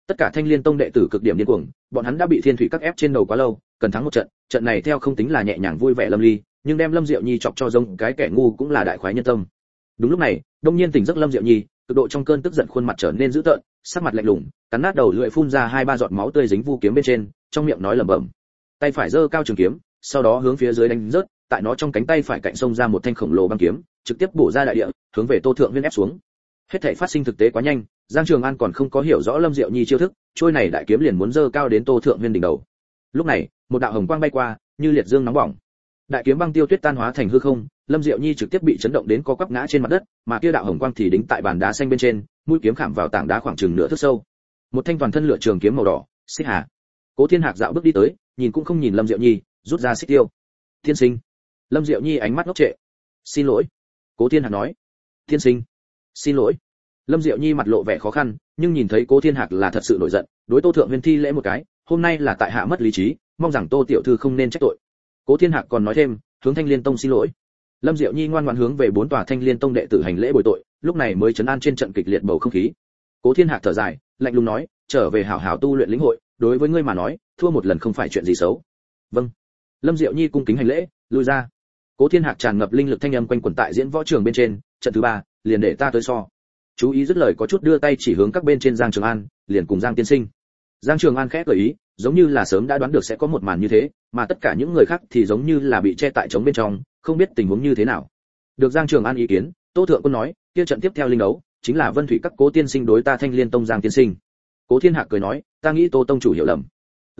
Speaker 1: tất cả Thanh Liên Tông đệ tử cực điểm điên cuồng, bọn hắn đã bị Thiên Thủy các ép trên đầu quá lâu, cần thắng một trận, trận này theo không tính là nhẹ nhàng vui vẻ lâm ly, nhưng đem Lâm Diệu Nhi chọc cho giống cái kẻ ngu cũng là đại khoái nhân tâm. Đúng lúc này, đông nhiên tỉnh giấc Lâm Diệu Nhi, cực độ trong cơn tức giận khuôn mặt trở nên dữ tợn, sắc mặt lạnh lùng, cắn nát đầu lưỡi phun ra 2-3 giọt máu tươi dính vu kiếm bên trên, trong miệng nói lẩm bẩm. Tay phải giơ cao trường kiếm, sau đó hướng phía dưới đánh rớt, tại nó trong cánh tay phải cạnh xông ra một thanh khổng lồ băng kiếm, trực tiếp bổ ra đại địa, hướng về Tô Thượng Viên ép xuống. Hết thảy phát sinh thực tế quá nhanh, Giang Trường An còn không có hiểu rõ Lâm Diệu Nhi chiêu thức, trôi này đại kiếm liền muốn giơ cao đến Tô Thượng Viên đỉnh đầu. Lúc này, một đạo hồng quang bay qua, như liệt dương nóng bỏng. Đại kiếm băng tiêu tuyết tan hóa thành hư không, Lâm Diệu Nhi trực tiếp bị chấn động đến co quắp ngã trên mặt đất, mà kia đạo hồng quang thì đính tại bàn đá xanh bên trên, mũi kiếm khảm vào tảng đá khoảng chừng nửa thước sâu. Một thanh toàn thân lửa trường kiếm màu đỏ, xích hà. Cố Thiên Hạc dạo bước đi tới, nhìn cũng không nhìn Lâm Diệu Nhi, rút ra xích tiêu. "Tiên sinh." Lâm Diệu Nhi ánh mắt ngốc trệ. "Xin lỗi." Cố Thiên Hạc nói. "Tiên sinh." "Xin lỗi." Lâm Diệu Nhi mặt lộ vẻ khó khăn, nhưng nhìn thấy Cố Thiên Hạc là thật sự nổi giận, đối Tô Thượng Viên thi lễ một cái, "Hôm nay là tại hạ mất lý trí, mong rằng Tô tiểu thư không nên trách tội." Cố Thiên Hạc còn nói thêm, hướng Thanh Liên Tông xin lỗi. Lâm Diệu Nhi ngoan ngoãn hướng về 4 tòa Thanh Liên Tông đệ tử hành lễ bồi tội, lúc này mới trấn an trên trận kịch liệt bầu không khí. Cố Thiên Hạc thở dài, lạnh lùng nói, trở về hảo hảo tu luyện lĩnh hội, đối với ngươi mà nói, thua một lần không phải chuyện gì xấu. Vâng. Lâm Diệu Nhi cung kính hành lễ, lui ra. Cố Thiên Hạc tràn ngập linh lực thanh âm quanh quẩn tại diễn võ trường bên trên, trận thứ 3, liền để ta tới so. Chú ý dứt lời có chút đưa tay chỉ hướng các bên trên Giang Trường An, liền cùng Giang tiên sinh. Giang Trường An khẽ gợi ý, giống như là sớm đã đoán được sẽ có một màn như thế, mà tất cả những người khác thì giống như là bị che tại trống bên trong, không biết tình huống như thế nào. Được Giang Trường An ý kiến, Tô Thượng Quân nói, kia trận tiếp theo linh đấu, chính là Vân Thủy các Cố tiên sinh đối ta Thanh Liên Tông Giang tiên sinh. Cố Thiên Hạc cười nói, ta nghĩ Tô tông chủ hiểu lầm.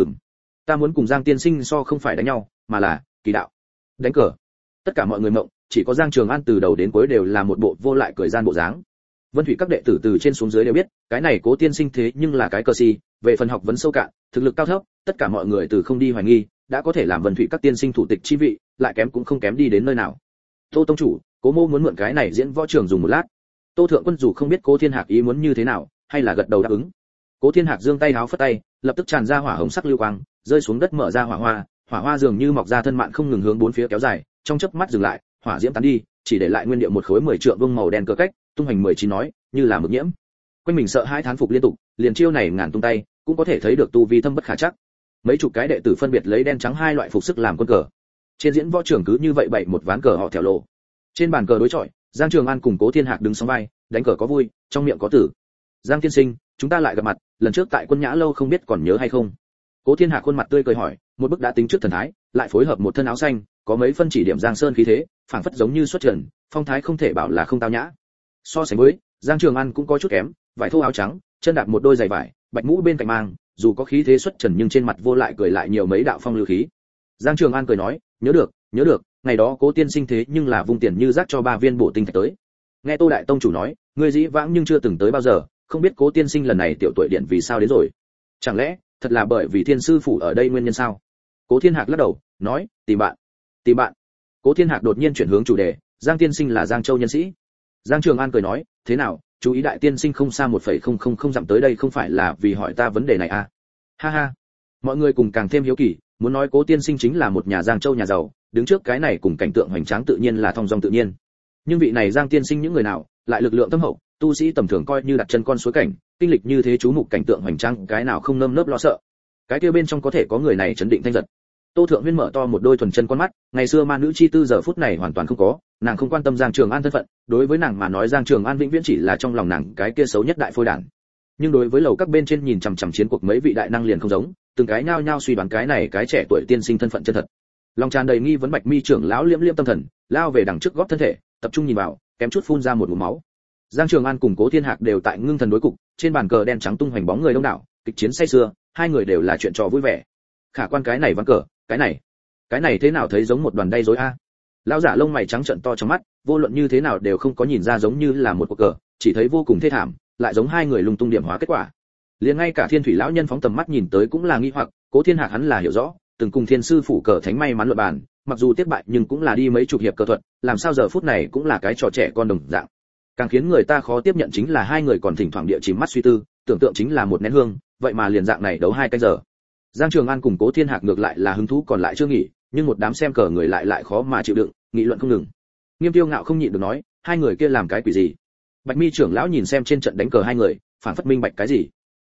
Speaker 1: Ta muốn cùng Giang tiên sinh so không phải đánh nhau, mà là kỳ đạo. Đánh cờ. Tất cả mọi người mộng, chỉ có Giang Trường An từ đầu đến cuối đều là một bộ vô lại cười gian bộ dáng. Vân Thủy các đệ tử từ trên xuống dưới đều biết, cái này Cố tiên sinh thế nhưng là cái cờ si, về phần học vấn sâu cạn, thực lực cao thấp, tất cả mọi người từ không đi hoài nghi, đã có thể làm Vân Thủy các tiên sinh thủ tịch chi vị, lại kém cũng không kém đi đến nơi nào. Tô tông chủ, Cố mô muốn mượn cái này diễn võ trường dùng một lát. Tô Thượng Quân dù không biết Cố Thiên Hạc ý muốn như thế nào, hay là gật đầu đáp ứng. Cố Thiên Hạc giương tay háo phất tay, lập tức tràn ra hỏa hồng sắc lưu quang, rơi xuống đất mở ra hỏa hoa dường như mọc ra thân mạn không ngừng hướng bốn phía kéo dài, trong chớp mắt dừng lại, hỏa diễm tán đi, chỉ để lại nguyên địa một khối 10 trượng vuông màu đen cờ cách, tung hành 19 nói, như là mực nhiễm. Quanh mình sợ hãi thán phục liên tục, liền chiêu này ngàn tung tay, cũng có thể thấy được tu vi thâm bất khả chắc. Mấy chục cái đệ tử phân biệt lấy đen trắng hai loại phục sức làm quân cờ. Trên diễn võ trường cứ như vậy bày một ván cờ họ thẻo lộ. Trên bàn cờ đối chọi, Giang Trường An cùng Cố Thiên Hạc đứng song vai, đánh cờ có vui, trong miệng có tử. Giang tiên sinh, chúng ta lại gặp mặt, lần trước tại Quân Nhã lâu không biết còn nhớ hay không? Cố Thiên Hạc khuôn mặt tươi cười hỏi, một bức đã tính trước thần thái, lại phối hợp một thân áo xanh, có mấy phân chỉ điểm Giang Sơn khí thế, phảng phất giống như xuất trần, phong thái không thể bảo là không tao nhã. So sánh với, Giang Trường An cũng có chút kém, vải thô áo trắng, chân đạp một đôi giày vải, bạch mũ bên cạnh mang, dù có khí thế xuất trần nhưng trên mặt vô lại cười lại nhiều mấy đạo phong lưu khí. Giang Trường An cười nói, nhớ được, ngày đó Cố tiên sinh thế nhưng là vung tiền như rác cho 3 viên bổ tinh thạch tới. Nghe Tô đại tông chủ nói, ngươi dĩ vãng nhưng chưa từng tới bao giờ, không biết Cố tiên sinh lần này tiểu tuổi điện vì sao đến rồi? Chẳng lẽ thật là bởi vì Thiên sư phủ ở đây nguyên nhân sao? Cố Thiên Hạc lắc đầu, nói, tìm bạn. Cố Thiên Hạc đột nhiên chuyển hướng chủ đề, Giang tiên sinh là Giang Châu nhân sĩ. Giang Trường An cười nói, thế nào, chú ý đại tiên sinh không xa 1,000 dặm tới đây không phải là vì hỏi ta vấn đề này à? Ha ha. Mọi người cùng càng thêm hiếu kỳ, muốn nói Cố tiên sinh chính là một nhà Giang Châu nhà giàu, đứng trước cái này cùng cảnh tượng hoành tráng tự nhiên là thong dong tự nhiên. Nhưng vị này Giang tiên sinh những người nào, lại lực lượng thâm hậu, tu sĩ tầm thường coi như đặt chân con suối cảnh, kinh lịch như thế chú mục cảnh tượng hoành tráng, cái nào không nơm nớp lo sợ. Cái kia bên trong có thể có người này chấn định thanh giật. Tô Thượng Viên mở to một đôi thuần chân con mắt, ngày xưa ma nữ chi tư giờ phút này hoàn toàn không có, nàng không quan tâm Giang Trường An thân phận, đối với nàng mà nói Giang Trường An vĩnh viễn chỉ là trong lòng nàng cái kia xấu nhất đại phôi đản. Nhưng đối với lầu các bên trên nhìn chằm chằm chiến cuộc mấy vị đại năng liền không giống, từng cái nhao nhao suy đoán cái này cái trẻ tuổi tiên sinh thân phận chân thật. Lòng tràn đầy nghi vấn Bạch Mi trưởng lão liễm liễm tâm thần, lao về đằng trước góp thân thể, tập trung nhìn vào, kém chút phun ra một ngụm máu. Giang Trường An cùng Cố Thiên Hạc đều tại ngưng thần đối cục, trên bàn cờ đen trắng tung hoành bóng người đông đảo, kịch chiến say sưa, hai người đều là chuyện trò vui vẻ. Khả quan cái này ván cờ, cái này thế nào thấy giống một đoàn đay rối a? Lão giả lông mày trắng trợn to trong mắt, vô luận như thế nào đều không có nhìn ra giống như là một cuộc cờ, chỉ thấy vô cùng thê thảm, lại giống hai người lung tung điểm hóa kết quả. Liền ngay cả Thiên Thủy lão nhân phóng tầm mắt nhìn tới cũng là nghi hoặc, Cố Thiên Hạc hắn là hiểu rõ, từng cùng Thiên sư phủ cờ thánh may mắn luận bàn, mặc dù tiếp bại nhưng cũng là đi mấy chục hiệp cờ thuật, làm sao giờ phút này cũng là cái trò trẻ con đồng dạng. Càng khiến người ta khó tiếp nhận chính là hai người còn thỉnh thoảng địa chìm mắt suy tư, tưởng tượng chính là một nén hương, vậy mà liền dạng này đấu 2 canh giờ. Giang Trường An cùng Cố Thiên Hạc ngược lại là hứng thú còn lại chưa nghỉ, nhưng một đám xem cờ người lại khó mà chịu đựng, nghị luận không ngừng. Nghiêm Tiêu Ngạo không nhịn được nói, hai người kia làm cái quỷ gì? Bạch Mi trưởng lão nhìn xem trên trận đánh cờ hai người, phản phất minh bạch cái gì.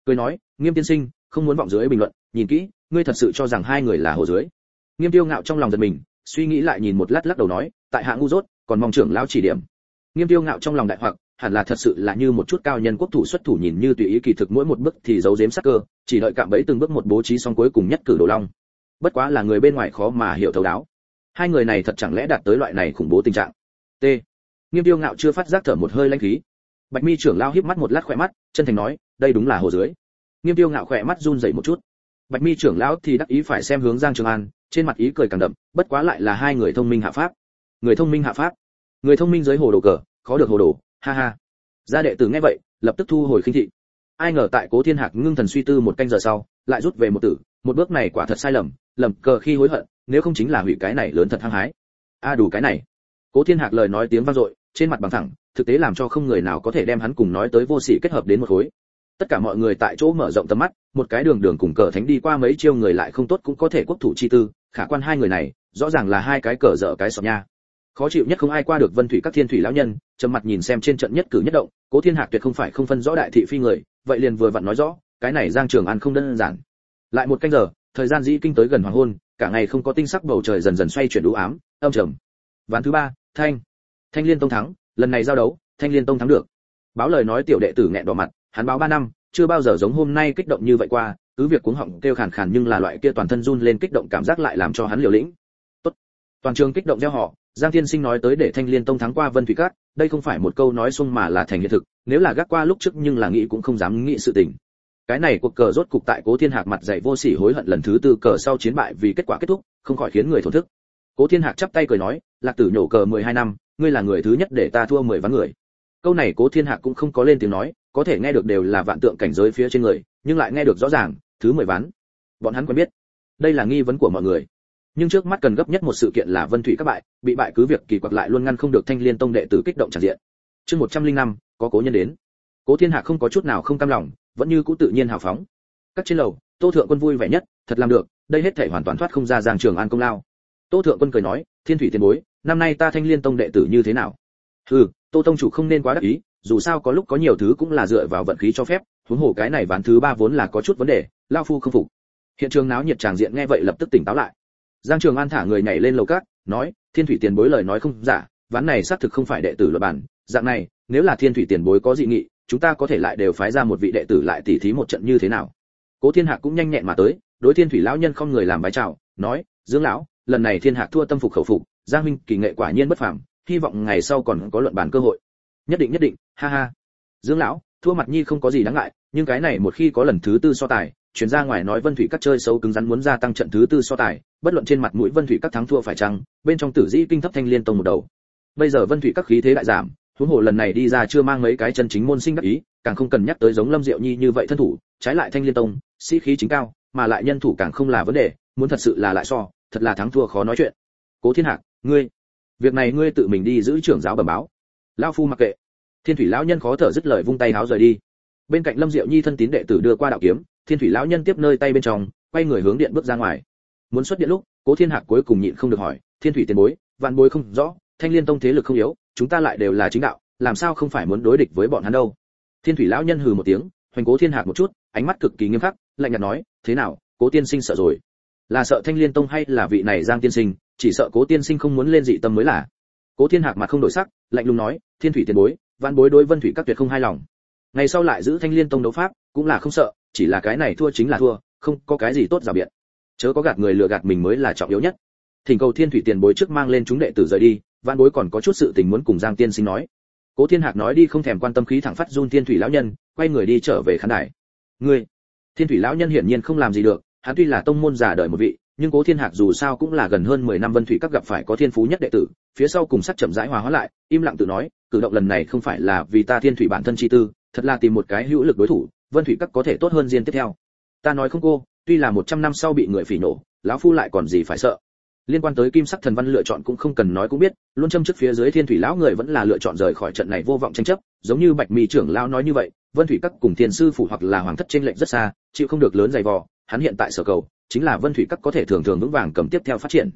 Speaker 1: cười nói, Nghiêm tiên sinh, không muốn vọng dưới bình luận, nhìn kỹ, ngươi thật sự cho rằng hai người là hồ dưới? Nghiêm Tiêu Ngạo trong lòng giật mình, suy nghĩ lại nhìn một lát lắc đầu nói, tại hạ ngu dốt, còn mong trưởng lão chỉ điểm. Nghiêm Tiêu Ngạo trong lòng đại hoặc, hẳn là thật sự là như một chút cao nhân quốc thủ xuất thủ, nhìn như tùy ý, kỳ thực mỗi một bước thì giấu giếm sắc cơ, chỉ đợi cạm bẫy từng bước một bố trí xong cuối cùng nhất cử đồ long. Bất quá là người bên ngoài khó mà hiểu thấu đáo. Hai người này thật chẳng lẽ đạt tới loại này khủng bố tình trạng? T. Nghiêm Tiêu Ngạo chưa phát giác thở một hơi lãnh khí. Bạch Mi trưởng lão híp mắt một lát khỏe mắt, chân thành nói, đây đúng là hồ dưới. Nghiêm Tiêu Ngạo khỏe mắt run rẩy một chút. Bạch Mi trưởng lão thì đắc ý phải xem hướng Giang Trường An, trên mặt ý cười càng đậm, bất quá lại là hai người thông minh hạ pháp. Người thông minh hạ pháp, người thông minh dưới hồ đồ cờ, khó được hồ đồ, ha ha. Gia đệ tử nghe vậy, lập tức thu hồi khinh thị. Ai ngờ tại Cố Thiên Hạc ngưng thần suy tư một canh giờ sau, lại rút về một tử, một bước này quả thật sai lầm, lầm cờ khi hối hận, nếu không chính là hủy cái này lớn thật hăng hái. Đủ cái này. Cố Thiên Hạc lời nói tiếng vang dội, trên mặt bằng thẳng, thực tế làm cho không người nào có thể đem hắn cùng nói tới vô sỉ kết hợp đến một khối. Tất cả mọi người tại chỗ mở rộng tầm mắt, một cái đường đường cùng cờ thánh đi qua mấy chiêu người lại không tốt cũng có thể quốc thủ chi tư, khả quan hai người này, rõ ràng là hai cái cờ dở cái sọt nha. Khó chịu nhất không ai qua được Vân Thủy các thiên thủy lão nhân, trầm mặt nhìn xem trên trận nhất cử nhất động, Cố Thiên Hạc tuyệt không phải không phân rõ đại thị phi người, vậy liền vừa vặn nói rõ, cái này Giang Trường An không đơn giản. Lại một canh giờ, thời gian dĩ kinh tới gần hoàng hôn, cả ngày không có tinh sắc, bầu trời dần dần xoay chuyển u ám, âm trầm. Ván thứ 3, Thanh Liên Tông thắng, lần này giao đấu, Thanh Liên Tông thắng được. Báo lời nói tiểu đệ tử nghẹn đỏ mặt, hắn báo 3 năm, chưa bao giờ giống hôm nay kích động như vậy qua, cứ việc cuống họng kêu khàn khàn nhưng là loại kia toàn thân run lên kích động cảm giác lại làm cho hắn liều lĩnh. Tốt. Toàn trường kích động reo hò, Giang Thiên Sinh nói tới để Thanh Liên Tông thắng qua Vân Thủy Các, đây không phải một câu nói xuông mà là thành hiện thực, nếu là gác qua lúc trước nhưng là nghĩ cũng không dám nghĩ sự tình. Cái này cuộc cờ rốt cục tại Cố Thiên Hạc mặt dày vô sỉ hối hận lần thứ 4 cờ sau chiến bại vì kết quả kết thúc, không khỏi khiến người thổn thức. Cố Thiên Hạc chắp tay cười nói, Lạc Tử nhổ cờ 12 năm, ngươi là người thứ nhất để ta thua 10 ván người. Câu này Cố Thiên Hạc cũng không có lên tiếng nói, có thể nghe được đều là vạn tượng cảnh giới phía trên người, nhưng lại nghe được rõ ràng, thứ 10 ván. Bọn hắn quen biết. Đây là nghi vấn của mọi người. Nhưng trước mắt cần gấp nhất một sự kiện là Vân Thủy các bại, bị bại cứ việc kỳ quặc lại luôn ngăn không được Thanh Liên Tông đệ tử kích động tràn diện. Chương 105, có cố nhân đến. Cố Thiên Hạc không có chút nào không cam lòng, vẫn như cũ tự nhiên hào phóng. Các trên lầu, Tô Thượng Quân vui vẻ nhất, thật làm được, đây hết thảy hoàn toàn thoát không ra Giang Trường An công lao. Tô Thượng Quân cười nói, Thiên Thủy tiền bối, năm nay ta Thanh Liên Tông đệ tử như thế nào? Tô tông chủ không nên quá đắc ý, dù sao có lúc có nhiều thứ cũng là dựa vào vận khí cho phép, huống hồ cái này ván thứ 3 vốn là có chút vấn đề, lão phu không phục. Hiện trường náo nhiệt tràng diện nghe vậy lập tức tỉnh táo lại. Giang Trường An thả người nhảy lên lầu cát, nói, Thiên Thủy tiền bối lời nói không giả, ván này xác thực không phải đệ tử luận bàn, dạng này, nếu là Thiên Thủy tiền bối có dị nghị, chúng ta có thể lại đều phái ra một vị đệ tử lại tỉ thí một trận như thế nào? Cố Thiên Hạc cũng nhanh nhẹn mà tới, đối Thiên Thủy lão nhân không người làm bái chào, nói, Dương lão, lần này Thiên Hạc thua tâm phục khẩu phục, Giang huynh kỳ nghệ quả nhiên bất phàm, hy vọng ngày sau còn có luận bàn cơ hội. Nhất định, ha ha. Dương lão, thua mặt nhi không có gì đáng ngại, nhưng cái này một khi có lần thứ 4 so tài, truyền ra ngoài nói Vân Thủy các chơi xấu cứng rắn muốn gia tăng trận thứ 4 so tài, bất luận trên mặt mũi Vân Thủy các thắng thua phải chăng, bên trong tử dĩ kinh thấp Thanh Liên Tông một đầu. Bây giờ Vân Thủy các khí thế đại giảm, huống hồ lần này đi ra chưa mang mấy cái chân chính môn sinh đắc ý, càng không cần nhắc tới giống Lâm Diệu Nhi như vậy thân thủ, trái lại Thanh Liên Tông, sĩ khí chính cao, mà lại nhân thủ càng không là vấn đề, muốn thật sự là lại so, thật là thắng thua khó nói chuyện. Cố Thiên Hạc, ngươi, việc này ngươi tự mình đi giữ trưởng giáo bẩm báo. Lão phu mặc kệ. Thiên Thủy lão nhân khó thở dứt lời vung tay háo rời đi. Bên cạnh Lâm Diệu Nhi thân tín đệ tử đưa qua đạo kiếm, Thiên Thủy lão nhân tiếp nơi tay bên trong, quay người hướng điện bước ra ngoài. Muốn xuất điện lúc, Cố Thiên Hạc cuối cùng nhịn không được hỏi, Thiên Thủy tiền bối, vạn bối không rõ, Thanh Liên Tông thế lực không yếu, chúng ta lại đều là chính đạo, làm sao không phải muốn đối địch với bọn hắn đâu? Thiên Thủy lão nhân hừ một tiếng, hoành Cố Thiên Hạc một chút, ánh mắt cực kỳ nghiêm khắc, lạnh nhạt nói, thế nào, Cố tiên sinh sợ rồi? Là sợ Thanh Liên Tông hay là vị này Giang tiên sinh, chỉ sợ Cố tiên sinh không muốn lên dị tâm mới là. Cố Thiên Hạc mặt không đổi sắc, lạnh lùng nói, Thiên Thủy tiền bối, vạn bối đối Vân Thủy các tuyệt không hài lòng. Ngày sau lại giữ Thanh Liên Tông đấu pháp, cũng là không sợ, chỉ là cái này thua chính là thua, không có cái gì tốt rào biện. Chớ có gạt người lừa gạt mình mới là trọng yếu nhất. Thỉnh cầu Thiên Thủy tiền bối trước mang lên chúng đệ tử rời đi, vạn bối còn có chút sự tình muốn cùng Giang tiên sinh nói. Cố Thiên Hạc nói đi không thèm quan tâm khí thẳng phát run Thiên Thủy lão nhân, quay người đi trở về khán đài. Ngươi, Thiên Thủy lão nhân hiển nhiên không làm gì được, hắn tuy là tông môn già đời một vị, nhưng Cố Thiên Hạc dù sao cũng là gần hơn 10 năm Vân Thủy các gặp phải có thiên phú nhất đệ tử, phía sau cùng sắc chậm rãi hòa hóa lại, im lặng tự nói, cử động lần này không phải là vì ta Thiên Thủy bản thân chi tư, thật là tìm một cái hữu lực đối thủ, Vân Thủy các có thể tốt hơn diên tiếp theo. Ta nói không cô, tuy là 100 năm sau bị người phỉ nổ, lão phu lại còn gì phải sợ. Liên quan tới Kim Sắc Thần Văn lựa chọn cũng không cần nói cũng biết, luôn châm trước phía dưới Thiên Thủy lão người vẫn là lựa chọn rời khỏi trận này vô vọng tranh chấp, giống như Bạch Mi trưởng lão nói như vậy, Vân Thủy các cùng Thiên sư phủ hoặc là hoàng thất chênh lệch rất xa, chịu không được lớn dày vò, hắn hiện tại sở cầu chính là Vân Thủy các có thể thường thường vững vàng cầm tiếp theo phát triển.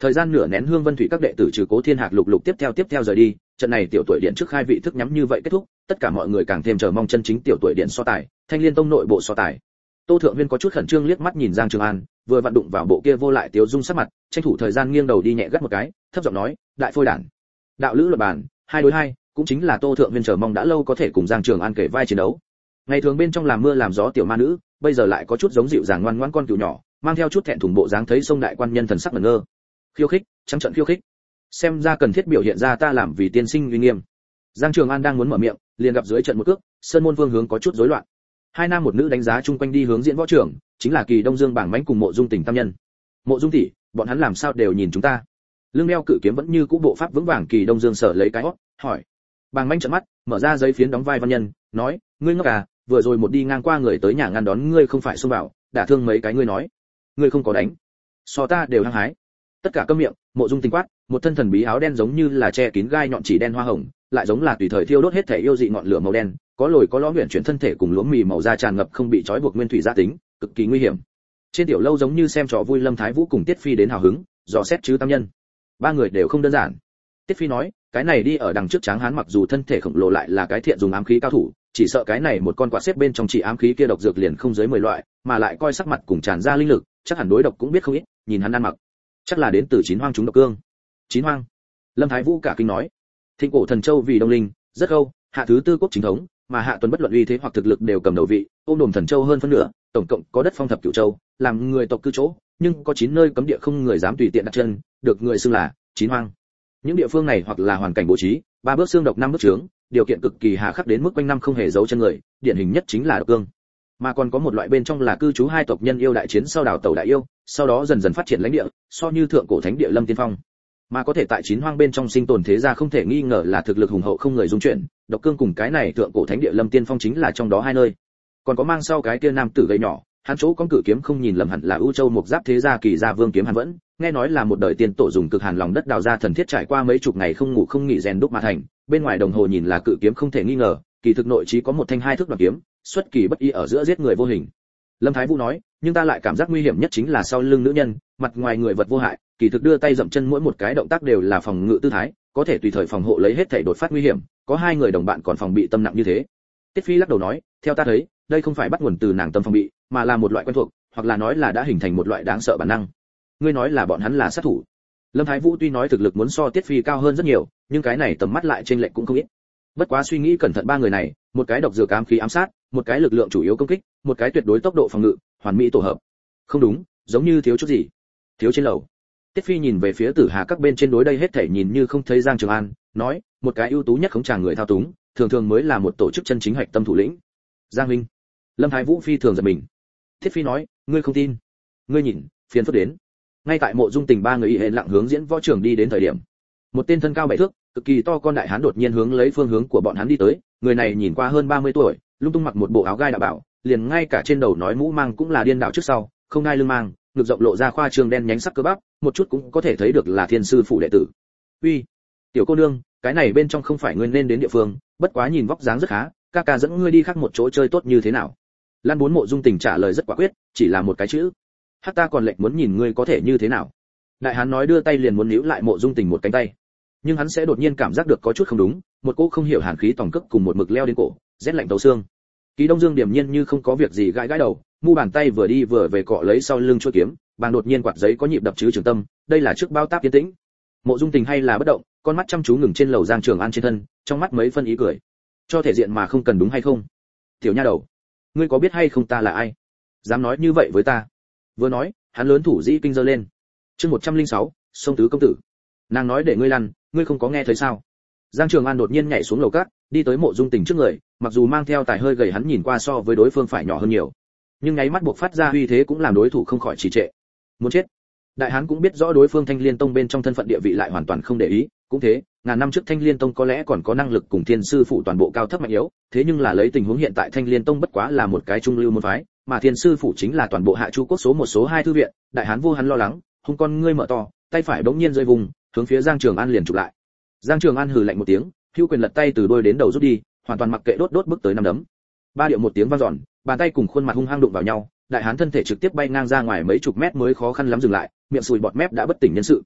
Speaker 1: Thời gian nửa nén hương vân thủy các đệ tử trừ Cố Thiên Hạc lục lục tiếp theo rời đi, trận này tiểu tuổi điện trước khai vị thức nhắm như vậy kết thúc, tất cả mọi người càng thêm chờ mong chân chính tiểu tuổi điện so tài, Thanh Liên Tông nội bộ so tài. Tô Thượng Viên có chút khẩn trương liếc mắt nhìn Giang Trường An, vừa vặn đụng vào bộ kia vô lại tiếu dung sắc mặt, tranh thủ thời gian nghiêng đầu đi nhẹ gắt một cái, thấp giọng nói, đại phôi đản. Đạo lữ luật bàn, 2 đối 2, cũng chính là Tô Thượng Viên chờ mong đã lâu có thể cùng Giang Trường An kể vai chiến đấu. Ngày thường bên trong làm mưa làm gió tiểu ma nữ, bây giờ lại có chút giống dịu dàng ngoan ngoãn con cừu nhỏ, mang theo chút thẹn thùng bộ dáng thấy sông đại quan nhân thần sắc ngẩn ngơ. Khiêu khích, trắng trợn khiêu khích. Xem ra cần thiết biểu hiện ra ta làm vì tiên sinh uy nghiêm. Giang Trường An đang muốn mở miệng, liền gặp dưới trận một cước, sơn môn phương hướng có chút rối loạn. Hai nam một nữ đánh giá chung quanh đi hướng diễn võ trưởng, chính là Kỳ Đông Dương bảng mãnh cùng Mộ Dung Tỉnh tam nhân. Mộ Dung tỷ, bọn hắn làm sao đều nhìn chúng ta? Lưng đeo cự kiếm vẫn như cũ bộ pháp vững vàng, Kỳ Đông Dương sở lấy cái hót, hỏi. Bàng mãnh trợn mắt, mở ra giấy phiến đóng vai văn nhân, nói, ngươi ngốc à, vừa rồi một đi ngang qua người tới nhà ngăn đón ngươi không phải xông vào, đả thương mấy cái ngươi nói, ngươi không có đánh, so ta đều hăng hái. Tất cả câm miệng. Mộ Dung Tình quát, một thân thần bí áo đen giống như là che kín gai nhọn chỉ đen hoa hồng, lại giống là tùy thời thiêu đốt hết thể yêu dị ngọn lửa màu đen, có lồi có lõm huyền chuyển thân thể cùng lúa mì màu da tràn ngập không bị trói buộc nguyên thủy gia tính, cực kỳ nguy hiểm. Trên tiểu lâu giống như xem trò vui, Lâm Thái Vũ cùng Tiết Phi đến hào hứng, dò xét chứ tam nhân. Ba người đều không đơn giản. Tiết Phi nói, cái này đi ở đằng trước tráng hán mặc dù thân thể khổng lồ lại là cái thiện dùng ám khí cao thủ, chỉ sợ cái này một con quạ xếp bên trong chỉ ám khí kia độc dược liền không dưới 10 loại, mà lại coi sắc mặt cùng tràn ra linh lực, chắc hẳn đối độc cũng biết không ít, nhìn hắn ăn mặc, chắc là đến từ Chín Hoang chúng độc cương. Chín Hoang? Lâm Thái Vũ cả kinh nói. Thịnh cổ thần châu vì Đông Linh, rất câu, hạ thứ tư quốc chính thống, mà hạ tuần bất luận uy thế hoặc thực lực đều cầm đầu vị, ôm đồm thần châu hơn phân nửa, tổng cộng có đất phong thập cửu châu, làm người tộc cư chỗ, nhưng có 9 nơi cấm địa không người dám tùy tiện đặt chân, được người xưng là Chín Hoang. Những địa phương này hoặc là hoàn cảnh bố trí, 3 bước xương độc 5 bước trướng, điều kiện cực kỳ hà khắc đến mức quanh năm không hề giấu chân người, điển hình nhất chính là độc cương. Mà còn có một loại bên trong là cư trú hai tộc nhân yêu đại chiến sau đảo tẩu đại yêu, sau đó dần dần phát triển lãnh địa, so như thượng cổ thánh địa Lâm Tiên Phong. Mà có thể tại Chín Hoang bên trong sinh tồn thế gia không thể nghi ngờ là thực lực hùng hậu không người dung chuyển, độc cương cùng cái này thượng cổ thánh địa Lâm Tiên Phong chính là trong đó hai nơi. Còn có mang sau cái kia nam tử gầy nhỏ, hắn chỗ con cự kiếm không nhìn lầm hẳn là ưu châu mục giáp thế gia Kỳ gia Vương kiếm Hàn Vẫn, nghe nói là một đời tiên tổ dùng cực hàn lòng đất đào ra thần thiết trải qua mấy chục ngày không ngủ không nghỉ rèn đúc mà thành, bên ngoài đồng hồ nhìn là cự kiếm không thể nghi ngờ, kỳ thực nội chí có một thanh hai thước đoạn kiếm, xuất kỳ bất ý ở giữa giết người vô hình. Lâm Thái Vũ nói, nhưng ta lại cảm giác nguy hiểm nhất chính là sau lưng nữ nhân, mặt ngoài người vật vô hại, kỳ thực đưa tay dậm chân mỗi một cái động tác đều là phòng ngự tư thái, có thể tùy thời phòng hộ lấy hết thảy đột phát nguy hiểm, có hai người đồng bạn còn phòng bị tâm nặng như thế. Tiết Phi lắc đầu nói, theo ta thấy, đây không phải bắt nguồn từ nàng tâm phòng bị, mà là một loại quen thuộc, hoặc là nói là đã hình thành một loại đáng sợ bản năng. Ngươi nói là bọn hắn là sát thủ. Lâm Thái Vũ tuy nói thực lực muốn so Tiết Phi cao hơn rất nhiều, nhưng cái này tầm mắt lại chênh lệch cũng không ít. Bất quá suy nghĩ cẩn thận ba người này, một cái độc dược ám khí ám sát, một cái lực lượng chủ yếu công kích, một cái tuyệt đối tốc độ phòng ngự, hoàn mỹ tổ hợp. Không đúng, giống như thiếu chút gì. Thiếu trên lầu. Tiết Phi nhìn về phía Tử Hà các bên trên đối đây hết thảy nhìn như không thấy Giang Trường An, nói, một cái ưu tú nhất khống tràng người thao túng, thường thường mới là một tổ chức chân chính hạch tâm thủ lĩnh. Giang huynh. Lâm Thái Vũ phi thường giật mình. Thiết Phi nói, ngươi không tin. Ngươi nhìn, phiền phức đến. Ngay tại Mộ Dung Tình ba người y hệt lặng hướng diễn võ trường đi đến thời điểm, một tên thân cao 7 thước, cực kỳ to con đại hán đột nhiên hướng lấy phương hướng của bọn hắn đi tới, người này nhìn qua hơn 30 tuổi, lung tung mặc một bộ áo gai đạo bảo, liền ngay cả trên đầu nói mũ mang cũng là điên đạo trước sau, không ngai lưng mang, ngực rộng lộ ra khoa trương đen nhánh sắc cơ bắp, một chút cũng có thể thấy được là thiên sư phụ đệ tử. Uy, tiểu cô nương, cái này bên trong không phải ngươi nên đến địa phương, bất quá nhìn vóc dáng rất khá, ca ca dẫn ngươi đi khác một chỗ chơi tốt như thế nào? Lan Bốn Mộ Dung Tình trả lời rất quả quyết, chỉ là một cái chữ. Hắc ta còn lệnh muốn nhìn ngươi có thể như thế nào. Đại hán nói đưa tay liền muốn níu lại Mộ Dung Tình một cánh tay, nhưng hắn sẽ đột nhiên cảm giác được có chút không đúng, một cỗ không hiểu hàn khí tòng cước cùng một mực leo đến cổ, rét lạnh tấu xương. Kỳ Đông Dương điềm nhiên như không có việc gì gãi gãi đầu, mu bàn tay vừa đi vừa về cọ lấy sau lưng chuôi kiếm, bàng đột nhiên quạt giấy có nhịp đập chứ trường tâm, đây là trước bao táp yên tĩnh. Mộ Dung Tình hay là bất động, con mắt chăm chú ngừng trên lầu Giang Trường An trên thân, trong mắt mấy phân ý cười. Cho thể diện mà không cần đúng hay không? Tiểu nha đầu, ngươi có biết hay không ta là ai? Dám nói như vậy với ta? Vừa nói, hắn lớn thủ dĩ kinh giơ lên. Chương 106, sông tứ công tử. Nàng nói để ngươi lăn, ngươi không có nghe thấy sao? Giang Trường An đột nhiên nhảy xuống lầu cát, đi tới Mộ Dung Tình trước người, mặc dù mang theo tài hơi gầy hắn nhìn qua so với đối phương phải nhỏ hơn nhiều, nhưng nháy mắt buộc phát ra uy thế cũng làm đối thủ không khỏi trì trệ. Muốn chết. Đại hán cũng biết rõ đối phương Thanh Liên Tông bên trong thân phận địa vị lại hoàn toàn không để ý, cũng thế, ngàn năm trước Thanh Liên Tông có lẽ còn có năng lực cùng Thiên sư phụ toàn bộ cao thấp mạnh yếu, thế nhưng là lấy tình huống hiện tại Thanh Liên Tông bất quá là một cái trung lưu môn phái, mà Thiên sư phụ chính là toàn bộ Hạ Chu quốc số 1 số 2 thư viện, đại hán vô hắn lo lắng, hung con ngươi mở to, tay phải bỗng nhiên rơi vùng, hướng phía Giang Trường An liền chụp lại. Giang Trường An hừ lạnh một tiếng, hữu quyền lật tay từ đôi đến đầu rút đi, hoàn toàn mặc kệ đốt bước tới năm đấm. Ba điệu một tiếng vang dọn, bàn tay cùng khuôn mặt hung hăng đụng vào nhau, đại hán thân thể trực tiếp bay ngang ra ngoài mấy chục mét mới khó khăn lắm dừng lại, miệng sùi bọt mép đã bất tỉnh nhân sự.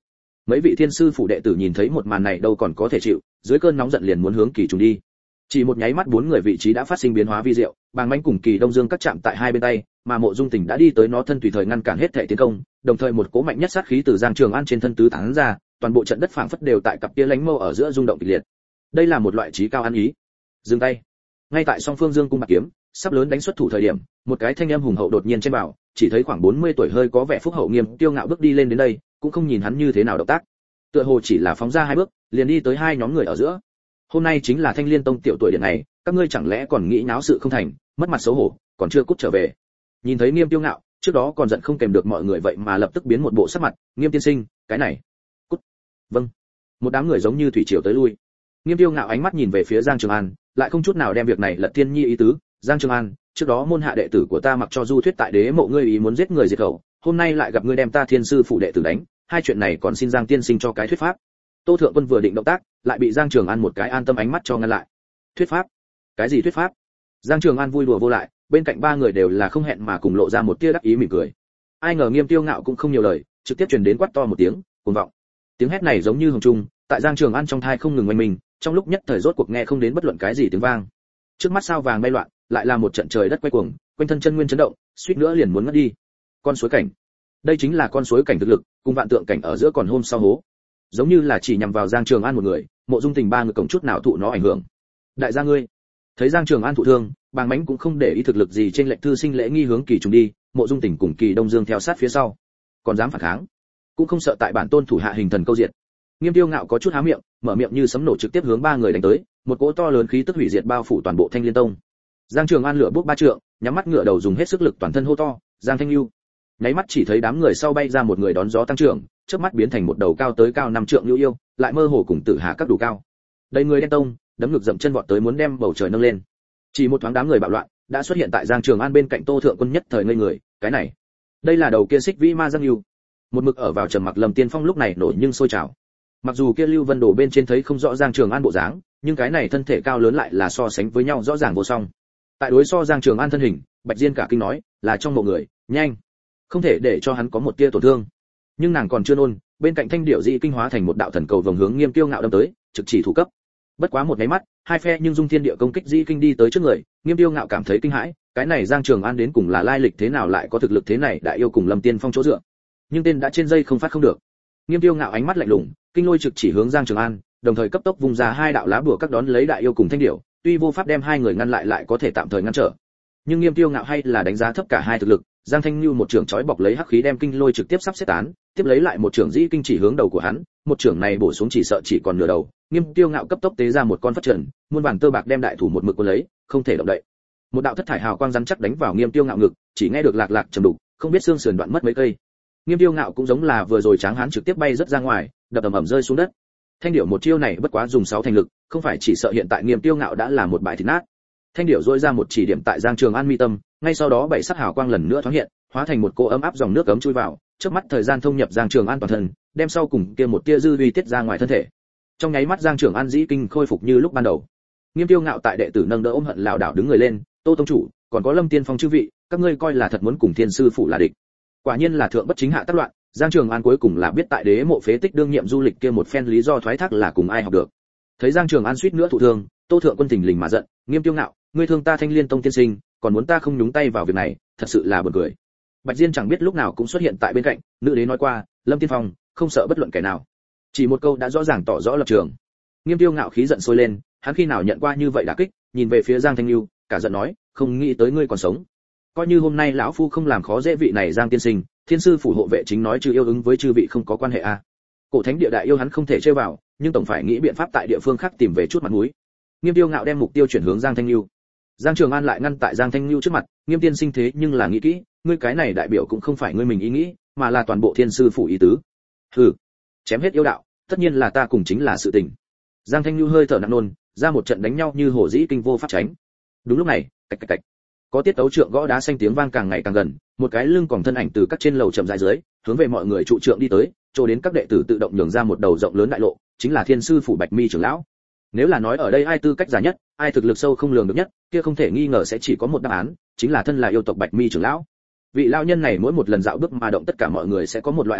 Speaker 1: Mấy vị thiên sư phủ đệ tử nhìn thấy một màn này đâu còn có thể chịu, dưới cơn nóng giận liền muốn hướng Kỳ Trùng đi. Chỉ một nháy mắt bốn người vị trí đã phát sinh biến hóa vi diệu, Bàng Mãnh cùng Kỳ Đông Dương các chạm tại hai bên tay, mà Mộ Dung Tỉnh đã đi tới nó thân tùy thời ngăn cản hết thể tiến công, đồng thời một cỗ mạnh nhất sát khí từ Giang Trường An trên thân tứ tán ra, toàn bộ trận đất phảng phất đều tại cặp kia lánh mâu ở giữa rung động kịch liệt. Đây là một loại trí cao ăn ý. Dừng tay. Ngay tại song phương dương cung bạc kiếm, sắp lớn đánh xuất thủ thời điểm, một cái thanh âm hùng hậu đột nhiên trên bảo, chỉ thấy khoảng 40 tuổi hơi có vẻ phúc hậu Nghiêm Tiêu Ngạo bước đi lên đến đây, cũng không nhìn hắn như thế nào động tác. Tựa hồ chỉ là phóng ra hai bước, liền đi tới hai nhóm người ở giữa. Hôm nay chính là Thanh Liên Tông tiểu tuổi điện này, các ngươi chẳng lẽ còn nghĩ náo sự không thành, mất mặt xấu hổ, còn chưa cút trở về. Nhìn thấy Nghiêm Tiêu Ngạo, trước đó còn giận không kèm được mọi người vậy mà lập tức biến một bộ sắc mặt, Nghiêm tiên sinh, cái này. Cút. Vâng. Một đám người giống như thủy triều tới lui. Nghiêm Tiêu Ngạo ánh mắt nhìn về phía Giang Trường An, lại không chút nào đem việc này lật thiên nhi ý tứ. Giang Trường An, trước đó môn hạ đệ tử của ta mặc cho du thuyết tại đế mộ ngươi ý muốn giết người diệt khẩu, hôm nay lại gặp ngươi đem ta thiên sư phủ đệ tử đánh, hai chuyện này còn xin Giang tiên sinh cho cái thuyết pháp. Tô Thượng Quân vừa định động tác, lại bị Giang Trường An một cái an tâm ánh mắt cho ngăn lại. Thuyết pháp? Cái gì thuyết pháp? Giang Trường An vui đùa vô lại, bên cạnh ba người đều là không hẹn mà cùng lộ ra một tia đắc ý mỉm cười. Ai ngờ Nghiêm Tiêu Ngạo cũng không nhiều lời, trực tiếp truyền đến quát to một tiếng, cuồng vọng. Tiếng hét này giống như hồng trung, tại Giang Trường An trong thai không ngừng oanh mình, trong lúc nhất thời rốt cuộc nghe không đến bất luận cái gì tiếng vang. Trước mắt sao vàng bay loạn, lại là một trận trời đất quay cuồng, quanh thân chân nguyên chấn động, suýt nữa liền muốn ngất đi. Con suối cảnh. Đây chính là con suối cảnh thực lực, cùng vạn tượng cảnh ở giữa còn hôm sau hố. Giống như là chỉ nhằm vào Giang Trường An một người, Mộ Dung Tình ba người cổng chút nào thụ nó ảnh hưởng. Đại gia ngươi, thấy Giang Trường An thụ thương, Bàng Mãnh cũng không để ý thực lực gì trên lệnh thư sinh lễ nghi hướng Kỳ Trùng đi, Mộ Dung Tình cùng Kỳ Đông Dương theo sát phía sau, còn dám phản kháng, cũng không sợ tại bản tôn thủ hạ hình thần câu diệt. Nghiêm Tiêu Ngạo có chút há miệng, mở miệng như sấm nổ trực tiếp hướng ba người đánh tới, một cỗ to lớn khí tức hủy diệt bao phủ toàn bộ Thanh Liên Tông. Giang Trường An lửa bốc ba trượng, nhắm mắt ngửa đầu dùng hết sức lực toàn thân hô to, Giang Thanh Lưu. Nháy mắt chỉ thấy đám người sau bay ra một người đón gió tăng trưởng, chớp mắt biến thành một đầu cao tới cao 5 trượng lưu yêu, lại mơ hồ cùng Tử Hà các đủ cao. Đầy người đen tông, đấm ngực dậm chân vọt tới muốn đem bầu trời nâng lên. Chỉ một thoáng đám người bạo loạn, đã xuất hiện tại Giang Trường An bên cạnh Tô Thượng Quân nhất thời ngây người, cái này, đây là đầu kia Xích Vĩ Ma Giang Lưu. Một mực ở vào trầm mặc Lâm Tiên Phong lúc này nổi nhưng sôi trào. Mặc dù kia Lưu Vân Đồ bên trên thấy không rõ Giang Trường An bộ dáng, nhưng cái này thân thể cao lớn lại là so sánh với nhau rõ ràng vô song. Tại đối so Giang Trường An thân hình, Bạch Diên cả kinh nói, là trong mộ người, nhanh, không thể để cho hắn có một tia tổn thương. Nhưng nàng còn chưa nôn, bên cạnh Thanh Điểu Dị kinh hóa thành một đạo thần cầu vòng hướng Nghiêm Tiêu Ngạo đâm tới, trực chỉ thủ cấp. Bất quá một cái mắt, hai phe nhưng dung thiên địa công kích Dị kinh đi tới trước người, Nghiêm Tiêu Ngạo cảm thấy kinh hãi, cái này Giang Trường An đến cùng là lai lịch thế nào lại có thực lực thế này, đại yêu cùng Lâm Tiên Phong chỗ dựa. Nhưng tên đã trên dây không phát không được. Nghiêm Tiêu Ngạo ánh mắt lạnh lùng, kinh lôi trực chỉ hướng Giang Trường An, đồng thời cấp tốc vùng ra hai đạo lá bùa các đón lấy đại yêu cùng Thanh Điểu, tuy vô pháp đem hai người ngăn lại có thể tạm thời ngăn trở. Nhưng Nghiêm Tiêu Ngạo hay là đánh giá thấp cả hai thực lực, Giang Thanh Nhu một trường chói bọc lấy hắc khí đem kinh lôi trực tiếp sắp xếp tán, tiếp lấy lại một trường dĩ kinh chỉ hướng đầu của hắn, một trường này bổ xuống chỉ sợ chỉ còn nửa đầu. Nghiêm Tiêu Ngạo cấp tốc tế ra một con phất trần, muôn bản tơ bạc đem đại thủ một mực cuốn lấy, không thể động đậy. Một đạo thất thải hào quang rắn chắc đánh vào Nghiêm Tiêu Ngạo ngực, chỉ nghe được lạc lạc trầm đục, không biết xương sườn đoạn mất mấy cây. Nghiêm Tiêu Ngạo cũng giống là vừa rồi tráng hán trực tiếp bay rất ra ngoài, đập ầm ầm rơi xuống đất. Thanh điểu một chiêu này bất quá dùng 6 thành lực, không phải chỉ sợ hiện tại Nghiêm Tiêu Ngạo đã là một bãi thịt nát. Thanh điểu rũa ra một chỉ điểm tại Giang Trường An mi tâm, ngay sau đó bảy sắc hào quang lần nữa thoáng hiện, hóa thành một cỗ ấm áp dòng nước ấm chui vào, chớp mắt thời gian thông nhập Giang Trường An toàn thân, đem sau cùng kia một tia dư uy tiết ra ngoài thân thể. Trong nháy mắt Giang Trường An dĩ kinh khôi phục như lúc ban đầu. Nghiêm Tiêu Ngạo tại đệ tử nâng đỡ ôm hận lảo đảo đứng người lên, Tô tông chủ, còn có Lâm Tiên Phong chư vị, các ngươi coi là thật muốn cùng Thiên sư phụ là địch. Quả nhiên là thượng bất chính hạ tác loạn, Giang Trường An cuối cùng là biết tại đế mộ phế tích đương nhiệm du lịch kia một phen lý do thoái thác là cùng ai học được. Thấy Giang Trường An suýt nữa thụ thương, Tô Thượng Quân thình lình mà giận, Nghiêm Tiêu Ngạo, ngươi thương ta Thanh Liên Tông tiên sinh, còn muốn ta không nhúng tay vào việc này, thật sự là buồn cười. Bạch Diên chẳng biết lúc nào cũng xuất hiện tại bên cạnh, nữ đế nói qua, Lâm Tiên Phong, không sợ bất luận kẻ nào. Chỉ một câu đã rõ ràng tỏ rõ lập trường. Nghiêm Tiêu Ngạo khí giận sôi lên, hắn khi nào nhận qua như vậy đả kích, nhìn về phía Giang Thanh Nhu, cả giận nói, không nghĩ tới ngươi còn sống. Coi như hôm nay lão phu không làm khó dễ vị này Giang tiên sinh, Thiên sư phủ hộ vệ chính nói trừ yêu ứng với chư vị không có quan hệ a. Cổ thánh địa đại yêu hắn không thể chơi vào, nhưng tổng phải nghĩ biện pháp tại địa phương khác tìm về chút mặt mũi. Nghiêm Tiêu Ngạo đem mục tiêu chuyển hướng Giang Thanh Nhu. Giang Trường An lại ngăn tại Giang Thanh Nhu trước mặt, Nghiêm tiên sinh thế nhưng là nghĩ kỹ, ngươi cái này đại biểu cũng không phải ngươi mình ý nghĩ, mà là toàn bộ Thiên sư phủ ý tứ. Hừ, chém hết yêu đạo, tất nhiên là ta cùng chính là sự tình. Giang Thanh Nhu hơi thở nặng nôn, ra một trận đánh nhau như hổ dĩ kinh vô pháp tránh. Đúng lúc này, cạch cạch cạch, có tiết tấu trượng gõ đá xanh tiếng vang càng ngày càng gần, một cái lưng còng thân ảnh từ các trên lầu chậm rãi dưới, hướng về mọi người trụ trượng đi tới, cho đến các đệ tử tự động nhường ra một đầu rộng lớn đại lộ, chính là Thiên sư phủ Bạch Mi trưởng lão. Nếu là nói ở đây ai tư cách giả nhất, ai thực lực sâu không lường được nhất, kia không thể nghi ngờ sẽ chỉ có một đáp án, chính là thân là yêu tộc Bạch Mi trưởng lão. Vị lão nhân này mỗi một lần dạo bước mà động tất cả mọi người sẽ có một loại ảo giác,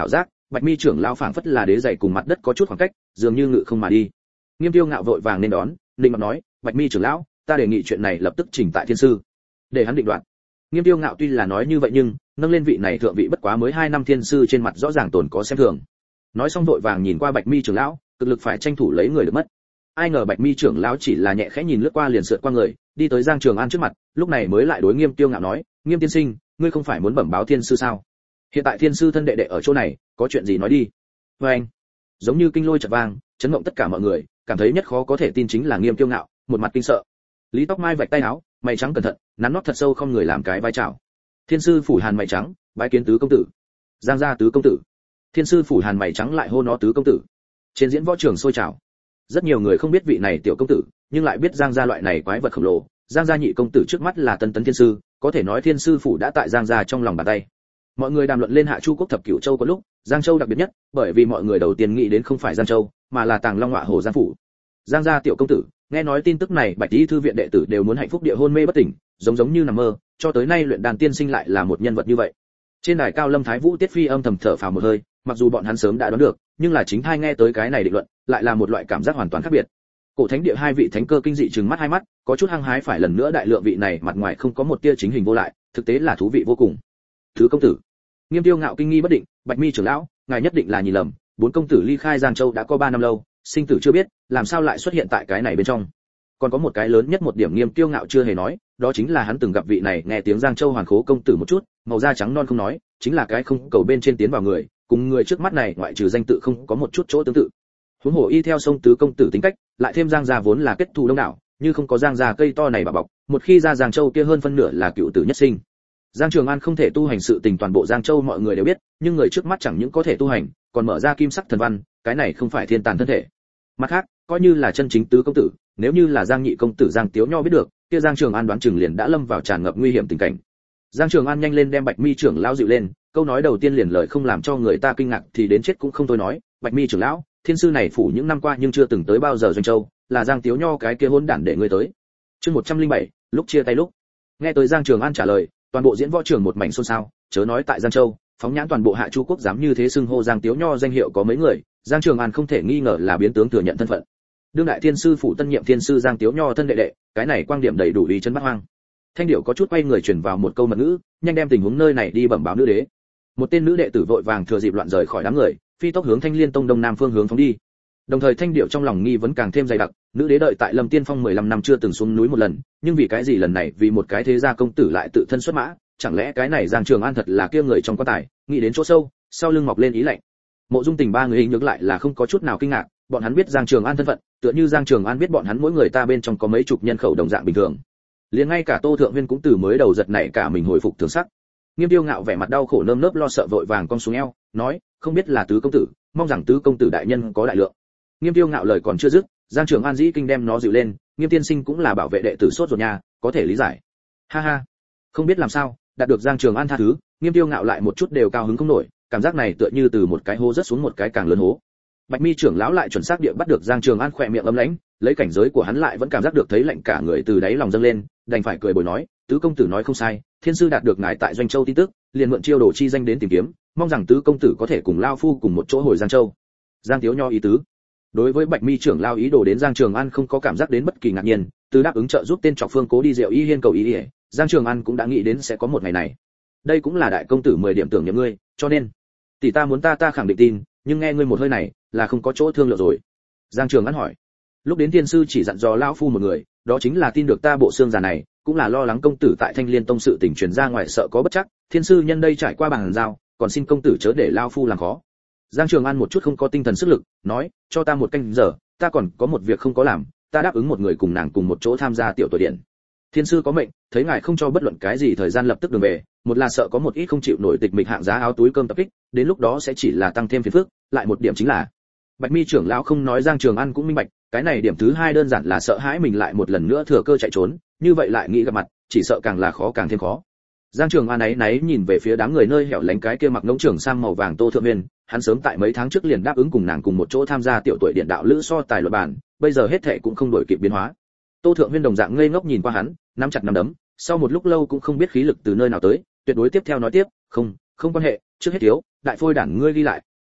Speaker 1: Bạch Mi trưởng lão phảng phất là đế giày cùng mặt đất có chút khoảng cách, dường như ngự không mà đi. Nghiêm Tiêu Ngạo vội vàng nên đón, định mặt nói, Bạch Mi trưởng lão, ta đề nghị chuyện này lập tức trình tại thiên sư, để hắn định đoạt. Nghiêm Tiêu Ngạo tuy là nói như vậy nhưng nâng lên vị này thượng vị bất quá mới 2 năm thiên sư trên mặt rõ ràng tồn có xem thường. Nói xong vội vàng nhìn qua Bạch Mi trưởng lão, cực lực phải tranh thủ lấy người được mất. Ai ngờ Bạch Mi trưởng lão chỉ là nhẹ khẽ nhìn lướt qua liền sượt qua người, đi tới Giang Trường An trước mặt, lúc này mới lại đối Nghiêm Tiêu Ngạo nói, Nghiêm tiên sinh, ngươi không phải muốn bẩm báo thiên sư sao? Hiện tại thiên sư thân đệ đệ ở chỗ này, có chuyện gì nói đi. Và anh, giống như kinh lôi chợt vang, chấn động tất cả mọi người, cảm thấy nhất khó có thể tin chính là Nghiêm Tiêu Ngạo, một mặt kinh sợ. Lý Tóc Mai vạch tay áo, mày trắng cẩn thận, nắn nót thật sâu không người làm cái vai chào. Thiên sư phủ Hàn mày trắng, bái kiến tứ công tử. Giang gia tứ công tử. Thiên sư phủ Hàn mày trắng lại hô nó tứ công tử. Trên diễn võ trường sôi trào. Rất nhiều người không biết vị này tiểu công tử, nhưng lại biết Giang gia loại này quái vật khổng lồ. Giang gia nhị công tử trước mắt là Tân Tấn thiên sư, có thể nói thiên sư phủ đã tại Giang gia trong lòng bàn tay. Mọi người đàm luận lên Hạ Chu quốc thập cửu châu có lúc, Giang Châu đặc biệt nhất, bởi vì mọi người đầu tiên nghĩ đến không phải Giang Châu, mà là Tàng Long Ngọa Hổ Giang phủ. Giang gia tiểu công tử, nghe nói tin tức này, Bạch Y thư viện đệ tử đều muốn hạnh phúc địa hôn mê bất tỉnh, giống như nằm mơ, cho tới nay luyện đàn tiên sinh lại là một nhân vật như vậy. Trên đài cao Lâm Thái Vũ Tiết Phi âm thầm thở phào một hơi, mặc dù bọn hắn sớm đã đoán được, nhưng là chính thai nghe tới cái này định luận, lại là một loại cảm giác hoàn toàn khác biệt. Cổ thánh địa hai vị thánh cơ kinh dị trừng mắt hai mắt, có chút hăng hái phải lần nữa đại lượng vị này mặt ngoài không có một tia chính hình vô lại, thực tế là thú vị vô cùng. Thứ công tử. Nghiêm Tiêu Ngạo kinh nghi bất định, Bạch Mi trưởng lão, ngài nhất định là nhìn lầm, 4 công tử ly khai Giang Châu đã có 3 năm lâu, sinh tử chưa biết, làm sao lại xuất hiện tại cái này bên trong. Còn có một cái lớn nhất một điểm Nghiêm Tiêu Ngạo chưa hề nói, đó chính là hắn từng gặp vị này nghe tiếng Giang Châu Hoàn Khố công tử một chút, màu da trắng non không nói, chính là cái không cầu bên trên tiến vào người, cùng người trước mắt này ngoại trừ danh tự không có một chút chỗ tương tự. Huống hồ y theo sông tứ công tử tính cách, lại thêm Giang gia vốn là kết thù đông đảo, như không có Giang gia cây to này bà bọc, một khi ra Giang Châu kia hơn phân nửa là cựu tử nhất sinh. Giang Trường An không thể tu hành sự tình toàn bộ Giang Châu mọi người đều biết, nhưng người trước mắt chẳng những có thể tu hành, còn mở ra kim sắc thần văn, cái này không phải thiên tàn thân thể. Mặt khác, coi như là chân chính tứ công tử, nếu như là Giang nhị công tử Giang Tiếu Nho biết được, kia Giang Trường An đoán chừng liền đã lâm vào tràn ngập nguy hiểm tình cảnh. Giang Trường An nhanh lên đem Bạch Mi trưởng lão dịu lên, câu nói đầu tiên liền lời không làm cho người ta kinh ngạc thì đến chết cũng không thôi nói, Bạch Mi trưởng lão, thiên sư này phủ những năm qua nhưng chưa từng tới bao giờ Doanh Châu, là Giang Tiếu Nho cái kia hỗn đản để ngươi tới. Chương 107, lúc chia tay lúc. Nghe tới Giang Trường An trả lời, toàn bộ diễn võ trường một mảnh xôn xao, chớ nói tại Giang Châu, phóng nhãn toàn bộ Hạ Chu quốc dám như thế xưng hô Giang Tiếu Nho danh hiệu có mấy người, Giang Trường An không thể nghi ngờ là biến tướng thừa nhận thân phận. Đương đại thiên sư phủ tân nhiệm thiên sư Giang Tiếu Nho thân đệ đệ, cái này quan điểm đầy đủ uy chân bát hoang. Thanh điệu có chút quay người truyền vào một câu mật ngữ, nhanh đem tình huống nơi này đi bẩm báo nữ đế. Một tên nữ đệ tử vội vàng thừa dịp loạn rời khỏi đám người, phi tốc hướng Thanh Liên Tông đông nam phương hướng phóng đi. Đồng thời Thanh điệu trong lòng nghi vấn càng thêm dày đặc, nữ đế đợi tại Lâm Tiên Phong 15 năm chưa từng xuống núi một lần, nhưng vì cái gì lần này vì một cái thế gia công tử lại tự thân xuất mã, chẳng lẽ cái này Giang Trường An thật là kia người trong quan tài, nghĩ đến chỗ sâu, sau lưng mọc lên ý lạnh. Mộ Dung Tình ba người hình nhược lại là không có chút nào kinh ngạc, bọn hắn biết Giang Trường An thân phận, tựa như Giang Trường An biết bọn hắn mỗi người ta bên trong có mấy chục nhân khẩu đồng dạng bình thường. Liền ngay cả Tô Thượng Viên cũng từ mới đầu giật nảy cả mình hồi phục thường sắc. Nghiêm Tiêu Ngạo vẻ mặt đau khổ nơm nớp lo sợ vội vàng cong xuống eo, nói, không biết là tứ công tử, mong rằng tứ công tử đại nhân có đại lượng. Nghiêm Tiêu Ngạo lời còn chưa dứt, Giang Trường An dĩ kinh đem nó dịu lên, Nghiêm tiên sinh cũng là bảo vệ đệ tử sốt ruột nha, có thể lý giải. Ha ha, không biết làm sao, đạt được Giang Trường An tha thứ, Nghiêm Tiêu Ngạo lại một chút đều cao hứng không nổi, cảm giác này tựa như từ một cái hố rớt xuống một cái càng lớn hố. Bạch Mi trưởng lão lại chuẩn xác địa bắt được Giang Trường An khỏe miệng ấm lãnh, lấy cảnh giới của hắn lại vẫn cảm giác được thấy lạnh cả người từ đáy lòng dâng lên, đành phải cười bồi nói, tứ công tử nói không sai, thiên sư đạt được ngài tại Doanh Châu tin tức, liền mượn chiêu đồ chi danh đến tìm kiếm, mong rằng tứ công tử có thể cùng lao phu cùng một chỗ hồi Giang Châu. Giang Tiếu Nho ý tứ. Đối với Bạch Mi trưởng lão ý đồ đến Giang Trường An không có cảm giác đến bất kỳ ngạc nhiên, từ đáp ứng trợ giúp tên trọc Phương Cố đi Diệu Y Hiên cầu ý, Giang Trường An cũng đã nghĩ đến sẽ có một ngày này. Đây cũng là đại công tử 10 điểm tưởng nhầm ngươi, cho nên tỷ ta muốn ta khẳng định tin, nhưng nghe ngươi một hơi này là không có chỗ thương lượng rồi. Giang Trường An hỏi. Lúc đến tiên sư chỉ dặn dò lão phu một người, đó chính là tin được ta bộ xương già này, cũng là lo lắng công tử tại Thanh Liên Tông sự tình truyền ra ngoài sợ có bất chắc, thiên sư nhân đây trải qua bàn giao, còn xin công tử chớ để lão phu làm khó. Giang Trường An một chút không có tinh thần sức lực, nói, cho ta một canh giờ, ta còn có một việc không có làm, ta đáp ứng một người cùng nàng cùng một chỗ tham gia tiểu tuổi điện. Thiên sư có mệnh, thấy ngài không cho bất luận cái gì thời gian lập tức đường về, một là sợ có một ít không chịu nổi tịch mịch hạng giá áo túi cơm tập kích, đến lúc đó sẽ chỉ là tăng thêm phiền phức, lại một điểm chính là Bạch Mi trưởng lão không nói Giang Trường An cũng minh bạch, cái này điểm thứ hai đơn giản là sợ hãi mình lại một lần nữa thừa cơ chạy trốn, như vậy lại nghĩ gặp mặt, chỉ sợ càng là khó càng thêm khó. Giang Trường An náy nhìn về phía đám người nơi hẻo lánh cái kia mặc ngỗng trưởng sam màu vàng Tô Thượng Viên, hắn sớm tại mấy tháng trước liền đáp ứng cùng nàng cùng một chỗ tham gia tiểu tuổi điện đạo lữ so tài luận bản, bây giờ hết thảy cũng không đổi kịp biến hóa. Tô Thượng Viên đồng dạng ngây ngốc nhìn qua hắn, nắm chặt nắm đấm, sau một lúc lâu cũng không biết khí lực từ nơi nào tới, tuyệt đối tiếp theo nói tiếp, không quan hệ, trước hết thiếu, đại phôi đản ngươi đi lại,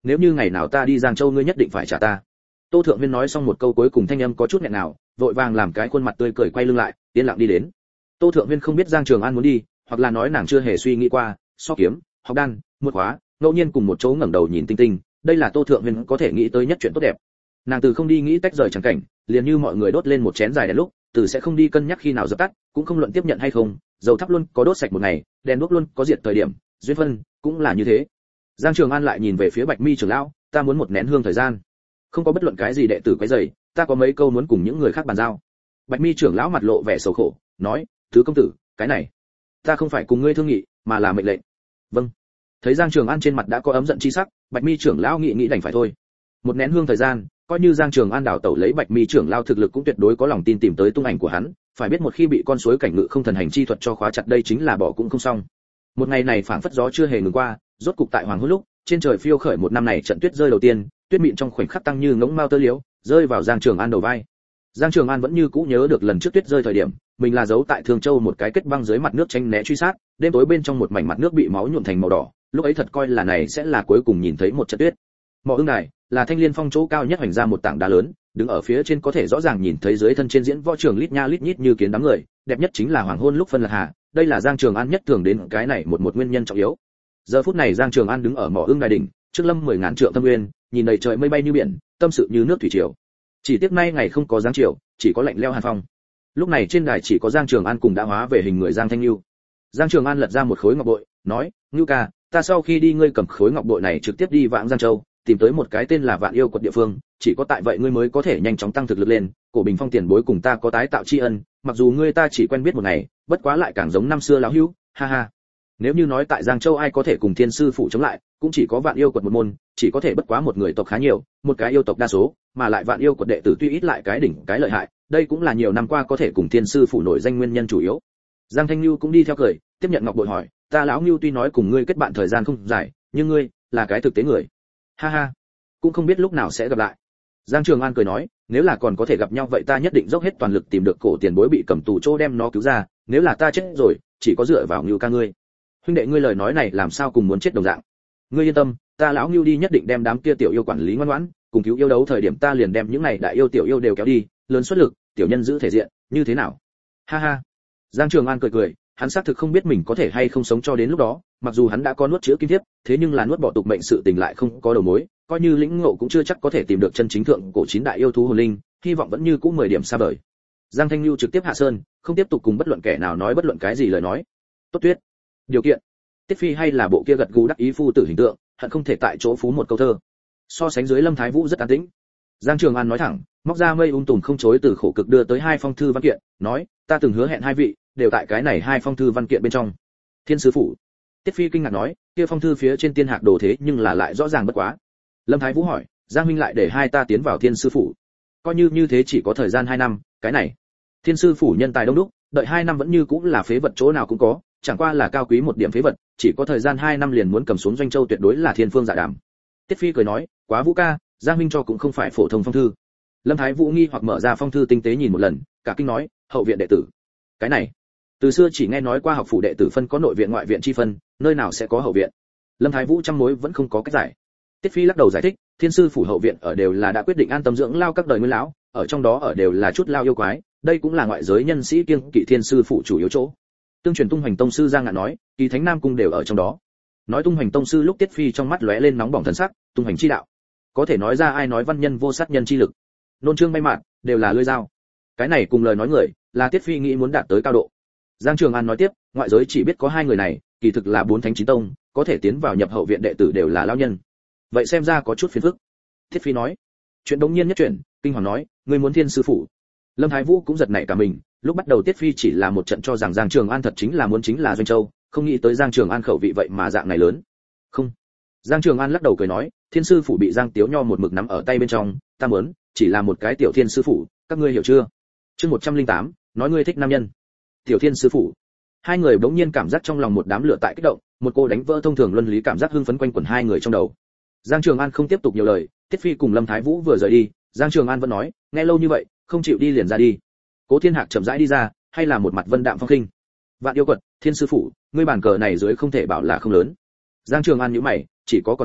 Speaker 1: nếu như ngày nào ta đi Giang Châu ngươi nhất định phải trả ta. Tô Thượng Viên nói xong một câu cuối cùng thanh âm có chút nghẹn nào, vội vàng làm cái khuôn mặt tươi cười quay lưng lại, yên lặng đi đến. Tô Thượng Viên không biết Giang Trường An muốn đi, hoặc là nói nàng chưa hề suy nghĩ qua, so kiếm, học đan, một khóa, ngẫu nhiên cùng một chỗ ngẩng đầu nhìn tinh tinh, đây là Tô Thượng Viên có thể nghĩ tới nhất chuyện tốt đẹp. Nàng từ không đi nghĩ tách rời chẳng cảnh, liền như mọi người đốt lên một chén dài đèn lúc, từ sẽ không đi cân nhắc khi nào dập tắt, cũng không luận tiếp nhận hay không, dầu thắp luôn có đốt sạch một ngày, đèn đuốc luôn có diệt thời điểm, duyên phân cũng là như thế. Giang Trường An lại nhìn về phía Bạch Mi trưởng lão, ta muốn một nén hương thời gian, không có bất luận cái gì đệ tử quấy rầy, ta có mấy câu muốn cùng những người khác bàn giao. Bạch Mi trưởng lão mặt lộ vẻ sầu khổ, nói, thứ công tử, cái này, ta không phải cùng ngươi thương nghị, mà là mệnh lệnh. Vâng. Thấy Giang Trường An trên mặt đã có ấm giận chi sắc, Bạch Mi trưởng lão nghĩ đành phải thôi. Một nén hương thời gian, coi như Giang Trường An đảo tẩu lấy Bạch Mi trưởng lão thực lực cũng tuyệt đối có lòng tin tìm tới tung ảnh của hắn, phải biết một khi bị con suối cảnh ngự không thần hành chi thuật cho khóa chặt đây chính là bỏ cũng không xong. Một ngày này phảng phất gió chưa hề ngừng qua, rốt cục tại hoàng hôn lúc, trên trời phiêu khởi một năm này trận tuyết rơi đầu tiên, tuyết mịn trong khoảnh khắc tăng như ngỗng mao tơ liễu, rơi vào Giang Trường An đầu vai. Giang Trường An vẫn như cũ nhớ được lần trước tuyết rơi thời điểm, mình là giấu tại Thương Châu một cái kết băng dưới mặt nước tránh né truy sát, đêm tối bên trong một mảnh mặt nước bị máu nhuộm thành màu đỏ, lúc ấy thật coi là này sẽ là cuối cùng nhìn thấy một trận tuyết. Mộ Ưng Đài là Thanh Liên Phong chỗ cao nhất hoành ra một tảng đá lớn, đứng ở phía trên có thể rõ ràng nhìn thấy dưới thân trên diễn võ trường lít nha lít nhít như kiến đám người, đẹp nhất chính là hoàng hôn lúc phân lạc hà, đây là Giang Trường An nhất thường đến cái này một nguyên nhân trọng yếu. Giờ phút này Giang Trường An đứng ở Mộ Ưng Đài đỉnh, trước lâm 10.000 trượng thâm nguyên, nhìn đầy trời mây bay như biển, tâm sự như nước thủy triều. Chỉ tiếc nay ngày không có giáng chiều, chỉ có lạnh lẽo hàn phong. Lúc này trên đài chỉ có Giang Trường An cùng đã hóa về hình người Giang Thanh Nưu. Giang Trường An lật ra một khối ngọc bội, nói, "Nưu ca, ta sau khi đi ngươi cầm khối ngọc bội này trực tiếp đi Vãng Giang Châu, tìm tới một cái tên là Vạn Yêu quật địa phương, chỉ có tại vậy ngươi mới có thể nhanh chóng tăng thực lực lên, Cổ Bình Phong tiền bối cùng ta có tái tạo tri ân, mặc dù ngươi ta chỉ quen biết một ngày, bất quá lại càng giống năm xưa lão hữu, ha ha." Nếu như nói tại Giang Châu ai có thể cùng Thiên sư phụ chống lại, cũng chỉ có Vạn Yêu quật một môn, chỉ có thể bất quá một người tộc khá nhiều, một cái yêu tộc đa số, mà lại Vạn Yêu quật đệ tử tuy ít lại cái đỉnh cái lợi hại, đây cũng là nhiều năm qua có thể cùng Thiên sư phụ nổi danh nguyên nhân chủ yếu. Giang Thanh Nưu cũng đi theo cười, tiếp nhận ngọc bội hỏi, ta lão Nưu tuy nói cùng ngươi kết bạn thời gian không dài, nhưng ngươi là cái thực tế người. Ha ha, cũng không biết lúc nào sẽ gặp lại. Giang Trường An cười nói, nếu là còn có thể gặp nhau vậy ta nhất định dốc hết toàn lực tìm được cổ tiền bối bị cầm tù chỗ đem nó cứu ra, nếu là ta chết rồi, chỉ có dựa vào Nưu ca ngươi. Huynh đệ ngươi lời nói này làm sao cùng muốn chết đồng dạng. Ngươi yên tâm, ta lão Nưu đi nhất định đem đám kia tiểu yêu quản lý ngoan ngoãn, cùng cứu yêu đấu thời điểm ta liền đem những này đại yêu tiểu yêu đều kéo đi, lớn xuất lực, tiểu nhân giữ thể diện, như thế nào? Ha ha. Giang Trường An cười cười, hắn xác thực không biết mình có thể hay không sống cho đến lúc đó, mặc dù hắn đã có nuốt chữa kim thiếp, thế nhưng là nuốt bỏ tục mệnh sự tình lại không có đầu mối, coi như lĩnh ngộ cũng chưa chắc có thể tìm được chân chính thượng cổ chín đại yêu thú hồn linh, hy vọng vẫn như cũ 10 điểm xa vời. Giang Thanh Nưu trực tiếp hạ sơn, không tiếp tục cùng bất luận kẻ nào nói bất luận cái gì lời nói. Tốt tuyết. Điều kiện. Tiết Phi hay là bộ kia gật gù đắc ý phu tử hình tượng, hận không thể tại chỗ phú một câu thơ. So sánh dưới Lâm Thái Vũ rất an tĩnh. Giang Trường An nói thẳng, móc ra mây tùm không chối từ khổ cực đưa tới 2 phong thư văn kiện, nói, ta từng hứa hẹn 2 vị, đều tại cái này 2 phong thư văn kiện bên trong. Thiên sứ phủ. Tiết Phi kinh ngạc nói, kia phong thư phía trên tiên hạc đồ thế nhưng là lại rõ ràng bất quá. Lâm Thái Vũ hỏi, Giang huynh lại để hai ta tiến vào Thiên sư phủ. Coi như thế chỉ có thời gian 2 năm, cái này. Thiên sư phủ nhân tài đông đúc, đợi 2 năm vẫn như cũng là phế vật chỗ nào cũng có, chẳng qua là cao quý một điểm phế vật, chỉ có thời gian 2 năm liền muốn cầm xuống Doanh Châu tuyệt đối là thiên phương dạ đàm. Tiết Phi cười nói, quá Vũ ca, Giang huynh cho cũng không phải phổ thông phong thư. Lâm Thái Vũ nghi hoặc mở ra phong thư tinh tế nhìn một lần, cả kinh nói, hậu viện đệ tử. Cái này, từ xưa chỉ nghe nói qua học phủ đệ tử phân có nội viện ngoại viện chi phân, nơi nào sẽ có hậu viện? Lâm Thái Vũ trăm mối vẫn không có cách giải. Tiết Phi lắc đầu giải thích, Thiên sư phủ hậu viện ở đều là đã quyết định an tâm dưỡng lao các đời nguyên lão, ở trong đó ở đều là chút lao yêu quái, đây cũng là ngoại giới nhân sĩ kiêng kỵ Thiên sư phủ chủ yếu chỗ. Tương truyền Tung Hoành tông sư Giang Ngạn nói, Kỳ Thánh Nam cung đều ở trong đó. Nói Tung Hoành tông sư lúc Tiết Phi trong mắt lóe lên nóng bỏng thần sắc, Tung Hoành chi đạo, có thể nói ra ai nói văn nhân vô sát nhân chi lực, nôn trương bay mạn, đều là lưỡi dao. Cái này cùng lời nói người, là Tiết Phi nghĩ muốn đạt tới cao độ. Giang Trường An nói tiếp, ngoại giới chỉ biết có 2 người này, kỳ thực là 4 thánh chín tông, có thể tiến vào nhập hậu viện đệ tử đều là lão nhân. Vậy xem ra có chút phiền phức. Tiết Phi nói. Chuyện đống nhiên nhất chuyện, kinh hoàng nói, ngươi muốn Thiên sư phủ. Lâm Thái Vũ cũng giật nảy cả mình, lúc bắt đầu Tiết Phi chỉ là một trận cho rằng Giang Trường An thật chính là muốn chính là Doanh Châu, không nghĩ tới Giang Trường An khẩu vị vậy mà dạng này lớn. Không. Giang Trường An lắc đầu cười nói, Thiên sư phủ bị Giang Tiếu Nho một mực nắm ở tay bên trong, ta muốn, chỉ là một cái tiểu Thiên sư phủ, các ngươi hiểu chưa? Chương 108, nói ngươi thích nam nhân. Tiểu Thiên sư phủ. 2 người bỗng nhiên cảm giác trong lòng một đám lửa tại kích động, một cô đánh vỡ thông thường luân lý cảm giác hưng phấn quanh quẩn 2 người trong đầu. Giang Trường An không tiếp tục nhiều lời, Tiết Phi cùng Lâm Thái Vũ vừa rời đi, Giang Trường An vẫn nói, nghe lâu như vậy, không chịu đi liền ra đi. Cố Thiên Hạc chậm rãi đi ra, hay là một mặt vân đạm phong khinh. Vạn Yêu quật, Thiên sư phủ, ngươi bàn cờ này dưới không thể bảo là không lớn. Giang Trường An nhíu mày, chỉ có còn sống,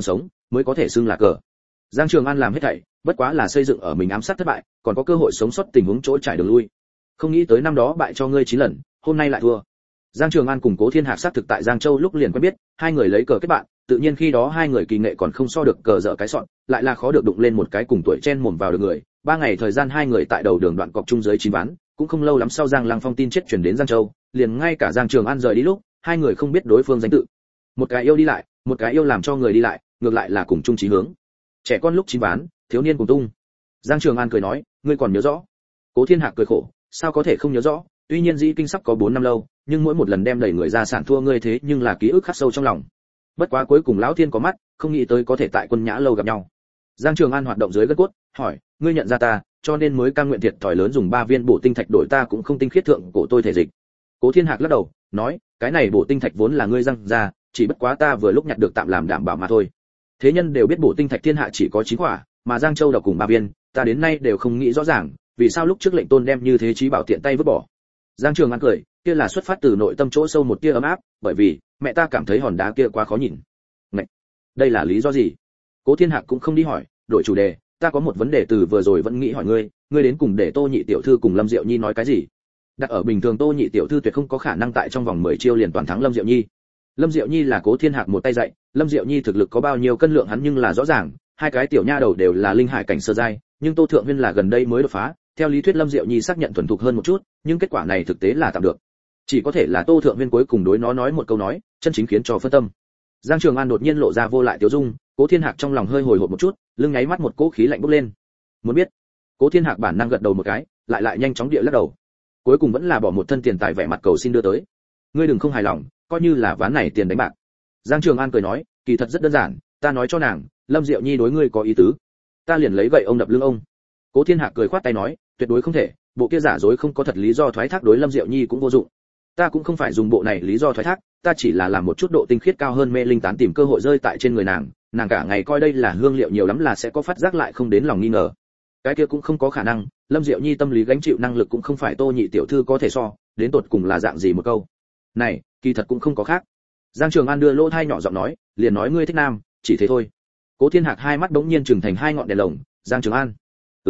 Speaker 1: mới có thể xưng là cờ. Giang Trường An làm hết thảy, bất quá là xây dựng ở mình ám sát thất bại, còn có cơ hội sống sót tình huống chỗ trải đường lui. Không nghĩ tới năm đó bại cho ngươi 9 lần, hôm nay lại thua. Giang Trường An cùng Cố Thiên Hạc sát thực tại Giang Châu lúc liền quen biết, hai người lấy cờ kết bạn, tự nhiên khi đó hai người kỳ nghệ còn không so được cờ dở cái sọn, lại là khó được đụng lên một cái cùng tuổi chen mồm vào được người. 3 ngày thời gian hai người tại đầu đường đoạn cọc chung dưới 9 ván, cũng không lâu lắm sau Giang Lăng Phong tin chết truyền đến Giang Châu, liền ngay cả Giang Trường An rời đi lúc, hai người không biết đối phương danh tự. Một cái yêu đi lại, một cái yêu làm cho người đi lại, ngược lại là cùng chung chí hướng. Trẻ con lúc 9 ván, thiếu niên cùng tung. Giang Trường An cười nói, ngươi còn nhớ rõ? Cố Thiên Hạc cười khổ, sao có thể không nhớ rõ, tuy nhiên dĩ kinh sắp có 4 năm lâu, nhưng mỗi một lần đem đẩy người ra sản thua ngươi thế nhưng là ký ức khắc sâu trong lòng. Bất quá cuối cùng lão thiên có mắt, không nghĩ tới có thể tại Quân Nhã lâu gặp nhau. Giang Trường An hoạt động dưới gân cốt, hỏi, ngươi nhận ra ta, cho nên mới cam nguyện thiệt thòi lớn dùng 3 viên bổ tinh thạch đổi ta cũng không tinh khiết thượng cổ tôi thể dịch. Cố Thiên Hạc lắc đầu, nói, cái này bổ tinh thạch vốn là ngươi Giang ra, chỉ bất quá ta vừa lúc nhặt được tạm làm đảm bảo mà thôi. Thế nhân đều biết bổ tinh thạch thiên hạ chỉ có 9 quả, mà Giang Châu độc cùng 3 viên, ta đến nay đều không nghĩ rõ ràng, vì sao lúc trước lệnh tôn đem như thế chí bảo tiện tay vứt bỏ. Giang Trường An cười, kia là xuất phát từ nội tâm chỗ sâu một tia ấm áp, bởi vì mẹ ta cảm thấy hòn đá kia quá khó nhìn. Ngậy, đây là lý do gì? Cố Thiên Hạc cũng không đi hỏi, đổi chủ đề, ta có một vấn đề từ vừa rồi vẫn nghĩ hỏi ngươi, ngươi đến cùng để Tô Nhị tiểu thư cùng Lâm Diệu Nhi nói cái gì? Đặt ở bình thường Tô Nhị tiểu thư tuyệt không có khả năng tại trong vòng 10 chiêu liền toàn thắng Lâm Diệu Nhi. Lâm Diệu Nhi là Cố Thiên Hạc một tay dạy, Lâm Diệu Nhi thực lực có bao nhiêu cân lượng hắn nhưng là rõ ràng, hai cái tiểu nha đầu đều là linh hải cảnh sơ giai, nhưng Tô Thượng Viên là gần đây mới đột phá, theo lý thuyết Lâm Diệu Nhi xác nhận thuần thục hơn một chút, nhưng kết quả này thực tế là tạm được. Chỉ có thể là Tô Thượng Viên cuối cùng đối nó nói một câu nói, chân chính khiến cho phân tâm. Giang Trường An đột nhiên lộ ra vô lại tiểu dung, Cố Thiên Hạc trong lòng hơi hồi hộp một chút, lưng nháy mắt một cỗ khí lạnh bốc lên. Muốn biết? Cố Thiên Hạc bản năng gật đầu một cái, lại nhanh chóng địa lắc đầu. Cuối cùng vẫn là bỏ một thân tiền tài vẻ mặt cầu xin đưa tới. Ngươi đừng không hài lòng, coi như là ván này tiền đánh bạc. Giang Trường An cười nói, kỳ thật rất đơn giản, ta nói cho nàng, Lâm Diệu Nhi đối ngươi có ý tứ. Ta liền lấy gậy ông đập lưng ông. Cố Thiên Hạc cười khoát tay nói, tuyệt đối không thể, bộ kia giả dối không có thật lý do thoái thác đối Lâm Diệu Nhi cũng vô dụng. Ta cũng không phải dùng bộ này lý do thoái thác, ta chỉ là làm một chút độ tinh khiết cao hơn mê linh tán tìm cơ hội rơi tại trên người nàng, nàng cả ngày coi đây là hương liệu nhiều lắm là sẽ có phát giác lại không đến lòng nghi ngờ. Cái kia cũng không có khả năng, Lâm Diệu Nhi tâm lý gánh chịu năng lực cũng không phải Tô Nhị tiểu thư có thể so, đến tột cùng là dạng gì một câu. Này, kỳ thật cũng không có khác. Giang Trường An đưa lỗ tai nhỏ giọng nói, liền nói ngươi thích nam, chỉ thế thôi. Cố Thiên Hạc hai mắt bỗng nhiên trừng thành hai ngọn đèn lồng, Giang Trường An.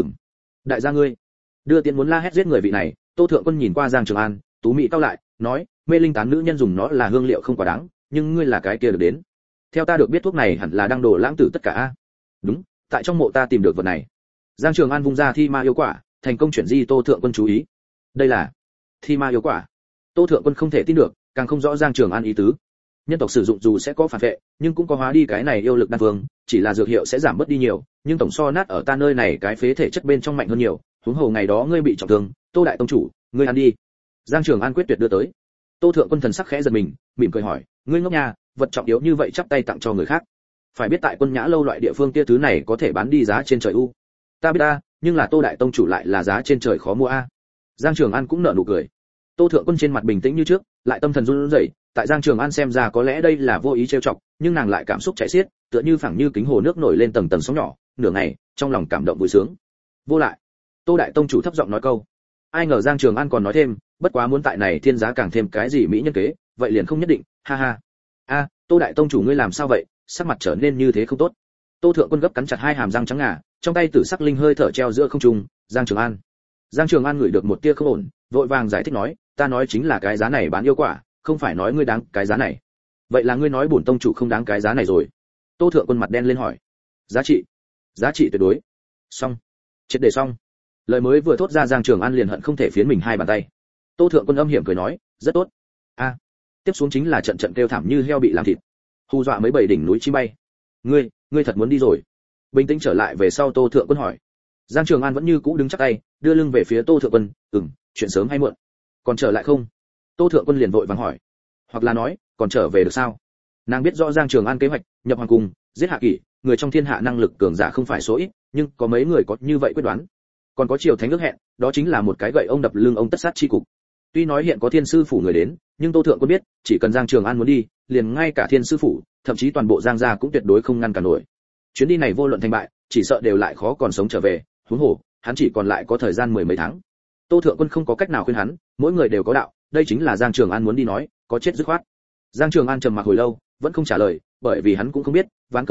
Speaker 1: Đại gia ngươi. Đưa tiền muốn la hét giết người vị này, Tô Thượng Quân nhìn qua Giang Trường An, tú mỹ cao lại, nói, mê linh tán nữ nhân dùng nó là hương liệu không quá đáng, nhưng ngươi là cái kia được đến. Theo ta được biết thuốc này hẳn là đang đổ lãng tử tất cả a. Đúng, tại trong mộ ta tìm được vật này. Giang Trường An vung ra thi ma yêu quả, thành công chuyển di Tô Thượng Quân chú ý. Đây là thi ma yêu quả. Tô Thượng Quân không thể tin được, càng không rõ Giang Trường An ý tứ. Nhân tộc sử dụng dù sẽ có phản vệ, nhưng cũng có hóa đi cái này yêu lực đan phương, chỉ là dược hiệu sẽ giảm bớt đi nhiều, nhưng tổng so nát ở ta nơi này cái phế thể chất bên trong mạnh hơn nhiều, huống hồ ngày đó ngươi bị trọng thương, Tô đại tông chủ, ngươi ăn đi. Giang Trường An quyết tuyệt đưa tới. Tô Thượng Quân thần sắc khẽ giật mình, mỉm cười hỏi, ngươi ngốc nha, vật trọng yếu như vậy chắp tay tặng cho người khác. Phải biết tại Quân Nhã lâu loại địa phương kia thứ này có thể bán đi giá trên trời u. Ta biết ta, nhưng là Tô đại tông chủ lại là giá trên trời khó mua a. Giang Trường An cũng nở nụ cười. Tô Thượng Quân trên mặt bình tĩnh như trước, lại tâm thần run rẩy, tại Giang Trường An xem ra có lẽ đây là vô ý trêu chọc, nhưng nàng lại cảm xúc chảy xiết, tựa như phẳng như kính hồ nước nổi lên tầng tầng sóng nhỏ, nửa ngày, trong lòng cảm động vui sướng. Vô lại. Tô đại tông chủ thấp giọng nói câu. Ai ngờ Giang Trường An còn nói thêm, bất quá muốn tại này thiên giá càng thêm cái gì mỹ nhân kế, vậy liền không nhất định, ha ha. A, Tô đại tông chủ ngươi làm sao vậy, sắc mặt trở nên như thế không tốt. Tô Thượng Quân gấp cắn chặt hai hàm răng trắng ngà, trong tay tử sắc linh hơi thở treo giữa không trung, Giang Trường An. Giang Trường An ngửi được một tia không ổn, vội vàng giải thích nói, ta nói chính là cái giá này bán yêu quả, không phải nói ngươi đáng cái giá này. Vậy là ngươi nói bổn tông chủ không đáng cái giá này rồi. Tô Thượng Quân mặt đen lên hỏi. Giá trị tuyệt đối. Xong. Triệt để xong. Lời mới vừa thốt ra Giang Trường An liền hận không thể phiến mình hai bàn tay. Tô Thượng Quân âm hiểm cười nói, rất tốt. A, tiếp xuống chính là trận trận kêu thảm như heo bị làm thịt, hù dọa mấy bầy đỉnh núi chim bay. Ngươi thật muốn đi rồi? Bình tĩnh trở lại về sau Tô Thượng Quân hỏi. Giang Trường An vẫn như cũ đứng chắp tay, đưa lưng về phía Tô Thượng Quân, chuyện sớm hay muộn, còn trở lại không? Tô Thượng Quân liền vội vàng hỏi, hoặc là nói, còn trở về được sao? Nàng biết rõ Giang Trường An kế hoạch, nhập hoàng cung, giết Hạ Kỷ, người trong thiên hạ năng lực cường giả không phải số ít, nhưng có mấy người có như vậy quyết đoán. Còn có Triều Thánh ước hẹn, đó chính là một cái gậy ông đập lưng ông tất sát chi cục. Tuy nói hiện có Thiên sư phủ người đến, nhưng Tô Thượng Quân biết, chỉ cần Giang Trường An muốn đi, liền ngay cả Thiên sư phủ, thậm chí toàn bộ Giang gia cũng tuyệt đối không ngăn cản nổi. Chuyến đi này vô luận thành bại, chỉ sợ đều lại khó còn sống trở về, huống hồ, hắn chỉ còn lại có thời gian mười mấy tháng. Tô Thượng Quân không có cách nào khuyên hắn, mỗi người đều có đạo, đây chính là Giang Trường An muốn đi nói, có chết dứt khoát. Giang Trường An trầm mặc hồi lâu, vẫn không trả lời, bởi vì hắn cũng không biết, ván cờ này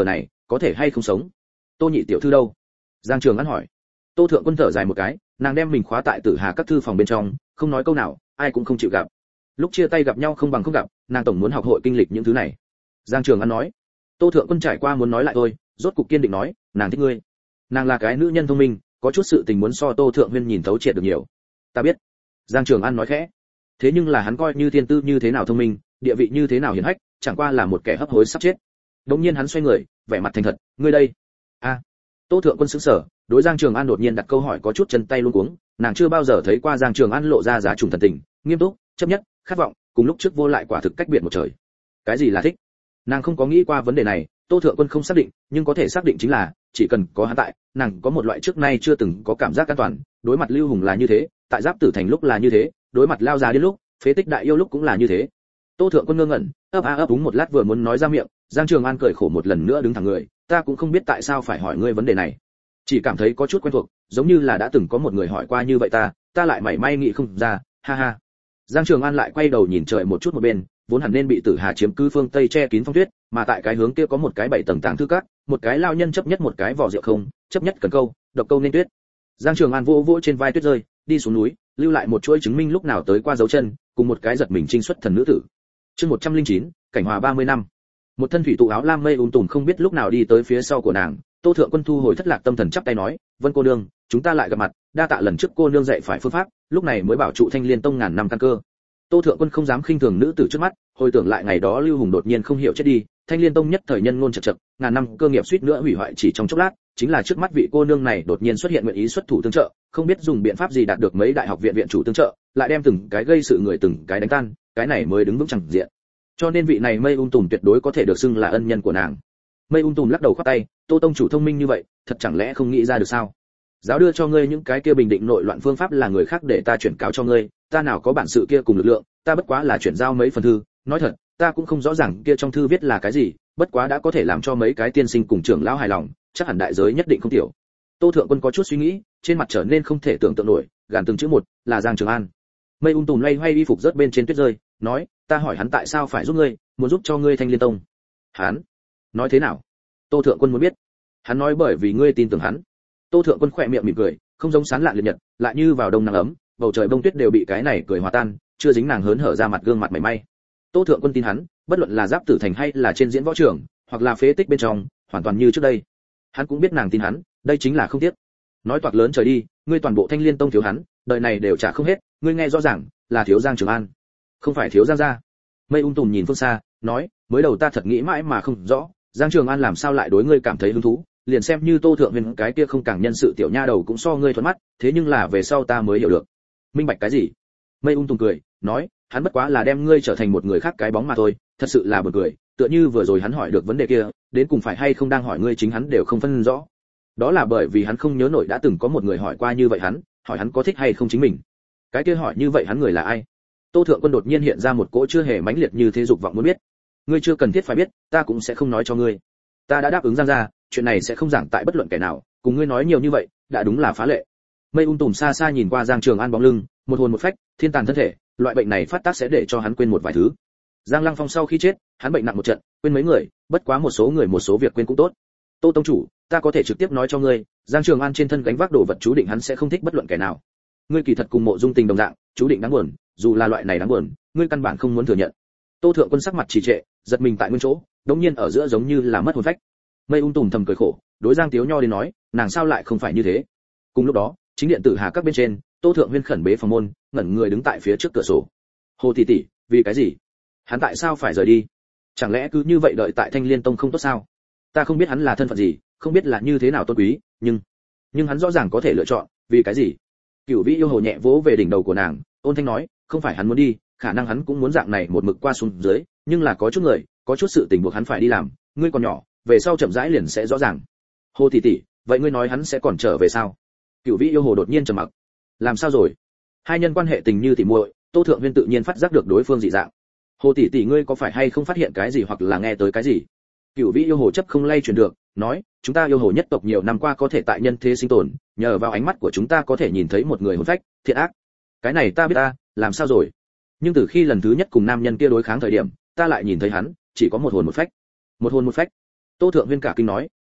Speaker 1: có thể hay không sống. Tô nhị tiểu thư đâu? Giang Trường An hỏi. Tô Thượng Quân thở dài một cái, nàng đem mình khóa tại Tử Hà các thư phòng bên trong, không nói câu nào, ai cũng không chịu gặp. Lúc chia tay gặp nhau không bằng không gặp, nàng tổng muốn học hội kinh lịch những thứ này. Giang Trường An nói. Tô Thượng Quân trải qua muốn nói lại thôi, rốt cục kiên định nói, nàng thích ngươi. Nàng là cái nữ nhân thông minh, có chút sự tình muốn so Tô Thượng Huyên nhìn thấu triệt được nhiều. Ta biết. Giang Trường An nói khẽ. Thế nhưng là hắn coi như thiên tư như thế nào thông minh, địa vị như thế nào hiển hách, chẳng qua là một kẻ hấp hối sắp chết. Đống nhiên hắn xoay người, vẻ mặt thành thật, ngươi đây. A. Tô Thượng Quân sững sờ, đối Giang Trường An đột nhiên đặt câu hỏi có chút chân tay luống cuống, nàng chưa bao giờ thấy qua Giang Trường An lộ ra giá trùng thần tình, nghiêm túc, chấp nhất, khát vọng, cùng lúc trước vô lại quả thực cách biệt một trời. Cái gì là thích? Nàng không có nghĩ qua vấn đề này, Tô Thượng Quân không xác định, nhưng có thể xác định chính là, chỉ cần có hắn tại, nàng có một loại trước nay chưa từng có cảm giác an toàn, đối mặt Lưu Hùng là như thế, tại Giáp Tử Thành lúc là như thế, đối mặt Lao Già đến lúc, Phế Tích Đại Yêu lúc cũng là như thế. Tô Thượng Quân ngơ ngẩn, ấp úng một lát vừa muốn nói ra miệng, Giang Trường An cười khổ một lần nữa đứng thẳng người, ta cũng không biết tại sao phải hỏi ngươi vấn đề này, chỉ cảm thấy có chút quen thuộc, giống như là đã từng có một người hỏi qua như vậy ta lại mảy may nghĩ không ra, ha ha. Giang Trường An lại quay đầu nhìn trời một chút một bên, vốn hẳn nên bị Tử Hà chiếm cứ phương Tây che kín phong tuyết, mà tại cái hướng kia có một cái 7 tầng tàng thư các, một cái lao nhân chấp nhất một cái vỏ rượu không, chấp nhất cần câu, độc câu nên tuyết. Giang Trường An vỗ vỗ trên vai tuyết rơi, đi xuống núi, lưu lại một chuỗi chứng minh lúc nào tới qua dấu chân, cùng một cái giật mình trinh xuất thần nữ tử. Chương 109, cảnh hòa 30 năm. Một thân thủy tụ áo lam mây tùm không biết lúc nào đi tới phía sau của nàng, Tô Thượng Quân thu hồi thất lạc tâm thần chắp tay nói, Vân cô nương, chúng ta lại gặp mặt, đa tạ lần trước cô nương dạy phải phương pháp, lúc này mới bảo trụ Thanh Liên Tông ngàn năm căn cơ. Tô Thượng Quân không dám khinh thường nữ tử trước mắt, hồi tưởng lại ngày đó Lưu Hùng đột nhiên không hiểu chết đi, Thanh Liên Tông nhất thời nhân ngôn chật chật, ngàn năm cơ nghiệp suýt nữa hủy hoại chỉ trong chốc lát, chính là trước mắt vị cô nương này đột nhiên xuất hiện nguyện ý xuất thủ tương trợ, không biết dùng biện pháp gì đạt được mấy đại học viện viện chủ tương trợ, lại đem từng cái gây sự người từng cái đánh tan, cái này mới đứng vững chẳng diện. Cho nên vị này Mây Tùm tuyệt đối có thể được xưng là ân nhân của nàng. Mây Tùm lắc đầu khoát tay, Tô tông chủ thông minh như vậy, thật chẳng lẽ không nghĩ ra được sao? Giáo đưa cho ngươi những cái kia bình định nội loạn phương pháp là người khác để ta chuyển cáo cho ngươi, ta nào có bản sự kia cùng lực lượng, ta bất quá là chuyển giao mấy phần thư, nói thật, ta cũng không rõ ràng kia trong thư viết là cái gì, bất quá đã có thể làm cho mấy cái tiên sinh cùng trưởng lão hài lòng, chắc hẳn đại giới nhất định không tiểu. Tô Thượng Quân có chút suy nghĩ, trên mặt trở nên không thể tưởng tượng nổi, gàn từng chữ một, là Giang Trường An. Mây Tùm loay hoay y phục rớt bên trên tuyết rơi, nói, ta hỏi hắn tại sao phải giúp ngươi, muốn giúp cho ngươi Thanh Liên Tông. Hắn nói thế nào? Tô Thượng Quân muốn biết. Hắn nói bởi vì ngươi tin tưởng hắn. Tô Thượng Quân khỏe miệng mỉm cười, không giống sán lạn liệt nhật, lại như vào đông nắng ấm, bầu trời bông tuyết đều bị cái này cười hòa tan, chưa dính nàng hớn hở ra mặt gương mặt mảy may. Tô Thượng Quân tin hắn, bất luận là Giáp Tử Thành hay là trên diễn võ trường, hoặc là phế tích bên trong, hoàn toàn như trước đây. Hắn cũng biết nàng tin hắn, đây chính là không tiếc. Nói toạc lớn trời đi, ngươi toàn bộ Thanh Liên Tông thiếu hắn, đời này đều trả không hết, ngươi nghe rõ ràng, là thiếu Giang Trường An, không phải thiếu Giang gia. Mây Tùm nhìn phương xa, nói, mới đầu ta thật nghĩ mãi mà không rõ, Giang Trường An làm sao lại đối ngươi cảm thấy hứng thú, liền xem như Tô Thượng Huyền cái kia không càng nhân sự tiểu nha đầu cũng so ngươi thuận mắt, thế nhưng là về sau ta mới hiểu được. Minh bạch cái gì? Mây Tùm cười, nói, hắn bất quá là đem ngươi trở thành một người khác cái bóng mà thôi, thật sự là buồn cười, tựa như vừa rồi hắn hỏi được vấn đề kia, đến cùng phải hay không đang hỏi ngươi chính hắn đều không phân rõ. Đó là bởi vì hắn không nhớ nổi đã từng có một người hỏi qua như vậy hắn, hỏi hắn có thích hay không chính mình. Cái kia hỏi như vậy hắn người là ai? Tô Thượng Quân đột nhiên hiện ra một cỗ chưa hề mãnh liệt như thế dục vọng muốn biết. Ngươi chưa cần thiết phải biết, ta cũng sẽ không nói cho ngươi. Ta đã đáp ứng Giang gia, chuyện này sẽ không giảng tại bất luận kẻ nào, cùng ngươi nói nhiều như vậy, đã đúng là phá lệ. Mây Tùm xa xa nhìn qua Giang Trường An bóng lưng, một hồn một phách, thiên tàn thân thể, loại bệnh này phát tác sẽ để cho hắn quên một vài thứ. Giang Lăng Phong sau khi chết, hắn bệnh nặng một trận, quên mấy người, bất quá một số người một số việc quên cũng tốt. Tô tông chủ, ta có thể trực tiếp nói cho ngươi, Giang Trường An trên thân gánh vác đồ vật chú định hắn sẽ không thích bất luận kẻ nào. Ngươi kỳ thật cùng Mộ Dung Tình đồng dạng, chú định đáng buồn, dù là loại này đáng buồn, ngươi căn bản không muốn thừa nhận. Tô Thượng Quân sắc mặt trì trệ, giật mình tại nguyên chỗ, đống nhiên ở giữa giống như là mất hồn phách. Mây Tùm thầm cười khổ, đối Giang Tiếu Nho đến nói, nàng sao lại không phải như thế. Cùng lúc đó, chính điện Tử Hà các bên trên, Tô Thượng Huyên khẩn bế phòng môn, ngẩn người đứng tại phía trước cửa sổ. Hồ tỷ tỷ, vì cái gì? Hắn tại sao phải rời đi? Chẳng lẽ cứ như vậy đợi tại Thanh Liên Tông không tốt sao? Ta không biết hắn là thân phận gì, không biết là như thế nào tôn quý, nhưng hắn rõ ràng có thể lựa chọn, vì cái gì? Cửu Vĩ yêu hồ nhẹ vỗ về đỉnh đầu của nàng, ôn thanh nói, không phải hắn muốn đi, khả năng hắn cũng muốn dạng này một mực qua xuống dưới, nhưng là có chút người, có chút sự tình buộc hắn phải đi làm, ngươi còn nhỏ, về sau chậm rãi liền sẽ rõ ràng. Hồ tỷ tỷ, vậy ngươi nói hắn sẽ còn trở về sao? Cửu Vĩ yêu hồ đột nhiên trầm mặc. Làm sao rồi? Hai nhân quan hệ tình như tỉ muội, Tô Thượng Huyên tự nhiên phát giác được đối phương dị dạng. Hồ tỷ tỷ ngươi có phải hay không phát hiện cái gì hoặc là nghe tới cái gì? Cửu Vĩ yêu hồ chấp không lay chuyển được, nói, chúng ta yêu hồ nhất tộc nhiều năm qua có thể tại nhân thế sinh tồn, nhờ vào ánh mắt của chúng ta có thể nhìn thấy một người hồn phách, thiện ác. Cái này ta biết ta, làm sao rồi? Nhưng từ khi lần thứ nhất cùng nam nhân kia đối kháng thời điểm, ta lại nhìn thấy hắn, chỉ có một hồn một phách. Một hồn một phách. Tô Thượng Huyên cả kinh nói,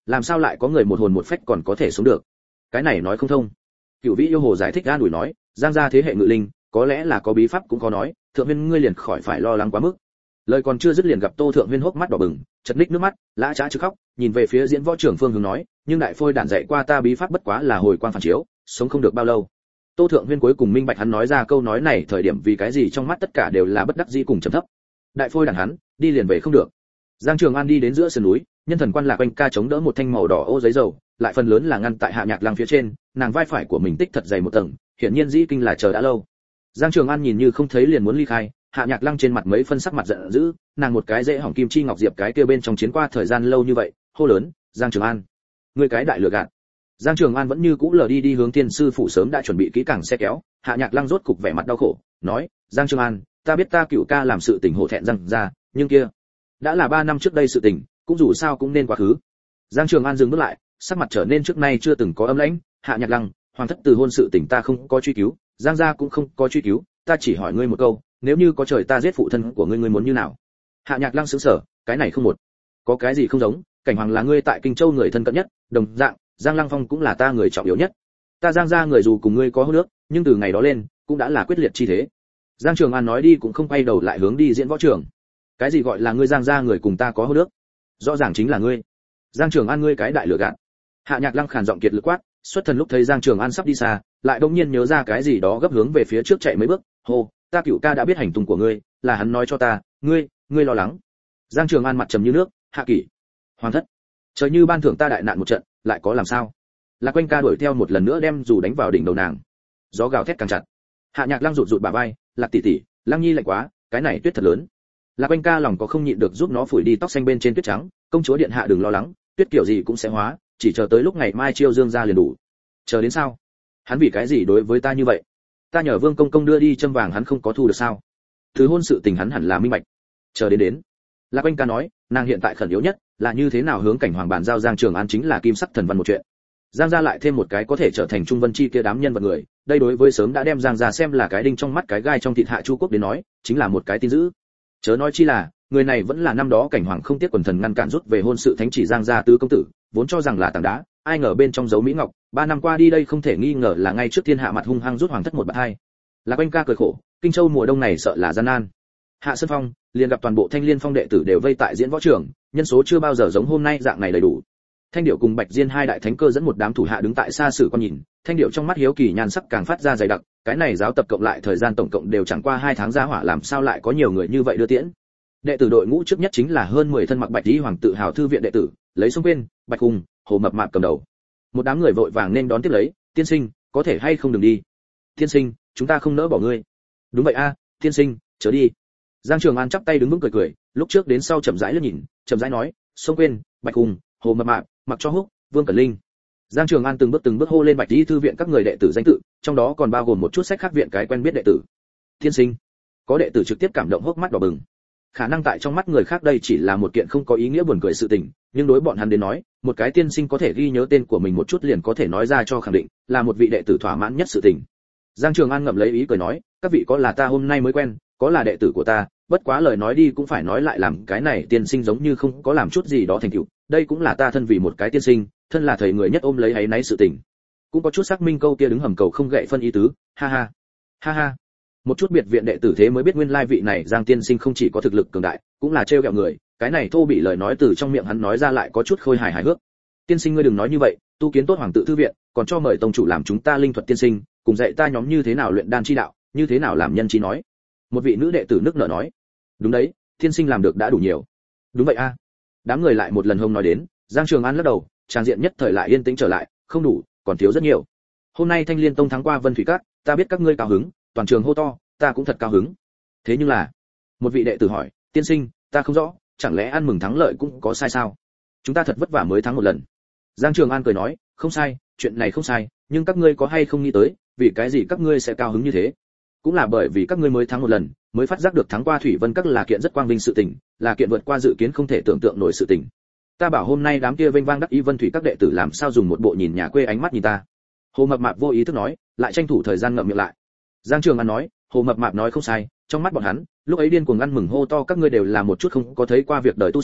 Speaker 1: làm sao lại có người một hồn một phách còn có thể sống được? Cái này nói không thông. Cửu Vĩ yêu hồ giải thích an ủi nói, Giang gia thế hệ ngự linh, có lẽ là có bí pháp cũng có nói, thượng viên ngươi liền khỏi phải lo lắng quá mức. Lời còn chưa dứt liền gặp Tô Thượng Viên hốc mắt đỏ bừng, chật ních nước mắt, lã chã chứ khóc, nhìn về phía diễn võ trưởng Phương Hướng nói, nhưng đại phôi đản dạy qua ta bí pháp bất quá là hồi quang phản chiếu, sống không được bao lâu. Tô Thượng Viên cuối cùng minh bạch hắn nói ra câu nói này thời điểm vì cái gì trong mắt tất cả đều là bất đắc dĩ cùng trầm thấp. Đại phôi đản hắn, đi liền về không được. Giang Trường An đi đến giữa sườn núi, nhân thần quan Lạc Oanh Ca chống đỡ một thanh màu đỏ ô giấy dầu, lại phần lớn là ngăn tại Hạ Nhạc Lăng phía trên, nàng vai phải của mình tích thật dày một tầng, hiển nhiên dĩ kinh là chờ đã lâu. Giang Trường An nhìn như không thấy liền muốn ly khai, Hạ Nhạc Lăng trên mặt mấy phân sắc mặt giận dữ, nàng một cái dễ hỏng kim chi ngọc diệp cái kia bên trong chiến qua thời gian lâu như vậy, hô lớn, Giang Trường An, ngươi cái đại lừa gạt. Giang Trường An vẫn như cũ lờ đi hướng Tiên sư phụ sớm đã chuẩn bị kỹ càng xe kéo, Hạ Nhạc Lăng rốt cục vẻ mặt đau khổ, nói, Giang Trường An, ta biết ta cựu ca làm sự tình hổ thẹn Giang ra, nhưng kia đã là 3 năm trước đây sự tình, cũng dù sao cũng nên quá khứ. Giang Trường An dừng bước lại, sắc mặt trở nên trước nay chưa từng có âm lãnh, Hạ Nhạc Lăng, hoàng thất từ hôn sự tình ta không có truy cứu, Giang gia cũng không có truy cứu, ta chỉ hỏi ngươi một câu, nếu như có trời ta giết phụ thân của ngươi ngươi muốn như nào? Hạ Nhạc Lăng sững sờ, cái này không một, có cái gì không giống, Cảnh Hoàng là ngươi tại Kinh Châu người thân cận nhất, đồng dạng, Giang Lăng Phong cũng là ta người trọng yếu nhất. Ta Giang gia người dù cùng ngươi có hôn nước, nhưng từ ngày đó lên, cũng đã là quyết liệt chi thế. Giang Trường An nói đi cũng không quay đầu lại hướng đi diễn võ trường. Cái gì gọi là ngươi Giang gia người cùng ta có hôn nước? Rõ ràng chính là ngươi. Giang Trường An ngươi cái đại lừa gạt. Hạ Nhạc Lăng khàn giọng kiệt lực quát, xuất thần lúc thấy Giang Trường An sắp đi xa, lại đột nhiên nhớ ra cái gì đó gấp hướng về phía trước chạy mấy bước, hô, ta cựu ca đã biết hành tung của ngươi, là hắn nói cho ta, ngươi lo lắng. Giang Trường An mặt trầm như nước, Hạ Kỷ, hoàng thất, trời như ban thưởng ta đại nạn một trận, lại có làm sao? Lạc Oanh Ca đuổi theo một lần nữa đem dù đánh vào đỉnh đầu nàng. Gió gào thét càng chặt. Hạ Nhạc Lăng rụt bả vai, Lạc tỷ tỷ, Lăng Nhi lạnh quá, cái này tuyết thật lớn. Lạc Oanh Ca lòng có không nhịn được giúp nó phủi đi tóc xanh bên trên tuyết trắng, công chúa điện hạ đừng lo lắng, tuyết kiểu gì cũng sẽ hóa, chỉ chờ tới lúc ngày mai chiêu dương ra liền đủ. Chờ đến sao? Hắn vì cái gì đối với ta như vậy? Ta nhờ Vương công công đưa đi châm vàng hắn không có thu được sao? Thứ hôn sự tình hắn hẳn là minh bạch. Chờ đến. Lạc Oanh Ca nói, nàng hiện tại khẩn yếu nhất là như thế nào hướng Cảnh Hoàng bàn giao Giang Trường An chính là kim sắc thần văn một chuyện. Giang gia lại thêm một cái có thể trở thành trung vân chi kia đám nhân vật người, đây đối với sớm đã đem Giang gia xem là cái đinh trong mắt cái gai trong thịt Hạ Chu Quốc đến nói, chính là một cái tin dữ. Chớ nói chi là, người này vẫn là năm đó Cảnh Hoàng không tiếc quần thần ngăn cản rút về hôn sự thánh chỉ Giang gia tứ công tử, vốn cho rằng là tảng đá, ai ngờ bên trong dấu mỹ ngọc, 3 năm qua đi đây không thể nghi ngờ là ngay trước thiên hạ mặt hung hăng rút hoàng thất một bạt hai. Lạc Oanh Ca cười khổ, Kinh Châu mùa đông này sợ là gian nan. Hạ Sơn Phong, liền gặp toàn bộ Thanh Liên Phong đệ tử đều vây tại diễn võ trường, nhân số chưa bao giờ giống hôm nay dạng này đầy đủ. Thanh Điệu cùng Bạch Diên hai đại thánh cơ dẫn một đám thủ hạ đứng tại xa sử quan nhìn, Thanh Điệu trong mắt hiếu kỳ nhan sắc càng phát ra dày đặc, cái này giáo tập cộng lại thời gian tổng cộng đều chẳng qua 2 tháng ra hỏa làm sao lại có nhiều người như vậy đưa tiễn. Đệ tử đội ngũ trước nhất chính là hơn 10 thân mặc bạch y hoàng tự hào thư viện đệ tử, lấy Sông Quên, Bạch Hùng, Hồ Mập Mạp cầm đầu. Một đám người vội vàng nên đón tiếp lấy, tiên sinh, có thể hay không đừng đi. Tiên sinh, chúng ta không nỡ bỏ ngươi. Đúng vậy a, tiên sinh, chớ đi. Giang Trường An chắp tay đứng vững cười cười, lúc trước đến sau chậm rãi liếc nhìn, chậm rãi nói, Sông Quên, Bạch Hùng, Hồ Mập Mạp, Mặc Cho Húc, Vương Cẩn Linh. Giang Trường An từng bước hô lên bạch y thư viện các người đệ tử danh tự, trong đó còn bao gồm một chút sách khác viện cái quen biết đệ tử. Tiên sinh, có đệ tử trực tiếp cảm động hốc mắt đỏ bừng. Khả năng tại trong mắt người khác đây chỉ là một kiện không có ý nghĩa buồn cười sự tình, nhưng đối bọn hắn đến nói, một cái tiên sinh có thể ghi nhớ tên của mình một chút liền có thể nói ra cho khẳng định, là một vị đệ tử thỏa mãn nhất sự tình. Giang Trường An ngậm lấy ý cười nói, các vị có là ta hôm nay mới quen, có là đệ tử của ta, bất quá lời nói đi cũng phải nói lại làm cái này tiên sinh giống như không có làm chút gì đó thành tựu, đây cũng là ta thân vì một cái tiên sinh, thân là thầy người nhất ôm lấy áy náy sự tình. Cũng có chút xác minh câu kia đứng hầm cầu không gậy phân ý tứ, ha ha. Ha ha. Một chút biệt viện đệ tử thế mới biết nguyên lai vị này Giang tiên sinh không chỉ có thực lực cường đại, cũng là trêu ghẹo người, cái này thô bị lời nói từ trong miệng hắn nói ra lại có chút khôi hài hài hước. Tiên sinh ngươi đừng nói như vậy, tu kiến tốt hoàng tự thư viện, còn cho mời tông chủ làm chúng ta linh thuật tiên sinh, cùng dạy ta nhóm như thế nào luyện đan chi đạo, như thế nào làm nhân chi nói. Một vị nữ đệ tử nức nở nói. Đúng đấy, tiên sinh làm được đã đủ nhiều. Đúng vậy a. Đám người lại một lần hông nói đến, Giang Trường An lắc đầu, tràng diện nhất thời lại yên tĩnh trở lại, không đủ, còn thiếu rất nhiều. Hôm nay Thanh Liên Tông thắng qua Vân Thủy Các, ta biết các ngươi cao hứng, toàn trường hô to, ta cũng thật cao hứng. Thế nhưng là, một vị đệ tử hỏi, tiên sinh, ta không rõ, chẳng lẽ ăn mừng thắng lợi cũng có sai sao? Chúng ta thật vất vả mới thắng một lần. Giang Trường An cười nói, không sai, chuyện này không sai, nhưng các ngươi có hay không nghĩ tới, vì cái gì các ngươi sẽ cao hứng như thế? Cũng là bởi vì các ngươi mới thắng một lần, mới phát giác được thắng qua Thủy Vân Các là kiện rất quang vinh sự tình, là kiện vượt qua dự kiến không thể tưởng tượng nổi sự tình. Ta bảo hôm nay đám kia vênh vang đắc ý Vân Thủy Các đệ tử làm sao dùng một bộ nhìn nhà quê ánh mắt nhìn ta. Hồ Mập Mạp vô ý thức nói, lại tranh thủ thời gian ngậm miệng lại. Giang Trường An nói, Hồ Mập Mạp nói không sai, trong mắt bọn hắn, lúc ấy điên cuồng ăn mừng hô to các ngươi đều là một chút không có thấy qua việc đời tu sĩ,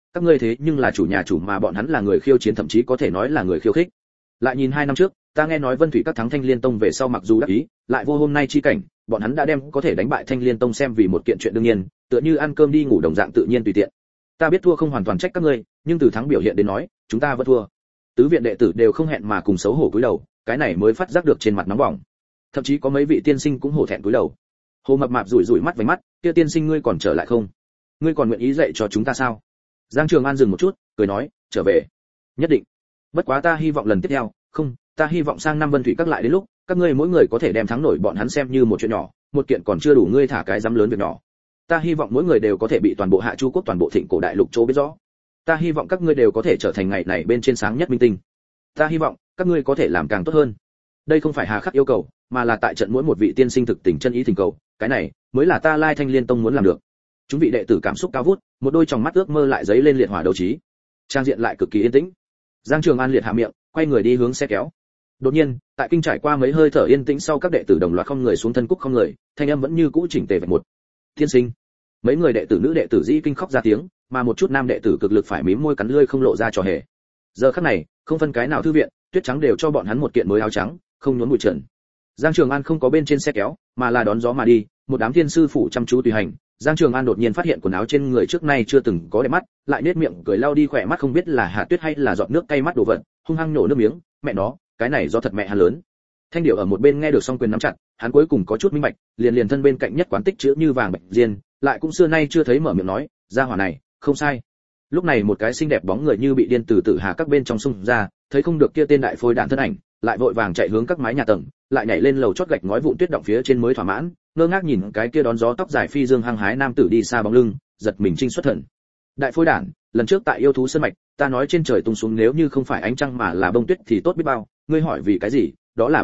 Speaker 1: các ngươi thế nhưng là chủ nhà chủ mà bọn hắn là người khiêu chiến, thậm chí có thể nói là người khiêu khích. Lại nhìn 2 năm trước, ta nghe nói Vân Thủy các thắng Thanh Liên Tông về sau mặc dù đắc ý, lại vô hôm nay chi cảnh, bọn hắn đã đem có thể đánh bại Thanh Liên Tông xem vì một kiện chuyện đương nhiên, tựa như ăn cơm đi ngủ đồng dạng tự nhiên tùy tiện. Ta biết thua không hoàn toàn trách các ngươi, nhưng từ thắng biểu hiện đến nói, chúng ta vẫn thua. Tứ viện đệ tử đều không hẹn mà cùng xấu hổ cúi đầu, cái này mới phát giác được trên mặt nóng bỏng. Thậm chí có mấy vị tiên sinh cũng hổ thẹn cúi đầu. Hồ Mập Mạp rủi rủi mắt vành mắt, kia tiên sinh ngươi còn trở lại không? Ngươi còn nguyện ý dạy cho chúng ta sao? Giang Trường An dừng một chút, cười nói, trở về. Nhất định. Bất quá ta hy vọng lần tiếp theo, không, ta hy vọng sang năm Vân Thủy các lại đến lúc, các ngươi mỗi người có thể đem thắng nổi bọn hắn xem như một chuyện nhỏ, một kiện còn chưa đủ ngươi thả cái dám lớn việc nhỏ. Ta hy vọng mỗi người đều có thể bị toàn bộ Hạ Chu quốc toàn bộ Thịnh cổ đại lục chỗ biết rõ. Ta hy vọng các ngươi đều có thể trở thành ngày này bên trên sáng nhất minh tinh. Ta hy vọng các ngươi có thể làm càng tốt hơn. Đây không phải hà khắc yêu cầu, mà là tại trận mỗi một vị tiên sinh thực tình chân ý thỉnh cầu, cái này mới là ta Lai Thanh Liên Tông muốn làm được. Chúng vị đệ tử cảm xúc cao vút, một đôi tròng mắt ước mơ lại giấy lên liệt hỏa đấu trí. Trang diện lại cực kỳ yên tĩnh. Giang Trường An liệt hạ miệng, quay người đi hướng xe kéo. Đột nhiên, tại kinh trải qua mấy hơi thở yên tĩnh sau, các đệ tử đồng loạt không người xuống thân cúc không người, thanh âm vẫn như cũ chỉnh tề vẹn một. Tiên sinh. Mấy người đệ tử nữ đệ tử dĩ kinh khóc ra tiếng, mà một chút nam đệ tử cực lực phải mím môi cắn lưỡi không lộ ra trò hề. Giờ khắc này, không phân cái nào thư viện, tuyết trắng đều cho bọn hắn một kiện mới áo trắng, không nhốn bụi trần. Giang Trường An không có bên trên xe kéo, mà là đón gió mà đi, một đám thiên sư phụ chăm chú tùy hành. Giang Trường An đột nhiên phát hiện quần áo trên người trước nay chưa từng có đẹp mắt, lại nét miệng cười lau đi khỏe mắt không biết là hạ tuyết hay là giọt nước cay mắt đổ vật, hung hăng nổ nước miếng, mẹ nó, cái này do thật mẹ hắn lớn. Thanh Điểu ở một bên nghe được song quyền nắm chặt, hắn cuối cùng có chút minh bạch, liền thân bên cạnh nhất quán tích chữ như vàng bạch diên, lại cũng xưa nay chưa thấy mở miệng nói, gia hỏa này, không sai. Lúc này một cái xinh đẹp bóng người như bị điên từ tử hà các bên trong xung ra, thấy không được kia tên đại phôi đạn thân ảnh, lại vội vàng chạy hướng các mái nhà tầng, lại nhảy lên lầu chót gạch ngói vụn tuyết động phía trên mới thỏa mãn, ngơ ngác nhìn cái kia đón gió tóc dài phi dương hăng hái nam tử đi xa bóng lưng, giật mình trinh xuất thần. Đại phôi đản, lần trước tại yêu thú sơn mạch, ta nói trên trời tung xuống nếu như không phải ánh trăng mà là bông tuyết thì tốt biết bao, ngươi hỏi vì cái gì? Đó là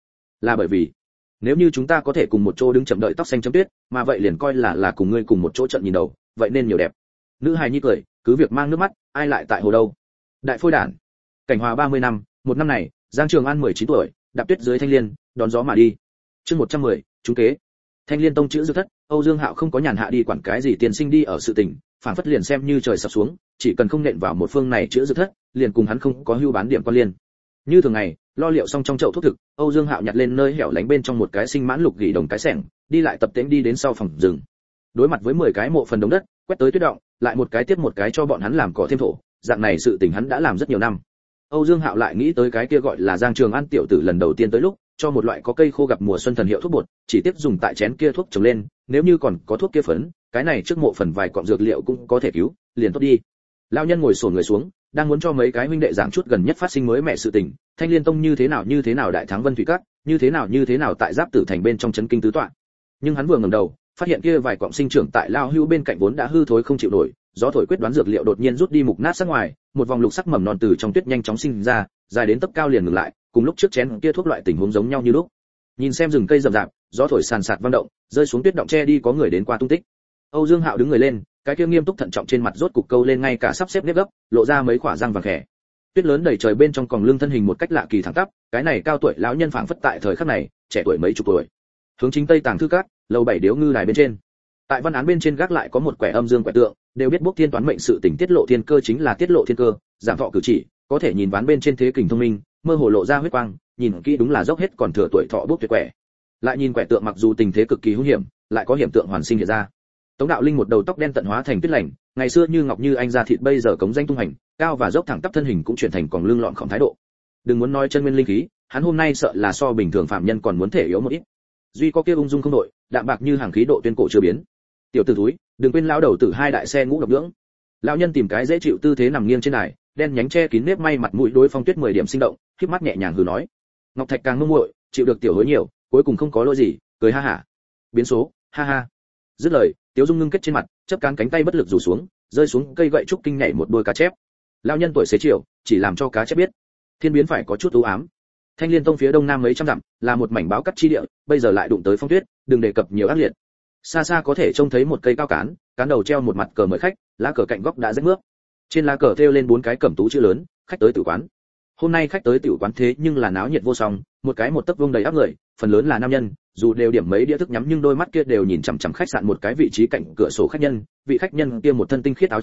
Speaker 1: bởi vì nếu như chúng ta có thể cùng một chỗ đứng chậm đợi tóc xanh chấm tuyết, mà vậy liền coi là cùng ngươi cùng một chỗ trận nhìn đầu, vậy nên nhiều đẹp. Nữ hài nhi cười, cứ việc mang nước mắt, ai lại tại hồ đâu. Đại phôi đản. Cảnh hòa 30 năm, một năm này, Giang Trường An 19 tuổi, đạp tuyết dưới thanh liên, đón gió mà đi. Chương 110, trúng kế. Thanh Liên Tông chữ dược thất, Âu Dương Hạo không có nhàn hạ đi quản cái gì tiền sinh đi ở sự tình, phản phất liền xem như trời sập xuống, chỉ cần không nện vào một phương này chữ dược thất, liền cùng hắn không có hưu bán điểm quan liên. Như thường ngày, lo liệu xong trong chậu thuốc thực, Âu Dương Hạo nhặt lên nơi hẻo lánh bên trong một cái sinh mãn lục gỉ đồng cái xẻng, đi lại tập tễnh đi đến sau phòng rừng. Đối mặt với 10 cái mộ phần đống đất, quét tới tuyết động, lại một cái tiếp một cái cho bọn hắn làm cỏ thêm thổ, dạng này sự tình hắn đã làm rất nhiều năm. Âu Dương Hạo lại nghĩ tới cái kia gọi là Giang Trường An tiểu tử lần đầu tiên tới lúc, cho một loại có cây khô gặp mùa xuân thần hiệu thuốc bột, chỉ tiếp dùng tại chén kia thuốc trồng lên, nếu như còn có thuốc kia phấn, cái này trước mộ phần vài cọng dược liệu cũng có thể cứu, liền tốt đi. Lão nhân ngồi xổm người xuống, đang muốn cho mấy cái huynh đệ giảng chút gần nhất phát sinh mới mẹ sự tình, Thanh Liên Tông như thế nào đại thắng Vân Thủy Các, như thế nào tại Giáp Tử thành bên trong chấn kinh tứ tọa. Nhưng hắn vừa ngẩng đầu, phát hiện kia vài cọng sinh trưởng tại lao hưu bên cạnh vốn đã hư thối không chịu nổi, gió thổi quyết đoán dược liệu đột nhiên rút đi mục nát sát ngoài, một vòng lục sắc mầm non từ trong tuyết nhanh chóng sinh ra, dài đến tấc cao liền ngừng lại, cùng lúc trước chén kia thuốc loại tình huống giống nhau như lúc. Nhìn xem rừng cây rậm rạp, gió thổi sàn sạt vang động, rơi xuống tuyết động che đi có người đến qua tung tích. Âu Dương Hạo đứng người lên, cái kia nghiêm túc thận trọng trên mặt rốt cục câu lên ngay cả sắp xếp nếp gấp, lộ ra mấy khỏa răng vàng khẽ. Tuyết lớn đầy trời bên trong còng lưng thân hình một cách lạ kỳ thẳng tắp, cái này cao tuổi lão nhân phảng phất tại thời khắc này, trẻ tuổi mấy chục tuổi. Hướng chính tây tàng thư cát, lầu 7 điếu ngư đài bên trên. Tại văn án bên trên gác lại có một quẻ âm dương quẻ tượng, đều biết bốc thiên toán mệnh sự tình tiết lộ thiên cơ chính là tiết lộ thiên cơ, giảm thọ cử chỉ, có thể nhìn ván bên trên thế kình thông minh, mơ hồ lộ ra huyết quang, nhìn kỹ đúng là dốc hết còn thừa tuổi thọ bốc tuyệt quẻ. Lại nhìn quẻ tượng mặc dù tình thế cực kỳ hung hiểm, lại có hiểm tượng hoàn sinh hiện ra. Tống Đạo Linh một đầu tóc đen tận hóa thành tuyết lành, ngày xưa như ngọc như anh da thịt bây giờ cống danh tung hành, cao và dốc thẳng tắp thân hình cũng chuyển thành còng lưng lọn khom thái độ. Đừng muốn nói chân nguyên linh khí, hắn hôm nay sợ là so bình thường phạm nhân còn muốn thể yếu một ít. Duy có kia ung dung không đội, đạm bạc như hàng khí độ tuyên cổ chưa biến. Tiểu tử túi, đừng quên lão đầu tử hai đại xe ngũ độc dưỡng. Lão nhân tìm cái dễ chịu tư thế nằm nghiêng trên đài, đen nhánh che kín nếp may mặt mũi đối Phong Tuyết 10 điểm sinh động, khép mắt nhẹ nhàng hừ nói. Ngọc Thạch càng mông muội, chịu được tiểu hối nhiều, cuối cùng không có lỗi gì, cười ha hả. Biến số, ha ha. Dứt lời, Tiếu Dung ngưng kết trên mặt, chớp cánh tay bất lực rủ xuống, rơi xuống cây gậy trúc kinh nhảy một đôi cá chép. Lão nhân tuổi xế chiều, chỉ làm cho cá chép biết, thiên biến phải có chút u ám. Thanh Liên Tông phía đông nam mấy trăm dặm, là một mảnh báo cắt chi địa, bây giờ lại đụng tới phong tuyết, đừng đề cập nhiều ác liệt. Xa xa có thể trông thấy một cây cao cán, cán đầu treo một mặt cờ mời khách, lá cờ cạnh góc đã rách mướp. Trên lá cờ thêu lên 4 cái cẩm tú chữ lớn, khách tới tử quán. Hôm nay khách tới tiểu quán thế nhưng là náo nhiệt vô song, một cái một tấc vuông đầy áp người, phần lớn là nam nhân, dù đều điểm mấy đĩa thức nhắm nhưng đôi mắt kia đều nhìn chằm chằm khách sạn một cái vị trí cạnh cửa sổ khách nhân, vị khách nhân kia một thân tinh khiết áo trắng,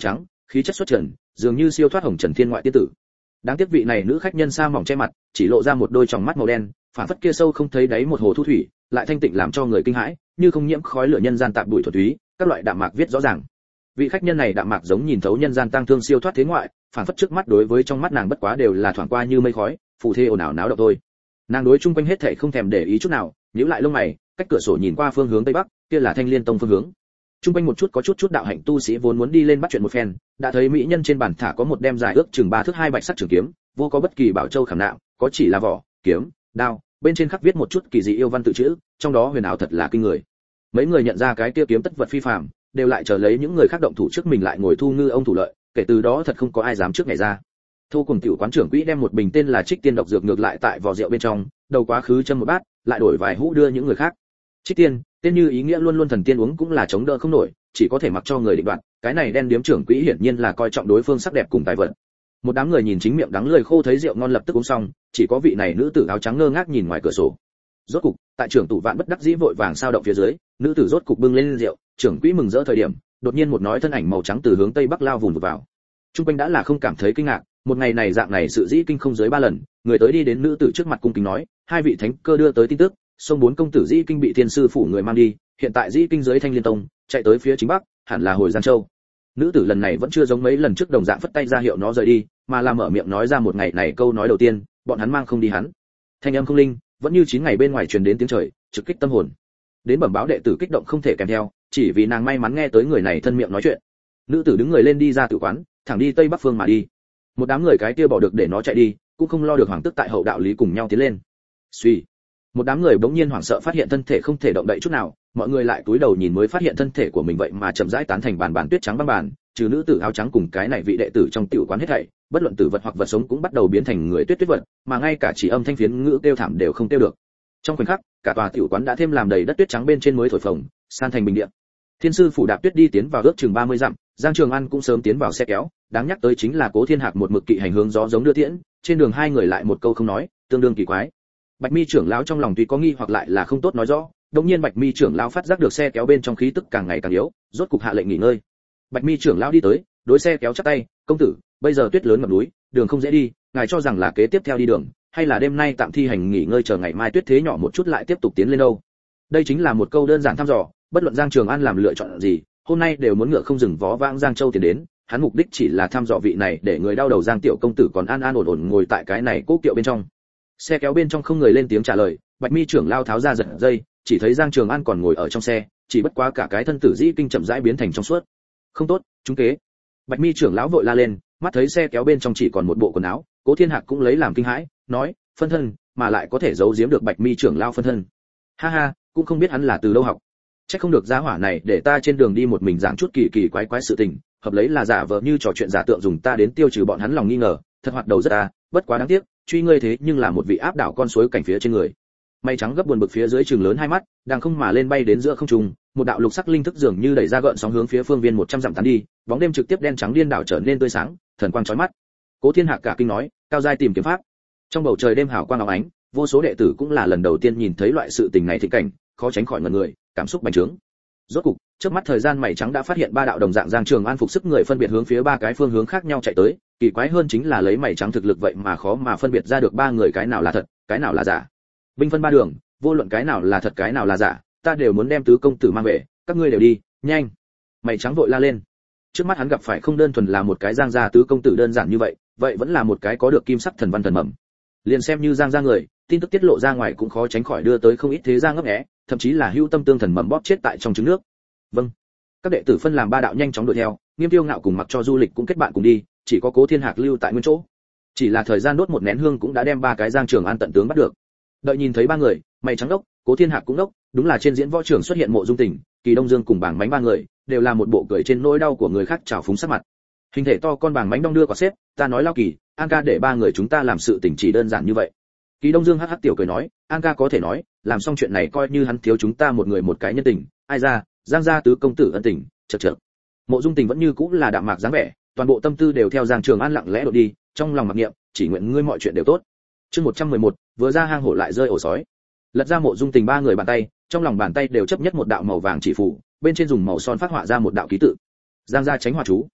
Speaker 1: khí chất xuất trần, dường như siêu thoát hồng trần thiên ngoại tiên tử. Đáng tiếc vị này nữ khách nhân sa mỏng che mặt, chỉ lộ ra một đôi tròng mắt màu đen, phản phất kia sâu không thấy đáy một hồ thu thủy, lại thanh tịnh làm cho người kinh hãi, như không nhiễm khói lửa nhân gian tạp bụi thuần túy, các loại đạm mạc viết rõ ràng. Vị khách nhân này đạm mạc giống nhìn thấu nhân gian tang thương siêu thoát thế ngoại, phản phất trước mắt đối với trong mắt nàng bất quá đều là thoảng qua như mây khói, phù thê ồn ào náo động thôi. Nàng đối chung quanh hết thảy không thèm để ý chút nào, nhíu lại lông mày, cách cửa sổ nhìn qua phương hướng tây bắc, kia là Thanh Liên Tông phương hướng. Chung quanh một chút có chút đạo hạnh tu sĩ vốn muốn đi lên bắt chuyện một phen, đã thấy mỹ nhân trên bàn thả có một đem dài ước chừng 3 thước 2 bạch sắc trường kiếm, vô có bất kỳ bảo châu khảm nạm, có chỉ là vỏ, kiếm, đao, bên trên khắc viết một chút kỳ dị yêu văn tự chữ, trong đó huyền ảo thật là kinh người. Mấy người nhận ra cái kia kiếm tất vật phi phàm, đều lại chờ lấy những người khác động thủ trước mình lại ngồi thu ngư ông thủ lợi, kể từ đó thật không có ai dám trước ngày ra. Thu cùng tiểu quán trưởng quỹ đem một bình tên là Trích Tiên độc dược ngược lại tại vỏ rượu bên trong, đầu quá khứ châm một bát, lại đổi vài hũ đưa những người khác. Trích Tiên, tên như ý nghĩa luôn luôn thần tiên uống cũng là chống đỡ không nổi, chỉ có thể mặc cho người định đoạt, cái này đen điếm trưởng quỹ hiển nhiên là coi trọng đối phương sắc đẹp cùng tài vận. Một đám người nhìn chính miệng đắng lưỡi khô thấy rượu ngon lập tức uống xong, chỉ có vị này nữ tử áo trắng ngơ ngác nhìn ngoài cửa sổ. Rốt cục, tại trưởng tủ vạn bất đắc dĩ vội vàng sao động phía dưới, nữ tử rốt cục bưng lên rượu, trưởng quỹ mừng rỡ thời điểm, đột nhiên một nói thân ảnh màu trắng từ hướng tây bắc lao vùn vụt vào. Trung quanh đã là không cảm thấy kinh ngạc, một ngày này dạng này sự dĩ kinh không dưới 3 lần, người tới đi đến nữ tử trước mặt cung kính nói, hai vị thánh cơ đưa tới tin tức, sông 4 công tử dĩ kinh bị thiên sư phủ người mang đi, hiện tại dĩ kinh dưới Thanh Liên Tông, chạy tới phía chính bắc, hẳn là hồi Giang Châu. Nữ tử lần này vẫn chưa giống mấy lần trước đồng dạng phất tay ra hiệu nó rời đi, mà là mở miệng nói ra một ngày này câu nói đầu tiên, bọn hắn mang không đi hắn. Thanh âm không linh, vẫn như 9 ngày bên ngoài truyền đến tiếng trời, trực kích tâm hồn. Đến bẩm báo đệ tử kích động không thể kèm theo, chỉ vì nàng may mắn nghe tới người này thân miệng nói chuyện. Nữ tử đứng người lên đi ra tử quán, thẳng đi tây bắc phương mà đi. Một đám người cái kia bỏ được để nó chạy đi, cũng không lo được hoàng tức tại hậu đạo lý cùng nhau tiến lên. Suy, một đám người bỗng nhiên hoảng sợ phát hiện thân thể không thể động đậy chút nào, mọi người lại cúi đầu nhìn mới phát hiện thân thể của mình vậy mà chậm rãi tán thành bàn tuyết trắng băng bàn, trừ nữ tử áo trắng cùng cái này vị đệ tử trong tiểu quán hết thảy, bất luận tử vật hoặc vật sống cũng bắt đầu biến thành người tuyết vật, mà ngay cả chỉ âm thanh phiến ngữ kêu thảm đều không kêu được. Trong khoảnh khắc, cả tòa tiểu quán đã thêm làm đầy đất tuyết trắng bên trên mới thổi phồng, san thành bình địa. Thiên sư phủ đạp tuyết đi tiến vào ước chừng 30 dặm, Giang Trường An cũng sớm tiến vào xe kéo, đáng nhắc tới chính là Cố Thiên Hạc một mực kỵ hành hướng gió giống đưa tiễn, trên đường hai người lại một câu không nói, tương đương kỳ quái. Bạch Mi trưởng lão trong lòng tuy có nghi hoặc lại là không tốt nói rõ, đột nhiên Bạch Mi trưởng lão phát giác được xe kéo bên trong khí tức càng ngày càng yếu, rốt cục hạ lệnh nghỉ ngơi. Bạch Mi trưởng lão đi tới, đối xe kéo chắp tay, "Công tử, bây giờ tuyết lớn ngập núi, đường không dễ đi, ngài cho rằng là kế tiếp theo đi đường, hay là đêm nay tạm thi hành nghỉ ngơi chờ ngày mai tuyết thế nhỏ một chút lại tiếp tục tiến lên đâu?" Đây chính là một câu đơn giản thăm dò, bất luận Giang Trường An làm lựa chọn gì, hôm nay đều muốn ngựa không dừng vó vãng Giang Châu tiến đến, hắn mục đích chỉ là thăm dò vị này để người đau đầu Giang tiểu công tử còn an an ổn ổn ngồi tại cái này cố kiệu bên trong. Xe kéo bên trong không người lên tiếng trả lời, Bạch Mi trưởng lao tháo ra giật dây, chỉ thấy Giang Trường An còn ngồi ở trong xe, chỉ bất quá cả cái thân tử dĩ kinh chậm rãi biến thành trong suốt. Không tốt, trúng kế. Bạch Mi trưởng lão vội la lên, mắt thấy xe kéo bên trong chỉ còn một bộ quần áo, Cố Thiên Hạc cũng lấy làm kinh hãi, nói, phân thân, mà lại có thể giấu giếm được Bạch Mi trưởng lão phân thân. Ha ha, cũng không biết hắn là từ đâu học. Chắc không được giá hỏa này để ta trên đường đi một mình giảng chút kỳ kỳ quái quái sự tình, hợp lấy là giả vờ như trò chuyện giả tượng dùng ta đến tiêu trừ bọn hắn lòng nghi ngờ, thật hoạt đầu rất ta, bất quá đáng tiếc, truy ngươi thế nhưng là một vị áp đảo con suối cảnh phía trên người. Mây trắng gấp buồn bực phía dưới trường lớn hai mắt, đang không mà lên bay đến giữa không trung, một đạo lục sắc linh thức dường như đẩy ra gợn sóng hướng phía phương viên 100 dặm tán đi, bóng đêm trực tiếp đen trắng điên đảo trở nên tươi sáng, thần quang chói mắt. Cố Thiên Hạc cả kinh nói, cao giai tìm kiếm pháp. Trong bầu trời đêm hào quang óng ánh, vô số đệ tử cũng là lần đầu tiên nhìn thấy loại sự tình này thịnh cảnh, khó tránh khỏi ngẩn người, cảm xúc bành trướng. Rốt cục, trước mắt thời gian mảy trắng đã phát hiện 3 đạo đồng dạng Giang Trường An phục sức người phân biệt hướng phía 3 cái phương hướng khác nhau chạy tới, kỳ quái hơn chính là lấy mảy trắng thực lực vậy mà khó mà phân biệt ra được 3 người cái nào là thật, cái nào là giả. Binh phân 3 đường, vô luận cái nào là thật cái nào là giả, ta đều muốn đem tứ công tử mang về, các ngươi đều đi, nhanh. Mảy trắng vội la lên. Trước mắt hắn gặp phải không đơn thuần là một cái Giang gia tứ công tử đơn giản như vậy, vậy vẫn là một cái có được kim sắc thần văn thần mầm. Liền xem như Giang gia người, tin tức tiết lộ ra ngoài cũng khó tránh khỏi đưa tới không ít thế gia ngấp nghé, thậm chí là hưu tâm tương thần mầm bóp chết tại trong trứng nước. Vâng. Các đệ tử phân làm 3 đạo nhanh chóng đuổi theo, Nghiêm Tiêu Ngạo cùng Mặc Cho Du Lịch cũng kết bạn cùng đi, chỉ có Cố Thiên Hạc lưu tại nguyên chỗ. Chỉ là thời gian đốt một nén hương cũng đã đem 3 cái Giang Trường An tận tướng bắt được. Đợi nhìn thấy 3 người, mày trắng đốc, Cố Thiên Hạc cũng đốc, đúng là trên diễn võ trường xuất hiện Mộ Dung Tình, Kỳ Đông Dương cùng Bảng Mánh 3 người, đều là một bộ cười trên nỗi đau của người khác trào phúng sắc mặt. Hình thể to con Bảng Mánh đong đưa quả xếp, ta nói Lao Kỳ, An ca để 3 người chúng ta làm sự tình chỉ đơn giản như vậy. Kỳ Đông Dương hắc hắc tiểu cười nói, An ca có thể nói, làm xong chuyện này coi như hắn thiếu chúng ta một người một cái nhân tình, ai ra, Giang gia tứ công tử ân tình, chậc chậc. Mộ Dung Tình vẫn như cũ là đạm mạc dáng vẻ, toàn bộ tâm tư đều theo Giang Trường An lặng lẽ đột đi, trong lòng mặc niệm, chỉ nguyện ngươi mọi chuyện đều tốt. Chương 111, vừa ra hang hổ lại rơi ổ sói. Lật ra Mộ Dung Tình 3 người bàn tay, trong lòng bàn tay đều chấp nhất một đạo màu vàng chỉ phù, bên trên dùng màu son phát họa ra một đạo ký tự. Giang gia tránh hỏa chú.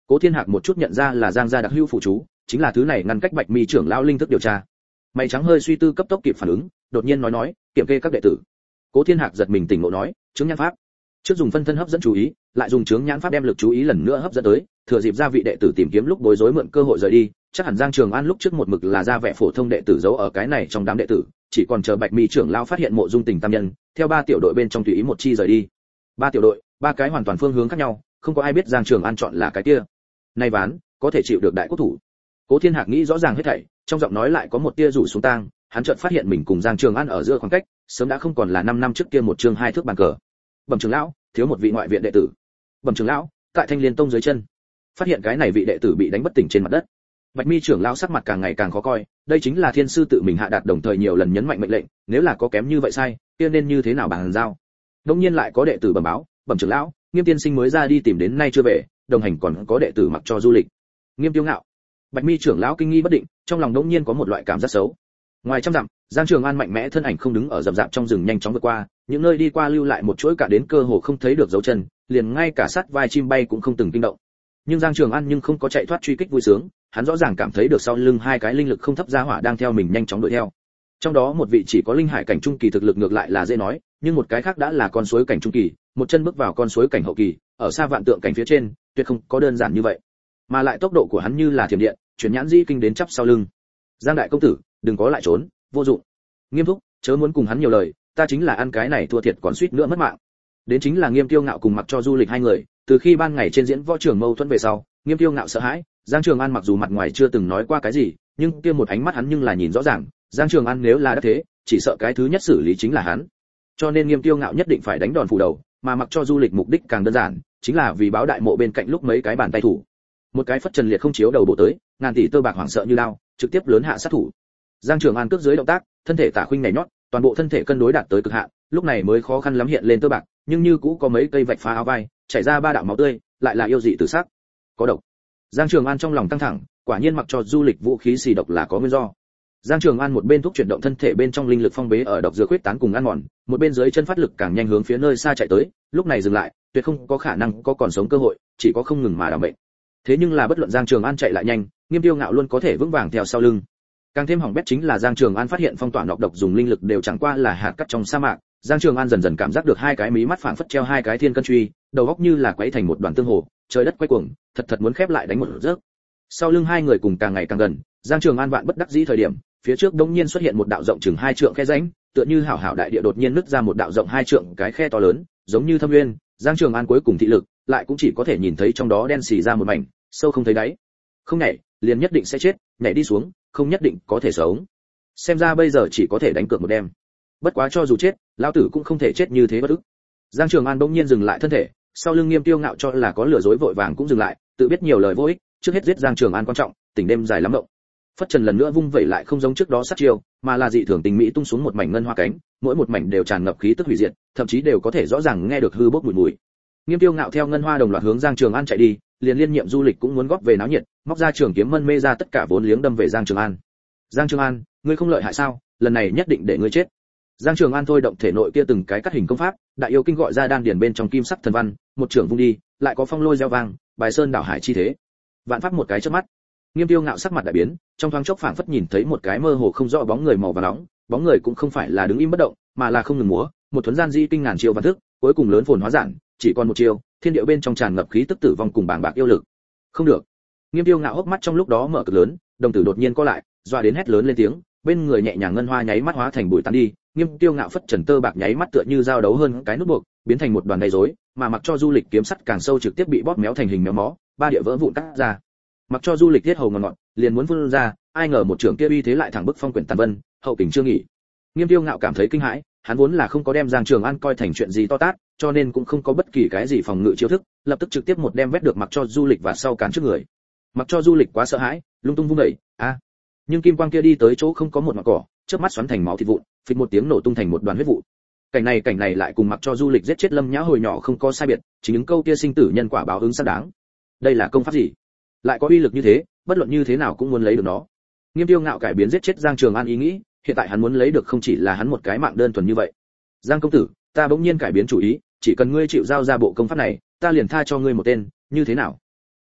Speaker 1: Cố Thiên Hạc một chút nhận ra là Giang gia đặc hữu phụ chú, chính là thứ này ngăn cách Bạch Mi trưởng lão linh thức điều tra. Mày trắng hơi suy tư cấp tốc kịp phản ứng, đột nhiên nói, kiểm kê các đệ tử. Cố Thiên Hạc giật mình tỉnh ngộ nói, chứng nhãn pháp. Trước dùng phân thân hấp dẫn chú ý, lại dùng chướng nhãn pháp đem lực chú ý lần nữa hấp dẫn tới, thừa dịp gia vị đệ tử tìm kiếm lúc bối rối mượn cơ hội rời đi, chắc hẳn Giang Trường An lúc trước một mực là ra vẻ phổ thông đệ tử giấu ở cái này trong đám đệ tử, chỉ còn chờ Bạch Mi trưởng lão phát hiện Mộ Dung Tình tam nhân, theo 3 tiểu đội bên trong tùy ý một chi rời đi. 3 tiểu đội, 3 cái hoàn toàn phương hướng khác nhau, không có ai biết Giang Trường An chọn là cái kia. Nay ván, có thể chịu được đại quốc thủ. Cố Thiên Hạc nghĩ rõ ràng hết thảy, trong giọng nói lại có một tia rủ xuống tang, hắn chợt phát hiện mình cùng Giang Trường An ở giữa khoảng cách, sớm đã không còn là 5 năm trước kia một chương 2 thước bàn cờ. Bẩm trưởng lão, thiếu một vị ngoại viện đệ tử. Bẩm trưởng lão, tại Thanh Liên Tông dưới chân. Phát hiện cái này vị đệ tử bị đánh bất tỉnh trên mặt đất. Bạch Mi trưởng lão sắc mặt càng ngày càng khó coi, đây chính là thiên sư tự mình hạ đạt đồng thời nhiều lần nhấn mạnh mệnh lệnh, nếu là có kém như vậy sai, kia nên như thế nào bàn giao. Đương nhiên lại có đệ tử bẩm báo, bẩm trưởng lão, Nghiêm tiên sinh mới ra đi tìm đến nay chưa về, đồng hành còn có đệ tử mặc cho du lịch. Nghiêm Tiêu Ngạo. Bạch Mi trưởng lão kinh nghi bất định, trong lòng đống nhiên có một loại cảm giác xấu. Ngoài trăm dặm, Giang Trường An mạnh mẽ thân ảnh không đứng ở rậm rạp trong rừng nhanh chóng vượt qua, những nơi đi qua lưu lại một chuỗi cả đến cơ hồ không thấy được dấu chân, liền ngay cả sát vai chim bay cũng không từng kinh động. Nhưng Giang Trường An nhưng không có chạy thoát truy kích vui sướng, hắn rõ ràng cảm thấy được sau lưng 2 cái linh lực không thấp gia hỏa đang theo mình nhanh chóng đuổi theo. Trong đó một vị chỉ có linh hải cảnh trung kỳ thực lực ngược lại là dễ nói, nhưng một cái khác đã là con suối cảnh trung kỳ, một chân bước vào con suối cảnh hậu kỳ, ở xa vạn tượng cảnh phía trên, tuyệt không có đơn giản như vậy. Mà lại tốc độ của hắn như là thiểm điện, chuyển nhãn di kinh đến chắp sau lưng. Giang đại công tử, đừng có lại trốn, vô dụng. Nghiêm Thúc, chớ muốn cùng hắn nhiều lời, ta chính là ăn cái này thua thiệt còn suýt nữa mất mạng. Đến chính là Nghiêm Tiêu Ngạo cùng mặc cho du lịch 2 người, từ khi ban ngày trên diễn võ trường mâu thuẫn về sau, Nghiêm Tiêu Ngạo sợ hãi, Giang Trường An mặc dù mặt ngoài chưa từng nói qua cái gì, nhưng kia một ánh mắt hắn nhưng là nhìn rõ ràng, Giang Trường An nếu là đã thế, chỉ sợ cái thứ nhất xử lý chính là hắn. Cho nên Nghiêm Tiêu Ngạo nhất định phải đánh đòn phủ đầu, mà mặc cho du lịch mục đích càng đơn giản, chính là vì báo đại mộ bên cạnh lúc mấy cái bàn tay thủ. Một cái phất trần liệt không chiếu đầu bổ tới, ngàn tỷ tơ bạc hoảng sợ như lao, trực tiếp lớn hạ sát thủ. Giang Trường An cước dưới động tác, thân thể tả khuynh nhảy nhót, toàn bộ thân thể cân đối đạt tới cực hạn, lúc này mới khó khăn lắm hiện lên tơ bạc, nhưng như cũ có mấy cây vạch phá áo vai, chảy ra 3 đạo máu tươi, lại là yêu dị tử sắc. Có độc. Giang Trường An trong lòng căng thẳng, quả nhiên mặc cho du lịch vũ khí xì độc là có nguyên do. Giang Trường An một bên thúc chuyển động thân thể bên trong linh lực phong bế ở độc dược huyết tán cùng ăn mòn, một bên dưới chân phát lực càng nhanh hướng phía nơi xa chạy tới, lúc này dừng lại, tuyệt không có khả năng có còn sống cơ hội, chỉ có không ngừng mà đảm bệnh. Thế nhưng là bất luận Giang Trường An chạy lại nhanh, Nghiêm Tiêu Ngạo luôn có thể vững vàng theo sau lưng. Càng thêm hỏng bét chính là Giang Trường An phát hiện phong tỏa nọc độc dùng linh lực đều chẳng qua là hạt cát trong sa mạc, Giang Trường An dần dần cảm giác được 2 cái mí mắt phảng phất treo 2 cái thiên cân truy, đầu óc như là quấy thành một đoàn tương hồ, trời đất quay cuồng, thật muốn khép lại đánh một giấc. Sau lưng 2 người cùng càng ngày càng gần, Giang Trường An vạn bất đắc dĩ thời điểm, phía trước đống nhiên xuất hiện một đạo rộng chừng 2 trượng khe rãnh, tựa như hảo hảo đại địa đột nhiên nứt ra một đạo rộng 2 trượng cái khe to lớn, giống như thâm nguyên. Giang Trường An cuối cùng thị lực, lại cũng chỉ có thể nhìn thấy trong đó đen xì ra một mảnh, sâu không thấy đáy. Không nhảy, liền nhất định sẽ chết, nhảy đi xuống, không nhất định có thể sống. Xem ra bây giờ chỉ có thể đánh cược một đêm. Bất quá cho dù chết, lão tử cũng không thể chết như thế bất ức. Giang Trường An bỗng nhiên dừng lại thân thể, sau lưng Nghiêm Tiêu Ngạo cho là có lừa dối vội vàng cũng dừng lại, tự biết nhiều lời vô ích, trước hết giết Giang Trường An quan trọng, tỉnh đêm dài lắm động. Phất trần lần nữa vung vẩy lại không giống trước đó sát chiêu, mà là dị thường tình mỹ tung xuống một mảnh ngân hoa cánh, mỗi một mảnh đều tràn ngập khí tức hủy diệt, thậm chí đều có thể rõ ràng nghe được hư bốc mùi. Nghiêm Tiêu Ngạo theo ngân hoa đồng loạt hướng Giang Trường An chạy đi, liền liên nhiệm du lịch cũng muốn góp về náo nhiệt, móc ra trường kiếm mân mê ra tất cả vốn liếng đâm về Giang Trường An. Giang Trường An, ngươi không lợi hại sao? Lần này nhất định để ngươi chết. Giang Trường An thôi động thể nội kia từng cái cắt hình công pháp, đại yêu kinh gọi ra đan điền bên trong kim sắc thần văn, một trường vung đi, lại có phong lôi gieo vang, bài sơn đảo hải chi thế. Vạn pháp một cái chớp mắt. Nghiêm Tiêu Ngạo sắc mặt đại biến, trong thoáng chốc phảng phất nhìn thấy một cái mơ hồ không rõ bóng người màu vàng nóng, bóng người cũng không phải là đứng im bất động, mà là không ngừng múa, một thuần gian di kinh ngàn chiêu văn thức, cuối cùng lớn phồn hóa giản, chỉ còn một chiêu, thiên địa bên trong tràn ngập khí tức tử vong cùng bàng bạc yêu lực. Không được. Nghiêm Tiêu Ngạo hốc mắt trong lúc đó mở cực lớn, đồng tử đột nhiên co lại, dọa đến hét lớn lên tiếng, bên người nhẹ nhàng ngân hoa nháy mắt hóa thành bụi tan đi, Nghiêm Tiêu Ngạo phất trần tơ bạc nháy mắt tựa như dao đấu hơn cái nút buộc, biến thành một đoàn đầy rối, mà mặc cho du lịch kiếm sắt càng sâu trực tiếp bị bóp méo thành hình méo mó, 3 địa vỡ vụn cắt ra. Mặc cho du lịch tiết hầu ngọt, liền muốn phun ra, ai ngờ một trưởng kia uy thế lại thẳng bức phong quyển tàn vân, hậu kình chưa nghỉ. Nghiêm Tiêu Ngạo cảm thấy kinh hãi, hắn vốn là không có đem Giang Trường An coi thành chuyện gì to tát, cho nên cũng không có bất kỳ cái gì phòng ngự chiêu thức, lập tức trực tiếp một đem vét được mặc cho du lịch và sau cán trước người. Mặc cho du lịch quá sợ hãi, lung tung vung đẩy, nhưng kim quang kia đi tới chỗ không có một mảng cỏ, chớp mắt xoắn thành máu thịt vụn, phịch một tiếng nổ tung thành một đoàn huyết vụ. Cảnh này lại cùng mặc cho du lịch giết chết Lâm Nhã hồi nhỏ không có sai biệt, chính những câu kia sinh tử nhân quả báo ứng xác đáng. Đây là công pháp gì? Lại có uy lực như thế, bất luận như thế nào cũng muốn lấy được nó. Nghiêm Tiêu Ngạo cải biến giết chết Giang Trường An ý nghĩ, hiện tại hắn muốn lấy được không chỉ là hắn một cái mạng đơn thuần như vậy. Giang công tử, ta bỗng nhiên cải biến chủ ý, chỉ cần ngươi chịu giao ra bộ công pháp này, ta liền tha cho ngươi một tên, như thế nào?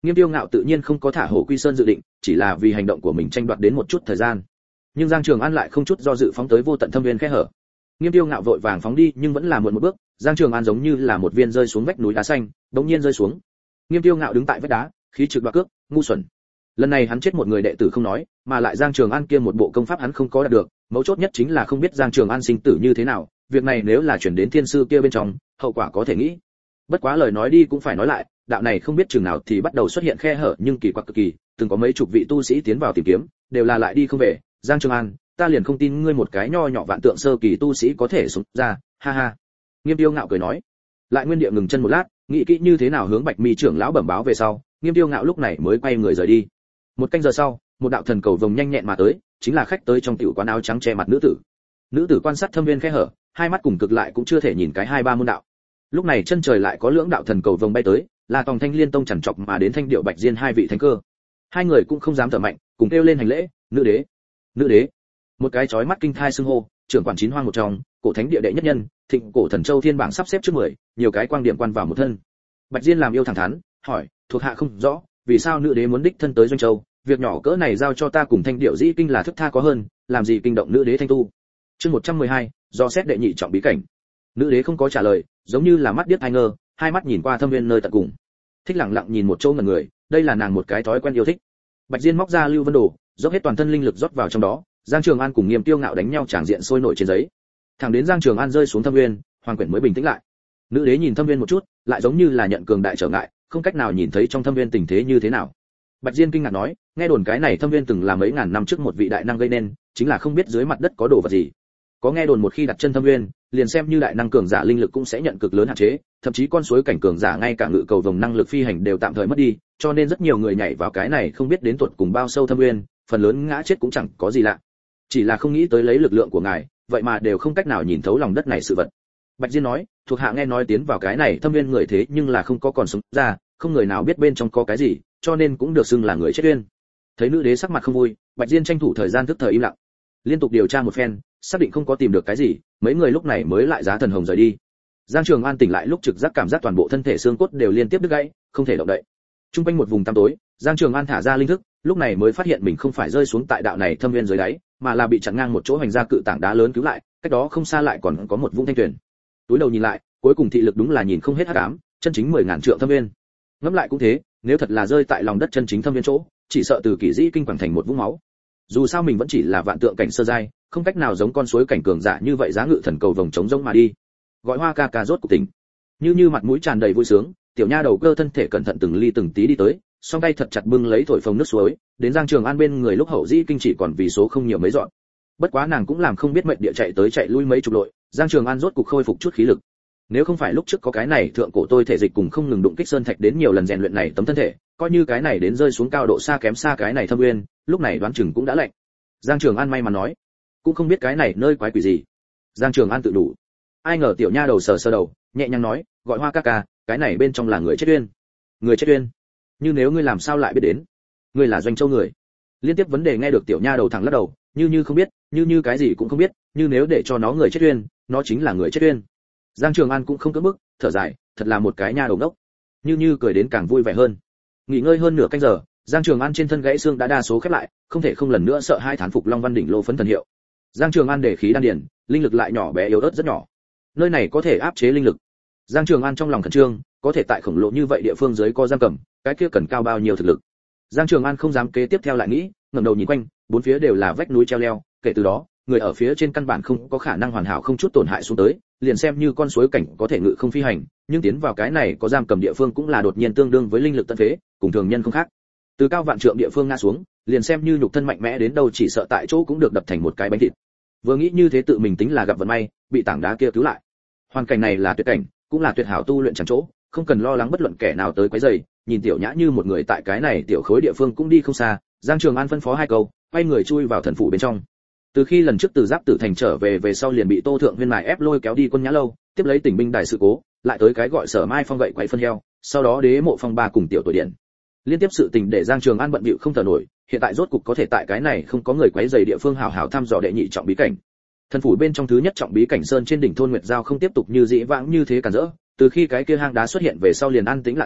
Speaker 1: Nghiêm Tiêu Ngạo tự nhiên không có thả Hồ Quy Sơn dự định, chỉ là vì hành động của mình tranh đoạt đến một chút thời gian. Nhưng Giang Trường An lại không chút do dự phóng tới vô tận thâm viên khe hở. Nghiêm Tiêu Ngạo vội vàng phóng đi, nhưng vẫn là muộn một bước, Giang Trường An giống như là một viên rơi xuống vách núi đá xanh, đống nhiên rơi xuống. Nghiêm Tiêu Ngạo đứng tại vách đá, khí trực đoạt cước, ngu xuẩn. Lần này hắn chết một người đệ tử không nói, mà lại Giang Trường An kia một bộ công pháp hắn không có đạt được, mấu chốt nhất chính là không biết Giang Trường An sinh tử như thế nào, việc này nếu là chuyển đến thiên sư kia bên trong, hậu quả có thể nghĩ. Bất quá lời nói đi cũng phải nói lại, đạo này không biết chừng nào thì bắt đầu xuất hiện khe hở, nhưng kỳ quặc cực kỳ, từng có mấy chục vị tu sĩ tiến vào tìm kiếm, đều là lại đi không về. Giang Trường An, ta liền không tin ngươi một cái nho nhỏ vạn tượng sơ kỳ tu sĩ có thể sống ra, ha ha. Nghiêm Tiêu Ngạo cười nói. Lại nguyên địa ngừng chân một lát, nghĩ kỹ như thế nào hướng Bạch Mi trưởng lão bẩm báo về sau, Nghiêm Tiêu Ngạo lúc này mới quay người rời đi. Một canh giờ sau, một đạo thần cầu vồng nhanh nhẹn mà tới, chính là khách tới trong tiểu quán áo trắng che mặt nữ tử. Nữ tử quan sát thâm viên khe hở, hai mắt cùng cực lại cũng chưa thể nhìn cái hai ba môn đạo. Lúc này chân trời lại có lưỡng đạo thần cầu vồng bay tới, là Tòng Thanh Liên tông chằn chọc mà đến Thanh Điệu Bạch Diên hai vị thánh cơ. Hai người cũng không dám thở mạnh, cùng kêu lên hành lễ, nữ đế, nữ đế. Một cái chói mắt kinh thai xưng hô, trưởng quản chín hoang một trong, cổ thánh địa đệ nhất nhân, thịnh cổ thần châu thiên bảng sắp xếp trước 10, nhiều cái quang điểm quan vào một thân. Bạch Diên làm yêu thẳng thắn, hỏi, thuộc hạ không rõ, vì sao nữ đế muốn đích thân tới Doanh Châu, việc nhỏ cỡ này giao cho ta cùng Thanh Điệu Dĩ Kinh là thức tha có hơn, làm gì kinh động nữ đế thanh tu. Chương 112, do xét đệ nhị trọng bí cảnh. Nữ đế không có trả lời, giống như là mắt điếc hai ngơ, hai mắt nhìn qua thâm viên nơi tận cùng. Thích lặng lặng nhìn một chỗ ngẩn người, đây là nàng một cái thói quen yêu thích. Bạch Diên móc ra Lưu Vân Đồ, dốc hết toàn thân linh lực rót vào trong đó, Giang Trường An cùng Nghiêm Tiêu Ngạo đánh nhau tràng diện sôi nổi trên giấy. Thẳng đến Giang Trường An rơi xuống thâm viên, Hoàng Quyển mới bình tĩnh lại. Nữ đế nhìn thâm viên một chút, lại giống như là nhận cường đại trở ngại, không cách nào nhìn thấy trong thâm viên tình thế như thế nào. Bạch Diên kinh ngạc nói, nghe đồn cái này thâm viên từng là mấy ngàn năm trước một vị đại năng gây nên, chính là không biết dưới mặt đất có đồ vật gì. Có nghe đồn một khi đặt chân thâm viên, liền xem như đại năng cường giả linh lực cũng sẽ nhận cực lớn hạn chế, thậm chí con suối cảnh cường giả ngay cả ngự cầu vồng năng lực phi hành đều tạm thời mất đi, cho nên rất nhiều người nhảy vào cái này không biết đến tuột cùng bao sâu thâm viên, phần lớn ngã chết cũng chẳng có gì lạ. Chỉ là không nghĩ tới lấy lực lượng của ngài, vậy mà đều không cách nào nhìn thấu lòng đất này sự vật. Bạch Diên nói, thuộc hạ nghe nói tiến vào cái này thâm viên người thế nhưng là không có còn sống ra, không người nào biết bên trong có cái gì, cho nên cũng được xưng là người chết uyên. Thấy nữ đế sắc mặt không vui, Bạch Diên tranh thủ thời gian thức thời im lặng. Liên tục điều tra một phen, xác định không có tìm được cái gì, mấy người lúc này mới lại giá thần hồng rời đi. Giang Trường An tỉnh lại lúc trực giác cảm giác toàn bộ thân thể xương cốt đều liên tiếp đứt gãy, không thể động đậy. Trung quanh một vùng tăm tối, Giang Trường An thả ra linh thức, lúc này mới phát hiện mình không phải rơi xuống tại đạo này thâm viên dưới đáy, mà là bị chặn ngang một chỗ hoành ra cự tảng đá lớn cứu lại, cách đó không xa lại còn có một vũng thanh tuyền. Túi đầu nhìn lại, cuối cùng thị lực đúng là nhìn không hết hắc ám, chân chính 10.000 trượng thâm viên. Ngẫm lại cũng thế, nếu thật là rơi tại lòng đất chân chính thâm viên chỗ, chỉ sợ từ kỳ dĩ kinh quảng thành một vũng máu. Dù sao mình vẫn chỉ là vạn tượng cảnh sơ giai, không cách nào giống con suối cảnh cường giả như vậy giá ngự thần cầu vồng trống rỗng mà đi. Gọi Hoa ca ca rốt cục tỉnh. Như mặt mũi tràn đầy vui sướng, tiểu nha đầu cơ thân thể cẩn thận từng ly từng tí đi tới, song tay thật chặt bưng lấy thổi phồng nước suối, đến Giang Trường An bên người lúc hậu dĩ kinh chỉ còn vì số không nhiều mấy dọn. Bất quá nàng cũng làm không biết mệnh địa chạy tới chạy lui mấy chục lội, Giang Trường An rốt cục khôi phục chút khí lực. Nếu không phải lúc trước có cái này thượng cổ tôi thể dịch cùng không ngừng đụng kích sơn thạch đến nhiều lần rèn luyện này tấm thân thể, coi như cái này đến rơi xuống cao độ xa kém xa cái này thâm nguyên, lúc này đoán chừng cũng đã lạnh. Giang Trường An may mắn nói, cũng không biết cái này nơi quái quỷ gì. Giang Trường An tự đủ. Ai ngờ tiểu nha đầu sờ sờ đầu, nhẹ nhàng nói, gọi Hoa ca ca, cái này bên trong là người chết uyên. Người chết uyên? Như nếu ngươi làm sao lại biết đến? Ngươi là Doanh Châu người. Liên tiếp vấn đề nghe được tiểu nha đầu thẳng lắc đầu, như không biết, như cái gì cũng không biết, như nếu để cho nó người chết uyên, nó chính là người chết uyên. Giang Trường An cũng không cưỡng bức, thở dài, thật là một cái nha đầu ngốc. Như cười đến càng vui vẻ hơn. Nghỉ ngơi hơn nửa canh giờ, Giang Trường An trên thân gãy xương đã đa số khép lại, không thể không lần nữa sợ hai thán phục Long Văn đỉnh lô phấn thần hiệu. Giang Trường An để khí đan điền, linh lực lại nhỏ bé yếu ớt rất nhỏ. Nơi này có thể áp chế linh lực. Giang Trường An trong lòng khẩn trương, có thể tại khổng lồ như vậy địa phương dưới có giam cầm, cái kia cần cao bao nhiêu thực lực. Giang Trường An không dám kế tiếp theo lại nghĩ, ngẩng đầu nhìn quanh, bốn phía đều là vách núi treo leo, kể từ đó, người ở phía trên căn bản không có khả năng hoàn hảo không chút tổn hại xuống tới, liền xem như con suối cảnh có thể ngự không phi hành, nhưng tiến vào cái này có giam cầm địa phương cũng là đột nhiên tương đương với linh lực tận phế, cùng thường nhân không khác. Từ cao vạn trượng địa phương ngã xuống, liền xem như nhục thân mạnh mẽ đến đâu chỉ sợ tại chỗ cũng được đập thành một cái bánh thịt. Vừa nghĩ như thế tự mình tính là gặp vận may, bị tảng đá kia cứu lại. Hoàn cảnh này là tuyệt cảnh, cũng là tuyệt hảo tu luyện chẳng chỗ, không cần lo lắng bất luận kẻ nào tới quấy rầy. Nhìn tiểu nhã như một người tại cái này tiểu khối địa phương cũng đi không xa, Giang Trường An phân phó hai câu, quay người chui vào thần phủ bên trong. Từ khi lần trước từ Giáp Tử Thành trở về sau liền bị Tô Thượng Huyên mài ép lôi kéo đi Quân Nhã lâu, tiếp lấy tỉnh binh đại sự cố, lại tới cái gọi Sở Mai Phong gậy quậy phân heo, sau đó Đế Mộ Phong ba cùng tiểu tuổi điện. Liên tiếp sự tình để Giang Trường An bận bịu không thở nổi, hiện tại rốt cục có thể tại cái này không có người quấy rầy địa phương hảo hảo thăm dò đệ nhị trọng bí cảnh. Thần phủ bên trong thứ nhất trọng bí cảnh sơn trên đỉnh thôn Nguyệt Giao không tiếp tục như dĩ vãng như thế cản rỡ, từ khi cái kia hang đá xuất hiện về sau liền an tĩnh lạ thường,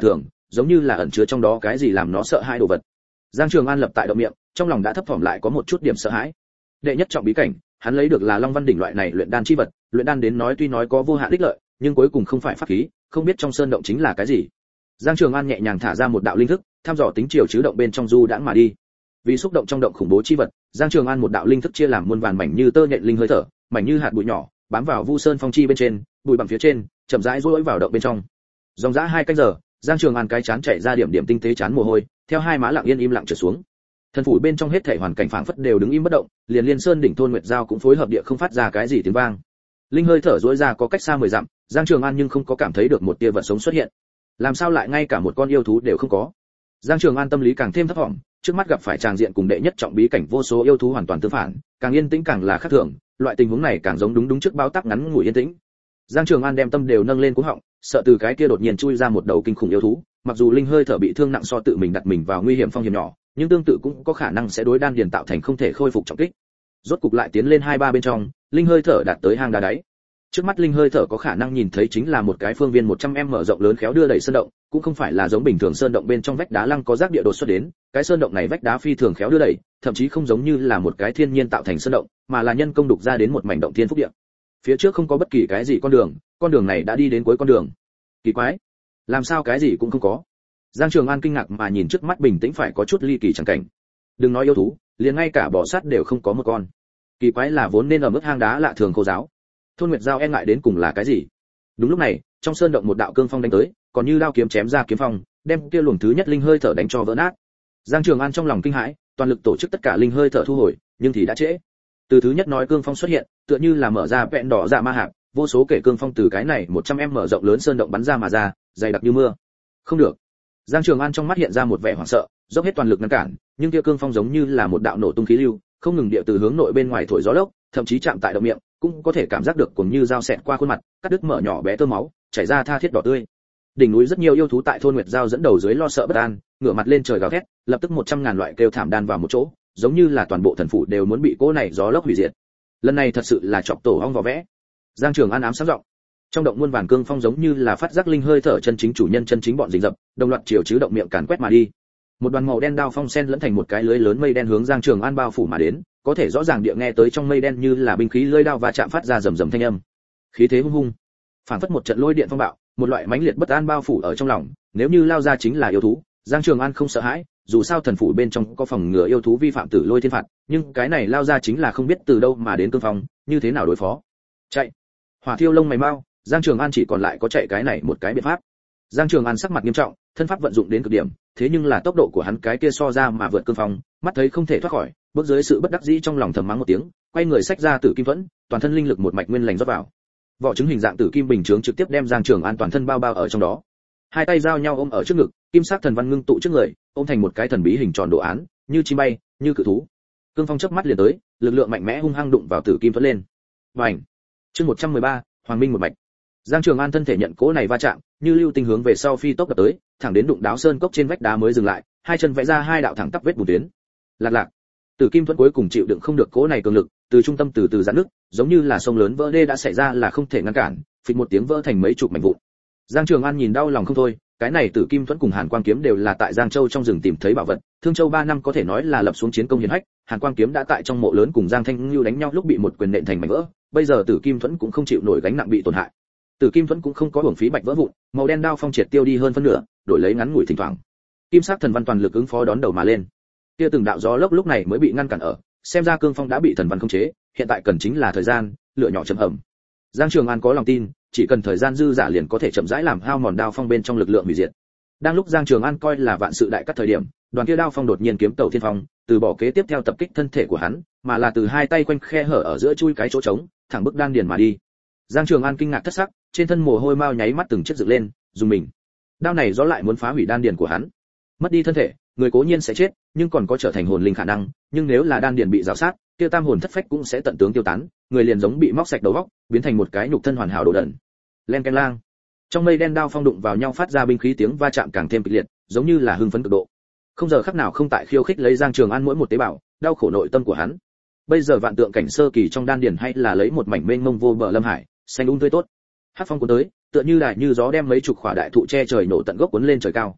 Speaker 1: giống như là ẩn chứa trong đó cái gì làm nó sợ hãi đồ vật. Giang Trường An lập tại động miệng, trong lòng đã thấp thỏm lại có một chút điểm sợ hãi. Đệ nhất trọng bí cảnh, hắn lấy được là Long Văn đỉnh loại này luyện đan chi vật, luyện đan đến nói tuy nói có vô hạn ích lợi, nhưng cuối cùng không phải pháp khí, không biết trong sơn động chính là cái gì. Giang Trường An nhẹ nhàng thả ra một đạo linh thức, thăm dò tính chiều chứ động bên trong du đãng mà đi. Vì xúc động trong động khủng bố chi vật, Giang Trường An một đạo linh thức chia làm muôn vàn mảnh như tơ nhện linh hơi thở, mảnh như hạt bụi nhỏ, bám vào Vu Sơn phong chi bên trên, bụi bằng phía trên, chậm rãi rũi vào động bên trong. Dòng dã 2 canh giờ, Giang Trường An cái chán chảy ra điểm điểm tinh tế chán mồ hôi, theo hai má lặng yên im lặng trượt xuống. Thần phủ bên trong hết thảy hoàn cảnh phảng phất đều đứng im bất động, liền Liên Sơn đỉnh thôn Nguyệt Giao cũng phối hợp địa không phát ra cái gì tiếng vang. Linh hơi thở rũi ra có cách xa 10 dặm, Giang Trường An nhưng không có cảm thấy được một tia vật sống xuất hiện. Làm sao lại ngay cả một con yêu thú đều không có? Giang Trường An tâm lý càng thêm thấp vọng, trước mắt gặp phải tràng diện cùng đệ nhất trọng bí cảnh vô số yêu thú hoàn toàn tương phản, càng yên tĩnh càng là khác thường, loại tình huống này càng giống đúng trước báo tắc ngắn ngủi yên tĩnh. Giang Trường An đem tâm đều nâng lên cuống họng, sợ từ cái kia đột nhiên chui ra một đầu kinh khủng yêu thú, mặc dù linh hơi thở bị thương nặng so tự mình đặt mình vào nguy hiểm phong hiểm nhỏ, nhưng tương tự cũng có khả năng sẽ đối đan điền tạo thành không thể khôi phục trọng kích. Rốt cục lại tiến lên 2-3 bên trong, linh hơi thở đạt tới hang đá đáy. Trước mắt linh hơi thở có khả năng nhìn thấy chính là một cái phương viên 100m rộng lớn khéo đưa đẩy sơn động, cũng không phải là giống bình thường sơn động bên trong vách đá lăng có rác địa đột xuất đến, cái sơn động này vách đá phi thường khéo đưa đẩy, thậm chí không giống như là một cái thiên nhiên tạo thành sơn động, mà là nhân công đục ra đến một mảnh động thiên phúc địa. Phía trước không có bất kỳ cái gì con đường này đã đi đến cuối con đường. Kỳ quái, làm sao cái gì cũng không có? Giang Trường An kinh ngạc mà nhìn trước mắt bình tĩnh phải có chút ly kỳ chẳng cảnh. Đừng nói yêu thú, liền ngay cả bò sát đều không có một con. Kỳ quái là vốn nên ở mức hang đá lạ thường khô giáo. Thôn Nguyệt Giao e ngại đến cùng là cái gì? Đúng lúc này, trong sơn động một đạo cương phong đánh tới, còn như đao kiếm chém ra kiếm phong, đem kia luồng thứ nhất linh hơi thở đánh cho vỡ nát. Giang Trường An trong lòng kinh hãi, toàn lực tổ chức tất cả linh hơi thở thu hồi, nhưng thì đã trễ. Từ thứ nhất nói cương phong xuất hiện, tựa như là mở ra vẹn đỏ dạ ma hạp, vô số kể cương phong từ cái này 100m rộng lớn sơn động bắn ra mà ra, dày đặc như mưa. Không được. Giang Trường An trong mắt hiện ra một vẻ hoảng sợ, dốc hết toàn lực ngăn cản, nhưng kia cương phong giống như là một đạo nổ tung khí lưu, không ngừng địa từ hướng nội bên ngoài thổi gió lốc, thậm chí chạm tại động miệng, cũng có thể cảm giác được cuồng như dao xẹt qua khuôn mặt, cắt đứt mở nhỏ bé tơ máu, chảy ra tha thiết đỏ tươi. Đỉnh núi rất nhiều yêu thú tại thôn Nguyệt Giao dẫn đầu dưới lo sợ bất an, ngửa mặt lên trời gào thét, lập tức 100.000 loại kêu thảm đan vào một chỗ, giống như là toàn bộ thần phủ đều muốn bị cỗ này gió lốc hủy diệt. Lần này thật sự là chọc tổ ong vò vẽ. Giang Trường An ám sáng giọng. Trong động muôn vàn cương phong giống như là phát giác linh hơi thở chân chính chủ nhân chân chính bọn rình rập, đồng loạt chiều chứ động miệng càn quét mà đi. Một đoàn màu đen đao phong sen lẫn thành một cái lưới lớn mây đen hướng Giang Trường An bao phủ mà đến, có thể rõ ràng địa nghe tới trong mây đen như là binh khí lưỡi đao và chạm phát ra rầm rầm thanh âm. Khí thế hung hung, phản phất một trận lôi điện phong bạo, một loại mãnh liệt bất an bao phủ ở trong lòng, nếu như lao ra chính là yêu thú, Giang Trường An không sợ hãi, dù sao thần phủ bên trong có phòng ngừa yêu thú vi phạm tử lôi thiên phạt, nhưng cái này lao ra chính là không biết từ đâu mà đến cương phong, như thế nào đối phó. Chạy. Hỏa thiêu lông mày mau, Giang Trường An chỉ còn lại có chạy cái này một cái biện pháp. Giang Trường An sắc mặt nghiêm trọng, thân pháp vận dụng đến cực điểm, thế nhưng là tốc độ của hắn cái kia so ra mà vượt cương phong, mắt thấy không thể thoát khỏi, bước dưới sự bất đắc dĩ trong lòng thầm mắng một tiếng, quay người xách ra Tử Kim Thuẫn, toàn thân linh lực một mạch nguyên lành rót vào. Vỏ trứng hình dạng Tử Kim bình chướng trực tiếp đem Giang Trường An toàn thân bao bao ở trong đó. Hai tay giao nhau ôm ở trước ngực, kim sắc thần văn ngưng tụ trước người, ôm thành một cái thần bí hình tròn đồ án, như chim bay, như cự thú. Cương phong chớp mắt liền tới, lực lượng mạnh mẽ hung hăng đụng vào Tử Kim Thuẫn lên. Bành! Chương 113, Hoàng Minh một mạch. Giang Trường An thân thể nhận cỗ này va chạm, như lưu tinh hướng về sau phi tốc đập tới, thẳng đến đụng đáo sơn cốc trên vách đá mới dừng lại, hai chân vẽ ra hai đạo thẳng tắp vết bùn tuyến. Lạc lạc. Tử Kim Thuẫn cuối cùng chịu đựng không được cỗ này cường lực, từ trung tâm từ từ giãn nước, giống như là sông lớn vỡ đê đã xảy ra là không thể ngăn cản, phịch một tiếng vỡ thành mấy chục mảnh vụn. Giang Trường An nhìn đau lòng không thôi, cái này Tử Kim Thuẫn cùng Hàn Quang kiếm đều là tại Giang Châu trong rừng tìm thấy bảo vật, Thương Châu 3 năm có thể nói là lập xuống chiến công hiển hách, Hàn Quang kiếm đã tại trong mộ lớn cùng Giang Thanh Nưu đánh nhau lúc bị một quyền nện thành mảnh vỡ, bây giờ Tử Kim Thuẫn cũng không chịu nổi gánh nặng bị tổn hại. Tử Kim Thuẫn cũng không có hưởng phí bạch vỡ vụn, màu đen đao phong triệt tiêu đi hơn phân nửa, đổi lấy ngắn ngủi thỉnh thoảng. Kim sắc thần văn toàn lực ứng phó đón đầu mà lên. Kia từng đạo gió lốc lúc này mới bị ngăn cản ở, xem ra cương phong đã bị thần văn khống chế, hiện tại cần chính là thời gian, lửa nhỏ chậm hầm. Giang Trường An có lòng tin, chỉ cần thời gian dư dả liền có thể chậm rãi làm hao mòn đao phong bên trong lực lượng hủy diệt. Đang lúc Giang Trường An coi là vạn sự đại cắt thời điểm, đoàn kia đao phong đột nhiên kiếm tàu thiên phong, từ bỏ kế tiếp theo tập kích thân thể của hắn, mà là từ hai tay quanh khe hở ở giữa chui cái chỗ trống, thẳng bức đan điền mà đi. Giang Trường An kinh ngạc thất sắc, trên thân mồ hôi mao nháy mắt từng chiếc dựng lên, dùng mình. Đao này gió lại muốn phá hủy đan điền của hắn. Mất đi thân thể, người cố nhiên sẽ chết, nhưng còn có trở thành hồn linh khả năng, nhưng nếu là đan điền bị rào sát, kia tam hồn thất phách cũng sẽ tận tướng tiêu tán, người liền giống bị móc sạch đầu óc, biến thành một cái nhục thân hoàn hảo đồ đần. Len canh lang. Trong mây đen đao phong đụng vào nhau phát ra binh khí tiếng va chạm càng thêm kịch liệt, giống như là hưng phấn cực độ. Không giờ khắc nào không tại khiêu khích lấy Giang Trường An mỗi một tế bào, đau khổ nội tâm của hắn. Bây giờ vạn tượng cảnh sơ kỳ trong đan điền hay là lấy một mảnh mênh mông vô bờ lâm hải, xanh tươi tốt. Hắc phong cuốn tới, tựa như đại như gió đem mấy chục khỏa đại thụ che trời nổ tận gốc cuốn lên trời cao.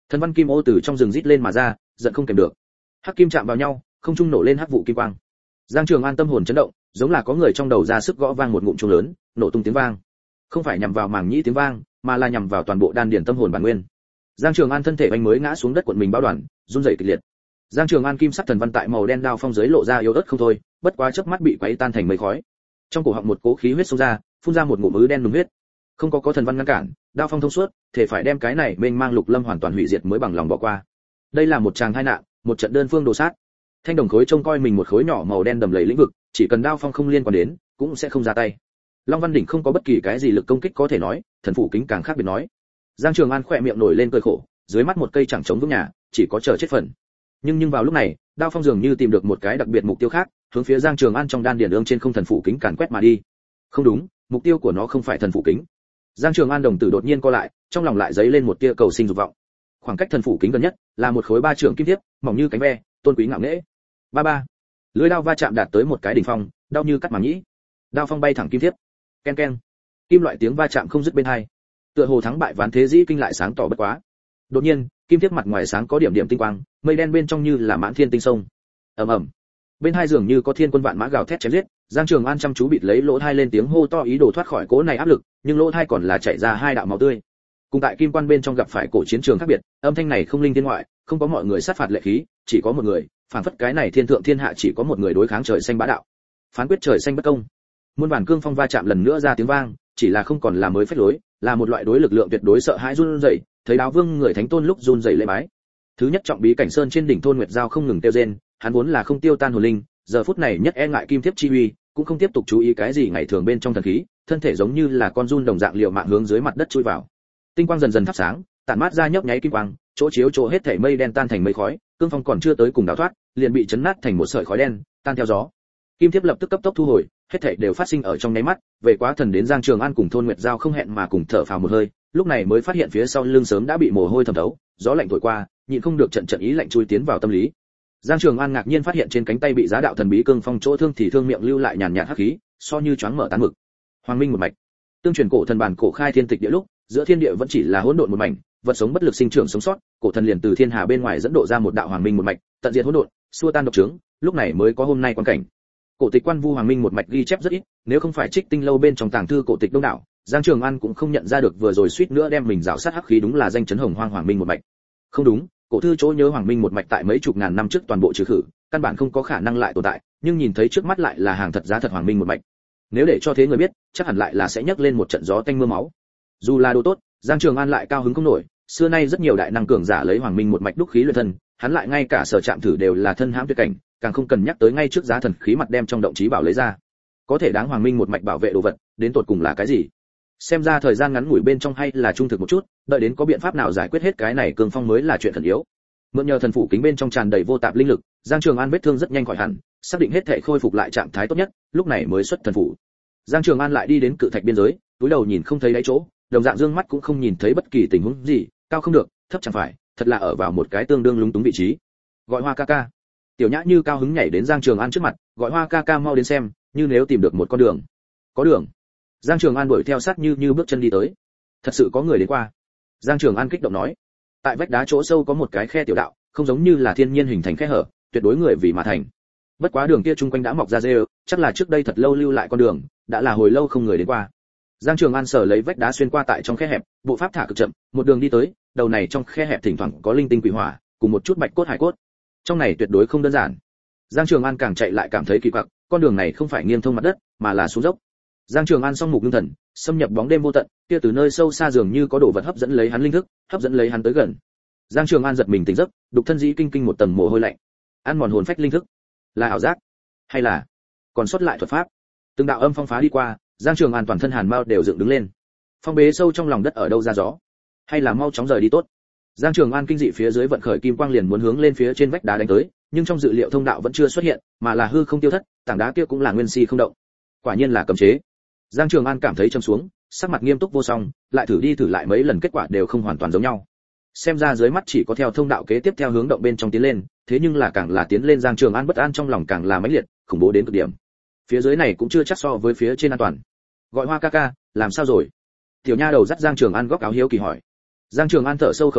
Speaker 1: Thần văn kim ô từ trong rừng rít lên mà ra, giận không kềm được. Hắc kim chạm vào nhau, không trung nổ lên hắc vụ kim quang. Giang Trường An tâm hồn chấn động, giống là có người trong đầu ra sức gõ vang một ngụm chuông lớn, nổ tung tiếng vang. Không phải nhằm vào màng nhĩ tiếng vang, mà là nhằm vào toàn bộ đan điền tâm hồn bản nguyên. Giang Trường An thân thể anh mới ngã xuống đất cuộn mình bao đoàn, run rẩy kịch liệt. Giang Trường An kim sắc thần văn tại màu đen đao phong dưới lộ ra yếu ớt không thôi, bất quá chớp mắt bị quấy tan thành mây khói. Trong cổ họng một cỗ khí huyết xông ra, phun ra một ngụm ứ đen nùng huyết. Không có thần văn ngăn cản, đao phong thông suốt, thể phải đem cái này mênh mang lục lâm hoàn toàn hủy diệt mới bằng lòng bỏ qua. Đây là một tràng tai nạn, một trận đơn phương đồ sát. Thanh đồng khối trông coi mình một khối nhỏ màu đen đầm lầy lĩnh vực, chỉ cần đao phong không liên quan đến, cũng sẽ không ra tay. Long Văn đỉnh không có bất kỳ cái gì lực công kích có thể nói, thần phủ kính càng khác biệt nói. Giang Trường An khỏe miệng nổi lên cười khổ, dưới mắt một cây chẳng chống vững nhà, chỉ có chờ chết phần. Nhưng vào lúc này, đao phong dường như tìm được một cái đặc biệt mục tiêu khác, hướng phía Giang Trường An trong đan điền ương trên không thần phủ kính càn quét mà đi. Không đúng, mục tiêu của nó không phải thần phủ kính. Giang Trường An đồng tử đột nhiên co lại, trong lòng lại dấy lên một tia cầu sinh dục vọng. Khoảng cách thần phủ kính gần nhất là một khối ba trượng kim thiếp, mỏng như cánh ve, tôn quý ngạo nghễ. Ba. Lưỡi đao va chạm đạt tới một cái đỉnh phong, đau như cắt màng nhĩ. Đao phong bay thẳng kim thiếp. Ken ken. Kim loại tiếng va chạm không dứt bên hai. Tựa hồ thắng bại ván thế dĩ kinh lại sáng tỏ bất quá. Đột nhiên, kim thiếp mặt ngoài sáng có điểm điểm tinh quang, mây đen bên trong như là mãn thiên tinh sông. Ầm ầm. Bên hai dường như có thiên quân vạn mã gào thét chém giết, Giang Trường An chăm chú bịt lấy lỗ tai lên tiếng hô to ý đồ thoát khỏi cỗ này áp lực, nhưng lỗ tai còn là chảy ra hai đạo máu tươi. Cùng tại kim quan bên trong gặp phải cổ chiến trường khác biệt, âm thanh này không linh thiên ngoại, không có mọi người sát phạt lệ khí, chỉ có một người, phản phất cái này thiên thượng thiên hạ chỉ có một người đối kháng trời xanh bá đạo. Phán quyết trời xanh bất công. Muôn bản cương phong va chạm lần nữa ra tiếng vang, chỉ là không còn là mới phách lối, là một loại đối lực lượng tuyệt đối sợ hãi run rẩy, thấy Đáo Vương người thánh tôn lúc run rẩy lễ bái. Thứ nhất trọng bí cảnh sơn trên đỉnh thôn Nguyệt Giao không ngừng tiêu rên, hắn vốn là không tiêu tan hồn linh, giờ phút này nhất e ngại kim thiếp chi uy, cũng không tiếp tục chú ý cái gì ngày thường bên trong thần khí, thân thể giống như là con giun đồng dạng liều mạng hướng dưới mặt đất chui vào. Tinh quang dần dần thắp sáng, tản mát ra nhấp nháy kim quang, chỗ chiếu chỗ hết thảy mây đen tan thành mây khói, cương phong còn chưa tới cùng đào thoát, liền bị chấn nát thành một sợi khói đen, tan theo gió. Kim thiếp lập tức cấp tốc thu hồi, hết thảy đều phát sinh ở trong nháy mắt, về quá thần đến Giang Trường An cùng thôn Nguyệt Giao không hẹn mà cùng thở phào một hơi, lúc này mới phát hiện phía sau lưng sớm đã bị mồ hôi thấm thấu, gió lạnh thổi qua, nhịn không được trận ý lạnh chui tiến vào tâm lý. Giang Trường An ngạc nhiên phát hiện trên cánh tay bị giá đạo thần bí cương phong chỗ thương thì thương miệng lưu lại nhàn nhạt hắc khí, so như choáng mở tán mực. Hoàng minh một mạch. Tương truyền cổ thần bản cổ khai thiên tịch địa lúc, giữa thiên địa vẫn chỉ là hỗn độn một mảnh, vật sống bất lực sinh trưởng sống sót, cổ thần liền từ thiên hà bên ngoài dẫn độ ra một đạo hoàng minh một mạch, tận diệt hỗn độn, xua tan độc chứng, lúc này mới có hôm nay quan cảnh. Cổ tịch quan vu hoàng minh một mạch ghi chép rất ít, nếu không phải trích tinh lâu bên trong tàng thư cổ tịch đông đảo, Giang Trường An cũng không nhận ra được vừa rồi suýt nữa đem mình rào sát hắc khí đúng là danh chấn hồng hoang hoàng minh một mạch. Không đúng, cổ thư chỗ nhớ hoàng minh một mạch tại mấy chục ngàn năm trước toàn bộ trừ khử, căn bản không có khả năng lại tồn tại, nhưng nhìn thấy trước mắt lại là hàng thật giá thật hoàng minh một mạch. Nếu để cho thế người biết, chắc hẳn lại là sẽ nhấc lên một trận gió tanh mưa máu. Dù là đồ tốt, Giang Trường An lại cao hứng không nổi, xưa nay rất nhiều đại năng cường giả lấy hoàng minh một mạch đúc khí luyện thân, hắn lại ngay cả sở chạm thử đều là thân hãm tuyệt cảnh, càng không cần nhắc tới ngay trước giá thần khí mặt đem trong động chí bảo lấy ra. Có thể đáng hoàng minh một mạch bảo vệ đồ vật, đến tột cùng là cái gì? Xem ra thời gian ngắn ngủi bên trong hay là trung thực một chút, đợi đến có biện pháp nào giải quyết hết cái này cường phong mới là chuyện khẩn yếu. Mượn nhờ thần phủ kính bên trong tràn đầy vô tạp linh lực, Giang Trường An vết thương rất nhanh khỏi hẳn, xác định hết thể khôi phục lại trạng thái tốt nhất, lúc này mới xuất thần phủ. Giang Trường An lại đi đến cự thạch biên giới, túi đầu nhìn không thấy đáy chỗ, đồng dạng dương mắt cũng không nhìn thấy bất kỳ tình huống gì, cao không được, thấp chẳng phải, thật là ở vào một cái tương đương lúng túng vị trí. Gọi Hoa ca ca. Tiểu Nhã Như cao hứng nhảy đến Giang Trường An trước mặt, gọi Hoa ca ca mau đến xem, như nếu tìm được một con đường. Có đường. Giang Trường An đuổi theo sát như bước chân đi tới. Thật sự có người đến qua. Giang Trường An kích động nói. Tại vách đá chỗ sâu có một cái khe tiểu đạo, không giống như là thiên nhiên hình thành khe hở, tuyệt đối người vì mà thành. Bất quá đường kia chung quanh đã mọc ra rêu, chắc là trước đây thật lâu lưu lại con đường, đã là hồi lâu không người đến qua. Giang Trường An sở lấy vách đá xuyên qua tại trong khe hẹp, bộ pháp thả cực chậm, một đường đi tới, đầu này trong khe hẹp thỉnh thoảng có linh tinh quỷ hỏa, cùng một chút bạch cốt hải cốt. Trong này tuyệt đối không đơn giản. Giang Trường An càng chạy lại cảm thấy kỳ quặc, con đường này không phải nghiêng thông mặt đất, mà là xuống dốc. Giang Trường An song mục ngưng thần, xâm nhập bóng đêm vô tận, kia từ nơi sâu xa dường như có đồ vật hấp dẫn lấy hắn linh thức, hấp dẫn lấy hắn tới gần. Giang Trường An giật mình tỉnh giấc, đục thân dĩ kinh một tầng mồ hôi lạnh. Ăn mòn hồn phách linh thức, là ảo giác, hay là còn sót lại thuật pháp? Từng đạo âm phong phá đi qua, Giang Trường An toàn thân hàn mao đều dựng đứng lên. Phong bế sâu trong lòng đất ở đâu ra gió, hay là mau chóng rời đi tốt. Giang Trường An kinh dị phía dưới vận khởi kim quang liền muốn hướng lên phía trên vách đá đánh tới, nhưng trong dự liệu thông đạo vẫn chưa xuất hiện, mà là hư không tiêu thất, tảng đá kia cũng là nguyên si không động. Quả nhiên là cấm chế. Giang Trường An cảm thấy trầm xuống, sắc mặt nghiêm túc vô song, lại thử đi thử lại mấy lần kết quả đều không hoàn toàn giống nhau. Xem ra dưới mắt chỉ có theo thông đạo kế tiếp theo hướng động bên trong tiến lên, thế nhưng là càng là tiến lên Giang Trường An bất an trong lòng càng là mãnh liệt, khủng bố đến cực điểm. Phía dưới này cũng chưa chắc so với phía trên an toàn. Gọi Hoa ca ca, làm sao rồi? Tiểu nha đầu dắt Giang Trường An góc áo hiếu kỳ hỏi. Giang Trường An thở sâu khẩu khí,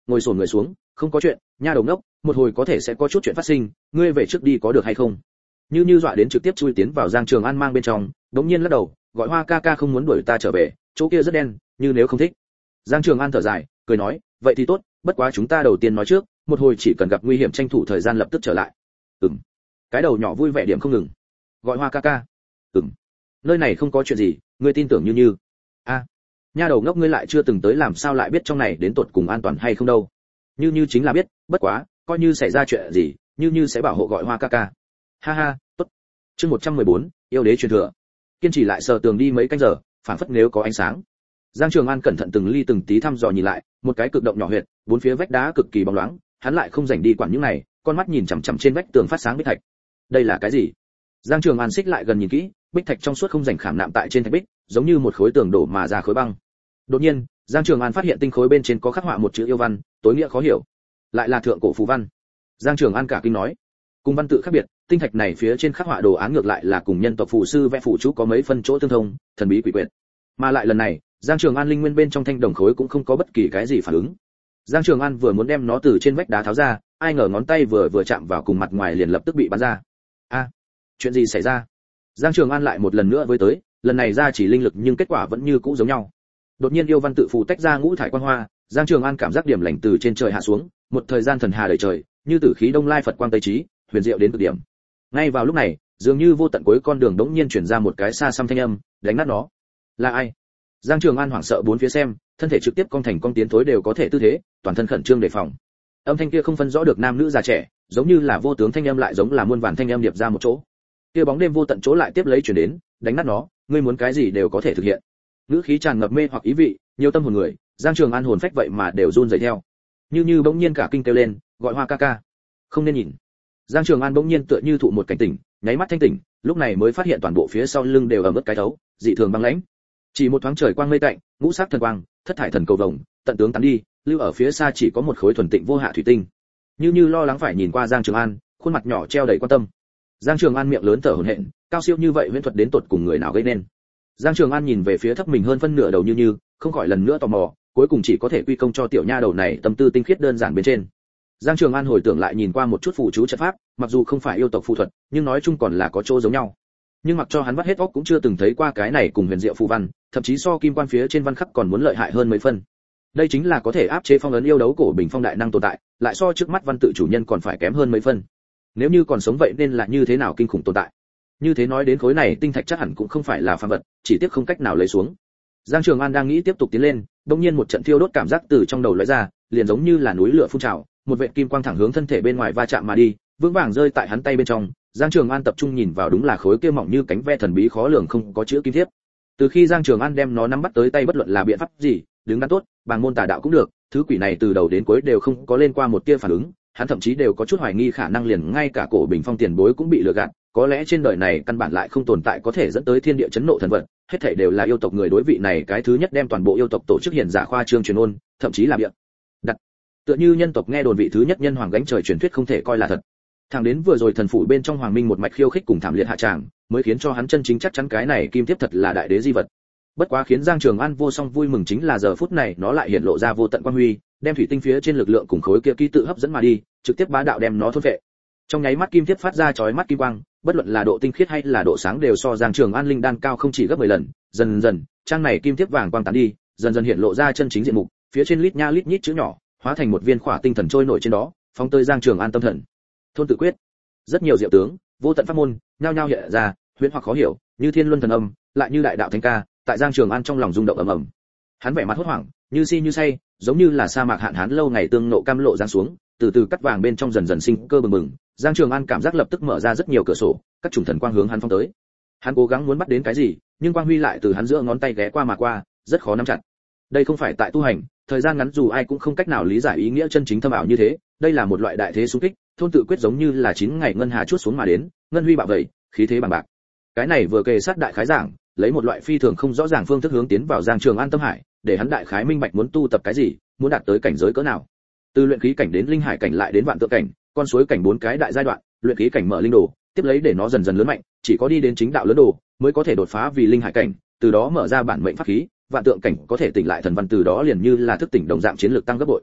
Speaker 1: ngồi xổm người xuống, không có chuyện, nha đầu ngốc, một hồi có thể sẽ có chút chuyện phát sinh, ngươi về trước đi có được hay không? Như dọa đến trực tiếp chui tiến vào Giang Trường An mang bên trong, đống nhiên lắc đầu, gọi Hoa ca ca không muốn đuổi ta trở về, chỗ kia rất đen, như nếu không thích. Giang Trường An thở dài, cười nói, vậy thì tốt, bất quá chúng ta đầu tiên nói trước, một hồi chỉ cần gặp nguy hiểm tranh thủ thời gian lập tức trở lại. Cái đầu nhỏ vui vẻ điểm không ngừng. Gọi Hoa ca ca. Nơi này không có chuyện gì, ngươi tin tưởng Như. Nha đầu ngốc, ngươi lại chưa từng tới làm sao lại biết trong này đến tột cùng an toàn hay không đâu? Như chính là biết, bất quá, coi như xảy ra chuyện gì, Như sẽ bảo hộ gọi Hoa ca ca. Ha ha, tốt. Chương 114, yêu đế truyền thừa. Kiên trì lại sờ tường đi mấy canh giờ, phảng phất nếu có ánh sáng. Giang Trường An cẩn thận từng ly từng tí thăm dò nhìn lại, một cái cực động nhỏ huyệt, bốn phía vách đá cực kỳ bóng loáng, hắn lại không rảnh đi quản những này, con mắt nhìn chằm chằm trên vách tường phát sáng bích thạch. Đây là cái gì? Giang Trường An xích lại gần nhìn kỹ, bích thạch trong suốt không rảnh khảm nạm tại trên thạch bích, giống như một khối tường đổ mà ra khối băng. Đột nhiên, Giang Trường An phát hiện tinh khối bên trên có khắc họa một chữ yêu văn, tối nghĩa khó hiểu. Lại là thượng cổ phù văn. Giang Trường An cả kinh nói, cùng văn tự khác biệt, tinh thạch này phía trên khắc họa đồ án ngược lại là cùng nhân tộc phù sư vẽ phù chú có mấy phân chỗ tương thông, thần bí quỷ quyệt. Mà lại lần này, Giang Trường An linh nguyên bên trong thanh đồng khối cũng không có bất kỳ cái gì phản ứng. Giang Trường An vừa muốn đem nó từ trên vách đá tháo ra, ai ngờ ngón tay vừa chạm vào cùng mặt ngoài liền lập tức bị bắn ra. Chuyện gì xảy ra? Giang Trường An lại một lần nữa với tới, lần này ra chỉ linh lực nhưng kết quả vẫn như cũ giống nhau. Đột nhiên yêu văn tự phù tách ra ngũ thải quang hoa, Giang Trường An cảm giác điểm lành từ trên trời hạ xuống, một thời gian thần hà đầy trời, như tử khí đông lai Phật quang tây trí, huyền diệu đến cực điểm. Ngay vào lúc này, dường như vô tận cuối con đường đống nhiên truyền ra một cái xa xăm thanh âm, đánh nát nó. Là ai? Giang Trường An hoảng sợ bốn phía xem, thân thể trực tiếp cong thành cong tiến thối đều có thể tư thế, toàn thân khẩn trương đề phòng. Âm thanh kia không phân rõ được nam nữ già trẻ, giống như là vô tướng thanh âm lại giống là muôn vàn thanh âm điệp ra một chỗ. Kia bóng đêm vô tận chỗ lại tiếp lấy truyền đến, đánh nát nó, ngươi muốn cái gì đều có thể thực hiện. Ngữ khí tràn ngập mê hoặc ý vị, nhiều tâm hồn người, Giang Trường An hồn phách vậy mà đều run rẩy theo. Như bỗng nhiên cả kinh kêu lên, gọi Hoa ca ca. Không nên nhìn. Giang Trường An bỗng nhiên tựa như thụ một cảnh tỉnh, nháy mắt thanh tỉnh, lúc này mới phát hiện toàn bộ phía sau lưng đều ẩm ướt cái thấu, dị thường băng lãnh. Chỉ một thoáng trời quang mây tạnh, ngũ sắc thần quang, thất thải thần cầu vồng, tận tướng tán đi, lưu ở phía xa chỉ có một khối thuần tịnh vô hạ thủy tinh. Như lo lắng phải nhìn qua Giang Trường An, khuôn mặt nhỏ treo đầy quan tâm. Giang Trường An miệng lớn thở hổn hển, cao siêu như vậy huyễn thuật đến tột cùng người nào gây nên? Giang Trường An nhìn về phía thấp mình hơn phân nửa đầu Như, không khỏi lần nữa tò mò, cuối cùng chỉ có thể quy công cho tiểu nha đầu này tâm tư tinh khiết đơn giản bên trên. Giang Trường An hồi tưởng lại nhìn qua một chút phù chú trận pháp, mặc dù không phải yêu tộc phù thuật, nhưng nói chung còn là có chỗ giống nhau. Nhưng mặc cho hắn vắt hết óc cũng chưa từng thấy qua cái này cùng huyền diệu phù văn, thậm chí so kim quan phía trên văn khắc còn muốn lợi hại hơn mấy phân. Đây chính là có thể áp chế phong ấn yêu đấu cổ bình phong đại năng tồn tại, lại so trước mắt văn tự chủ nhân còn phải kém hơn mấy phân. Nếu như còn sống vậy nên là như thế nào kinh khủng tồn tại. Như thế nói đến khối này tinh thạch chắc hẳn cũng không phải là phàm vật, chỉ tiếc không cách nào lấy xuống. Giang Trường An đang nghĩ tiếp tục tiến lên, đột nhiên một trận thiêu đốt cảm giác từ trong đầu lóe ra, liền giống như là núi lửa phun trào, một vệt kim quang thẳng hướng thân thể bên ngoài va chạm mà đi, vững vàng rơi tại hắn tay bên trong. Giang Trường An tập trung nhìn vào đúng là khối kia mỏng như cánh ve thần bí khó lường không có chữ kim thiếp. Từ khi Giang Trường An đem nó nắm bắt tới tay bất luận là biện pháp gì, đứng đắn tốt, bằng môn tà đạo cũng được, thứ quỷ này từ đầu đến cuối đều không có lên qua một tia phản ứng, hắn thậm chí đều có chút hoài nghi khả năng liền ngay cả cổ bình phong tiền bối cũng bị lừa gạt, có lẽ trên đời này căn bản lại không tồn tại có thể dẫn tới thiên địa chấn nộ thần vật, hết thảy đều là yêu tộc người đối vị này cái thứ nhất đem toàn bộ yêu tộc tổ chức hiền giả khoa trương truyền ôn, thậm chí là bịa đặt. Tựa như nhân tộc nghe đồn vị thứ nhất nhân hoàng gánh trời truyền thuyết không thể coi là thật. Thẳng đến vừa rồi thần phủ bên trong hoàng minh một mạch khiêu khích cùng thảm liệt hạ tràng, mới khiến cho hắn chân chính chắc chắn cái này kim tiếp thật là đại đế di vật. Bất quá khiến Giang Trường An vô song vui mừng chính là giờ phút này nó lại hiện lộ ra vô tận quang huy, đem thủy tinh phía trên lực lượng cùng khối kia ký tự hấp dẫn mà đi, trực tiếp bá đạo đem nó thôn vệ. Trong nháy mắt kim tiếp phát ra chói mắt kim quang, bất luận là độ tinh khiết hay là độ sáng đều so Giang Trường An linh đan cao không chỉ gấp 10 lần, dần dần, trang này kim tiếp vàng quang tán đi, dần dần hiện lộ ra chân chính diện mục, phía trên lít nha lít nhít chữ nhỏ, hóa thành một viên khỏa tinh thần trôi nổi trên đó, phóng tới Giang Trường An tâm thần. Thôn tự quyết. Rất nhiều diệu tướng, vô tận pháp môn, nhao nhao hiện ra, huyễn hoặc khó hiểu, như thiên luân thần âm, lại như đại đạo thánh ca, tại Giang Trường An trong lòng rung động ầm ầm. Hắn vẻ mặt hốt hoảng, như si như say, giống như là sa mạc hạn hán lâu ngày tương nộ cam lộ giáng xuống, từ từ cắt vàng bên trong dần dần sinh cơ bừng bừng. Giang Trường An cảm giác lập tức mở ra rất nhiều cửa sổ, các chủng thần quang hướng hắn phong tới. Hắn cố gắng muốn bắt đến cái gì, nhưng quang huy lại từ hắn giữa ngón tay ghé qua mà qua, rất khó nắm chặt. Đây không phải tại tu hành, thời gian ngắn dù ai cũng không cách nào lý giải ý nghĩa chân chính thâm ảo như thế, đây là một loại đại thế xung kích, thôn tự quyết giống như là 9 ngày ngân hà chuốt xuống mà đến, ngân huy bạo vậy, khí thế bằng bạc. Cái này vừa kề sát đại khái giảng, lấy một loại phi thường không rõ ràng phương thức hướng tiến vào Giang Trường An tâm hải, để hắn đại khái minh bạch muốn tu tập cái gì, muốn đạt tới cảnh giới cỡ nào. Từ luyện khí cảnh đến linh hải cảnh lại đến vạn tượng cảnh, con suối cảnh 4 cái đại giai đoạn, luyện khí cảnh mở linh đồ, tiếp lấy để nó dần dần lớn mạnh, chỉ có đi đến chính đạo lớn đồ mới có thể đột phá vì linh hải cảnh, từ đó mở ra bản mệnh pháp khí, vạn tượng cảnh có thể tỉnh lại thần văn, từ đó liền như là thức tỉnh đồng dạng chiến lược tăng gấp bội.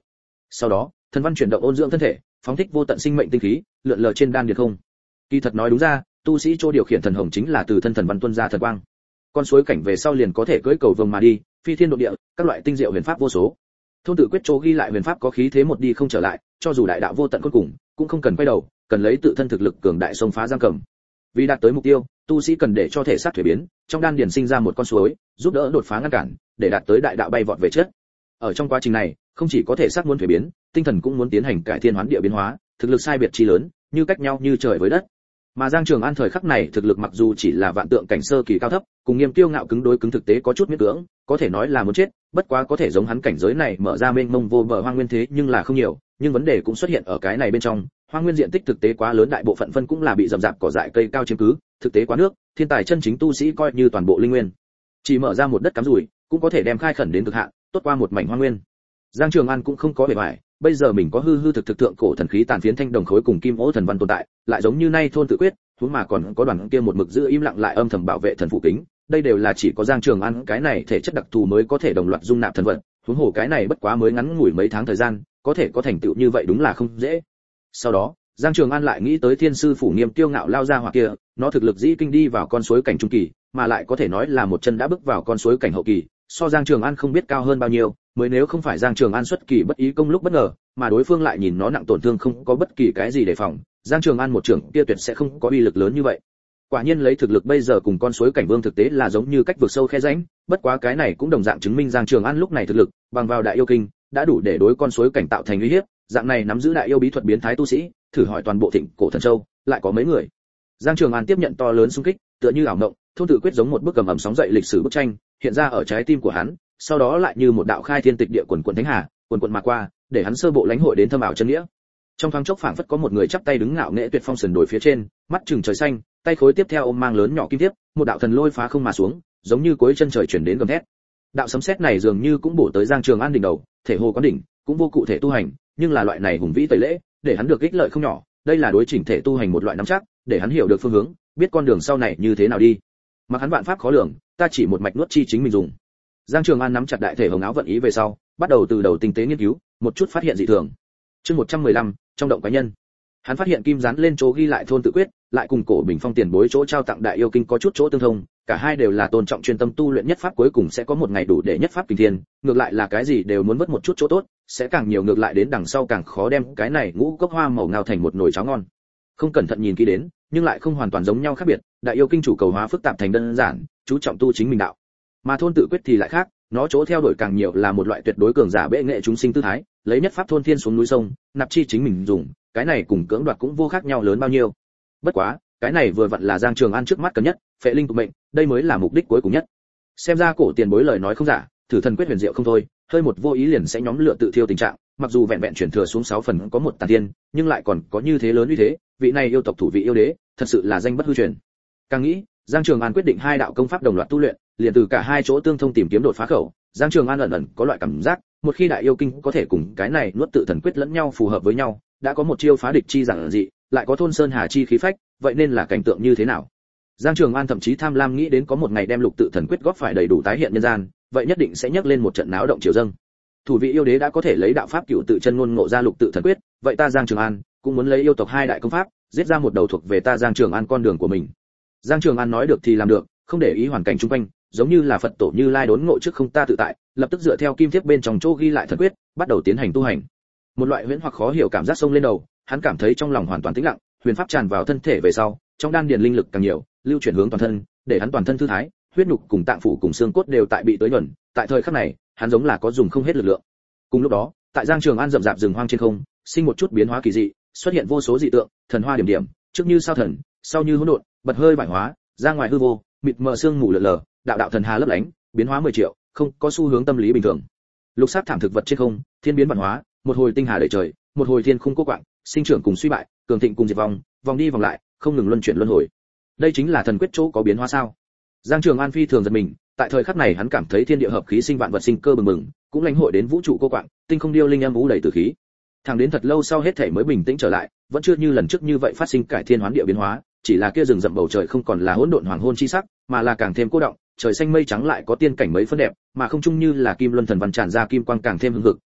Speaker 1: Sau đó, thần văn chuyển động ôn dưỡng thân thể, phóng thích vô tận sinh mệnh tinh khí, lượn lờ trên đan điền không. Kỳ thật nói đúng ra, tu sĩ chỗ điều khiển thần hồng chính là từ thân thần văn tuôn ra thần quang. Con suối cảnh về sau liền có thể cưỡi cầu vồng mà đi, phi thiên độ địa, các loại tinh diệu huyền pháp vô số. Thôn tự quyết chỗ ghi lại huyền pháp có khí thế một đi không trở lại, cho dù đại đạo vô tận cuối cùng, cũng không cần quay đầu, cần lấy tự thân thực lực cường đại xông phá giam cầm. Vì đạt tới mục tiêu, tu sĩ cần để cho thể xác thủy biến, trong đan điền sinh ra một con suối, giúp đỡ đột phá ngăn cản, để đạt tới đại đạo bay vọt về trước. Ở trong quá trình này, không chỉ có thể xác muốn thủy biến, tinh thần cũng muốn tiến hành cải thiên hoán địa biến hóa, thực lực sai biệt chi lớn, như cách nhau như trời với đất. Mà Giang Trường An thời khắc này thực lực mặc dù chỉ là vạn tượng cảnh sơ kỳ cao thấp, cùng Nghiêm Kiêu ngạo cứng đối cứng thực tế có chút miễn cưỡng, có thể nói là muốn chết, bất quá có thể giống hắn cảnh giới này mở ra mênh mông vô bờ hoang nguyên thế nhưng là không nhiều, nhưng vấn đề cũng xuất hiện ở cái này bên trong, hoang nguyên diện tích thực tế quá lớn, đại bộ phận phân cũng là bị rậm rạp cỏ dại cây cao chiếm cứ, thực tế quá nước, thiên tài chân chính tu sĩ coi như toàn bộ linh nguyên. Chỉ mở ra một đất cắm rủi, cũng có thể đem khai khẩn đến cực hạn, tốt qua một mảnh hoang nguyên. Giang Trường An cũng không có bề ngoài, bây giờ mình có hư hư thực thực thượng cổ thần khí tàn phiến thanh đồng khối cùng kim ố thần văn tồn tại, lại giống như nay thôn tự quyết, huống mà còn có đoàn kia một mực giữ im lặng lại âm thầm bảo vệ thần phụ kính, đây đều là chỉ có Giang Trường An cái này thể chất đặc thù mới có thể đồng loạt dung nạp thần vật, huống hồ cái này bất quá mới ngắn ngủi mấy tháng thời gian, có thể có thành tựu như vậy đúng là không dễ. Sau đó, Giang Trường An lại nghĩ tới Thiên sư phủ Nghiêm Kiêu ngạo lao ra hoặc kia, nó thực lực dĩ kinh đi vào con suối cảnh trung kỳ, mà lại có thể nói là một chân đã bước vào con suối cảnh hậu kỳ, so Giang Trường An không biết cao hơn bao nhiêu, mới nếu không phải Giang Trường An xuất kỳ bất ý công lúc bất ngờ, mà đối phương lại nhìn nó nặng tổn thương không có bất kỳ cái gì đề phòng, Giang Trường An một trưởng kia tuyệt sẽ không có uy lực lớn như vậy. Quả nhiên lấy thực lực bây giờ cùng con suối cảnh vương thực tế là giống như cách vượt sâu khe rãnh, bất quá cái này cũng đồng dạng chứng minh Giang Trường An lúc này thực lực, bằng vào đại yêu kinh, đã đủ để đối con suối cảnh tạo thành uy hiếp, dạng này nắm giữ đại yêu bí thuật biến thái tu sĩ, thử hỏi toàn bộ Thịnh Cổ Thần Châu, lại có mấy người. Giang Trường An tiếp nhận to lớn xung kích, tựa như ảo mộng, thôn tự quyết giống một bức cầm ẩm sóng dậy lịch sử bức tranh, hiện ra ở trái tim của hắn, sau đó lại như một đạo khai thiên tịch địa quần quần thánh hà, quần quần mà qua, để hắn sơ bộ lãnh hội đến thâm ảo chân nghĩa. Trong thoáng chốc phảng phất có một người chắp tay đứng ngạo nghễ tuyệt phong sườn đồi phía trên, mắt trừng trời xanh, tay khối tiếp theo ôm mang lớn nhỏ kim tiếp, một đạo thần lôi phá không mà xuống, giống như cuối chân trời chuyển đến gầm thét. Đạo sấm sét này dường như cũng bổ tới Giang Trường An đỉnh đầu, thể hồ quán đỉnh, cũng vô cụ thể tu hành, nhưng là loại này hùng vĩ tẩy lễ, để hắn được ích lợi không nhỏ, đây là đối chỉnh thể tu hành một loại nắm chắc, để hắn hiểu được phương hướng, biết con đường sau này như thế nào đi. Mặc hắn vạn pháp khó lường, ta chỉ một mạch nuốt chi chính mình dùng. Giang Trường An nắm chặt đại thể hồng áo vận ý về sau, bắt đầu từ đầu tinh tế nghiên cứu, một chút phát hiện dị thường. Chương 115, trong động quái nhân. Hắn phát hiện kim dán lên chỗ ghi lại thôn tự quyết, lại cùng cổ bình phong tiền bối chỗ trao tặng đại yêu kinh có chút chỗ tương thông, cả hai đều là tôn trọng chuyên tâm tu luyện nhất pháp cuối cùng sẽ có một ngày đủ để nhất pháp kinh thiên, ngược lại là cái gì đều muốn mất một chút chỗ tốt, sẽ càng nhiều ngược lại đến đằng sau càng khó đem cái này ngũ cốc hoa màu ngao thành một nồi cháo ngon. Không cẩn thận nhìn kỹ đến, nhưng lại không hoàn toàn giống nhau khác biệt, đại yêu kinh chủ cầu hóa phức tạp thành đơn giản, chú trọng tu chính mình đạo. Mà thôn tự quyết thì lại khác, nó chỗ theo đuổi càng nhiều là một loại tuyệt đối cường giả bệ nghệ chúng sinh tư thái, lấy nhất pháp thôn thiên xuống núi sông, nạp chi chính mình dùng, cái này cùng cưỡng đoạt cũng vô khác nhau lớn bao nhiêu. Bất quá, cái này vừa vặn là Giang Trường An trước mắt cần nhất, phệ linh tục mệnh, đây mới là mục đích cuối cùng nhất. Xem ra cổ tiền bối lời nói không giả, thử thần quyết huyền diệu không thôi, hơi một vô ý liền sẽ nhóm lửa tự thiêu tình trạng, mặc dù vẹn vẹn chuyển thừa xuống 6 phần có một tàn tiên, nhưng lại còn có như thế lớn uy thế, vị này yêu tộc thủ vị yêu đế, thật sự là danh bất hư truyền. Càng nghĩ, Giang Trường An quyết định hai đạo công pháp đồng loạt tu luyện, liền từ cả hai chỗ tương thông tìm kiếm đột phá khẩu. Giang Trường An ẩn ẩn có loại cảm giác, một khi đại yêu kinh có thể cùng cái này nuốt tự thần quyết lẫn nhau phù hợp với nhau, đã có một chiêu phá địch chi giản dị, lại có thôn sơn hà chi khí phách, vậy nên là cảnh tượng như thế nào? Giang Trường An thậm chí tham lam nghĩ đến có một ngày đem lục tự thần quyết góp phải đầy đủ tái hiện nhân gian, vậy nhất định sẽ nhấc lên một trận náo động triều dâng. Thủ vị yêu đế đã có thể lấy đạo pháp cửu tự chân ngôn ngộ ra lục tự thần quyết, vậy ta Giang Trường An cũng muốn lấy yêu tộc hai đại công pháp, giết ra một đầu thuộc về ta Giang Trường An con đường của mình. Giang Trường An nói được thì làm được, không để ý hoàn cảnh xung quanh, giống như là Phật tổ Như Lai đốn ngộ trước không ta tự tại, lập tức dựa theo kim thiếp bên trong chỗ ghi lại thần quyết, bắt đầu tiến hành tu hành. Một loại huyễn hoặc khó hiểu cảm giác xông lên đầu, hắn cảm thấy trong lòng hoàn toàn tĩnh lặng, huyền pháp tràn vào thân thể về sau, trong đan điền linh lực càng nhiều, lưu chuyển hướng toàn thân, để hắn toàn thân thư thái, huyết nhục cùng tạng phủ cùng xương cốt đều tại bị tưới nhuần, tại thời khắc này, hắn giống là có dùng không hết lực lượng. Cùng lúc đó, tại Giang Trường An rậm rạp rừng hoang trên không, sinh một chút biến hóa kỳ dị, xuất hiện vô số dị tượng, thần hoa điểm điểm, trước như sao thần, sau như hỗn độn, bật hơi bại hóa, ra ngoài hư vô, mịt mờ sương mù lờ lờ, đạo đạo thần hà lấp lánh, biến hóa 10 triệu, không có xu hướng tâm lý bình thường. Lục sắc thảm thực vật trên không, thiên biến vạn hóa, một hồi tinh hà đầy trời, một hồi thiên khung cô quạng, sinh trưởng cùng suy bại, cường thịnh cùng diệt vong, vòng đi vòng lại, không ngừng luân chuyển luân hồi. Đây chính là thần quyết chỗ có biến hóa sao? Giang Trường An phi thường giật mình, tại thời khắc này hắn cảm thấy thiên địa hợp khí sinh vạn vật sinh cơ bừng bừng, cũng lãnh hội đến vũ trụ cô quạng, tinh không điêu linh âm vũ đầy tử khí. Thẳng đến thật lâu sau hết thảy mới bình tĩnh trở lại, vẫn chưa như lần trước như vậy phát sinh cải thiên hoán địa biến hóa, chỉ là kia rừng rậm bầu trời không còn là hỗn độn hoàng hôn chi sắc, mà là càng thêm cô động, trời xanh mây trắng lại có tiên cảnh mấy phân đẹp, mà không chung như là kim luân thần văn tràn ra kim quang càng thêm hưng hực,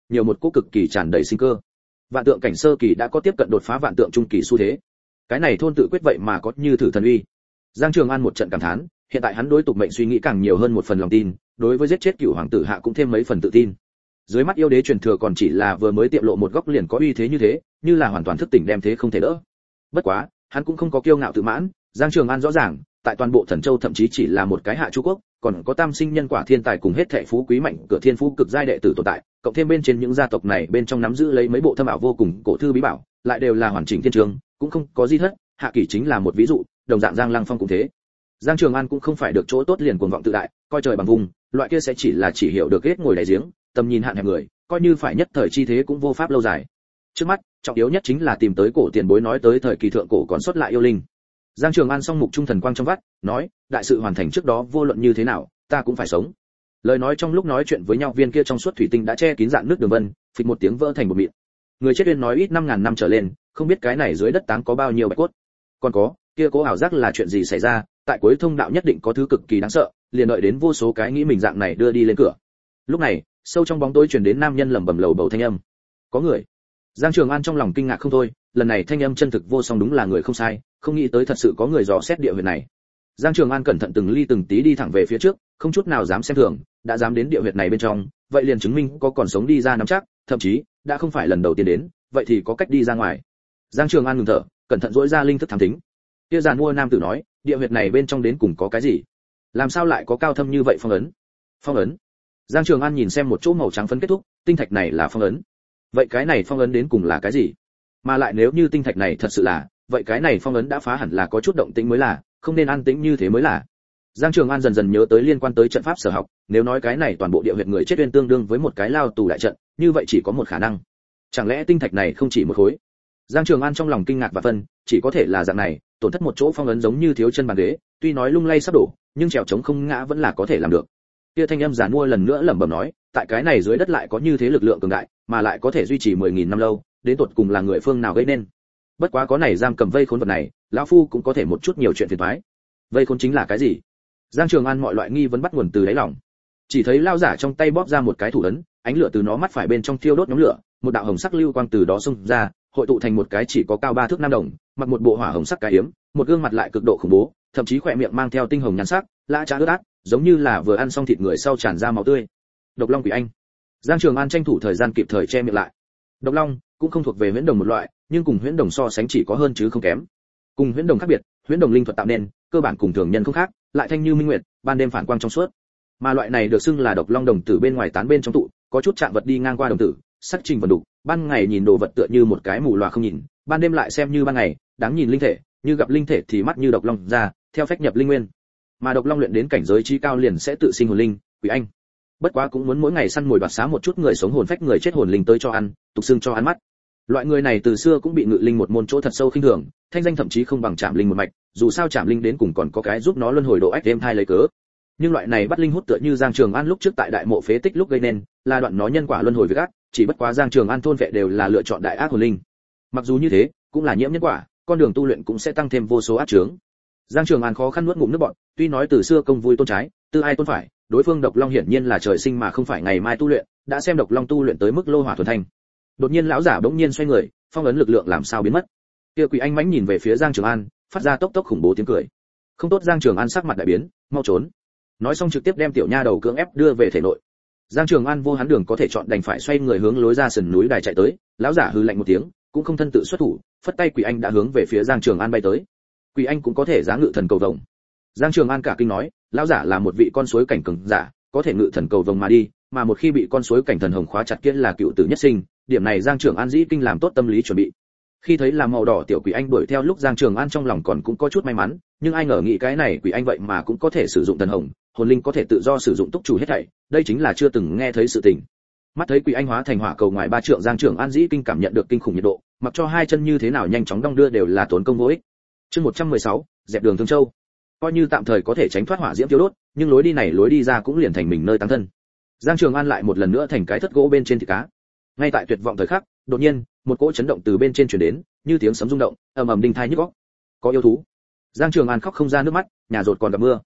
Speaker 1: nhiều một cỗ cực kỳ tràn đầy sinh cơ. Vạn tượng cảnh sơ kỳ đã có tiếp cận đột phá vạn tượng trung kỳ xu thế. Cái này thôn tự quyết vậy mà có như thử thần uy. Giang Trường An một trận cảm thán, hiện tại hắn đối tục mệnh suy nghĩ càng nhiều hơn một phần lòng tin, đối với giết chết cửu hoàng tử hạ cũng thêm mấy phần tự tin. Dưới mắt yêu đế truyền thừa còn chỉ là vừa mới tiệm lộ một góc liền có uy thế như thế, như là hoàn toàn thức tỉnh đem thế không thể đỡ. Bất quá, hắn cũng không có kiêu ngạo tự mãn, Giang Trường An rõ ràng, tại toàn bộ Thần Châu thậm chí chỉ là một cái hạ chu quốc, còn có tam sinh nhân quả thiên tài cùng hết thảy phú quý mạnh cửa thiên phú cực giai đệ tử tồn tại, cộng thêm bên trên những gia tộc này bên trong nắm giữ lấy mấy bộ thâm ảo vô cùng cổ thư bí bảo, lại đều là hoàn chỉnh thiên trường, cũng không có gì thất, hạ kỷ chính là một ví dụ, đồng dạng Giang Lăng Phong cũng thế. Giang Trường An cũng không phải được chỗ tốt liền cuồng vọng tự đại, coi trời bằng vùng, loại kia sẽ chỉ là chỉ hiểu được hết ngồi đáy giếng, tầm nhìn hạn hẹp người, coi như phải nhất thời chi thế cũng vô pháp lâu dài. Trước mắt, trọng yếu nhất chính là tìm tới cổ tiền bối nói tới thời kỳ thượng cổ còn sót lại yêu linh. Giang Trường An song mục trung thần quang trong vắt, nói, đại sự hoàn thành trước đó vô luận như thế nào, ta cũng phải sống. Lời nói trong lúc nói chuyện với nhau viên kia trong suốt thủy tinh đã che kín dạn nước đường vân, phịch một tiếng vỡ thành một mịn. Người chết uyên nói ít 5000 năm trở lên, không biết cái này dưới đất táng có bao nhiêu bạch cốt. Còn có, kia cố ảo giác là chuyện gì xảy ra, tại cuối thông đạo nhất định có thứ cực kỳ đáng sợ, liền đợi đến vô số cái nghĩ mình dạng này đưa đi lên cửa. Lúc này, sâu trong bóng tối truyền đến nam nhân lẩm bẩm lầu bầu thanh âm. Có người. Giang Trường An trong lòng kinh ngạc không thôi, lần này thanh âm chân thực vô song đúng là người không sai, không nghĩ tới thật sự có người dò xét địa huyệt này. Giang Trường An cẩn thận từng ly từng tí đi thẳng về phía trước, không chút nào dám xem thường, đã dám đến địa huyệt này bên trong, vậy liền chứng minh có còn sống đi ra nắm chắc, thậm chí đã không phải lần đầu tiên đến, vậy thì có cách đi ra ngoài. Giang Trường An ngừng thở, cẩn thận dỗi ra linh thức thám thính. Kia giàn mua nam tử nói, địa huyệt này bên trong đến cùng có cái gì? Làm sao lại có cao thâm như vậy phong ấn? Phong ấn? Giang Trường An nhìn xem một chỗ màu trắng phấn kết thúc, tinh thạch này là phong ấn. Vậy cái này phong ấn đến cùng là cái gì? Mà lại nếu như tinh thạch này thật sự là, vậy cái này phong ấn đã phá hẳn là có chút động tĩnh mới là, không nên an tĩnh như thế mới là. Giang Trường An dần dần nhớ tới liên quan tới trận pháp sở học, nếu nói cái này toàn bộ địa huyệt người chết uyên tương đương với một cái lao tù đại trận, như vậy chỉ có một khả năng. Chẳng lẽ tinh thạch này không chỉ một khối? Giang Trường An trong lòng kinh ngạc và phân, chỉ có thể là dạng này, tổn thất một chỗ phong ấn giống như thiếu chân bàn ghế, tuy nói lung lay sắp đổ, nhưng trèo chống không ngã vẫn là có thể làm được. Kia thanh âm giản mua lần nữa lẩm bẩm nói, tại cái này dưới đất lại có như thế lực lượng cường đại, mà lại có thể duy trì 10.000 năm lâu, đến tột cùng là người phương nào gây nên? Bất quá có này giam cầm vây khốn vật này, lão phu cũng có thể một chút nhiều chuyện phiền toái. Vây khốn chính là cái gì? Giang Trường An mọi loại nghi vấn bắt nguồn từ đáy lòng. Chỉ thấy lao giả trong tay bóp ra một cái thủ ấn, ánh lửa từ nó mắt phải bên trong thiêu đốt nhóm lửa, một đạo hồng sắc lưu quang từ đó xông ra, hội tụ thành một cái chỉ có cao 3 thước nam đồng, mặc một bộ hỏa hồng sắc cái yếm, một gương mặt lại cực độ khủng bố, thậm chí khỏe miệng mang theo tinh hồng nhan sắc, lã trá ướt át, giống như là vừa ăn xong thịt người sau tràn ra máu tươi. Độc Long Quỷ Anh. Giang Trường An tranh thủ thời gian kịp thời che miệng lại. Độc Long cũng không thuộc về huyễn đồng một loại, nhưng cùng huyễn đồng so sánh chỉ có hơn chứ không kém. Cùng huyễn đồng khác biệt, huyễn đồng linh thuật tạo nên, cơ bản cùng thường nhân không khác, lại thanh như minh nguyệt, ban đêm phản quang trong suốt. Mà loại này được xưng là Độc Long đồng tử bên ngoài tán bên trong tụ, có chút chạm vật đi ngang qua đồng tử, sắc trình vần đủ, ban ngày nhìn đồ vật tựa như một cái mù loà không nhìn, ban đêm lại xem như ban ngày, đáng nhìn linh thể, như gặp linh thể thì mắt như Độc Long ra, theo phách nhập linh nguyên. Mà Độc Long luyện đến cảnh giới chí cao liền sẽ tự sinh hồn linh, quỷ anh. Bất quá cũng muốn mỗi ngày săn mồi đoạt xá một chút người sống hồn phách người chết hồn linh tới cho ăn, tục xưng cho ăn mắt. Loại người này từ xưa cũng bị ngự linh một môn chỗ thật sâu khinh thường, thanh danh thậm chí không bằng Trảm Linh một mạch, dù sao Trảm Linh đến cùng còn có cái giúp nó luân hồi độ ách thêm thai lấy cớ. Nhưng loại này bắt linh hút tựa như Giang Trường An lúc trước tại đại mộ phế tích lúc gây nên, là đoạn nó nhân quả luân hồi việc ác, chỉ bất quá Giang Trường An thôn vệ đều là lựa chọn đại ác hồn linh. Mặc dù như thế, cũng là nhiễm nhân quả, con đường tu luyện cũng sẽ tăng thêm vô số ác chướng. Giang Trường An khó khăn nuốt ngụm nước bọt, tuy nói từ xưa công vui tôn trái, tư ai tôn phải, đối phương Độc Long hiển nhiên là trời sinh mà không phải ngày mai tu luyện, đã xem Độc Long tu luyện tới mức lô hỏa thuần thanh. Đột nhiên lão giả bỗng nhiên xoay người, phong ấn lực lượng làm sao biến mất. Kia Quỷ Anh mãnh nhìn về phía Giang Trường An, phát ra tốc tốc khủng bố tiếng cười. Không tốt, Giang Trường An sắc mặt đại biến, mau trốn. Nói xong trực tiếp đem tiểu nha đầu cưỡng ép đưa về thể nội. Giang Trường An vô hắn đường có thể chọn, đành phải xoay người hướng lối ra sườn núi đài chạy tới, lão giả hừ lạnh một tiếng, cũng không thân tự xuất thủ, phất tay Quỷ Anh đã hướng về phía Giang Trường An bay tới. Quỷ Anh cũng có thể giá ngự thần cầu vồng. Giang Trường An cả kinh nói, lão giả là một vị con suối cảnh cường giả, có thể ngự thần cầu vồng mà đi, mà một khi bị con suối cảnh thần hồng khóa chặt kia là cựu tử nhất sinh, điểm này Giang Trường An dĩ kinh làm tốt tâm lý chuẩn bị. Khi thấy là màu đỏ tiểu Quỷ Anh đuổi theo lúc Giang Trường An trong lòng còn cũng có chút may mắn, nhưng ai ngờ nghĩ cái này Quỷ Anh vậy mà cũng có thể sử dụng thần hồng, hồn linh có thể tự do sử dụng túc chủ hết thảy, đây chính là chưa từng nghe thấy sự tình. Mắt thấy Quỷ Anh hóa thành hỏa cầu ngoài 3 trượng, Giang Trường An dĩ kinh cảm nhận được kinh khủng nhiệt độ, mặc cho hai chân như thế nào nhanh chóng đong đưa đều là tốn công vô ích. Chương 116, dẹp đường Thương Châu. Coi như tạm thời có thể tránh thoát hỏa diễm tiêu đốt, nhưng lối đi này lối đi ra cũng liền thành mình nơi tăng thân. Giang Trường An lại một lần nữa thành cái thất gỗ bên trên thịt cá. Ngay tại tuyệt vọng thời khắc, đột nhiên, một cỗ chấn động từ bên trên truyền đến, như tiếng sấm rung động, ầm ầm đinh tai nhức óc. Có yêu thú. Giang Trường An khóc không ra nước mắt, nhà rột còn gặp mưa.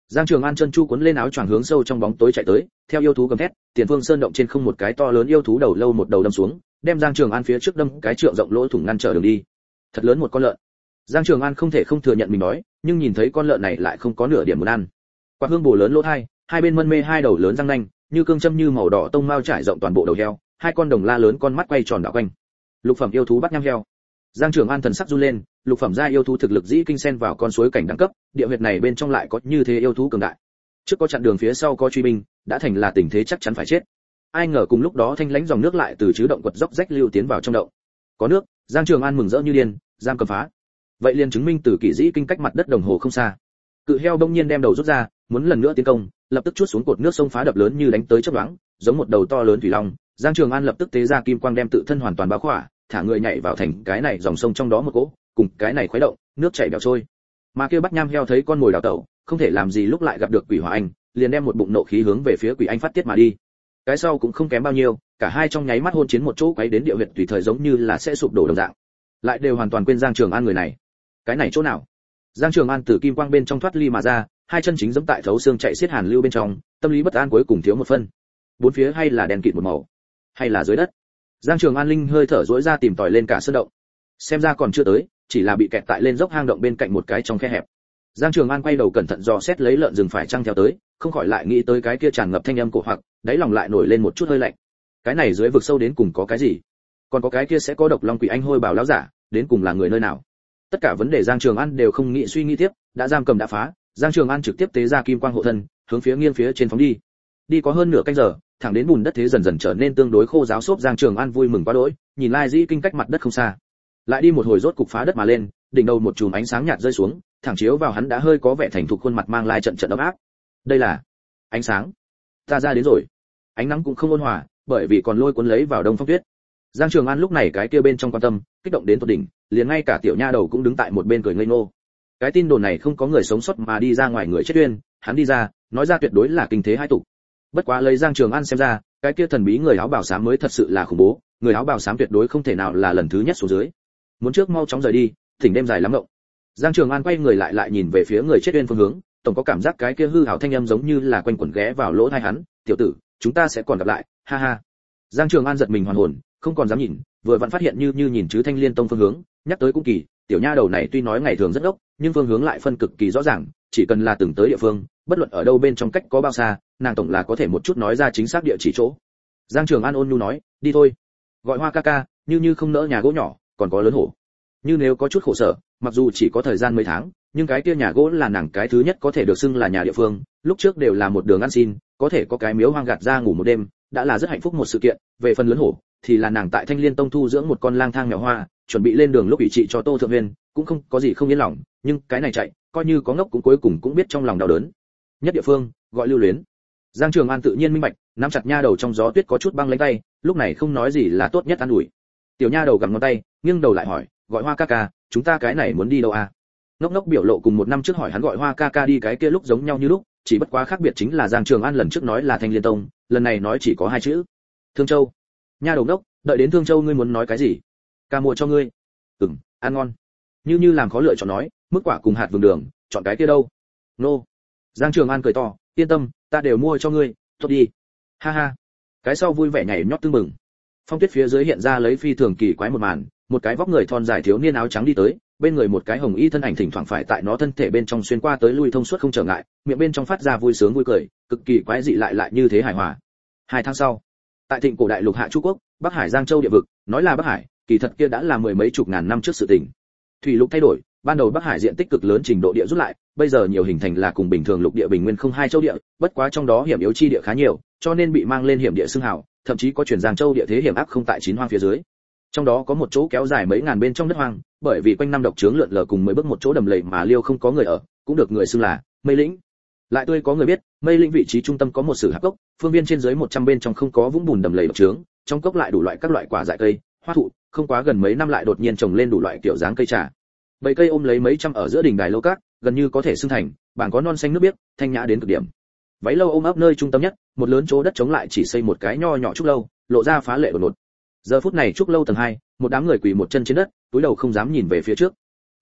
Speaker 1: Giang Trường An chân chu cuốn lên áo choàng hướng sâu trong bóng tối chạy tới, theo yêu thú gầm thét, tiền phương sơn động trên không một cái to lớn yêu thú đầu lâu một đầu đâm xuống, đem Giang Trường An phía trước đâm cái trượng rộng lỗ thủng ngăn trở đường đi. Thật lớn một con lợn. Giang Trường An không thể không thừa nhận mình đói, nhưng nhìn thấy con lợn này lại không có nửa điểm muốn ăn. Quả hương bổ lớn lỗ hai bên mân mê hai đầu lớn răng nanh, như cương châm như màu đỏ tông mao trải rộng toàn bộ đầu heo, hai con đồng la lớn con mắt quay tròn đảo quanh. Lục phẩm yêu thú bắt nham heo. Giang Trường An thần sắc run lên, lục phẩm gia yêu thú thực lực dĩ kinh xen vào con suối cảnh đẳng cấp, địa huyệt này bên trong lại có như thế yêu thú cường đại. Trước có chặn đường phía sau có truy binh, đã thành là tình thế chắc chắn phải chết. Ai ngờ cùng lúc đó thanh lãnh dòng nước lại từ chứ động quật dốc rách lưu tiến vào trong động. Có nước, Giang Trường An mừng rỡ như điên, giam cầm phá. Vậy liền chứng minh từ kỷ dĩ kinh cách mặt đất đồng hồ không xa. Cự heo bỗng nhiên đem đầu rút ra, muốn lần nữa tiến công, lập tức chuốt xuống cột nước sông phá đập lớn như đánh tới chớp nhoáng, giống một đầu to lớn thủy long. Giang Trường An lập tức tế ra kim quang đem tự thân hoàn toàn bao khỏa, thả người nhảy vào thành cái này dòng sông trong đó một cỗ, cùng cái này khuấy động, nước chảy bèo trôi. Mà kia bắt nham heo thấy con mồi đào tẩu, không thể làm gì lúc lại gặp được quỷ hỏa anh, liền đem một bụng nộ khí hướng về phía quỷ anh phát tiết mà đi. Cái sau cũng không kém bao nhiêu, cả hai trong nháy mắt hôn chiến một chỗ quấy đến địa huyệt tùy thời giống như là sẽ sụp đổ đồng dạng. Lại đều hoàn toàn quên Giang Trường An người này. Cái này chỗ nào? Giang Trường An từ kim quang bên trong thoát ly mà ra, hai chân chính giẫm tại thấu xương chạy xiết hàn lưu bên trong, tâm lý bất an cuối cùng thiếu một phân. Bốn phía hay là đèn kịt một màu, hay là dưới đất. Giang Trường An linh hơi thở rũi ra tìm tòi lên cả sơn động. Xem ra còn chưa tới, chỉ là bị kẹt tại lên dốc hang động bên cạnh một cái trong khe hẹp. Giang Trường An quay đầu cẩn thận dò xét lấy lợn rừng phải chăng theo tới, không khỏi lại nghĩ tới cái kia tràn ngập thanh âm cổ hoặc, đáy lòng lại nổi lên một chút hơi lạnh. Cái này dưới vực sâu đến cùng có cái gì? Còn có cái kia sẽ có độc long quỷ anh hôi bảo lão giả, đến cùng là người nơi nào? Tất cả vấn đề Giang Trường An đều không nghĩ suy nghĩ tiếp, đã giam cầm đã phá, Giang Trường An trực tiếp tế ra kim quang hộ thân, hướng phía nghiêng phía trên phóng đi. Đi có hơn nửa canh giờ, thẳng đến bùn đất thế dần dần trở nên tương đối khô ráo xốp, Giang Trường An vui mừng quá đỗi, nhìn lai dĩ kinh cách mặt đất không xa. Lại đi một hồi rốt cục phá đất mà lên, đỉnh đầu một chùm ánh sáng nhạt rơi xuống, thẳng chiếu vào hắn đã hơi có vẻ thành thục khuôn mặt mang lai trận trận ấm áp. Đây là ánh sáng. Ta ra đến rồi. Ánh nắng cũng không ôn hòa, bởi vì còn lôi cuốn lấy vào đông phong tuyết. Giang Trường An lúc này cái kia bên trong quan tâm, kích động đến tột đỉnh, liền ngay cả tiểu nha đầu cũng đứng tại một bên cười ngây ngô. Cái tin đồn này không có người sống sót mà đi ra ngoài người chết uyên, hắn đi ra, nói ra tuyệt đối là kinh thế hai tục. Bất quá lấy Giang Trường An xem ra, cái kia thần bí người áo bào xám mới thật sự là khủng bố, người áo bào xám tuyệt đối không thể nào là lần thứ nhất xuống dưới. Muốn trước mau chóng rời đi, thỉnh đêm dài lắm động. Giang Trường An quay người lại nhìn về phía người chết uyên phương hướng, tổng có cảm giác cái kia hư ảo thanh âm giống như là quanh quẩn ghé vào lỗ tai hắn, "Tiểu tử, chúng ta sẽ còn gặp lại, ha ha." Giang Trường An giật mình hoàn hồn, không còn dám nhìn, vừa vặn phát hiện như nhìn chứ Thanh Liên Tông phương hướng, nhắc tới cũng kỳ, tiểu nha đầu này tuy nói ngày thường rất ốc, nhưng phương hướng lại phân cực kỳ rõ ràng, chỉ cần là từng tới địa phương, bất luận ở đâu bên trong cách có bao xa, nàng tổng là có thể một chút nói ra chính xác địa chỉ chỗ. Giang Trường An ôn nhu nói, "Đi thôi." Gọi Hoa ca ca, như không nỡ nhà gỗ nhỏ, còn có lớn hổ. Như nếu có chút khổ sở, mặc dù chỉ có thời gian mấy tháng, nhưng cái kia nhà gỗ là nàng cái thứ nhất có thể được xưng là nhà địa phương, lúc trước đều là một đường ăn xin, có thể có cái miếu hoang gạt ra ngủ một đêm, đã là rất hạnh phúc một sự kiện. Về phần lớn hổ, thì là nàng tại Thanh Liên Tông thu dưỡng một con lang thang mèo hoa, chuẩn bị lên đường lúc ủy trị cho Tô Thượng Viên, cũng không có gì không yên lòng, nhưng cái này chạy, coi như có ngốc cũng cuối cùng cũng biết trong lòng đau đớn. Nhất địa phương, gọi Lưu Luyến. Giang Trường An tự nhiên minh bạch, nắm chặt nha đầu trong gió tuyết có chút băng lãnh tay, lúc này không nói gì là tốt nhất an ủi. Tiểu nha đầu gặm ngón tay, nghiêng đầu lại hỏi, "Gọi Hoa ca ca, chúng ta cái này muốn đi đâu à?" Ngốc ngốc biểu lộ cùng một năm trước hỏi hắn gọi Hoa ca ca đi cái kia lúc giống nhau như lúc, chỉ bất quá khác biệt chính là Giang Trường An lần trước nói là Thanh Liên Tông, lần này nói chỉ có hai chữ, Thương Châu. Nha đầu ngốc, đợi đến Thương Châu ngươi muốn nói cái gì? Ca mua cho ngươi. Ăn ngon. Như làm khó lựa chọn nói, mức quả cùng hạt vườn đường, chọn cái kia đâu? Nô. Giang Trường An cười to, yên tâm, ta đều mua cho ngươi, tốt đi. Ha ha. Cái sau vui vẻ nhảy nhót tưng mừng. Phong tuyết phía dưới hiện ra lấy phi thường kỳ quái một màn, một cái vóc người thon dài thiếu niên áo trắng đi tới, bên người một cái hồng y thân ảnh thỉnh thoảng phải tại nó thân thể bên trong xuyên qua tới lui thông suốt không trở ngại, miệng bên trong phát ra vui sướng vui cười, cực kỳ quái dị lại như thế hài hòa. 2 tháng sau, tại Thịnh cổ đại lục Hạ Chu quốc, Bắc Hải Giang Châu địa vực, nói là Bắc Hải, kỳ thật kia đã là mười mấy chục ngàn năm trước sự tình. Thủy lục thay đổi, ban đầu Bắc Hải diện tích cực lớn trình độ địa rút lại, bây giờ nhiều hình thành là cùng bình thường lục địa bình nguyên không hai châu địa, bất quá trong đó hiểm yếu chi địa khá nhiều, cho nên bị mang lên hiểm địa xưng hào, thậm chí có truyền Giang Châu địa thế hiểm ác không tại chín hoang phía dưới. Trong đó có một chỗ kéo dài mấy ngàn bên trong đất hoang, bởi vì quanh năm độc trướng lượn lờ cùng mới bước một chỗ đầm lầy mà liêu không có người ở, cũng được người xưng là Mây Lĩnh. Lại tươi có người biết, Mây Lĩnh vị trí trung tâm có một sử hạp cốc, phương viên trên dưới 100 bên trong không có vũng bùn đầm lầy độc trướng, trong cốc lại đủ loại các loại quả dại cây, hoa thụ, không quá gần mấy năm lại đột nhiên trồng lên đủ loại kiểu dáng cây trà. Bầy cây ôm lấy mấy trăm ở giữa đỉnh đài lâu các, gần như có thể xưng thành, bảng có non xanh nước biếc, thanh nhã đến cực điểm. Váy lâu ôm ấp nơi trung tâm nhất, một lớn chỗ đất trống lại chỉ xây một cái nho nhỏ trúc lâu, lộ ra phá lệ đột ngột. Giờ phút này trúc lâu tầng 2, một đám người quỳ một chân trên đất, túi đầu không dám nhìn về phía trước.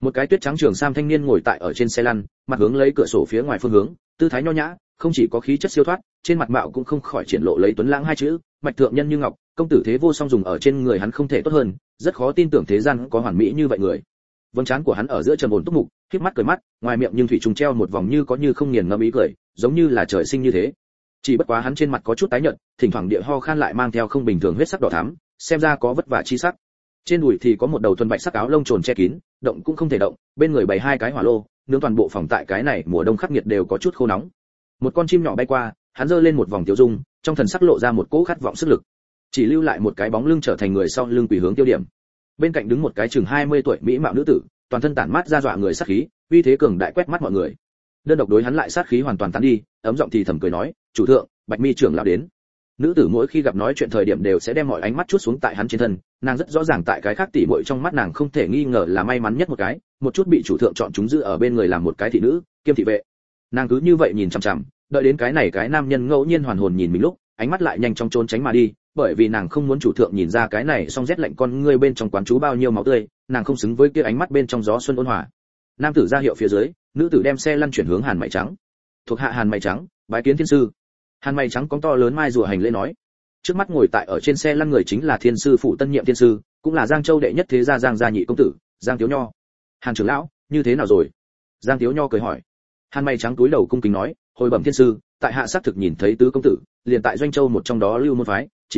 Speaker 1: Một cái tuyết trắng trường sam thanh niên ngồi tại ở trên xe lăn, mặt hướng lấy cửa sổ phía ngoài phương hướng, tư thái nho nhã, không chỉ có khí chất siêu thoát, trên mặt mạo cũng không khỏi triển lộ lấy tuấn lãng hai chữ, mạch thượng nhân như ngọc, công tử thế vô song dùng ở trên người hắn không thể tốt hơn, rất khó tin tưởng thế gian có hoàn mỹ như vậy người. Vầng trán của hắn ở giữa trầm ổn túc mục, khép mắt cười mắt, ngoài miệng nhưng thủy trùng treo một vòng như có như không nghiền ngẫm ý cười, giống như là trời sinh như thế. Chỉ bất quá hắn trên mặt có chút tái nhợt, thỉnh thoảng địa ho khan lại mang theo không bình thường huyết sắc đỏ thắm, xem ra có vất vả chi sắc. Trên đùi thì có một đầu thuần bạch sắc áo lông trồn che kín, động cũng không thể động, bên người bày hai cái hỏa lô, nướng toàn bộ phòng tại cái này mùa đông khắc nghiệt đều có chút khô nóng. Một con chim nhỏ bay qua, hắn giơ lên một vòng tiêu dung, trong thần sắc lộ ra một cỗ khát vọng sức lực. Chỉ lưu lại một cái bóng lưng trở thành người sau lưng quỳ hướng tiêu điểm. Bên cạnh đứng một cái chừng 20 tuổi mỹ mạo nữ tử, toàn thân tản mát ra dọa người sát khí, uy thế cường đại quét mắt mọi người. Đơn độc đối hắn lại sát khí hoàn toàn tán đi, ấm giọng thì thầm cười nói, "Chủ thượng, Bạch Mi trưởng lão đến." Nữ tử mỗi khi gặp nói chuyện thời điểm đều sẽ đem mọi ánh mắt chuốt xuống tại hắn trên thân, nàng rất rõ ràng tại cái khác tỷ muội trong mắt nàng không thể nghi ngờ là may mắn nhất một cái, một chút bị chủ thượng chọn chúng giữ ở bên người làm một cái thị nữ, kiêm thị vệ. Nàng cứ như vậy nhìn chằm chằm, đợi đến cái này cái nam nhân ngẫu nhiên hoàn hồn nhìn mình lúc, ánh mắt lại nhanh chóng trốn tránh mà đi, bởi vì nàng không muốn chủ thượng nhìn ra cái này song rét lạnh con ngươi bên trong quán chú bao nhiêu máu tươi, nàng không xứng với kia ánh mắt bên trong gió xuân ôn hòa. Nam tử ra hiệu phía dưới, nữ tử đem xe lăn chuyển hướng Hàn Mày Trắng. Thuộc hạ Hàn Mày Trắng, bái kiến thiên sư. Hàn Mày Trắng cong to lớn mai rùa hành lễ nói. Trước mắt ngồi tại ở trên xe lăn người chính là thiên sư phụ tân nhiệm thiên sư, cũng là Giang Châu đệ nhất thế gia Giang gia nhị công tử, Giang Tiếu Nho. Hàn trưởng lão, như thế nào rồi? Giang Tiếu Nho cười hỏi. Hàn Mày Trắng cúi đầu cung kính nói, hồi bẩm thiên sư, tại hạ xác thực nhìn thấy tứ công tử, liền tại Doanh Châu một trong đó lưu môn phái, chỉ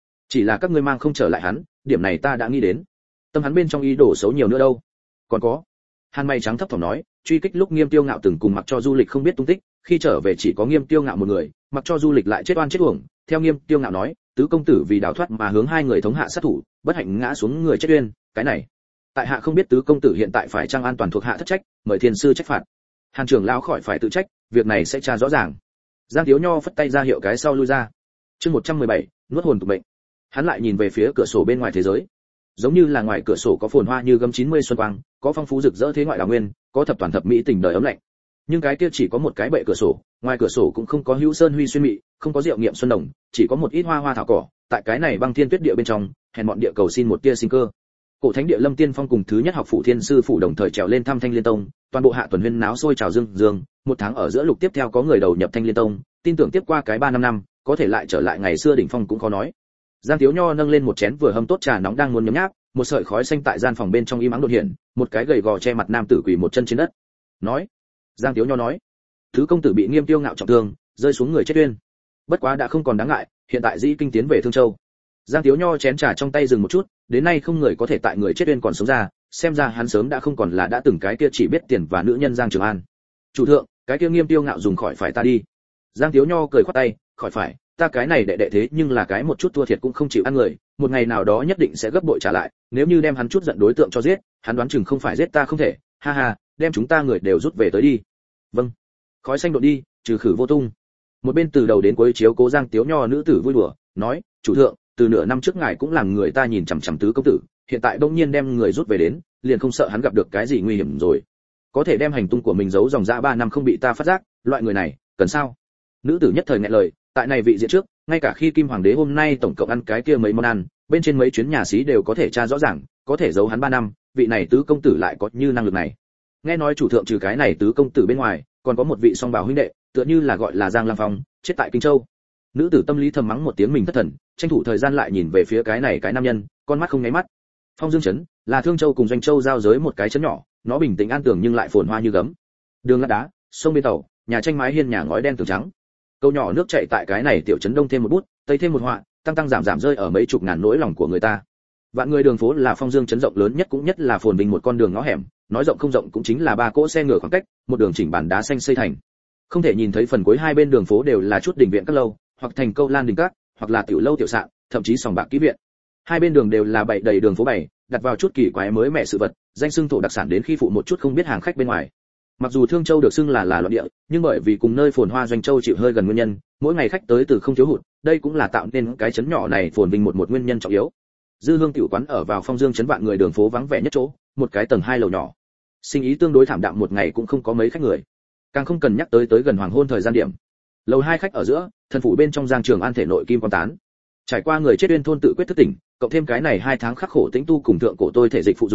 Speaker 1: là các ngươi mang không trở lại hắn, điểm này ta đã nghĩ đến. Tâm hắn bên trong ý đồ xấu nhiều nữa đâu. Còn có. Hàn Mày Trắng thấp thỏm nói, truy kích lúc Nghiêm Tiêu Ngạo từng cùng Mặc Cho Du Lịch không biết tung tích, khi trở về chỉ có Nghiêm Tiêu Ngạo một người, Mặc Cho Du Lịch lại chết oan chết uổng. Theo Nghiêm Tiêu Ngạo nói, tứ công tử vì đào thoát mà hướng hai người thống hạ sát thủ, bất hạnh ngã xuống người chết uyên, cái này, tại hạ không biết tứ công tử hiện tại phải trang an toàn thuộc hạ thất trách, mời thiên sư trách phạt. Hàn trưởng lão khỏi phải tự trách, việc này sẽ tra rõ ràng. Giang Tiếu Nho phất tay ra hiệu cái sau lui ra. Chương 117, nuốt hồn tục mệnh. Hắn lại nhìn về phía cửa sổ bên ngoài thế giới. Giống như là ngoài cửa sổ có phồn hoa như gấm 90 xuân quang, có phong phú rực rỡ thế ngoại đào nguyên, có thập toàn thập mỹ tình đời ấm lạnh. Nhưng cái kia chỉ có một cái bệ cửa sổ, ngoài cửa sổ cũng không có hữu sơn huy xuyên mị, không có diệu nghiệm xuân đồng, chỉ có một ít hoa hoa thảo cỏ, tại cái này băng thiên tuyết địa bên trong, hèn mọn địa cầu xin một tia sinh cơ. Cổ thánh địa Lâm Tiên Phong cùng thứ nhất học phụ thiên sư phụ đồng thời trèo lên thăm Thanh Liên Tông, toàn bộ hạ tuần huyên náo sôi trào dương dương, một tháng ở giữa lục tiếp theo có người đầu nhập Thanh Liên Tông, tin tưởng tiếp qua cái 3 năm, có thể lại trở lại ngày xưa đỉnh phong cũng khó nói. Giang Tiếu Nho nâng lên một chén vừa hâm tốt trà nóng đang muốn nhấm nháp, một sợi khói xanh tại gian phòng bên trong im ắng đột hiện, một cái gầy gò che mặt nam tử quỳ một chân trên đất. Nói, Giang Tiếu Nho nói, thứ công tử bị Nghiêm Tiêu Ngạo trọng thương, rơi xuống người chết uyên. Bất quá đã không còn đáng ngại, hiện tại dĩ kinh tiến về Thương Châu. Giang Tiếu Nho chén trà trong tay dừng một chút, đến nay không người có thể tại người chết uyên còn sống ra, xem ra hắn sớm đã không còn là đã từng cái kia chỉ biết tiền và nữ nhân Giang Trường An. Chủ thượng, cái kia Nghiêm Tiêu Ngạo dùng khỏi phải ta đi. Giang Tiếu Nho cười khoát tay, khỏi phải, ta cái này đệ thế nhưng là cái một chút thua thiệt cũng không chịu ăn người, một ngày nào đó nhất định sẽ gấp bội trả lại, nếu như đem hắn chút giận đối tượng cho giết, hắn đoán chừng không phải giết ta không thể, ha ha, đem chúng ta người đều rút về tới đi. Vâng. Khói xanh đột đi, trừ khử vô tung. Một bên từ đầu đến cuối chiếu cố Giang Tiếu Nho nữ tử vui đùa, nói, chủ thượng, từ nửa năm trước ngài cũng làm người ta nhìn chằm chằm tứ công tử, hiện tại bỗng nhiên đem người rút về đến, liền không sợ hắn gặp được cái gì nguy hiểm rồi. Có thể đem hành tung của mình giấu dòng dã 3 năm không bị ta phát giác, loại người này, cần sao? Nữ tử nhất thời nghẹn lời, tại này vị diện trước, ngay cả khi Kim Hoàng đế hôm nay tổng cộng ăn cái kia mấy món ăn, bên trên mấy chuyến nhà xí đều có thể tra rõ ràng, có thể giấu hắn 3 năm, vị này tứ công tử lại có như năng lực này. Nghe nói chủ thượng trừ cái này tứ công tử bên ngoài, còn có một vị song bảo huynh đệ, tựa như là gọi là Giang Lam Phong, chết tại Kinh Châu. Nữ tử tâm lý thầm mắng một tiếng mình thất thần, tranh thủ thời gian lại nhìn về phía cái này cái nam nhân, con mắt không nháy mắt. Phong Dương trấn là Thương Châu cùng Doanh Châu giao giới một cái trấn nhỏ, nó bình tĩnh an tường nhưng lại phồn hoa như gấm. Đường lát đá, sông bên tàu, nhà tranh mái hiên nhà ngói đen tường trắng. Câu nhỏ nước chảy tại cái này tiểu trấn đông thêm một bút, tây thêm một họa, tăng tăng giảm giảm rơi ở mấy chục ngàn nỗi lòng của người ta. Vạn người đường phố là Phong Dương trấn rộng lớn nhất cũng nhất là phồn vinh một con đường ngõ hẻm, nói rộng không rộng cũng chính là 3 cỗ xe ngựa khoảng cách, một đường chỉnh bản đá xanh xây thành. Không thể nhìn thấy phần cuối hai bên đường phố đều là chút đình viện các lâu, hoặc thành câu lan đình các, hoặc là tiểu lâu tiểu sạn, thậm chí sòng bạc kỹ viện. Hai bên đường đều là bày đầy đường phố bày, đặt vào chút kỳ quái mới mẻ sự vật, danh xưng thổ đặc sản đến khi phụ một chút không biết hàng khách bên ngoài. Mặc dù Thương Châu được xưng là loạn địa, nhưng bởi vì cùng nơi phồn hoa Doanh Châu chịu hơi gần nguyên nhân, mỗi ngày khách tới từ không thiếu hụt, đây cũng là tạo nên cái trấn nhỏ này phồn vinh một nguyên nhân trọng yếu. Dư Hương tiểu quán ở vào Phong Dương trấn vạn người đường phố vắng vẻ nhất chỗ, một cái tầng 2 lầu nhỏ. Sinh ý tương đối thảm đạm, một ngày cũng không có mấy khách người. Càng không cần nhắc tới gần hoàng hôn thời gian điểm. Lầu 2 khách ở giữa, thần phủ bên trong Giang Trường An thể nội kim quan tán. Trải qua người chết uyên thôn tự quyết thức tỉnh, cộng thêm cái này 2 tháng khắc khổ tĩnh tu cùng thượng cổ tôi thể dịch phụ dùng,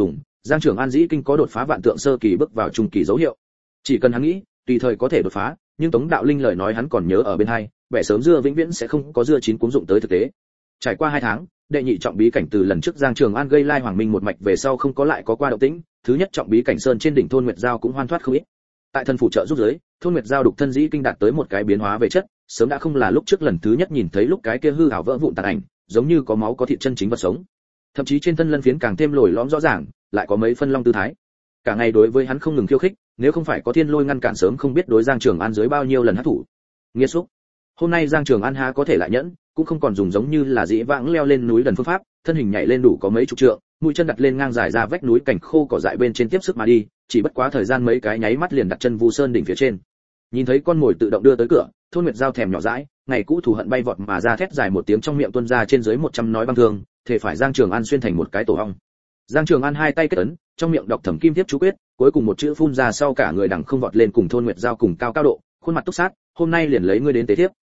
Speaker 1: Giang Trường An dĩ kinh có đột phá vạn tượng sơ kỳ bước vào trung kỳ dấu hiệu. Chỉ cần hắn nghĩ, tùy thời có thể đột phá, nhưng Tống Đạo Linh lời nói hắn còn nhớ ở bên hai, bẻ sớm dưa vĩnh viễn sẽ không có dưa chín cuống dụng tới thực tế. Trải qua 2 tháng, đệ nhị trọng bí cảnh từ lần trước Giang Trường An gây lai Hoàng Minh một mạch về sau không có lại có qua động tĩnh, thứ nhất trọng bí cảnh sơn trên đỉnh thôn Nguyệt Giao cũng hoan thoát không ít. Tại thân phủ trợ giúp giới, thôn Nguyệt Giao đục thân dĩ kinh đạt tới một cái biến hóa về chất, sớm đã không là lúc trước lần thứ nhất nhìn thấy lúc cái kia hư ảo vỡ vụn tàn ảnh, giống như có máu có thịt chân chính vật sống. Thậm chí trên thân lân phiến càng thêm lồi lõm rõ ràng, lại có mấy phân long tư thái. Cả ngày đối với hắn không ngừng khiêu khích, nếu không phải có Thiên Lôi ngăn cản sớm không biết đối Giang Trường An dưới bao nhiêu lần hất thủ. Nghiệt xúc. Hôm nay Giang Trường An há có thể lại nhẫn, cũng không còn dùng giống như là dĩ vãng leo lên núi đần phương pháp, thân hình nhảy lên đủ có mấy chục trượng, mũi chân đặt lên ngang dài ra vách núi cảnh khô cỏ dại bên trên tiếp sức mà đi, chỉ bất quá thời gian mấy cái nháy mắt liền đặt chân Vu Sơn đỉnh phía trên. Nhìn thấy con mồi tự động đưa tới cửa, thôn Nguyệt Giao thèm nhỏ dãi, ngày cũ thù hận bay vọt mà ra thét dài một tiếng trong miệng tuôn ra trên dưới 100 nói băng thương, thể phải Giang Trường An xuyên thành một cái tổ ong. Giang Trường An hai tay kết ấn, trong miệng đọc thẩm kim tiếp chú quyết, cuối cùng một chữ phun ra sau cả người đằng không vọt lên cùng thôn Nguyệt Giao cùng cao cao độ, khuôn mặt túc sát, hôm nay liền lấy ngươi đến tế thiếp.